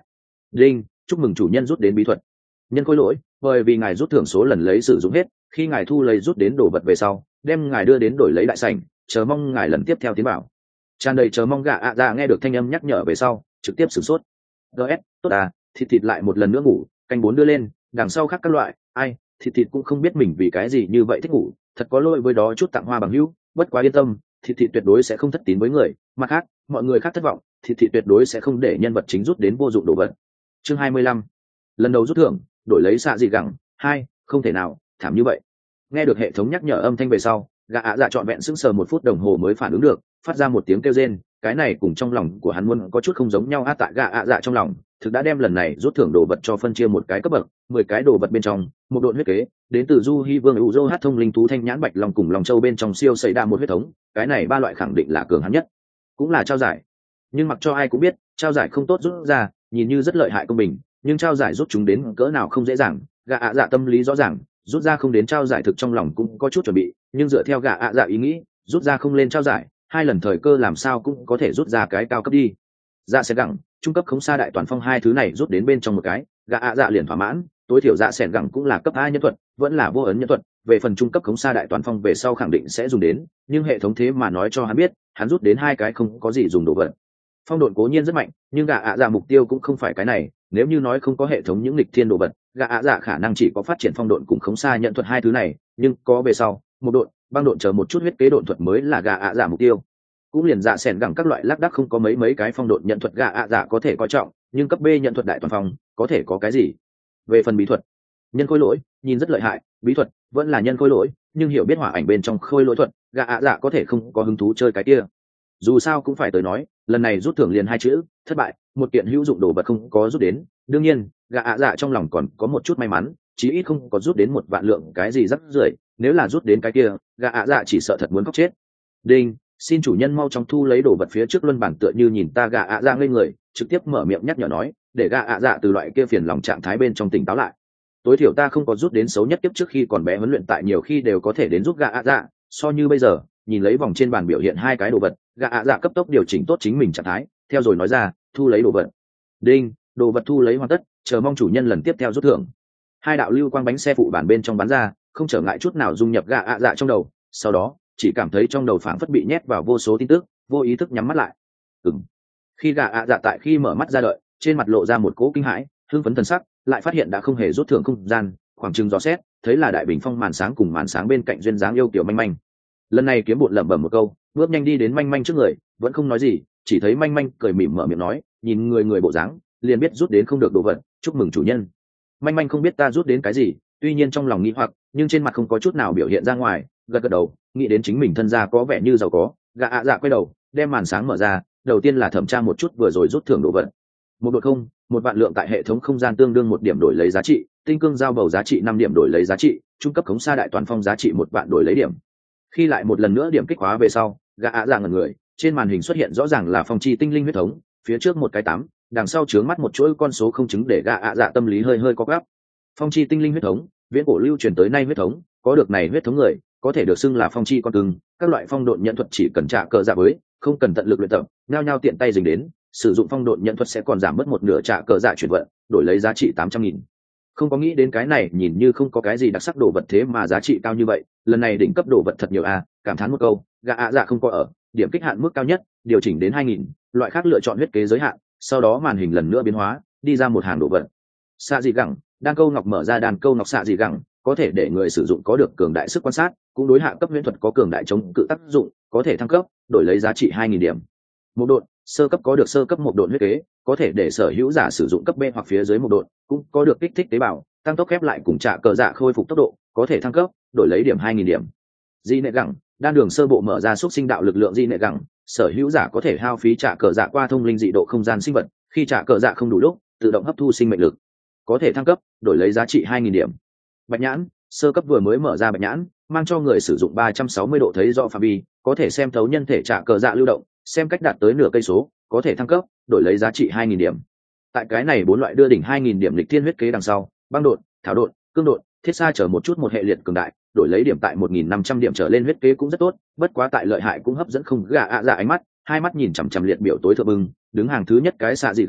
A: Đinh, chúc mừng chủ nhân rút đến bí thuật. Nhân khôi lỗi, bởi vì ngài rút thưởng số lần lấy sử dụng hết, khi ngài thu lấy rút đến đồ vật về sau, đem ngài đưa đến đổi lấy đại sảnh, chờ mong ngài lần tiếp theo tiến bảo. Tràn đầy chờ mong gạ ạ dạ nghe được thanh âm nhắc nhở về sau, trực tiếp sửng sốt. gs tốt à, thịt thịt lại một lần nữa ngủ, canh bốn đưa lên, đằng sau khác các loại, ai thịt thịt cũng không biết mình vì cái gì như vậy thích ngủ, thật có lỗi với đó chút tặng hoa bằng hữu, bất quá yên tâm, thịt thịt tuyệt đối sẽ không thất tín với người, mặt khác mọi người khác thất vọng, thịt thịt tuyệt đối sẽ không để nhân vật chính rút đến vô dụng đồ vật. Chương hai mươi lăm, lần đầu rút thưởng đổi lấy xạ gì gẳng hai, không thể nào thảm như vậy. Nghe được hệ thống nhắc nhở âm thanh về sau, gã ạ dạ trọn vẹn sững sờ một phút đồng hồ mới phản ứng được, phát ra một tiếng kêu rên, cái này cùng trong lòng của hắn muốn có chút không giống nhau. A tại gã ạ dạ trong lòng thực đã đem lần này rút thưởng đồ vật cho phân chia một cái cấp bậc, mười cái đồ vật bên trong một độn huyết kế đến từ du hy vương ủ dô hát thông linh thú thanh nhãn bạch long cùng lòng châu bên trong siêu xảy đa một huyết thống, cái này ba loại khẳng định là cường hắn nhất, cũng là trao giải. Nhưng mặc cho ai cũng biết trao giải không tốt rút ra nhìn như rất lợi hại công bình, nhưng trao giải rút chúng đến cỡ nào không dễ dàng. Gã ạ dạ tâm lý rõ ràng, rút ra không đến trao giải thực trong lòng cũng có chút chuẩn bị, nhưng dựa theo gã ạ dạ ý nghĩ, rút ra không lên trao giải hai lần thời cơ làm sao cũng có thể rút ra cái cao cấp đi. Dạ sẽ gẳng trung cấp khống xa đại toàn phong hai thứ này rút đến bên trong một cái, gã ạ dạ liền thỏa mãn. Tối thiểu dạ sẻn gẳng cũng là cấp a nhân thuật, vẫn là vô ấn nhân thuật, về phần trung cấp khống xa đại toàn phong về sau khẳng định sẽ dùng đến, nhưng hệ thống thế mà nói cho hắn biết hắn rút đến hai cái không có gì dùng đồ vật. Phong độn cố nhiên rất mạnh, nhưng gã ạ dạ mục tiêu cũng không phải cái này, nếu như nói không có hệ thống những lịch thiên đồ vật, gã ạ dạ khả năng chỉ có phát triển phong độn cùng khống xa nhận thuật hai thứ này, nhưng có về sau một độn băng độn chờ một chút huyết kế độn thuật mới là gã ạ dạ mục tiêu. Cũng liền dạ sẻn gẳng các loại lác đác không có mấy mấy cái phong độn nhận thuật gã ạ dạ có thể coi trọng, nhưng cấp B nhận thuật đại toàn phong có thể có cái gì. Về phần bí thuật, nhân khôi lỗi nhìn rất lợi hại, bí thuật vẫn là nhân khôi lỗi, nhưng hiểu biết hỏa ảnh bên trong khôi lỗi thuật, gã ạ dạ có thể không có hứng thú chơi cái kia. Dù sao cũng phải tới nói, lần này rút thưởng liền hai chữ thất bại, một kiện hữu dụng đồ vật không có rút đến. Đương nhiên gã ạ dạ trong lòng còn có một chút may mắn, chí ít không có rút đến một vạn lượng cái gì rắc rưởi, nếu là rút đến cái kia gã ạ dạ chỉ sợ thật muốn khóc chết. Đinh, xin chủ nhân mau chóng thu lấy đồ vật phía trước luân bản. Tựa như nhìn ta gã ạ dạ ngây người, trực tiếp mở miệng nhắc nhở nói, để gã ạ dạ từ loại kia phiền lòng trạng thái bên trong tỉnh táo lại. Tối thiểu ta không có rút đến xấu nhất kiếp trước khi còn bé huấn luyện tại nhiều khi đều có thể đến giúp gã ạ dạ, so như bây giờ nhìn lấy vòng trên bàn biểu hiện hai cái đồ vật, gã ạ dạ cấp tốc điều chỉnh tốt chính mình trạng thái, theo rồi nói ra, thu lấy đồ vật. Đinh, đồ vật thu lấy hoàn tất, chờ mong chủ nhân lần tiếp theo rút thưởng. Hai đạo lưu quang bánh xe phụ bản bên trong bắn ra, không trở ngại chút nào dung nhập gã ạ dạ trong đầu, sau đó chỉ cảm thấy trong đầu phảng phất bị nhét vào vô số tin tức, vô ý thức nhắm mắt lại. Ừm. Khi gã ạ dạ tại khi mở mắt ra đợi, trên mặt lộ ra một cỗ kinh hãi, hưng phấn thần sắc, lại phát hiện đã không hề rút thưởng không gian, khoảng chừng dò xét, thấy là đại bình phong màn sáng cùng màn sáng bên cạnh duyên dáng yêu kiểu manh manh. Lần này kiếm bụn lẩm bẩm một câu, bước nhanh đi đến manh manh trước người, vẫn không nói gì, chỉ thấy manh manh cười mỉm mở miệng nói, nhìn người người bộ dáng liền biết rút đến không được đồ vật, chúc mừng chủ nhân. Manh manh không biết ta rút đến cái gì, tuy nhiên trong lòng nghĩ hoặc, nhưng trên mặt không có chút nào biểu hiện ra ngoài, gật gật đầu, nghĩ đến chính mình thân gia có vẻ như giàu có. Gã ạ dạ quay đầu, đem màn sáng mở ra, đầu tiên là thẩm tra một chút vừa rồi rút thưởng đồ vật. Một đột không, một vạn lượng tại hệ thống không gian tương đương một điểm đổi lấy giá trị, tinh cương giao bầu giá trị năm điểm đổi lấy giá trị, trung cấp khống xa đại toàn phong giá trị một vạn đổi lấy điểm. Khi lại một lần nữa điểm kích hóa về sau, gã ạ dạ ngẩn người, trên màn hình xuất hiện rõ ràng là phong chi tinh linh huyết thống, phía trước một cái tám, đằng sau chướng mắt một chuỗi con số không chứng để gã ạ dạ tâm lý hơi hơi có gáp. Phong chi tinh linh huyết thống, viễn cổ lưu truyền tới nay huyết thống, có được này huyết thống người có thể được xưng là phong chi con cưng, các loại phong độn nhận thuật chỉ cần trả cờ dạ với, không cần tận lực luyện tập, nhao nhao tiện tay dính đến, sử dụng phong độn nhận thuật sẽ còn giảm mất một nửa trả cờ dạ chuyển vận, đổi lấy giá trị tám trăm nghìn. Không có nghĩ đến cái này nhìn như không có cái gì đặc sắc đồ vật thế mà giá trị cao như vậy, lần này đỉnh cấp đồ vật thật nhiều à, cảm thán một câu, gã ạ dạ không có ở, điểm kích hạn mức cao nhất, điều chỉnh đến hai nghìn, loại khác lựa chọn huyết kế giới hạn, sau đó màn hình lần nữa biến hóa, đi ra một hàng đồ vật. Xạ dị gẳng, đan câu ngọc mở ra đan câu ngọc xạ dị gẳng, có thể để người sử dụng có được cường đại sức quan sát, cũng đối hạ cấp huyễn thuật có cường đại chống cự tác dụng, có thể thăng cấp, đổi lấy giá trị hai nghìn điểm. Một độn, sơ cấp có được sơ cấp một độn huyết kế, có thể để sở hữu giả sử dụng cấp B hoặc phía dưới một độn, cũng có được kích thích tế bào, tăng tốc khép lại cùng trả cờ dạ khôi phục tốc độ, có thể thăng cấp, đổi lấy điểm hai nghìn điểm. Di nệ gẳng, đan đường sơ bộ mở ra xúc sinh đạo lực lượng di nệ gẳng, sở hữu giả có thể hao phí trả cờ dạ qua thông linh dị độ không gian sinh vật, khi trả cờ dạ không đủ lúc, tự động hấp thu sinh mệnh lực, có thể thăng cấp, đổi lấy giá trị hai nghìn điểm. Bạch nhãn, sơ cấp vừa mới mở ra bạch nhãn, mang cho người sử dụng ba trăm sáu mươi độ thấy rõ phạm vi, có thể xem thấu nhân thể trả cờ dạ lưu động, xem cách đạt tới nửa cây số, có thể thăng cấp, đổi lấy giá trị hai nghìn điểm. Tại cái này bốn loại đưa đỉnh hai nghìn điểm lịch thiên huyết kế đằng sau, băng độn, thảo độn, cương độn, thiết xa chờ một chút một hệ liệt cường đại, đổi lấy điểm tại một nghìn năm trăm điểm trở lên huyết kế cũng rất tốt, bất quá tại lợi hại cũng hấp dẫn không gã ạ dạ ánh mắt, hai mắt nhìn chằm chằm liệt biểu tối thượng bừng, đứng hàng thứ nhất cái xạ dị gẳng,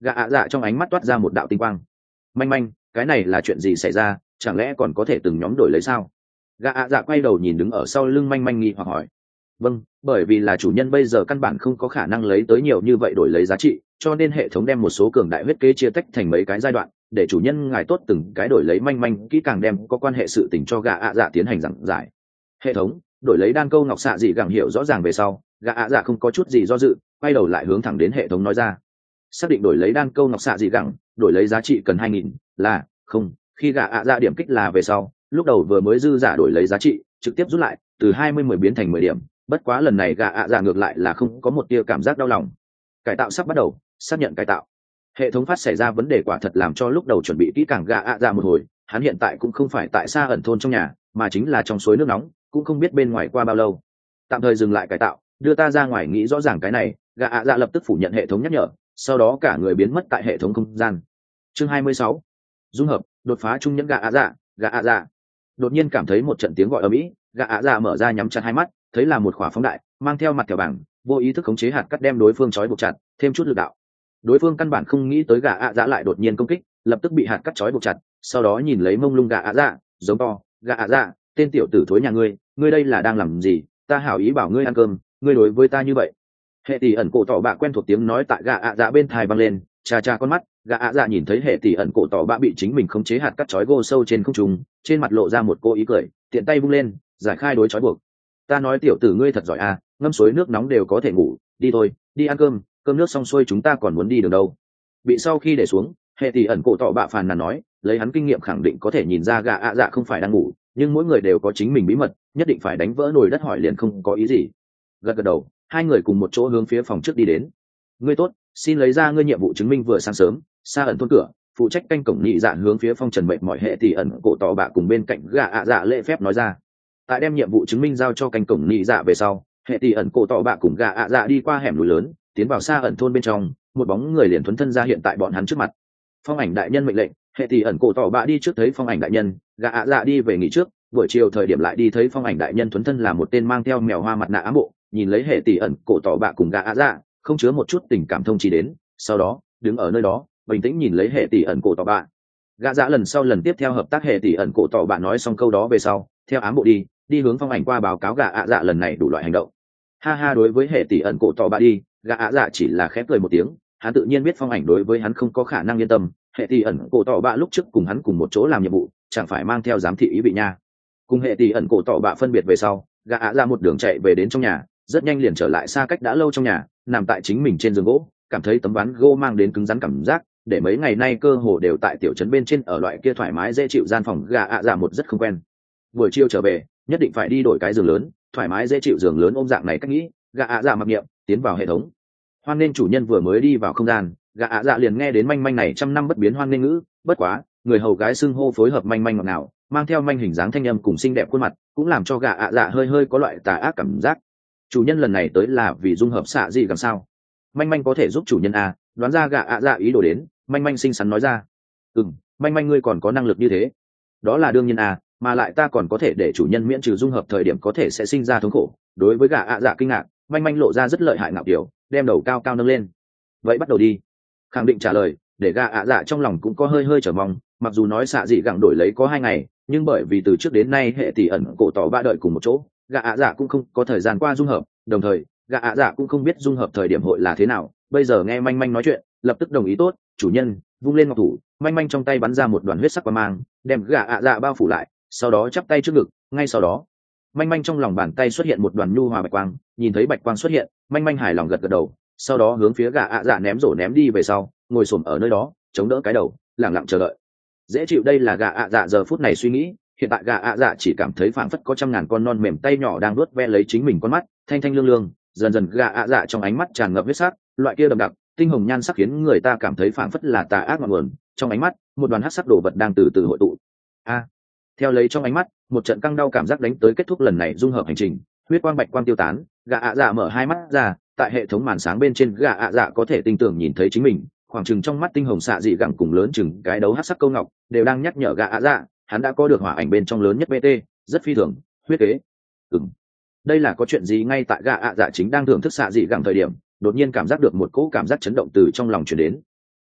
A: gạ ạ dạ trong ánh mắt toát ra một đạo tinh quang. Manh manh, cái này là chuyện gì xảy ra, chẳng lẽ còn có thể từng nhóm đổi lấy sao? Gạ ạ dạ quay đầu nhìn đứng ở sau lưng manh manh nghi hoặc hỏi. Vâng, bởi vì là chủ nhân bây giờ căn bản không có khả năng lấy tới nhiều như vậy đổi lấy giá trị, cho nên hệ thống đem một số cường đại huyết kế chia tách thành mấy cái giai đoạn, để chủ nhân ngài tốt từng cái đổi lấy manh manh kỹ càng đem có quan hệ sự tình cho gạ ạ dạ tiến hành giảng giải. Hệ thống đổi lấy đan câu ngọc xạ dị gẳng hiểu rõ ràng về sau, gạ ạ dạ không có chút gì do dự, quay đầu lại hướng thẳng đến hệ thống nói ra. Xác định đổi lấy đan câu ngọc xạ dị gẳng, đổi lấy giá trị cần hai nghìn, là không, khi gạ ạ dạ điểm kích là về sau, lúc đầu vừa mới dư giả đổi lấy giá trị, trực tiếp rút lại, từ hai mươi mười biến thành mười điểm, bất quá lần này gạ ạ dạ ngược lại là không có một tia cảm giác đau lòng. Cải tạo sắp bắt đầu, xác nhận cải tạo. Hệ thống phát xảy ra vấn đề quả thật làm cho lúc đầu chuẩn bị kỹ càng gạ ạ dạ một hồi, hắn hiện tại cũng không phải tại xa ẩn thôn trong nhà, mà chính là trong suối nước nóng, cũng không biết bên ngoài qua bao lâu. Tạm thời dừng lại cải tạo, đưa ta ra ngoài nghĩ rõ ràng cái này. Gạ ạ dạ lập tức phủ nhận hệ thống nhắc nhở, sau đó cả người biến mất tại hệ thống không gian. Chương hai mươi sáu, dung hợp đột phá trung nhẫn. Gạ ạ dạ, gạ ạ dạ đột nhiên cảm thấy một trận tiếng gọi ở mỹ, gạ ạ dạ mở ra nhắm chặt hai mắt, thấy là một khỏa phóng đại mang theo mặt thẻ bảng, vô ý thức khống chế hạt cắt đem đối phương trói buộc chặt, thêm chút lực đạo. Đối phương căn bản không nghĩ tới gạ ạ dạ lại đột nhiên công kích, lập tức bị hạt cắt trói buộc chặt, sau đó nhìn lấy mông lung gạ ạ dạ, giống to, gạ ạ dạ, tên tiểu tử thối nhà ngươi, ngươi đây là đang làm gì? Ta hảo ý bảo ngươi ăn cơm, ngươi đối với ta như vậy. Hệ tỷ ẩn cổ tỏ bạ quen thuộc tiếng nói tại gạ ạ dạ bên thai vang lên, cha cha con mắt, gạ ạ dạ nhìn thấy hệ tỷ ẩn cổ tỏ bạ bị chính mình khống chế hạt cắt trói gô sâu trên không trung, trên mặt lộ ra một cô ý cười, tiện tay vung lên, giải khai đối trói buộc. Ta nói tiểu tử ngươi thật giỏi à, ngâm suối nước nóng đều có thể ngủ, đi thôi, đi ăn cơm, cơm nước xong xuôi chúng ta còn muốn đi đường đâu. Bị sau khi để xuống, hệ tỷ ẩn cổ tỏ bạ phàn nàn nói, lấy hắn kinh nghiệm khẳng định có thể nhìn ra gạ ạ dạ không phải đang ngủ, nhưng mỗi người đều có chính mình bí mật, nhất định phải đánh vỡ nồi đất hỏi liền không có ý gì. Gật gật đầu, hai người cùng một chỗ hướng phía phòng trước đi đến. Ngươi tốt, xin lấy ra ngươi nhiệm vụ chứng minh vừa sáng sớm, xa ẩn thôn cửa, phụ trách canh cổng nhị dạ hướng phía phong trần mệnh mọi hệ tỷ ẩn cổ tỏ bạ cùng bên cạnh gạ ạ dạ lễ phép nói ra. Tại đem nhiệm vụ chứng minh giao cho canh cổng nhị dạ về sau, hệ tỷ ẩn cổ tỏ bạ cùng gạ ạ dạ đi qua hẻm núi lớn, tiến vào xa ẩn thôn bên trong, một bóng người liền thuấn thân ra hiện tại bọn hắn trước mặt. Phong ảnh đại nhân mệnh lệnh, hệ tỷ ẩn cổ tỏ bạ đi trước thấy phong ảnh đại nhân, gạ ạ dạ đi về nghỉ trước, buổi chiều thời điểm lại đi thấy phong ảnh đại nhân thuấn thân là một tên mang theo mèo hoa mặt nạ ám bộ, nhìn lấy hệ tỷ ẩn cổ tỏ bạ cùng gạ ạ dạ, không chứa một chút tình cảm thông chi đến, sau đó đứng ở nơi đó bình tĩnh nhìn lấy hệ tỷ ẩn cổ tỏ bạ. Gạ dạ lần sau lần tiếp theo hợp tác hệ tỷ ẩn cổ tỏ bạ nói xong câu đó về sau, theo ám bộ đi đi hướng phong ảnh qua báo cáo gạ ạ dạ lần này đủ loại hành động. Ha ha, đối với hệ tỷ ẩn cổ tỏ bạ đi, gạ ạ dạ chỉ là khép cười một tiếng, hắn tự nhiên biết phong ảnh đối với hắn không có khả năng yên tâm, hệ tỷ ẩn cổ tỏ bạ lúc trước cùng hắn cùng một chỗ làm nhiệm vụ, chẳng phải mang theo giám thị ý vị nha. Cùng hệ tỷ ẩn cổ tỏ bạ phân biệt về sau, gạ ạ dạ một đường chạy về đến trong nhà, rất nhanh liền trở lại xa cách đã lâu trong nhà, nằm tại chính mình trên giường gỗ, cảm thấy tấm ván gỗ mang đến cứng rắn cảm giác, để mấy ngày nay cơ hồ đều tại tiểu trấn bên trên ở loại kia thoải mái dễ chịu gian phòng gạ ạ dạ một rất không quen. Buổi chiều trở về, nhất định phải đi đổi cái giường lớn, thoải mái dễ chịu giường lớn ôm dạng này cách nghĩ, gạ ạ dạ mặc niệm, tiến vào hệ thống. Hoan nên chủ nhân vừa mới đi vào không gian, gạ ạ dạ liền nghe đến manh manh này trăm năm bất biến hoan nên ngữ, bất quá, người hầu gái xưng hô phối hợp manh manh ngọt ngào, mang theo manh hình dáng thanh âm cùng xinh đẹp khuôn mặt, cũng làm cho gạ ạ dạ hơi hơi có loại tà ác cảm giác. Chủ nhân lần này tới là vì dung hợp xạ gì làm sao? Manh manh có thể giúp chủ nhân à? Đoán ra gạ ạ dạ ý đồ đến, manh manh xinh xắn nói ra. Ừm, manh manh ngươi còn có năng lực như thế? Đó là đương nhiên à, mà lại ta còn có thể để chủ nhân miễn trừ dung hợp thời điểm có thể sẽ sinh ra thống khổ. Đối với gạ ạ dạ kinh ngạc, manh manh lộ ra rất lợi hại ngạo kiểu, đem đầu cao cao nâng lên. Vậy bắt đầu đi. Khẳng định trả lời, để gạ ạ dạ trong lòng cũng có hơi hơi chờ mong, mặc dù nói xạ dị gẳng đổi lấy có hai ngày, nhưng bởi vì từ trước đến nay hệ tỷ ẩn cổ tỏ ba đợi cùng một chỗ, gạ ạ dạ cũng không có thời gian qua dung hợp, đồng thời gạ ạ dạ cũng không biết dung hợp thời điểm hội là thế nào. Bây giờ nghe manh manh nói chuyện, lập tức đồng ý tốt, chủ nhân, vung lên ngọc thủ, manh manh trong tay bắn ra một đoàn huyết sắc quang mang, đem gạ ạ dạ bao phủ lại, sau đó chắp tay trước ngực, ngay sau đó manh manh trong lòng bàn tay xuất hiện một đoàn nhu hòa bạch quang, nhìn thấy bạch quang xuất hiện, manh manh hài lòng gật gật đầu, sau đó hướng phía gạ ạ dạ ném rổ ném đi về sau, ngồi xổm ở nơi đó chống đỡ cái đầu, lẳng lặng chờ đợi. Dễ chịu, đây là gạ ạ dạ giờ phút này suy nghĩ. Hiện tại gạ ạ dạ chỉ cảm thấy phảng phất có trăm ngàn con non mềm tay nhỏ đang nuốt ve lấy chính mình con mắt, thanh thanh lương lương, dần dần gạ ạ dạ trong ánh mắt tràn ngập huyết sắc, loại kia đậm đặc tinh hồng nhan sắc khiến người ta cảm thấy phảng phất là tà ác ngọn nguồn. Trong ánh mắt một đoàn hắc sắc đồ vật đang từ từ hội tụ. A, theo lấy trong ánh mắt một trận căng đau cảm giác đánh tới, kết thúc lần này dung hợp hành trình, huyết quang bạch quang tiêu tán, gạ ạ dạ mở hai mắt ra, tại hệ thống màn sáng bên trên gạ ạ dạ có thể tinh tường nhìn thấy chính mình, khoảng chừng trong mắt tinh hồng xạ dị gẳng cùng lớn chừng cái đấu hắc sắc câu ngọc đều đang nhắc nhở gạ ạ dạ hắn đã có được hỏa ảnh bên trong lớn nhất bt, rất phi thường, huyết kế. Ừm, đây là có chuyện gì? Ngay tại gạ ạ dạ chính đang thưởng thức xạ dị gẳng thời điểm, đột nhiên cảm giác được một cỗ cảm giác chấn động từ trong lòng truyền đến.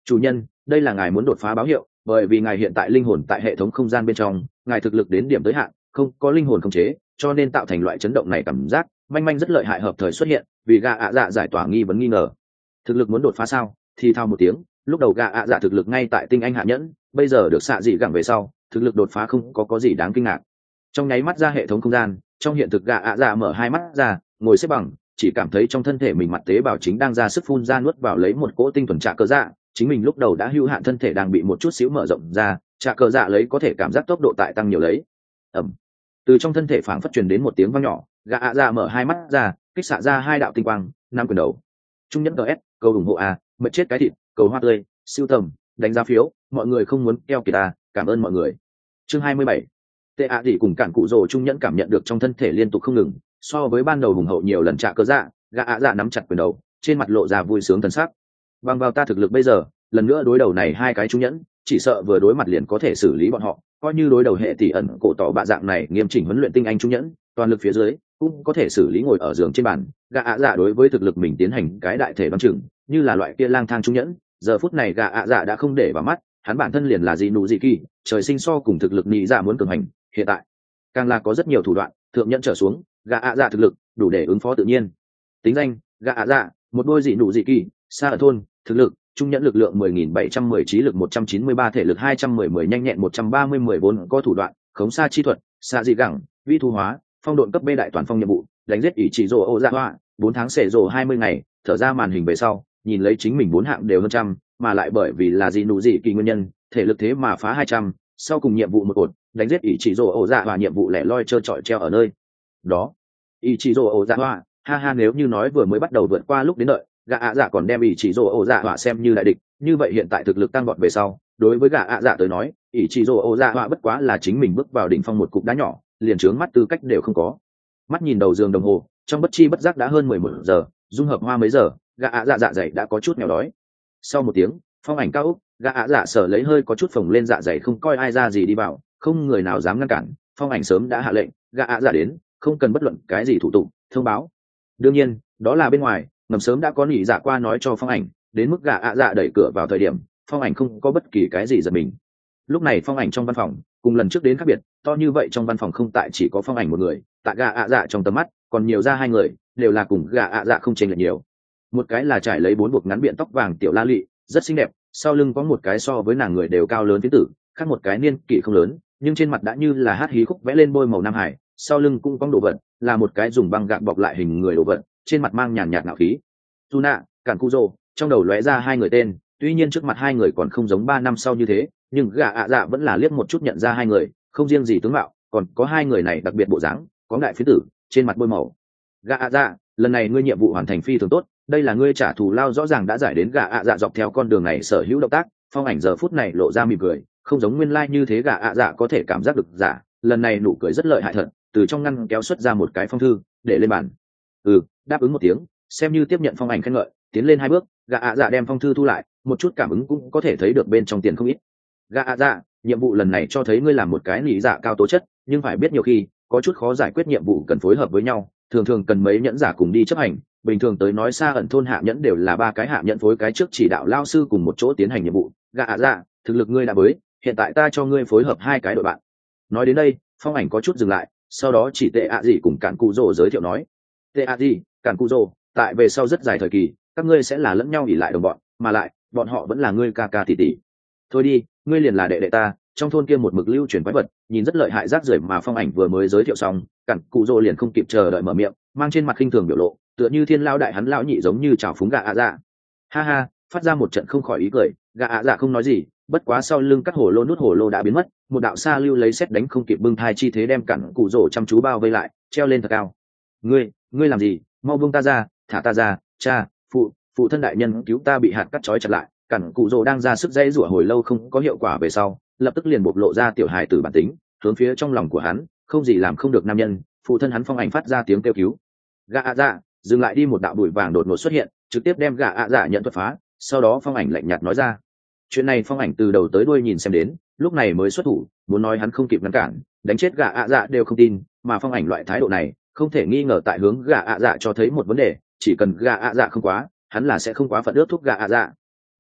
A: Chủ nhân, đây là ngài muốn đột phá báo hiệu, bởi vì ngài hiện tại linh hồn tại hệ thống không gian bên trong, ngài thực lực đến điểm tới hạn, không có linh hồn khống chế, cho nên tạo thành loại chấn động này cảm giác manh manh rất lợi hại hợp thời xuất hiện. Vì gà ạ dạ giải tỏa nghi vấn nghi ngờ, thực lực muốn đột phá sao? Thì thao một tiếng, lúc đầu gà ạ dạ thực lực ngay tại tinh anh hạ nhẫn, bây giờ được xạ dị gẳng về sau, thực lực đột phá không có có gì đáng kinh ngạc. Trong nháy mắt ra hệ thống không gian, trong hiện thực gà ạ dạ mở hai mắt ra, ngồi xếp bằng, chỉ cảm thấy trong thân thể mình mặt tế bào chính đang ra sức phun ra nuốt vào lấy một cỗ tinh thuần trạ cơ dạ. Chính mình lúc đầu đã hữu hạn thân thể đang bị một chút xíu mở rộng ra, trạ cơ dạ lấy có thể cảm giác tốc độ tại tăng nhiều lấy. Ẩm. Từ trong thân thể phảng phất truyền đến một tiếng vang nhỏ, gã ạ dạ mở hai mắt ra, kích xạ ra hai đạo tinh quang, năm quyền đầu. Trung nhẫn gs, cầu ủng hộ a, mệt chết cái thịt, cầu hoa tươi, siêu tầm, đánh giá phiếu, mọi người không muốn keo kiệt ta, cảm ơn mọi người. Chương hai mươi bảy. Tệ ạ gì cùng cản cụ rồ trung nhẫn cảm nhận được trong thân thể liên tục không ngừng, so với ban đầu hùng hậu nhiều lần trạ cơ dạ, gã ạ dạ nắm chặt quyền đầu, trên mặt lộ ra vui sướng thần sắc. Bằng vào ta thực lực bây giờ, lần nữa đối đầu này hai cái trung nhẫn, chỉ sợ vừa đối mặt liền có thể xử lý bọn họ, coi như đối đầu hệ tỷ ẩn cổ tỏ bạ dạng này nghiêm chỉnh huấn luyện tinh anh trung nhẫn, toàn lực phía dưới cũng có thể xử lý ngồi ở giường trên bàn. Gã ạ dạ đối với thực lực mình tiến hành cái đại thể đoán chừng, như là loại kia lang thang trung nhẫn, giờ phút này gã ạ dạ đã không để vào mắt, hắn bản thân liền là gì nụ gì kỳ, trời sinh so cùng thực lực nhị dạ muốn cường hành, hiện tại càng là có rất nhiều thủ đoạn, thượng nhẫn trở xuống, gã ạ dạ thực lực đủ để ứng phó tự nhiên. Tính danh: gã ạ dạ, một đôi dị nụ dị kỳ, xa ở thôn, thực lực trung nhẫn lực lượng mười nghìn bảy trăm mười, trí lực một trăm chín mươi ba, thể lực hai trăm mười, mười nhanh nhẹn một trăm ba mươi, mười vốn có thủ đoạn khống xa chi thuật, xạ dị gẳng, vi thu hóa, phong độn cấp B đại toàn phong nhiệm vụ, đánh giết ỷ chỉ rồ ô dạ hoa, bốn tháng xẻ rồ hai mươi ngày. Thở ra màn hình về sau, nhìn lấy chính mình bốn hạng đều hơn trăm, mà lại bởi vì là gì nụ gì kỳ nguyên nhân, thể lực thế mà phá hai trăm. Sau cùng nhiệm vụ một cột, đánh giết ỷ chỉ rồ ô dạ hoa, nhiệm vụ lẻ loi trơ trọi treo ở nơi đó. Ỷ chỉ rồ ô dạ hoa, ha ha, nếu như nói vừa mới bắt đầu vượt qua lúc đến đợi, gã ạ dạ còn đem ỷ chỉ rồ ô dạ họa xem như đại địch, như vậy hiện tại thực lực tăng vọt về sau, đối với gã ạ dạ tới nói, ỷ chỉ rồ ô dạ họa bất quá là chính mình bước vào đỉnh phong một cục đá nhỏ, liền trướng mắt tư cách đều không có. Mắt nhìn đầu giường đồng hồ, trong bất chi bất giác đã hơn mười một giờ, dung hợp hoa mấy giờ, gã ạ dạ dạ dày đã có chút nghèo đói. Sau một tiếng, phong ảnh cao úc, gã ạ dạ sở lấy hơi có chút phồng lên dạ dày, không coi ai ra gì đi vào, không người nào dám ngăn cản. Phong ảnh sớm đã hạ lệnh, gã ạ dạ đến, không cần bất luận cái gì thủ tục thông báo. Đương nhiên, đó là bên ngoài, ngầm sớm đã có nhị dạ qua nói cho phong ảnh, đến mức gã ạ dạ đẩy cửa vào thời điểm, phong ảnh không có bất kỳ cái gì giật mình. Lúc này phong ảnh trong văn phòng cùng lần trước đến khác biệt, to như vậy trong văn phòng không tại chỉ có phong ảnh một người, tại gã ạ dạ trong tầm mắt còn nhiều ra hai người, đều là cùng gã ạ dạ không chênh lệch nhiều. Một cái là trải lấy bốn buộc ngắn biện tóc vàng tiểu la lị, rất xinh đẹp, sau lưng có một cái so với nàng người đều cao lớn phiến tử, khác một cái niên kỷ không lớn, nhưng trên mặt đã như là hát hí khúc vẽ lên bôi màu nam hải, sau lưng cũng có đồ vật, là một cái dùng băng gạc bọc lại hình người đồ vật, trên mặt mang nhàn nhạt ngạo khí. Tuna, Cản Cu Dô, trong đầu lóe ra hai người tên, tuy nhiên trước mặt hai người còn không giống ba năm sau như thế, nhưng gã ạ dạ vẫn là liếc một chút nhận ra hai người, không riêng gì tướng mạo, còn có hai người này đặc biệt bộ dáng, có đại phiến tử, trên mặt bôi màu. Gã ạ dạ, lần này ngươi nhiệm vụ hoàn thành phi thường tốt, đây là ngươi trả thù lao rõ ràng đã giải đến. Gã ạ dạ dọc theo con đường này sở hữu động tác, phong ảnh giờ phút này lộ ra mỉm cười, không giống nguyên lai like như thế. Gã ạ dạ có thể cảm giác được giả, lần này nụ cười rất lợi hại thật, từ trong ngăn kéo xuất ra một cái phong thư để lên bàn. Ừ, đáp ứng một tiếng, xem như tiếp nhận phong ảnh khen ngợi, tiến lên hai bước, gã ạ dạ đem phong thư thu lại, một chút cảm ứng cũng có thể thấy được bên trong tiền không ít. Gã ạ dạ, nhiệm vụ lần này cho thấy ngươi làm một cái nhị dạ cao tố chất, nhưng phải biết nhiều khi có chút khó giải quyết nhiệm vụ cần phối hợp với nhau, thường thường cần mấy nhẫn giả cùng đi chấp hành. Bình thường tới nói xa ẩn thôn hạ nhẫn đều là ba cái hạ nhẫn phối cái trước chỉ đạo lao sư cùng một chỗ tiến hành nhiệm vụ. Gã ạ dạ, thực lực ngươi đã mới, hiện tại ta cho ngươi phối hợp hai cái đội bạn. Nói đến đây, phong ảnh có chút dừng lại, sau đó chỉ tệ ạ gì cùng Cản Cu Dô giới thiệu nói. Tệ ạ gì, Cản Cu Dô, tại về sau rất dài thời kỳ, các ngươi sẽ là lẫn nhau ỉ lại đồng bọn, mà lại bọn họ vẫn là ngươi ca ca tỷ tỷ. Thôi đi, ngươi liền là đệ đệ ta. Trong thôn kia một mực lưu truyền quái vật, nhìn rất lợi hại rác rưởi mà phong ảnh vừa mới giới thiệu xong, Cản Cu Dô liền không kịp chờ đợi mở miệng, mang trên mặt khinh thường biểu lộ, tựa như thiên lao đại hắn lão nhị giống như chào phúng gã ạ dạ. Ha ha, phát ra một trận không khỏi ý cười. Gã ạ dạ không nói gì, bất quá sau lưng cắt hồ lô nút hồ lô đã biến mất, một đạo xa lưu lấy xét đánh không kịp bưng thai chi thế đem Cản Cu Dô chăm chú bao vây lại, treo lên thật cao. Ngươi, ngươi làm gì? Mau buông ta ra, thả ta ra, cha, phụ, phụ thân đại nhân cứu ta, bị hạt cắt trói chặt lại. Cản Cu Dô đang ra sức dãy rủa hồi lâu không có hiệu quả về sau, lập tức liền bộc lộ ra tiểu hài tử bản tính, hướng phía trong lòng của hắn, không gì làm không được nam nhân, phụ thân hắn phong ảnh phát ra tiếng kêu cứu. Gã ạ dạ, dừng lại đi. Một đạo bụi vàng đột ngột xuất hiện, trực tiếp đem gã ạ dạ nhận thuật phá. Sau đó phong ảnh lạnh nhạt nói ra, chuyện này phong ảnh từ đầu tới đuôi nhìn xem đến, lúc này mới xuất thủ, muốn nói hắn không kịp ngăn cản, đánh chết gã ạ dạ đều không tin, mà phong ảnh loại thái độ này, không thể nghi ngờ tại hướng gã ạ dạ cho thấy một vấn đề, chỉ cần gã ạ dạ không quá, hắn là sẽ không quá phận ước thúc gã ạ dạ.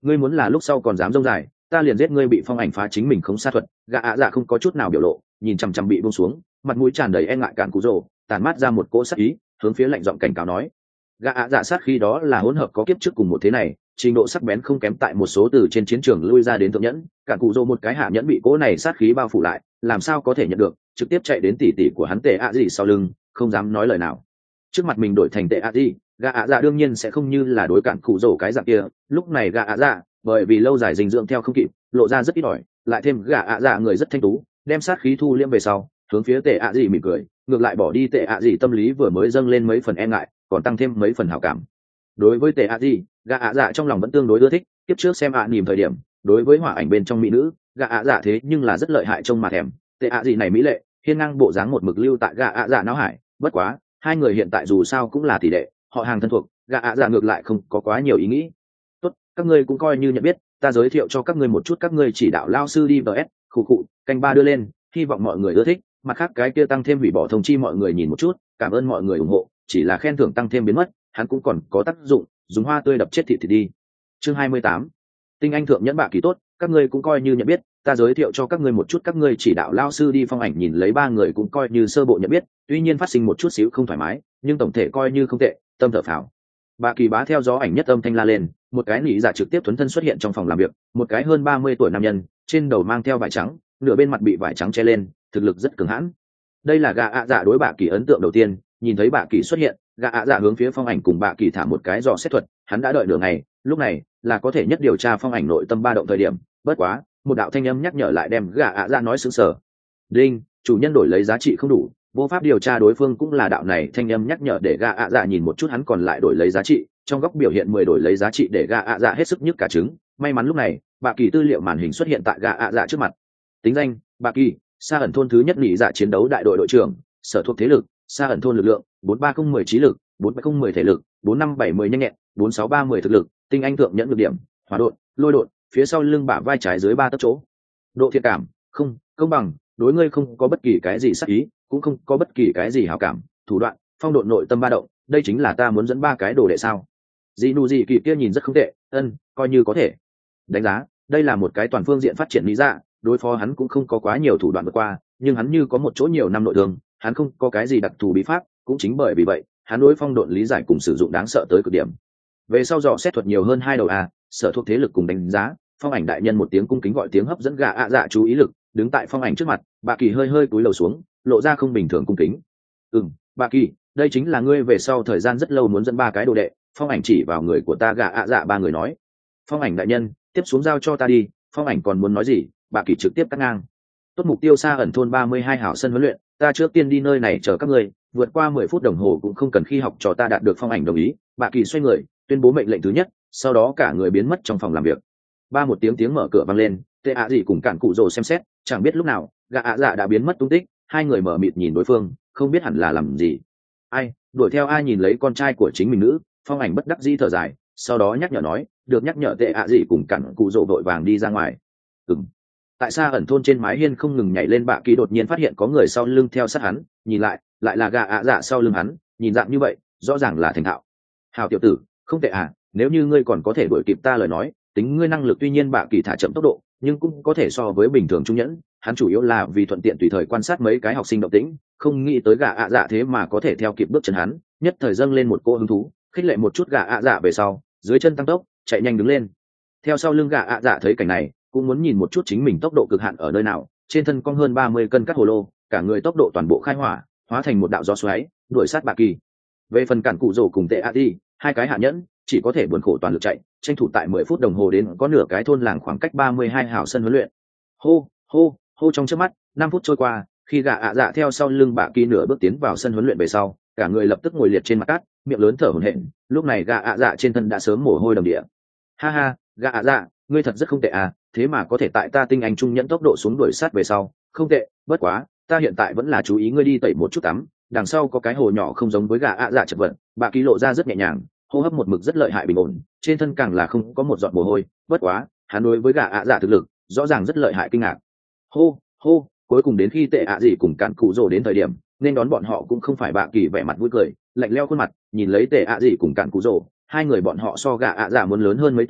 A: ngươi muốn là lúc sau còn dám rông dài, ta liền giết ngươi. Bị phong ảnh phá chính mình không sát thuật, gã ạ dạ không có chút nào biểu lộ, nhìn chằm chằm bị buông xuống, mặt mũi tràn đầy e ngại cản cụ rồ, tàn mát ra một cỗ sát ý, hướng phía lạnh giọng cảnh cáo nói. Gã ạ dạ sát khi đó là hỗn hợp có kiếp trước cùng một thế này, trình độ sắc bén không kém tại một số từ trên chiến trường lui ra đến thượng nhẫn, cản cụ rồ một cái hạ nhẫn bị cỗ này sát khí bao phủ lại, làm sao có thể nhận được, trực tiếp chạy đến tỉ tỉ của hắn tệ ạ gì sau lưng, không dám nói lời nào. Trước mặt mình đổi thành tệ ạ gì, gã ạ dạ đương nhiên sẽ không như là đối cản cụ rồ cái dạng kia. Lúc này gã ạ dạ bởi vì lâu dài dinh dưỡng theo không kịp, lộ ra rất ít ỏi, lại thêm gã ạ dạ người rất thanh tú, đem sát khí thu liêm về sau, hướng phía tệ ạ gì mỉm cười, ngược lại bỏ đi tệ ạ gì tâm lý vừa mới dâng lên mấy phần e ngại, còn tăng thêm mấy phần hảo cảm. Đối với tệ ạ gì, gã ạ dạ trong lòng vẫn tương đối ưa thích. Kiếp trước xem ạ à nỉm thời điểm, đối với hỏa ảnh bên trong mỹ nữ, gã ạ dạ thế nhưng là rất lợi hại trông mà thèm. Tệ ạ gì này mỹ lệ, hiên ngang bộ dáng một mực lưu tại gã ạ dạ não hải. Bất quá hai người hiện tại dù sao cũng là tỷ đệ, họ hàng thân thuộc, gã ạ dạ ngược lại không có quá nhiều ý nghĩ. Tốt, các ngươi cũng coi như nhận biết, ta giới thiệu cho các ngươi một chút các ngươi chỉ đạo lao sư đi vs khụ khụ canh ba đưa lên, hy vọng mọi người ưa thích. Mặt khác cái kia tăng thêm hủy bỏ thông chi mọi người nhìn một chút, cảm ơn mọi người ủng hộ, chỉ là khen thưởng tăng thêm biến mất, hắn cũng còn có tác dụng, dùng hoa tươi đập chết thịt thì đi. Chương hai mươi tám, tinh anh thượng nhẫn bạ kỳ tốt, các ngươi cũng coi như nhận biết, ta giới thiệu cho các ngươi một chút các ngươi chỉ đạo lao sư đi. Phong ảnh nhìn lấy ba người cũng coi như sơ bộ nhận biết, tuy nhiên phát sinh một chút xíu không thoải mái, nhưng tổng thể coi như không tệ, tâm thở phào. Bạ kỳ bá theo gió ảnh nhất âm thanh la lên, một cái nỉ giả trực tiếp thuấn thân xuất hiện trong phòng làm việc, một cái hơn ba mươi tuổi nam nhân, trên đầu mang theo vải trắng, nửa bên mặt bị vải trắng che lên, thực lực rất cứng hãn. Đây là gã ạ dạ đối bạ kỳ ấn tượng đầu tiên, nhìn thấy bạ kỳ xuất hiện, gã ạ dạ hướng phía phong ảnh cùng bạ kỳ thả một cái dò xét thuật, hắn đã đợi nửa ngày, lúc này là có thể nhất điều tra phong ảnh nội tâm ba động thời điểm. Bất quá một đạo thanh âm nhắc nhở lại đem gã ạ dạ nói sững sờ. Đinh, chủ nhân đổi lấy giá trị không đủ, vô pháp điều tra đối phương. Cũng là đạo này thanh âm nhắc nhở để gã ạ dạ nhìn một chút hắn còn lại đổi lấy giá trị, trong góc biểu hiện mười đổi lấy giá trị để gã ạ dạ hết sức nhức cả trứng. May mắn lúc này bạ kỳ tư liệu màn hình xuất hiện tại gã ạ dạ trước mặt. Tính danh bạ kỳ, Sa ẩn thôn thứ nhất nhị dạ chiến đấu đại đội đội trưởng, sở thuộc thế lực Sa ẩn thôn lực lượng bốn ba không mười trí lực, bốn bảy không mười thể lực, bốn năm bảy mười nhanh nhẹn, bốn sáu ba mười thực lực, tinh anh thượng nhẫn được điểm, hỏa độn, lôi độn, phía sau lưng bả vai trái dưới ba tấc chỗ. Độ thiện cảm không, công bằng, đối ngươi không có bất kỳ cái gì sắc ý, cũng không có bất kỳ cái gì hảo cảm. Thủ đoạn phong độn nội tâm ba động, đây chính là ta muốn dẫn ba cái đồ đệ sao? Dị nụ dị kỳ kia nhìn rất không tệ, ân coi như có thể. Đánh giá đây là một cái toàn phương diện phát triển lý dạ, đối phó hắn cũng không có quá nhiều thủ đoạn vượt qua, nhưng hắn như có một chỗ nhiều năm nội thương, hắn không có cái gì đặc thù bí pháp, cũng chính bởi vì vậy hắn đối phong độn lý giải cùng sử dụng đáng sợ tới cực điểm. Về sau dò xét thuật nhiều hơn hai đầu a, sở thuộc thế lực cùng đánh giá. Phong ảnh đại nhân một tiếng cung kính gọi tiếng hấp dẫn gã ạ dạ chú ý lực, đứng tại phong ảnh trước mặt, bà kỳ hơi hơi cúi đầu xuống, lộ ra không bình thường cung kính. Ừm, bà kỳ, đây chính là ngươi về sau thời gian rất lâu muốn dẫn ba cái đồ đệ. Phong ảnh chỉ vào người của ta gã ạ dạ ba người nói. Phong ảnh đại nhân, tiếp xuống giao cho ta đi. Phong ảnh còn muốn nói gì, bà kỳ trực tiếp cắt ngang. Tốt, mục tiêu Sa ẩn thôn ba mươi hai hảo sân huấn luyện, ta trước tiên đi nơi này chờ các ngươi, vượt qua mười phút đồng hồ cũng không cần. Khi học trò ta đạt được phong ảnh đồng ý, bà kỳ xoay người tuyên bố mệnh lệnh thứ nhất, sau đó cả người biến mất trong phòng làm việc. Ba một tiếng tiếng mở cửa vang lên, tệ ạ gì cùng cản cụ rồ xem xét, chẳng biết lúc nào gã ạ dạ đã biến mất tung tích. Hai người mở mịt nhìn đối phương, không biết hẳn là làm gì. Ai đuổi theo ai? Nhìn lấy con trai của chính mình nữ, phong ảnh bất đắc dĩ thở dài, sau đó nhắc nhở nói, được nhắc nhở tệ ạ gì cùng cản cụ rồ vội vàng đi ra ngoài. Ừm. Tại Sa ẩn thôn trên mái hiên không ngừng nhảy lên bạ kỳ đột nhiên phát hiện có người sau lưng theo sát hắn, nhìn lại lại là gã ạ dạ sau lưng hắn, nhìn dạng như vậy rõ ràng là thành thạo. Hào tiểu tử, không tệ à, nếu như ngươi còn có thể đuổi kịp ta lời nói, tính ngươi năng lực. Tuy nhiên bạ kỳ thả chậm tốc độ, nhưng cũng có thể so với bình thường trung nhẫn. Hắn chủ yếu là vì thuận tiện tùy thời quan sát mấy cái học sinh động tĩnh, không nghĩ tới gã ạ dạ thế mà có thể theo kịp bước chân hắn, nhất thời dâng lên một cỗ hứng thú, khích lệ một chút gã ạ dạ về sau, dưới chân tăng tốc, chạy nhanh đứng lên. Theo sau lưng gã ạ dạ thấy cảnh này, cũng muốn nhìn một chút chính mình tốc độ cực hạn ở nơi nào. Trên thân cong hơn ba mươi cân cắt hồ lô, cả người tốc độ toàn bộ khai hỏa, hóa thành một đạo gió xoáy, đuổi sát bạ kỳ. Về phần cản cụ rồ cùng tệ a đi, hai cái hạ nhẫn chỉ có thể buồn khổ toàn lực chạy, tranh thủ tại mười phút đồng hồ đến có nửa cái thôn làng khoảng cách ba mươi hai hào sân huấn luyện. Hô hô hô, trong chớp mắt năm phút trôi qua, khi gã ạ dạ theo sau lưng bạ kỳ nửa bước tiến vào sân huấn luyện về sau, cả người lập tức ngồi liệt trên mặt cát, miệng lớn thở hổn hển. Lúc này gã ạ dạ trên thân đã sớm mồ hôi đầm địa. Ha ha, gã ạ dạ, ngươi thật rất không tệ à, thế mà có thể tại ta tinh anh trung nhẫn tốc độ xuống đuổi sát về sau, không tệ. Bất quá ta hiện tại vẫn là chú ý ngươi đi tẩy một chút tắm, đằng sau có cái hồ nhỏ không giống với gã ạ dạ chật vật. Bạ kỳ lộ ra rất nhẹ nhàng, hô hấp một mực rất lợi hại bình ổn, trên thân càng là không có một giọt mồ hôi. Bất quá hắn đối với gã ạ dạ thực lực rõ ràng rất lợi hại kinh ngạc. Hô hô, cuối cùng đến khi tệ ạ gì cùng cản cụ rồ đến thời điểm, nên đón bọn họ cũng không phải bạ kỳ vẻ mặt vui cười, lạnh leo khuôn mặt nhìn lấy tệ ạ gì cùng cản cụ rồ. Hai người bọn họ so gã ạ dạ muốn lớn hơn mấy tuổi,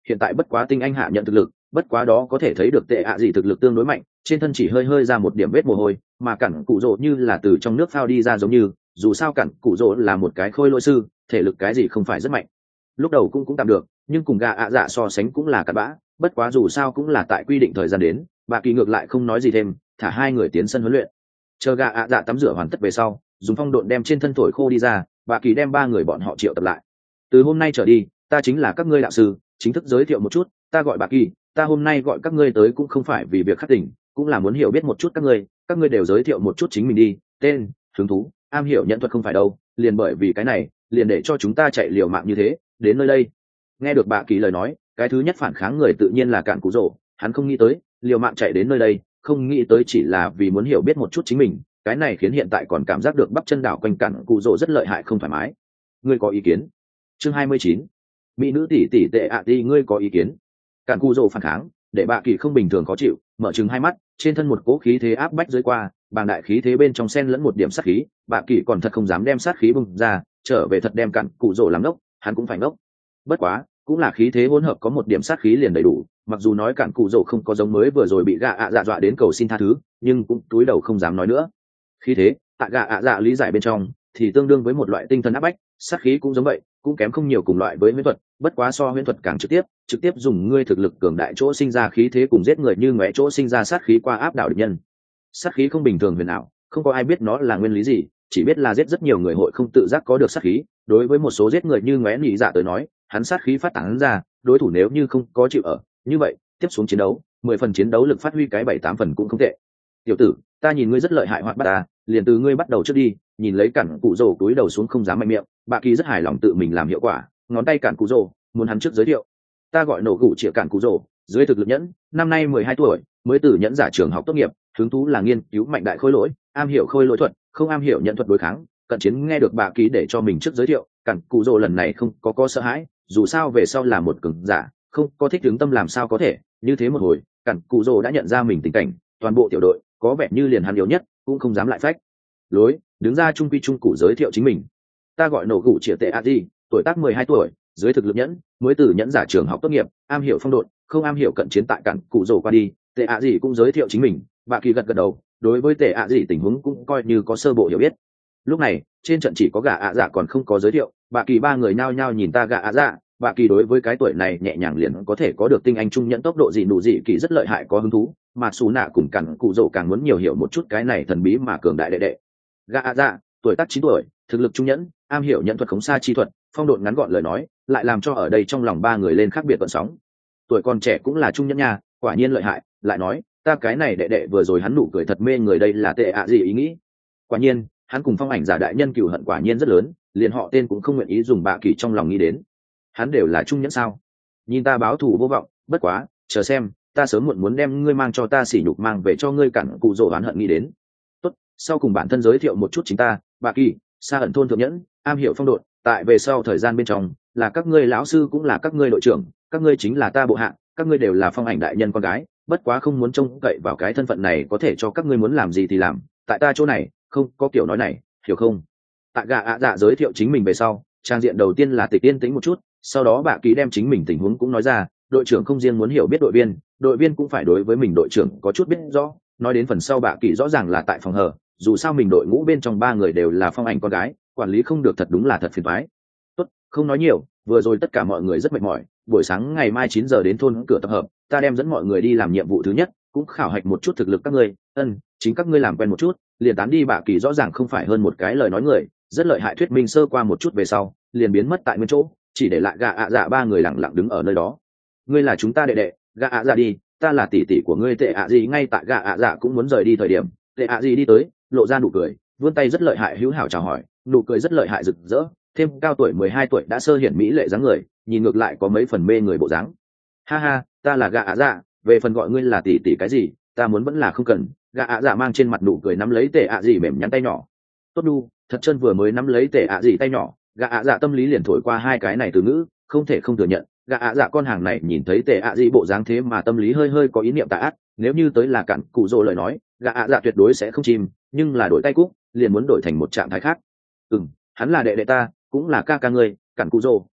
A: hiện tại bất quá tinh anh hạ nhận thực lực, bất quá đó có thể thấy được tệ ạ gì thực lực tương đối mạnh, trên thân chỉ hơi hơi ra một điểm vết mồ hôi, mà cản cụ rỗ như là từ trong nước phao đi ra giống như, dù sao cản cụ rỗ là một cái khôi lỗi sư, thể lực cái gì không phải rất mạnh. Lúc đầu cũng cũng tạm được, nhưng cùng gà ạ dạ so sánh cũng là cặn bã, bất quá dù sao cũng là tại quy định thời gian đến, bà kỳ ngược lại không nói gì thêm, thả hai người tiến sân huấn luyện. Chờ gà ạ dạ tắm rửa hoàn tất về sau, dùng phong độn đem trên thân thổi khô đi ra, bà kỳ đem ba người bọn họ triệu tập lại. Từ hôm nay trở đi, ta chính là các ngươi đạo sư, chính thức giới thiệu một chút, ta gọi bà kỳ, ta hôm nay gọi các ngươi tới cũng không phải vì việc khắc tỉnh, cũng là muốn hiểu biết một chút các ngươi, các ngươi đều giới thiệu một chút chính mình đi, tên, hứng thú, am hiểu nhận thuật không phải đâu, liền bởi vì cái này, liền để cho chúng ta chạy liều mạng như thế, đến nơi đây. Nghe được bà kỳ lời nói, cái thứ nhất phản kháng người tự nhiên là cản cụ rỗ, hắn không nghĩ tới, liều mạng chạy đến nơi đây, không nghĩ tới chỉ là vì muốn hiểu biết một chút chính mình, cái này khiến hiện tại còn cảm giác được bắp chân đảo quanh cản cụ rỗ rất lợi hại không thoải mái. Ngươi có ý kiến? Chương hai mươi chín, mỹ nữ tỷ tỷ tệ ạ đi, ngươi có ý kiến? Cản cụ rỗ phản kháng, để bà kỳ không bình thường khó chịu, mở trừng hai mắt, trên thân một cỗ khí thế áp bách dưới qua, bàng đại khí thế bên trong xen lẫn một điểm sát khí, bà kỳ còn thật không dám đem sát khí bùng ra, trở về thật đem cản cụ rỗ làm ngốc, hắn cũng phải ngốc. Bất quá, cũng là khí thế hỗn hợp có một điểm sát khí liền đầy đủ, mặc dù nói cản cụ rỗ không có giống mới vừa rồi bị gạ ạ dạ dọa đến cầu xin tha thứ, nhưng cũng túi đầu không dám nói nữa. Khí thế tại gạ ạ dạ lý giải bên trong thì tương đương với một loại tinh thần áp bách, sát khí cũng giống vậy, cũng kém không nhiều cùng loại với huyễn thuật, bất quá so huyễn thuật càng trực tiếp, trực tiếp dùng ngươi thực lực cường đại chỗ sinh ra khí thế cùng giết người như ngóe chỗ sinh ra sát khí qua áp đảo địch nhân. Sát khí không bình thường huyền ảo, không có ai biết nó là nguyên lý gì, chỉ biết là giết rất nhiều người hội không tự giác có được sát khí. Đối với một số giết người như ngóe nhị dạ tới nói, hắn sát khí phát tán ra, đối thủ nếu như không có chịu ở, như vậy tiếp xuống chiến đấu, mười phần chiến đấu lực phát huy cái bảy tám phần cũng không tệ. Tiểu tử, ta nhìn ngươi rất lợi hại hoạt bát ta, liền từ ngươi bắt đầu trước đi. Nhìn lấy cản cụ rồ túi đầu xuống không dám mạnh miệng, bà kỳ rất hài lòng tự mình làm hiệu quả, ngón tay cản cụ rồ, muốn hắn trước giới thiệu. Ta gọi nổ gụ chĩa cản cụ rồ, dưới thực lực nhẫn, năm nay mười hai tuổi, mới từ nhẫn giả trường học tốt nghiệp, hứng thú là nghiên cứu mạnh đại khôi lỗi, am hiểu khôi lỗi thuật, không am hiểu nhận thuật đối kháng. Cận chiến nghe được bà kỳ để cho mình trước giới thiệu, cản cụ rồ lần này không có có sợ hãi, dù sao về sau là một cường giả, không có thích hướng tâm làm sao có thể. Như thế một hồi, cản cụ rồ đã nhận ra mình tình cảnh, toàn bộ tiểu đội có vẻ như liền hắn yếu nhất, cũng không dám lại phách lối, đứng ra trung quy trung cụ giới thiệu chính mình. Ta gọi nổ gụ chĩa tệ a di, tuổi tác mười hai tuổi, dưới thực lực nhẫn, mới từ nhẫn giả trường học tốt nghiệp, am hiểu phong độn, không am hiểu cận chiến. Tại cản cụ rồ qua đi, tệ a di cũng giới thiệu chính mình. Bà kỳ gật gật đầu, đối với tệ a di tình huống cũng coi như có sơ bộ hiểu biết. Lúc này trên trận chỉ có gà ạ dạ còn không có giới thiệu, bà kỳ ba người nao nhao nhìn ta gà ạ dạ. Bà kỳ đối với cái tuổi này nhẹ nhàng liền có thể có được tinh anh trung nhẫn tốc độ dị nụ dị kỳ rất lợi hại có hứng thú, mà xù nạ cùng cản cụ rồ càng muốn nhiều hiểu một chút cái này thần bí mà cường đại đệ đệ. Gà ạ dạ, tuổi tác chín tuổi, thực lực trung nhẫn, am hiểu nhận thuật khống xa chi thuật, phong độn ngắn gọn lời nói, lại làm cho ở đây trong lòng ba người lên khác biệt vận sóng. Tuổi còn trẻ cũng là trung nhẫn nha, quả nhiên lợi hại. Lại nói, ta cái này đệ đệ vừa rồi hắn nụ cười thật mê người, đây là tệ ạ gì ý nghĩ. Quả nhiên, hắn cùng phong ảnh giả đại nhân cừu hận quả nhiên rất lớn, liền họ tên cũng không nguyện ý dùng bạ kỳ trong lòng nghĩ đến. Hắn đều là trung nhẫn sao? Nhìn ta báo thù vô vọng, bất quá, chờ xem, ta sớm muộn muốn đem ngươi mang cho ta sỉ nhục mang về cho ngươi cản cụ rồ oán hận nghĩ đến. Tốt, sau cùng bản thân giới thiệu một chút chính ta, bạ kỳ, xa hận thôn thượng nhẫn, am hiểu phong độn, tại về sau thời gian bên trong, là các ngươi lão sư cũng là các ngươi đội trưởng, các ngươi chính là ta bộ hạ, các ngươi đều là phong ảnh đại nhân con gái, bất quá không muốn trông cậy vào cái thân phận này có thể cho các ngươi muốn làm gì thì làm, tại ta chỗ này không có kiểu nói này, hiểu không? Tạ gà ạ dạ giới thiệu chính mình về sau, trang diện đầu tiên là tịch yên tĩnh một chút, sau đó bà ký đem chính mình tình huống cũng nói ra. Đội trưởng không riêng muốn hiểu biết đội viên, đội viên cũng phải đối với mình đội trưởng có chút biết rõ. Nói đến phần sau bà kỳ rõ ràng là tại phòng hờ, dù sao mình đội ngũ bên trong ba người đều là phong ảnh con gái, quản lý không được thật đúng là thật phiền toái. Tốt, không nói nhiều, vừa rồi tất cả mọi người rất mệt mỏi, buổi sáng ngày mai chín giờ đến thôn cửa tập hợp, ta đem dẫn mọi người đi làm nhiệm vụ thứ nhất, cũng khảo hạch một chút thực lực các ngươi. Ân, chính các ngươi làm quen một chút, liền tán đi. Bà kỳ rõ ràng không phải hơn một cái lời nói người, rất lợi hại thuyết minh sơ qua một chút về sau, liền biến mất tại nguyên chỗ, chỉ để lại gà ạ dạ ba người lặng lặng đứng ở nơi đó. Ngươi là chúng ta đệ đệ, gà ạ dạ đi, ta là tỷ tỷ của ngươi tệ ạ gì. Ngay tại gà ạ dạ cũng muốn rời đi thời điểm, tệ ạ gì đi tới, lộ ra nụ cười, vươn tay rất lợi hại hữu hảo chào hỏi, nụ cười rất lợi hại rực rỡ, thêm cao tuổi mười hai tuổi đã sơ hiển mỹ lệ dáng người, nhìn ngược lại có mấy phần mê người bộ dáng. Ha ha, ta là gà ạ dạ, về phần gọi ngươi là tỷ tỷ cái gì, ta muốn vẫn là không cần. Gà ạ dạ mang trên mặt nụ cười nắm lấy tệ ạ gì mềm nhắn tay nhỏ. Tốt đu, thật chân vừa mới nắm lấy tệ ạ gì tay nhỏ, gà ạ dạ tâm lý liền thổi qua hai cái này từ ngữ, không thể không thừa nhận, gà ạ dạ con hàng này nhìn thấy tệ ạ gì bộ dáng thế mà tâm lý hơi hơi có ý niệm tà ác. Nếu như tới là cặn cụ rồ lời nói, gà ạ dạ tuyệt đối sẽ không chìm, nhưng là đổi tay cúc liền muốn đổi thành một trạng thái khác. Ừ, hắn là đệ đệ ta, cũng là ca ca ngươi, cặn cụ rồ,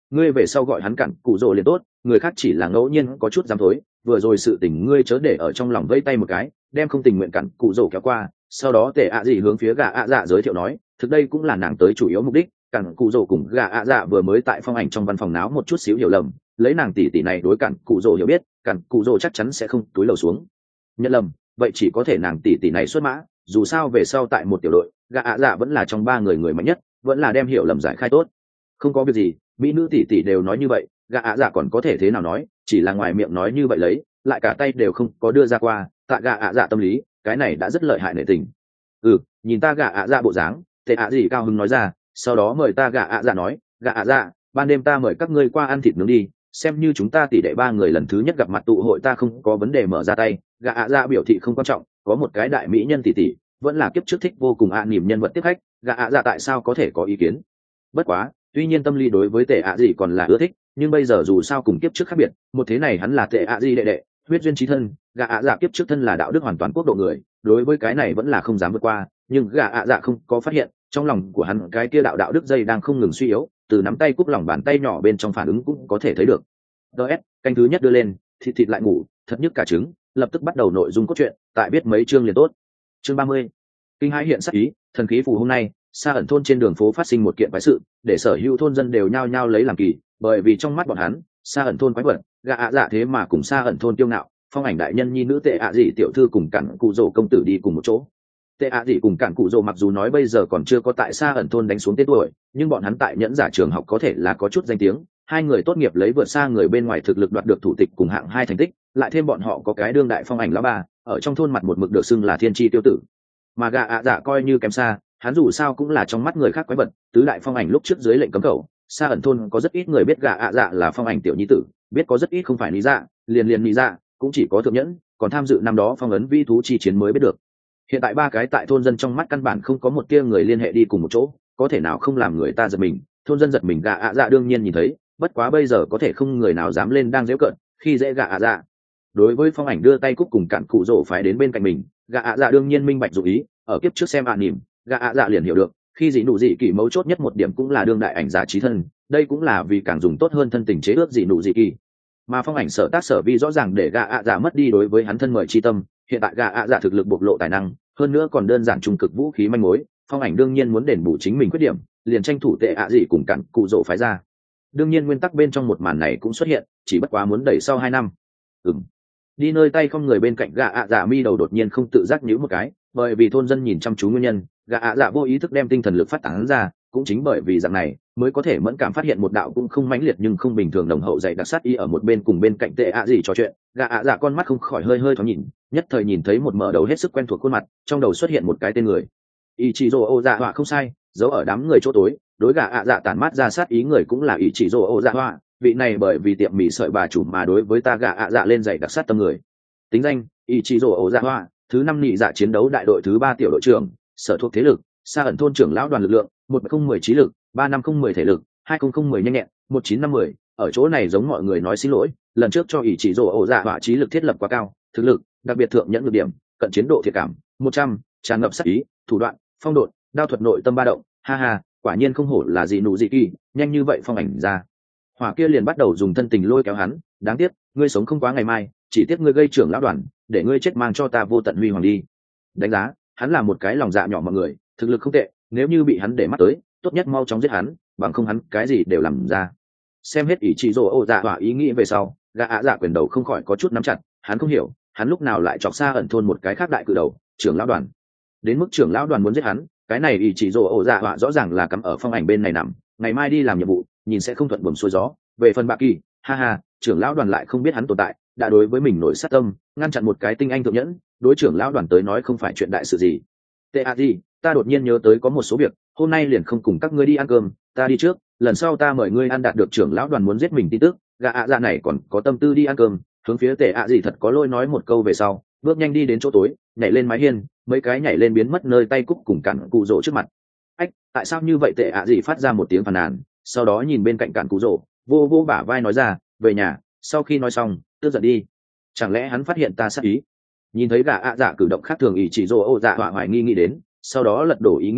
A: ngươi về sau gọi hắn cặn cụ rồ liền tốt, người khác chỉ là ngẫu nhiên có chút dám thối, vừa rồi sự tình ngươi chớ để ở trong lòng, vây tay một cái đem không tình nguyện cặn cụ rồ kéo qua. Sau đó tệ ạ gì hướng phía gà ạ dạ giới thiệu nói, thực đây cũng là nàng tới chủ yếu mục đích. Cặn cụ rồ cùng gà ạ dạ vừa mới tại phong ảnh trong văn phòng náo một chút xíu hiểu lầm, lấy nàng tỷ tỷ này đối cặn cụ rồ hiểu biết, cặn cụ rồ chắc chắn sẽ không túi lầu xuống nhận lầm, vậy chỉ có thể nàng tỷ tỷ này xuất mã. Dù sao về sau tại một tiểu đội, gà ạ dạ vẫn là trong ba người người mạnh nhất, vẫn là đem hiểu lầm giải khai tốt. Không có việc gì, mỹ nữ tỷ tỷ đều nói như vậy, gà ạ dạ còn có thể thế nào nói, chỉ là ngoài miệng nói như vậy lấy, lại cả tay đều không có đưa ra qua. Tại gà ạ dạ tâm lý, cái này đã rất lợi hại nể tình. Ừ, nhìn ta gà ạ dạ bộ dáng, tệ ạ gì cao hứng nói ra, sau đó mời ta gà ạ dạ nói, gà ạ dạ, ban đêm ta mời các ngươi qua ăn thịt nướng đi, xem như chúng ta tỷ đệ ba người lần thứ nhất gặp mặt tụ hội, ta không có vấn đề mở ra tay. Gà ạ dạ biểu thị không quan trọng, có một cái đại mỹ nhân tỷ tỷ, vẫn là kiếp trước thích vô cùng ạ à, nỉm nhân vật tiếp khách, gà ạ dạ tại sao có thể có ý kiến. Bất quá tuy nhiên tâm lý đối với tệ ạ gì còn là ưa thích, nhưng bây giờ dù sao cùng kiếp trước khác biệt, một thế này hắn là tệ ạ gì đệ đệ, huyết duyên chí thân. Gà ạ dạ kiếp trước thân là đạo đức hoàn toàn quốc độ người, đối với cái này vẫn là không dám vượt qua. Nhưng gà ạ dạ không có phát hiện trong lòng của hắn cái kia đạo đạo đức dây đang không ngừng suy yếu, từ nắm tay cúc lòng bàn tay nhỏ bên trong phản ứng cũng có thể thấy được. ds canh thứ nhất đưa lên, thịt thịt lại ngủ thật nhức cả trứng, lập tức bắt đầu nội dung cốt truyện, tại biết mấy chương liền tốt. Chương ba mươi, kinh hãi hiện sắc ý, thần khí phù. Hôm nay Sa ẩn thôn trên đường phố phát sinh một kiện quái sự, để sở hữu thôn dân đều nhao nhao lấy làm kỳ, bởi vì trong mắt bọn hắn, Sa ẩn thôn quái vật, gà ạ dạ thế mà cùng Sa ẩn thôn kiêu ngạo, phong ảnh đại nhân nhi nữ tệ ạ dị tiểu thư cùng cản cụ rồ công tử đi cùng một chỗ. Tệ ạ dị cùng cản cụ rồ mặc dù nói bây giờ còn chưa có tại Sa ẩn thôn đánh xuống tên tuổi, nhưng bọn hắn tại nhẫn giả trường học có thể là có chút danh tiếng. Hai người tốt nghiệp lấy vượt xa người bên ngoài thực lực đoạt được thủ tịch cùng hạng hai thành tích, lại thêm bọn họ có cái đương đại phong ảnh lão ba, ở trong thôn mặt một mực được xưng là thiên tri tiêu tử. Mà gà ạ dạ coi như kém xa, hắn dù sao cũng là trong mắt người khác quái vật, tứ đại phong ảnh lúc trước dưới lệnh cấm khẩu. Sa ẩn thôn có rất ít người biết gà ạ dạ là phong ảnh tiểu nhi tử, biết có rất ít không phải lý dạ, liền liền lý dạ cũng chỉ có thượng nhẫn, còn tham dự năm đó phong ấn vi thú chi chiến mới biết được. Hiện tại ba cái tại thôn dân trong mắt căn bản không có một tia người liên hệ đi cùng một chỗ, có thể nào không làm người ta giật mình. Thôn dân giật mình gà ạ dạ đương nhiên nhìn thấy, bất quá bây giờ có thể không người nào dám lên đang giễu cợt khi dễ gà ạ dạ. Đối với phong ảnh đưa tay cúc cùng cản cụ rổ phải đến bên cạnh mình, gà ạ dạ đương nhiên minh bạch dụ ý. Ở kiếp trước xem ạ nỉm, gà ạ dạ liền hiểu được, khi dị nụ dị kỳ mấu chốt nhất một điểm cũng là đương đại ảnh giả trí thân, đây cũng là vì càng dùng tốt hơn thân tình chế ước dị nụ dị kỳ. Mà phong ảnh sở tác sở vi rõ ràng để gà ạ dạ mất đi đối với hắn thân mời chi tâm. Hiện tại gà ạ dạ thực lực bộc lộ tài năng, hơn nữa còn đơn giản trung cực vũ khí manh mối, phong ảnh đương nhiên muốn đền bù chính mình khuyết điểm, liền tranh thủ tệ ạ dị cùng cản cụ rổ phái ra. Đương nhiên nguyên tắc bên trong một màn này cũng xuất hiện, chỉ bất quá muốn đẩy sau hai năm. Ừm. Đi nơi tay không người bên cạnh gà ạ dạ mi đầu đột nhiên không tự giác nhíu một cái, bởi vì thôn dân nhìn chăm chú nguyên nhân, gà ạ dạ vô ý thức đem tinh thần lực phát tán ra, cũng chính bởi vì dạng này mới có thể mẫn cảm phát hiện một đạo cũng không mãnh liệt nhưng không bình thường nồng hậu dày đặc sát ý ở một bên cùng bên cạnh tệ ạ gì trò chuyện. Gà ạ dạ con mắt không khỏi hơi hơi thoáng nhìn, nhất thời nhìn thấy một mở đầu hết sức quen thuộc khuôn mặt, trong đầu xuất hiện một cái tên người. Ichizo Ô Dạ Họa không sai, giấu ở đám người chỗ tối, đối gà ạ dạ tản mát ra sát ý người cũng là Ichizo Ô Dạ Họa, vị này bởi vì tiệm mì sợi bà chủ mà đối với ta gà ạ dạ lên dày đặc sát tâm người. Tính danh: Ichizo Ô Dạ Họa, thứ năm nhị dạ chiến đấu đại đội thứ ba tiểu đội trưởng, sở thuộc thế lực Sa ẩn thôn trưởng lão đoàn lực lượng, một không mười trí lực, ba năm không mười thể lực, hai không không mười nhanh nhẹn, một chín năm mười. Ở chỗ này giống mọi người nói xin lỗi, lần trước cho Ichizo Ô Dạ Họa trí lực thiết lập quá cao, thực lực, đặc biệt thượng nhẫn nhược điểm, cận chiến độ thiệt cảm, một trăm, tràn ngập sát ý, thủ đoạn, phong độn, đao thuật nội tâm ba động, ha ha, quả nhiên không hổ là dị nụ dị kỳ, nhanh như vậy phong ảnh ra. Hỏa kia liền bắt đầu dùng thân tình lôi kéo hắn, đáng tiếc, ngươi sống không quá ngày mai, chỉ tiếc ngươi gây trưởng lão đoàn, để ngươi chết mang cho ta vô tận huy hoàng đi. Đánh giá, hắn là một cái lòng dạ nhỏ mọi người, thực lực không tệ, nếu như bị hắn để mắt tới, tốt nhất mau chóng giết hắn, bằng không hắn cái gì đều làm ra. Xem hết ý chỉ rồ ô dạ hỏa ý nghĩ về sau, gã ạ dạ quyền đầu không khỏi có chút nắm chặt, hắn không hiểu, hắn lúc nào lại chọc Sa ẩn thôn một cái khác đại cự đầu, trưởng lão đoàn. Đến mức trưởng lão đoàn muốn giết hắn, cái này ý chỉ rồ ô dạ hỏa rõ ràng là cắm ở phong ảnh bên này nằm, ngày mai đi làm nhiệm vụ, nhìn sẽ không thuận buồm xuôi gió. Về phần bạ kỳ, ha ha, trưởng lão đoàn lại không biết hắn tồn tại, đã đối với mình nổi sát tâm, ngăn chặn một cái tinh anh thượng nhẫn, đối trưởng lão đoàn tới nói không phải chuyện đại sự gì. Tệ a gì, ta đột nhiên nhớ tới có một số việc, hôm nay liền không cùng các ngươi đi ăn cơm, ta đi trước, lần sau ta mời ngươi ăn đạt được trưởng lão đoàn muốn giết mình tin tức. Gã ạ dạ này còn có tâm tư đi ăn cơm, hướng phía tệ a gì thật có lôi nói một câu về sau, bước nhanh đi đến chỗ tối, nhảy lên mái hiên, mấy cái nhảy lên biến mất nơi tay cúc cùng cản cụ rỗ trước mặt. Ách, tại sao như vậy? Tệ a gì phát ra một tiếng phàn nàn, sau đó nhìn bên cạnh cản cụ rỗ, vô vô bả vai nói ra, về nhà. Sau khi nói xong, tức giận đi. Chẳng lẽ hắn phát hiện ta sát ý? Nhìn thấy gã ạ dạ cử động khác thường, ý chỉ rồ ô dạ họa hoài nghi nghĩ đến, sau đó lật đổ ý nghĩ này,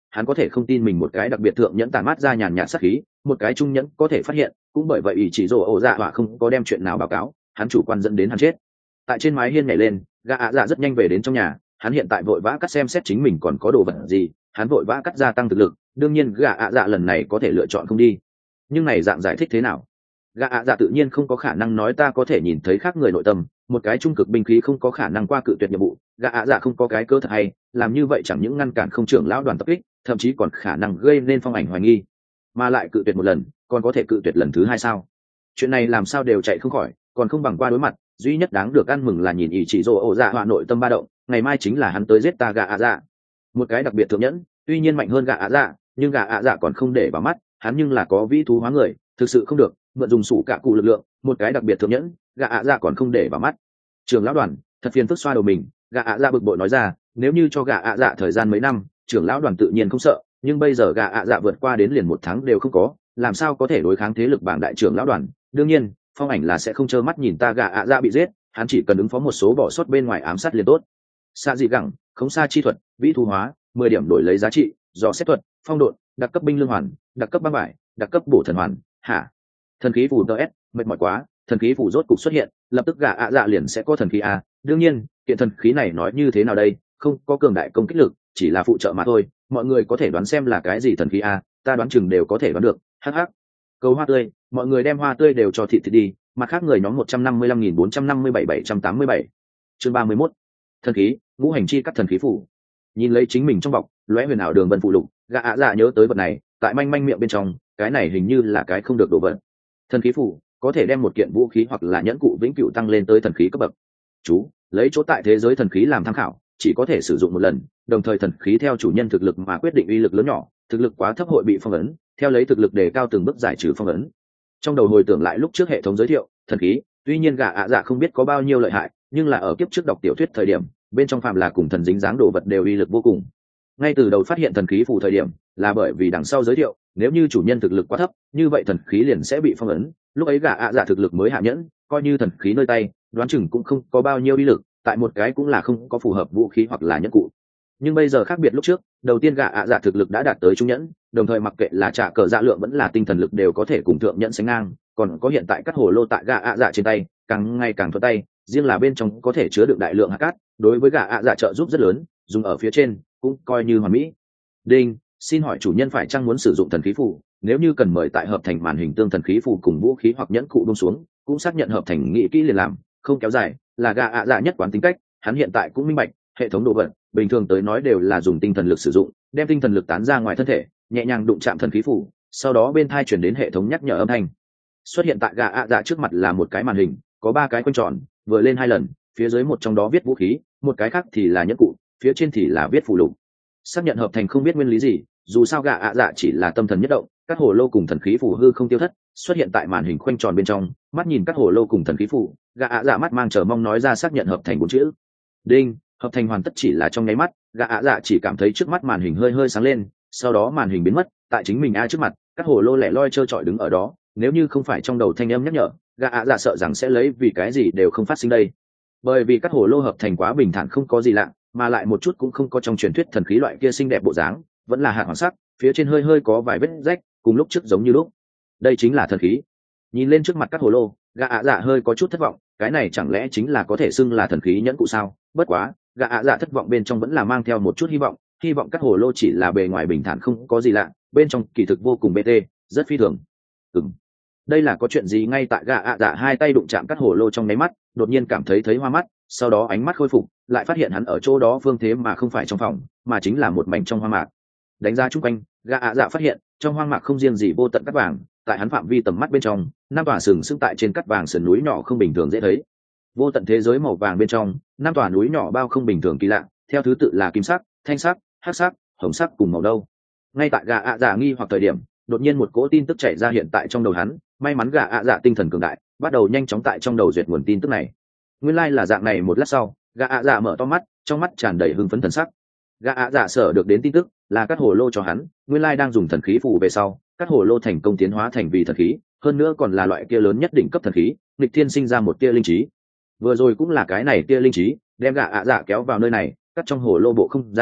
A: hắn có thể không tin mình một cái đặc biệt thượng nhẫn tản mát ra nhàn nhạt sát khí, một cái trung nhẫn có thể phát hiện, cũng bởi vậy ý chỉ rồ ổ dạ họa không có đem chuyện nào báo cáo, hắn chủ quan dẫn đến hắn chết. Tại trên mái hiên nhảy lên, gã ạ dạ rất nhanh về đến trong nhà, hắn hiện tại vội vã cắt xem xét chính mình còn có đồ vật gì, hắn vội vã cắt gia tăng thực lực, đương nhiên gã ạ dạ lần này có thể lựa chọn không đi. Nhưng này dạng giải thích thế nào? Gã ạ dạ tự nhiên không có khả năng nói ta có thể nhìn thấy khác người nội tâm, một cái trung cực binh khí không có khả năng qua cự tuyệt nhiệm vụ, gã ạ dạ không có cái cơ thật hay, làm như vậy chẳng những ngăn cản không trưởng lão đoàn tập kích, thậm chí còn khả năng gây nên phong ảnh hoài nghi, mà lại cự tuyệt một lần, còn có thể cự tuyệt lần thứ hai sao? Chuyện này làm sao đều chạy không khỏi, còn không bằng qua đối mặt. Duy nhất đáng được ăn mừng là nhìn ý chỉ rồ ổ dạ họa nội tâm ba động, ngày mai chính là hắn tới giết ta gã ạ dạ, một cái đặc biệt thượng nhẫn, tuy nhiên mạnh hơn gã ạ dạ, nhưng gã ạ dạ còn không để vào mắt, hắn nhưng là có vĩ thú hóa người, thực sự không được mượn dùng sủ cả cụ lực lượng, một cái đặc biệt thượng nhẫn, gã ạ dạ còn không để vào mắt. Trưởng lão đoàn thật phiền phức xoa đầu mình, gã ạ dạ bực bội nói ra, nếu như cho gã ạ dạ thời gian mấy năm, trưởng lão đoàn tự nhiên không sợ, nhưng bây giờ gã ạ dạ vượt qua đến liền một tháng đều không có, làm sao có thể đối kháng thế lực bảng đại trưởng lão đoàn. Đương nhiên phong ảnh là sẽ không trơ mắt nhìn ta gã ạ dạ bị giết, hắn chỉ cần ứng phó một số bỏ sót bên ngoài ám sát liền tốt. Xa dị gẳng, khống xa chi thuật, vĩ thu hóa, mười điểm đổi lấy giá trị, dò xét thuật, phong độn, đặc cấp binh lương hoàn, đặc cấp băng vải, đặc cấp bổ thần hoàn. Hả? Thần khí phù ts, mệt mỏi quá, thần khí phù rốt cục xuất hiện, lập tức gã ạ dạ liền sẽ có thần khí a. Đương nhiên kiện thần khí này nói như thế nào đây, không có cường đại công kích lực, chỉ là phụ trợ mà thôi, mọi người có thể đoán xem là cái gì thần khí a, ta đoán chừng đều có thể đoán được. Hắc hắc. Cầu hoa tươi, mọi người đem hoa tươi đều cho thịt thịt đi, mặt khác người nhóm một trăm năm mươi lăm nghìn bốn trăm năm mươi bảy bảy trăm tám mươi bảy. Chương ba mươi mốt. Thần khí, ngũ hành chi cắt thần khí phủ. Nhìn lấy chính mình trong bọc, lóe huyền ảo đường vân phụ lục, gã ạ dạ nhớ tới vật này, tại manh manh miệng bên trong, cái này hình như là cái không được đồ vật. Thần khí phủ có thể đem một kiện vũ khí hoặc là nhẫn cụ vĩnh cửu tăng lên tới thần khí cấp bậc. Chú, lấy chỗ tại thế giới thần khí làm tham khảo, chỉ có thể sử dụng một lần, đồng thời thần khí theo chủ nhân thực lực mà quyết định uy lực lớn nhỏ, thực lực quá thấp hội bị phong ấn, theo lấy thực lực đề cao từng bước giải trừ phong ấn. Trong đầu hồi tưởng lại lúc trước hệ thống giới thiệu thần khí, tuy nhiên gã ạ dạ không biết có bao nhiêu lợi hại, nhưng là ở kiếp trước đọc tiểu thuyết thời điểm, bên trong phạm là cùng thần dính dáng đồ vật đều uy lực vô cùng. Ngay từ đầu phát hiện thần khí phù thời điểm, là bởi vì đằng sau giới thiệu, nếu như chủ nhân thực lực quá thấp, như vậy thần khí liền sẽ bị phong ấn, lúc ấy gã ạ dạ thực lực mới hạ nhẫn, coi như thần khí nơi tay, đoán chừng cũng không có bao nhiêu uy lực, tại một cái cũng là không có phù hợp vũ khí hoặc là nhẫn cụ. Nhưng bây giờ khác biệt lúc trước, đầu tiên gã ạ dạ thực lực đã đạt tới trung nhẫn, đồng thời mặc kệ là trả cờ dạ lượng vẫn là tinh thần lực đều có thể cùng thượng nhẫn sánh ngang, còn có hiện tại cắt hồ lô tại gã ạ dạ trên tay, càng ngày càng thuận tay, riêng là bên trong có thể chứa được đại lượng hạt cát, đối với gã ạ dạ trợ giúp rất lớn, dùng ở phía trên cũng coi như hoàn mỹ. Đinh, xin hỏi chủ nhân phải chăng muốn sử dụng thần khí phù, nếu như cần mời tại hợp thành màn hình tương thần khí phù cùng vũ khí hoặc nhẫn cụ buông xuống, cũng xác nhận hợp thành nghĩ kỹ liền làm, không kéo dài, là gã ạ dạ nhất quán tính cách, hắn hiện tại cũng minh bạch, hệ thống đồ vật bình thường tới nói đều là dùng tinh thần lực sử dụng, đem tinh thần lực tán ra ngoài thân thể, nhẹ nhàng đụng chạm thần khí phủ, sau đó bên thai chuyển đến hệ thống nhắc nhở âm thanh. Xuất hiện tại gã ạ dạ trước mặt là một cái màn hình, có ba cái quanh tròn, vừa lên hai lần, phía dưới một trong đó viết vũ khí, một cái khác thì là nhẫn cụ, phía trên thì là viết phù lục. Xác nhận hợp thành không biết nguyên lý gì, dù sao gã ạ dạ chỉ là tâm thần nhất động, các hồ lô cùng thần khí phù hư không tiêu thất, xuất hiện tại màn hình khoanh tròn bên trong, mắt nhìn các hồ lô cùng thần khí phù, gã ạ dạ mắt mang chờ mong nói ra xác nhận hợp thành bốn chữ. Đinh, hợp thành hoàn tất chỉ là trong nháy mắt, gã ạ dạ chỉ cảm thấy trước mắt màn hình hơi hơi sáng lên, sau đó màn hình biến mất, tại chính mình a trước mặt, các hồ lô lẻ loi trơ trọi đứng ở đó, nếu như không phải trong đầu thanh âm nhắc nhở, gã ạ dạ sợ rằng sẽ lấy vì cái gì đều không phát sinh đây. Bởi vì các hồ lô hợp thành quá bình thản không có gì lạ, mà lại một chút cũng không có trong truyền thuyết thần khí loại kia xinh đẹp bộ dáng, vẫn là hạt hoàng sắc, phía trên hơi hơi có vài vết rách, cùng lúc trước giống như lúc. Đây chính là thần khí. Nhìn lên trước mặt các hồ lô, gã ạ dạ hơi có chút thất vọng, cái này chẳng lẽ chính là có thể xưng là thần khí nhẫn cụ sao? Bất quá, gã ạ dạ thất vọng bên trong vẫn là mang theo một chút hy vọng, hy vọng các hồ lô chỉ là bề ngoài bình thản không có gì lạ, bên trong kỳ thực vô cùng bt, rất phi thường. Ừm, đây là có chuyện gì? Ngay tại gã ạ dạ hai tay đụng chạm các hồ lô trong nháy mắt, đột nhiên cảm thấy thấy hoa mắt, sau đó ánh mắt khôi phục, lại phát hiện hắn ở chỗ đó phương thế mà không phải trong phòng, mà chính là một mảnh trong hoang mạc. Đánh ra chung quanh, gã ạ dạ phát hiện trong hoang mạc không riêng gì vô tận cát vàng, tại hắn phạm vi tầm mắt bên trong, năm tòa sừng sững tại trên cát vàng sườn núi nhỏ không bình thường dễ thấy. Vô tận thế giới màu vàng bên trong, năm tòa núi nhỏ bao không bình thường kỳ lạ, theo thứ tự là kim sắc, thanh sắc, hắc sắc, hồng sắc cùng màu nâu. Ngay tại gã ạ dạ nghi hoặc thời điểm, đột nhiên một cỗ tin tức chảy ra hiện tại trong đầu hắn, may mắn gã ạ dạ tinh thần cường đại, bắt đầu nhanh chóng tại trong đầu duyệt nguồn tin tức này. Nguyên lai like là dạng này. Một lát sau, gã ạ dạ mở to mắt, trong mắt tràn đầy hưng phấn thần sắc. Gã ạ dạ sở được đến tin tức là các hồ lô cho hắn, nguyên lai like đang dùng thần khí phù về sau, các hồ lô thành công tiến hóa thành vì thần khí, hơn nữa còn là loại kia lớn nhất đỉnh cấp thần khí, nghịch thiên sinh ra một tia linh trí. Vừa rồi cũng là cái này tia linh trí đem gã ạ dạ kéo vào nơi này, cắt trong hồ lô bộ không gian,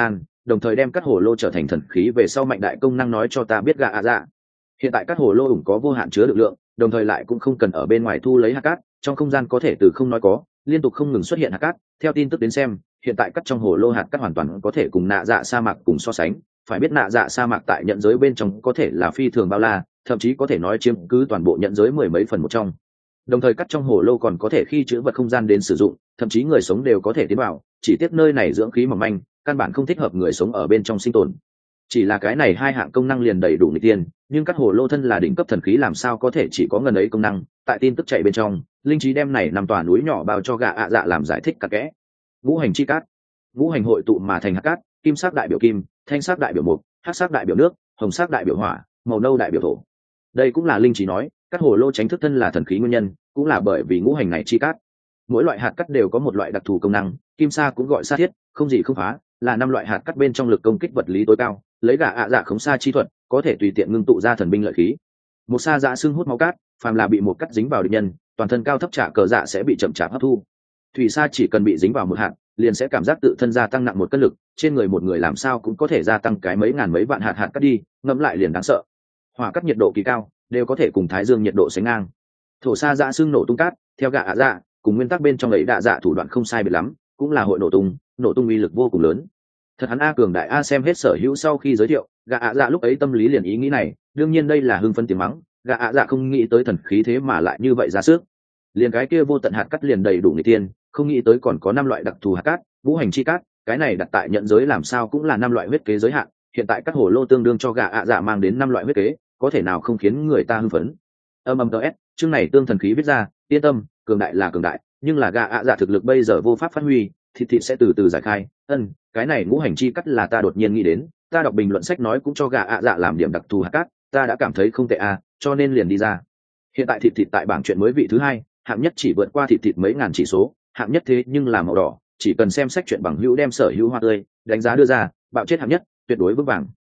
A: đồng thời đem cắt hồ lô trở thành thần khí về sau mạnh đại công năng nói cho ta biết gạ ạ dạ. Hiện tại cắt hồ lô ủng có vô hạn chứa được lượng, đồng thời lại cũng không cần ở bên ngoài thu lấy hạt cát, trong không gian có thể từ không nói có liên tục không ngừng xuất hiện hạt cát. Theo tin tức đến xem, hiện tại cắt trong hồ lô hạt cát hoàn toàn có thể cùng nạ dạ sa mạc cùng so sánh. Phải biết nạ dạ sa mạc tại nhận giới bên trong có thể là phi thường bao la, thậm chí có thể nói chiếm cứ toàn bộ nhận giới mười mấy phần một trong. Đồng thời cắt trong hồ lô còn có thể khi chứa vật không gian đến sử dụng, thậm chí người sống đều có thể tiến vào, chỉ tiếc nơi này dưỡng khí mỏng manh, căn bản không thích hợp người sống ở bên trong sinh tồn. Chỉ là cái này hai hạng công năng liền đầy đủ nghịch tiên, nhưng cắt hồ lô thân là đỉnh cấp thần khí làm sao có thể chỉ có ngần ấy công năng. Tại tin tức chạy bên trong, linh trí đem này nằm tòa núi nhỏ bao cho gạ ạ dạ làm giải thích cặn kẽ. Ngũ hành chi cát, ngũ hành hội tụ mà thành hạt cát, kim sắc đại biểu kim, thanh sắc đại biểu mộc, hắc sắc đại biểu nước, hồng sắc đại biểu hỏa, màu nâu đại biểu thổ. Đây cũng là linh trí nói cắt hồ lô tránh thức thân là thần khí nguyên nhân, cũng là bởi vì ngũ hành này chi cát. Mỗi loại hạt cát đều có một loại đặc thù công năng, kim sa cũng gọi sa thiết, không gì không phá, là năm loại hạt cát bên trong lực công kích vật lý tối cao, lấy gạ ạ dạ khống sa chi thuật có thể tùy tiện ngưng tụ ra thần binh lợi khí. Một sa dạ xương hút máu cát, phàm là bị một cắt dính vào địch nhân, toàn thân cao thấp trả cờ dạ sẽ bị chậm chạp hấp thu. Thủy sa chỉ cần bị dính vào một hạt, liền sẽ cảm giác tự thân gia tăng nặng một cân lực, trên người một người làm sao cũng có thể gia tăng cái mấy ngàn mấy vạn hạt hạt cát đi, ngẫm lại liền đáng sợ. Hỏa cát nhiệt độ kỳ cao, đều có thể cùng thái dương nhiệt độ sánh ngang. Thổ sa dạ xương nổ tung cát, theo gạ ạ dạ, cùng nguyên tắc bên trong ấy đạ dạ thủ đoạn không sai biệt lắm, cũng là hội nổ tung, nổ tung uy lực vô cùng lớn. Thật hắn a cường đại a xem hết sở hữu sau khi giới thiệu, gạ ạ dạ lúc ấy tâm lý liền ý nghĩ này, đương nhiên đây là hưng phân tiếng mắng, gạ ạ dạ không nghĩ tới thần khí thế mà lại như vậy ra sức. Liền cái kia vô tận hạt cát liền đầy đủ người tiên, không nghĩ tới còn có năm loại đặc thù hạt cát, ngũ hành chi cát, cái này đặt tại nhận giới làm sao cũng là năm loại huyết kế giới hạn, hiện tại các hồ lô tương đương cho gạ ạ dạ mang đến năm loại huyết kế, có thể nào không khiến người ta hưng phấn. Âm âm ts, chương này tương thần khí viết ra, yên tâm, cường đại là cường đại, nhưng là gạ ạ dạ thực lực bây giờ vô pháp phát huy, thịt thịt sẽ từ từ giải khai. Ân, cái này ngũ hành chi cắt là ta đột nhiên nghĩ đến, ta đọc bình luận sách nói cũng cho gạ ạ dạ làm điểm đặc thù hạt cát, ta đã cảm thấy không tệ à, cho nên liền đi ra. Hiện tại thịt thịt tại bảng chuyện mới vị thứ hai, hạng nhất chỉ vượt qua thịt thịt mấy ngàn chỉ số, hạng nhất thế nhưng là màu đỏ, chỉ cần xem sách chuyện bằng hữu đem sở hữu hoa tươi đánh giá đưa ra, bạo chết hạng nhất tuyệt đối vững vàng.